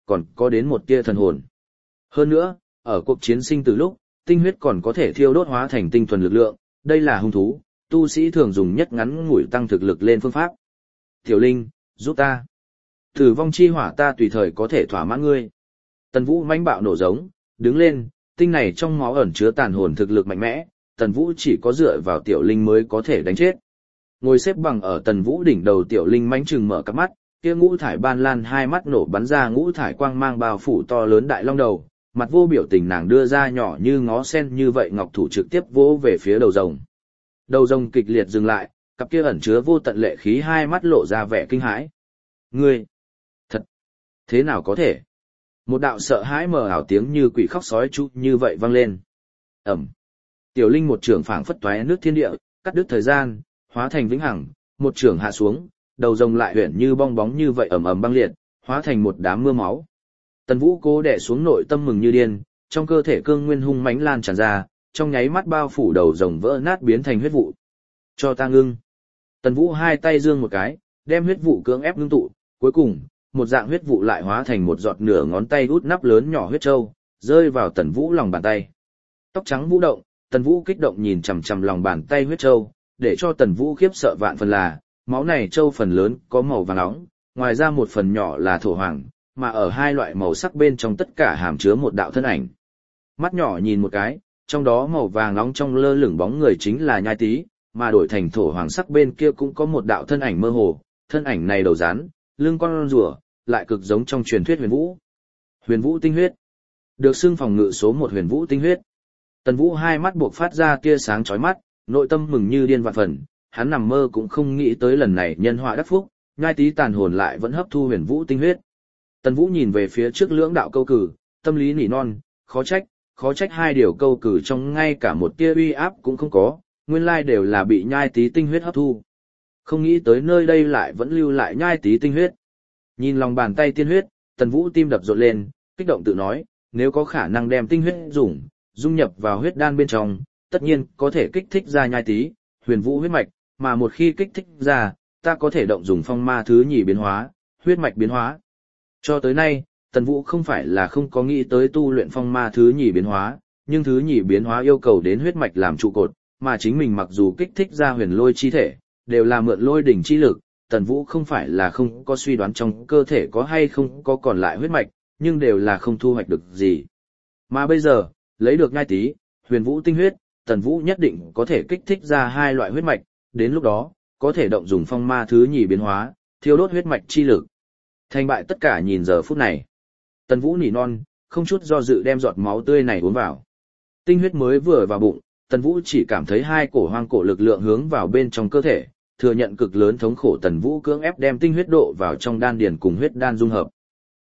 còn có đến một tia thần hồn. Hơn nữa, ở cuộc chiến sinh từ lúc, tinh huyết còn có thể thiêu đốt hóa thành tinh thuần lực lượng, đây là hung thú, tu sĩ thường dùng nhất ngắn ngủi tăng thực lực lên phương pháp. Tiểu Linh, giúp ta. Tử vong chi hỏa ta tùy thời có thể thỏa mãn ngươi. Tần Vũ mãnh bạo nổ giống, đứng lên, tinh này trong máu ẩn chứa tàn hồn thực lực mạnh mẽ, Tần Vũ chỉ có dựa vào Tiểu Linh mới có thể đánh chết. Ngồi xếp bằng ở Tần Vũ đỉnh đầu Tiểu Linh mãnh trừng mở cặp mắt, kia ngũ thải ban lan hai mắt nổ bắn ra ngũ thải quang mang bao phủ to lớn đại long đầu, mặt vô biểu tình nàng đưa ra nhỏ như ngó sen như vậy ngọc thủ trực tiếp vỗ về phía đầu rồng. Đầu rồng kịch liệt dừng lại, cặp kia ẩn chứa vô tận lệ khí hai mắt lộ ra vẻ kinh hãi. Ngươi, thật, thế nào có thể? Một đạo sợ hãi mờ ảo tiếng như quỷ khóc sói chu như vậy vang lên. Ẩm. Tiểu Linh một trường phảng phất toé nước thiên địa, cắt đứt thời gian, hóa thành vĩnh hằng, một trường hạ xuống, đầu rồng lại huyễn như bong bóng như vậy ầm ầm băng liệt, hóa thành một đám mưa máu. Tần Vũ cố đè xuống nội tâm mừng như điên, trong cơ thể cương nguyên hung mãnh lan tràn ra, trong nháy mắt bao phủ đầu rồng vỡ nát biến thành huyết vụ. Cho ta ngưng. Tần Vũ hai tay giương một cái, đem huyết vụ cưỡng ép ngưng tụ, cuối cùng, một dạng huyết vụ lại hóa thành một giọt nửa ngón tay út nắp lớn nhỏ huyết châu, rơi vào Tần Vũ lòng bàn tay. Tóc trắng vũ động, Tần Vũ kích động nhìn chằm chằm lòng bàn tay huyết châu, để cho Tần Vũ khiếp sợ vạn phần là, máu này châu phần lớn có màu vàng nóng, ngoài ra một phần nhỏ là thổ hoàng, mà ở hai loại màu sắc bên trong tất cả hàm chứa một đạo thân ảnh. Mắt nhỏ nhìn một cái, trong đó màu vàng nóng trong lơ lửng bóng người chính là Nhai Tý, mà đổi thành thổ hoàng sắc bên kia cũng có một đạo thân ảnh mơ hồ, thân ảnh này đầu rắn, lưng con rùa, lại cực giống trong truyền thuyết huyền vũ. Huyền vũ tinh huyết, được xưng phòng ngự số 1 huyền vũ tinh huyết. Tần Vũ hai mắt buộc phát ra tia sáng chói mắt, nội tâm mừng như điên vạn phần, hắn nằm mơ cũng không nghĩ tới lần này nhân họa đắc phúc, Nhai Tý tàn hồn lại vẫn hấp thu huyền vũ tinh huyết. Tần Vũ nhìn về phía trước lưỡng đạo câu cử, tâm lý nỉ non, khó trách hai điều câu cử trong ngay cả một tia uy áp cũng không có, nguyên lai đều là bị Nhai Tý tinh huyết hấp thu. Không nghĩ tới nơi đây lại vẫn lưu lại Nhai Tý tinh huyết. Nhìn lòng bàn tay tiên huyết, Tần Vũ tim đập rộn lên, kích động tự nói, nếu có khả năng đem tinh huyết dung nhập vào huyết đan bên trong, tất nhiên có thể kích thích ra Nhai Tý, huyền vũ huyết mạch, mà một khi kích thích ra, ta có thể động dùng phong ma thứ nhì biến hóa, huyết mạch biến hóa. Cho tới nay, Tần Vũ không phải là không có nghĩ tới tu luyện phong ma thứ nhì biến hóa, nhưng thứ nhì biến hóa yêu cầu đến huyết mạch làm trụ cột, mà chính mình mặc dù kích thích ra huyền lôi chi thể, đều là mượn lôi đỉnh chi lực, Tần Vũ không phải là không có suy đoán trong cơ thể có hay không có còn lại huyết mạch, nhưng đều là không thu hoạch được gì. Mà bây giờ, lấy được Nhai Tý, huyền vũ tinh huyết, Tần Vũ nhất định có thể kích thích ra hai loại huyết mạch, đến lúc đó, có thể động dùng phong ma thứ nhì biến hóa, thiêu đốt huyết mạch chi lực. Thành bại tất cả nhìn giờ phút này. Tần Vũ nỉ non, không chút do dự đem giọt máu tươi này uống vào. Tinh huyết mới vừa vào bụng, Tần Vũ chỉ cảm thấy hai cổ hoang cổ lực lượng hướng vào bên trong cơ thể, thừa nhận cực lớn thống khổ. Tần Vũ cưỡng ép đem tinh huyết độ vào trong đan điền cùng huyết đan dung hợp.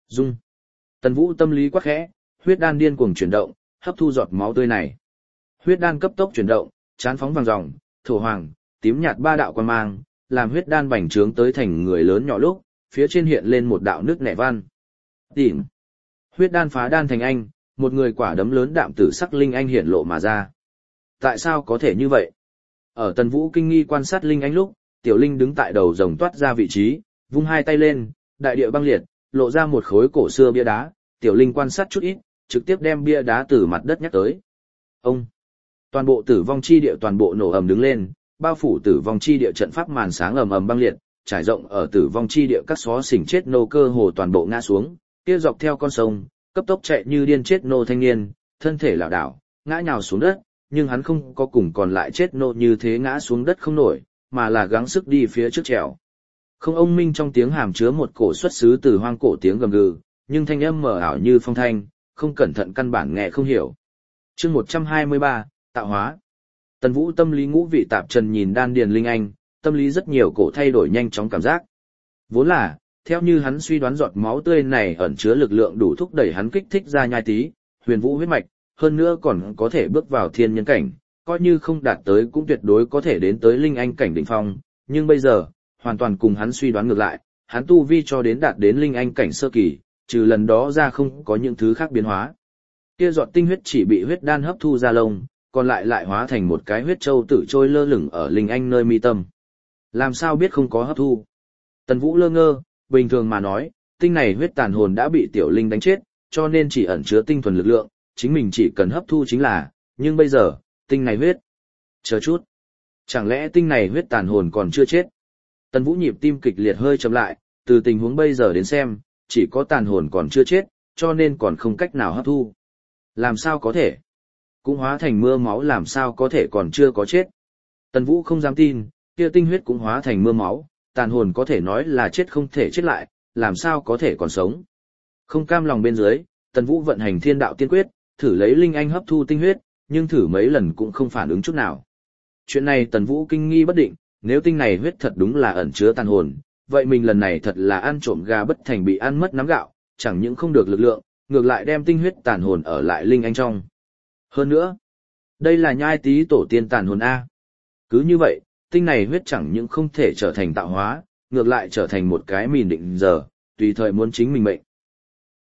Tần Vũ tâm lý quắc khẽ, huyết đan điên cuồng chuyển động, hấp thu giọt máu tươi này. Huyết đan cấp tốc chuyển động, chán phóng vàng ròng, thổ hoàng, tím nhạt ba đạo quang mang, làm huyết đan bành trướng tới thành người lớn nhỏ lúc, phía trên hiện lên một đạo nước nẻ văn. Tìm. Huyết đan phá đan thành anh, một người quả đấm lớn đạm tử sắc linh anh hiển lộ mà ra. Tại sao có thể như vậy? Ở Tần Vũ kinh nghi quan sát linh anh lúc, tiểu linh đứng tại đầu rồng toát ra vị trí, vung hai tay lên, đại địa băng liệt, lộ ra một khối cổ xưa bia đá, tiểu linh quan sát chút ít, trực tiếp đem bia đá từ mặt đất nhắc tới. Ông. Toàn bộ tử vong chi địa toàn bộ nổ ầm đứng lên, bao phủ tử vong chi địa trận pháp màn sáng ầm ầm băng liệt, trải rộng ở tử vong chi địa các xó xỉnh chết nô cơ hồ toàn bộ ngã xuống, kia dọc theo con sông, cấp tốc chạy như điên chết nô thanh niên, thân thể lảo đảo, ngã nhào xuống đất, nhưng hắn không có cùng còn lại chết nô như thế ngã xuống đất không nổi, mà là gắng sức đi phía trước trèo. Không ông minh trong tiếng hàm chứa một cổ xuất xứ từ hoang cổ tiếng gầm gừ, nhưng thanh âm mờ ảo như phong thanh, không cẩn thận căn bản nghe không hiểu. Chương 123, tạo hóa. Tần Vũ tâm lý ngũ vị tạp trần nhìn đan điền linh anh, tâm lý rất nhiều cổ thay đổi nhanh chóng cảm giác. Vốn là, theo như hắn suy đoán giọt máu tươi này ẩn chứa lực lượng đủ thúc đẩy hắn kích thích ra Nhai Tý, huyền vũ huyết mạch, hơn nữa còn có thể bước vào thiên nhân cảnh, coi như không đạt tới cũng tuyệt đối có thể đến tới linh anh cảnh đỉnh phong, nhưng bây giờ, hoàn toàn cùng hắn suy đoán ngược lại, hắn tu vi cho đến đạt đến linh anh cảnh sơ kỳ, trừ lần đó ra không có những thứ khác biến hóa. Kia giọt tinh huyết chỉ bị huyết đan hấp thu ra lông, còn lại hóa thành một cái huyết châu tử trôi lơ lửng ở linh anh nơi mi tâm. Làm sao biết không có hấp thu? Tần Vũ lơ ngơ, bình thường mà nói, tinh này huyết tàn hồn đã bị tiểu linh đánh chết, cho nên chỉ ẩn chứa tinh thuần lực lượng, chính mình chỉ cần hấp thu chính là, nhưng bây giờ, tinh này huyết. Chờ chút. Chẳng lẽ tinh này huyết tàn hồn còn chưa chết? Tần Vũ nhịp tim kịch liệt hơi chậm lại, từ tình huống bây giờ đến xem, chỉ có tàn hồn còn chưa chết, cho nên còn không cách nào hấp thu. Làm sao có thể? Cũng hóa thành mưa máu làm sao có thể còn chưa có chết? Tần Vũ không dám tin, kia tinh huyết cũng hóa thành mưa máu, tàn hồn có thể nói là chết không thể chết lại, làm sao có thể còn sống? Không cam lòng bên dưới, Tần Vũ vận hành thiên đạo tiên quyết, thử lấy linh anh hấp thu tinh huyết, nhưng thử mấy lần cũng không phản ứng chút nào. Chuyện này Tần Vũ kinh nghi bất định, nếu tinh này huyết thật đúng là ẩn chứa tàn hồn, vậy mình lần này thật là ăn trộm gà bất thành bị ăn mất nắm gạo, chẳng những không được lực lượng, ngược lại đem tinh huyết tàn hồn ở lại linh anh trong. Hơn nữa, đây là nhai tí tổ tiên tàn hồn A. Cứ như vậy, tinh này huyết chẳng những không thể trở thành tạo hóa, ngược lại trở thành một cái mìn định giờ, tùy thời muốn chính mình mệnh.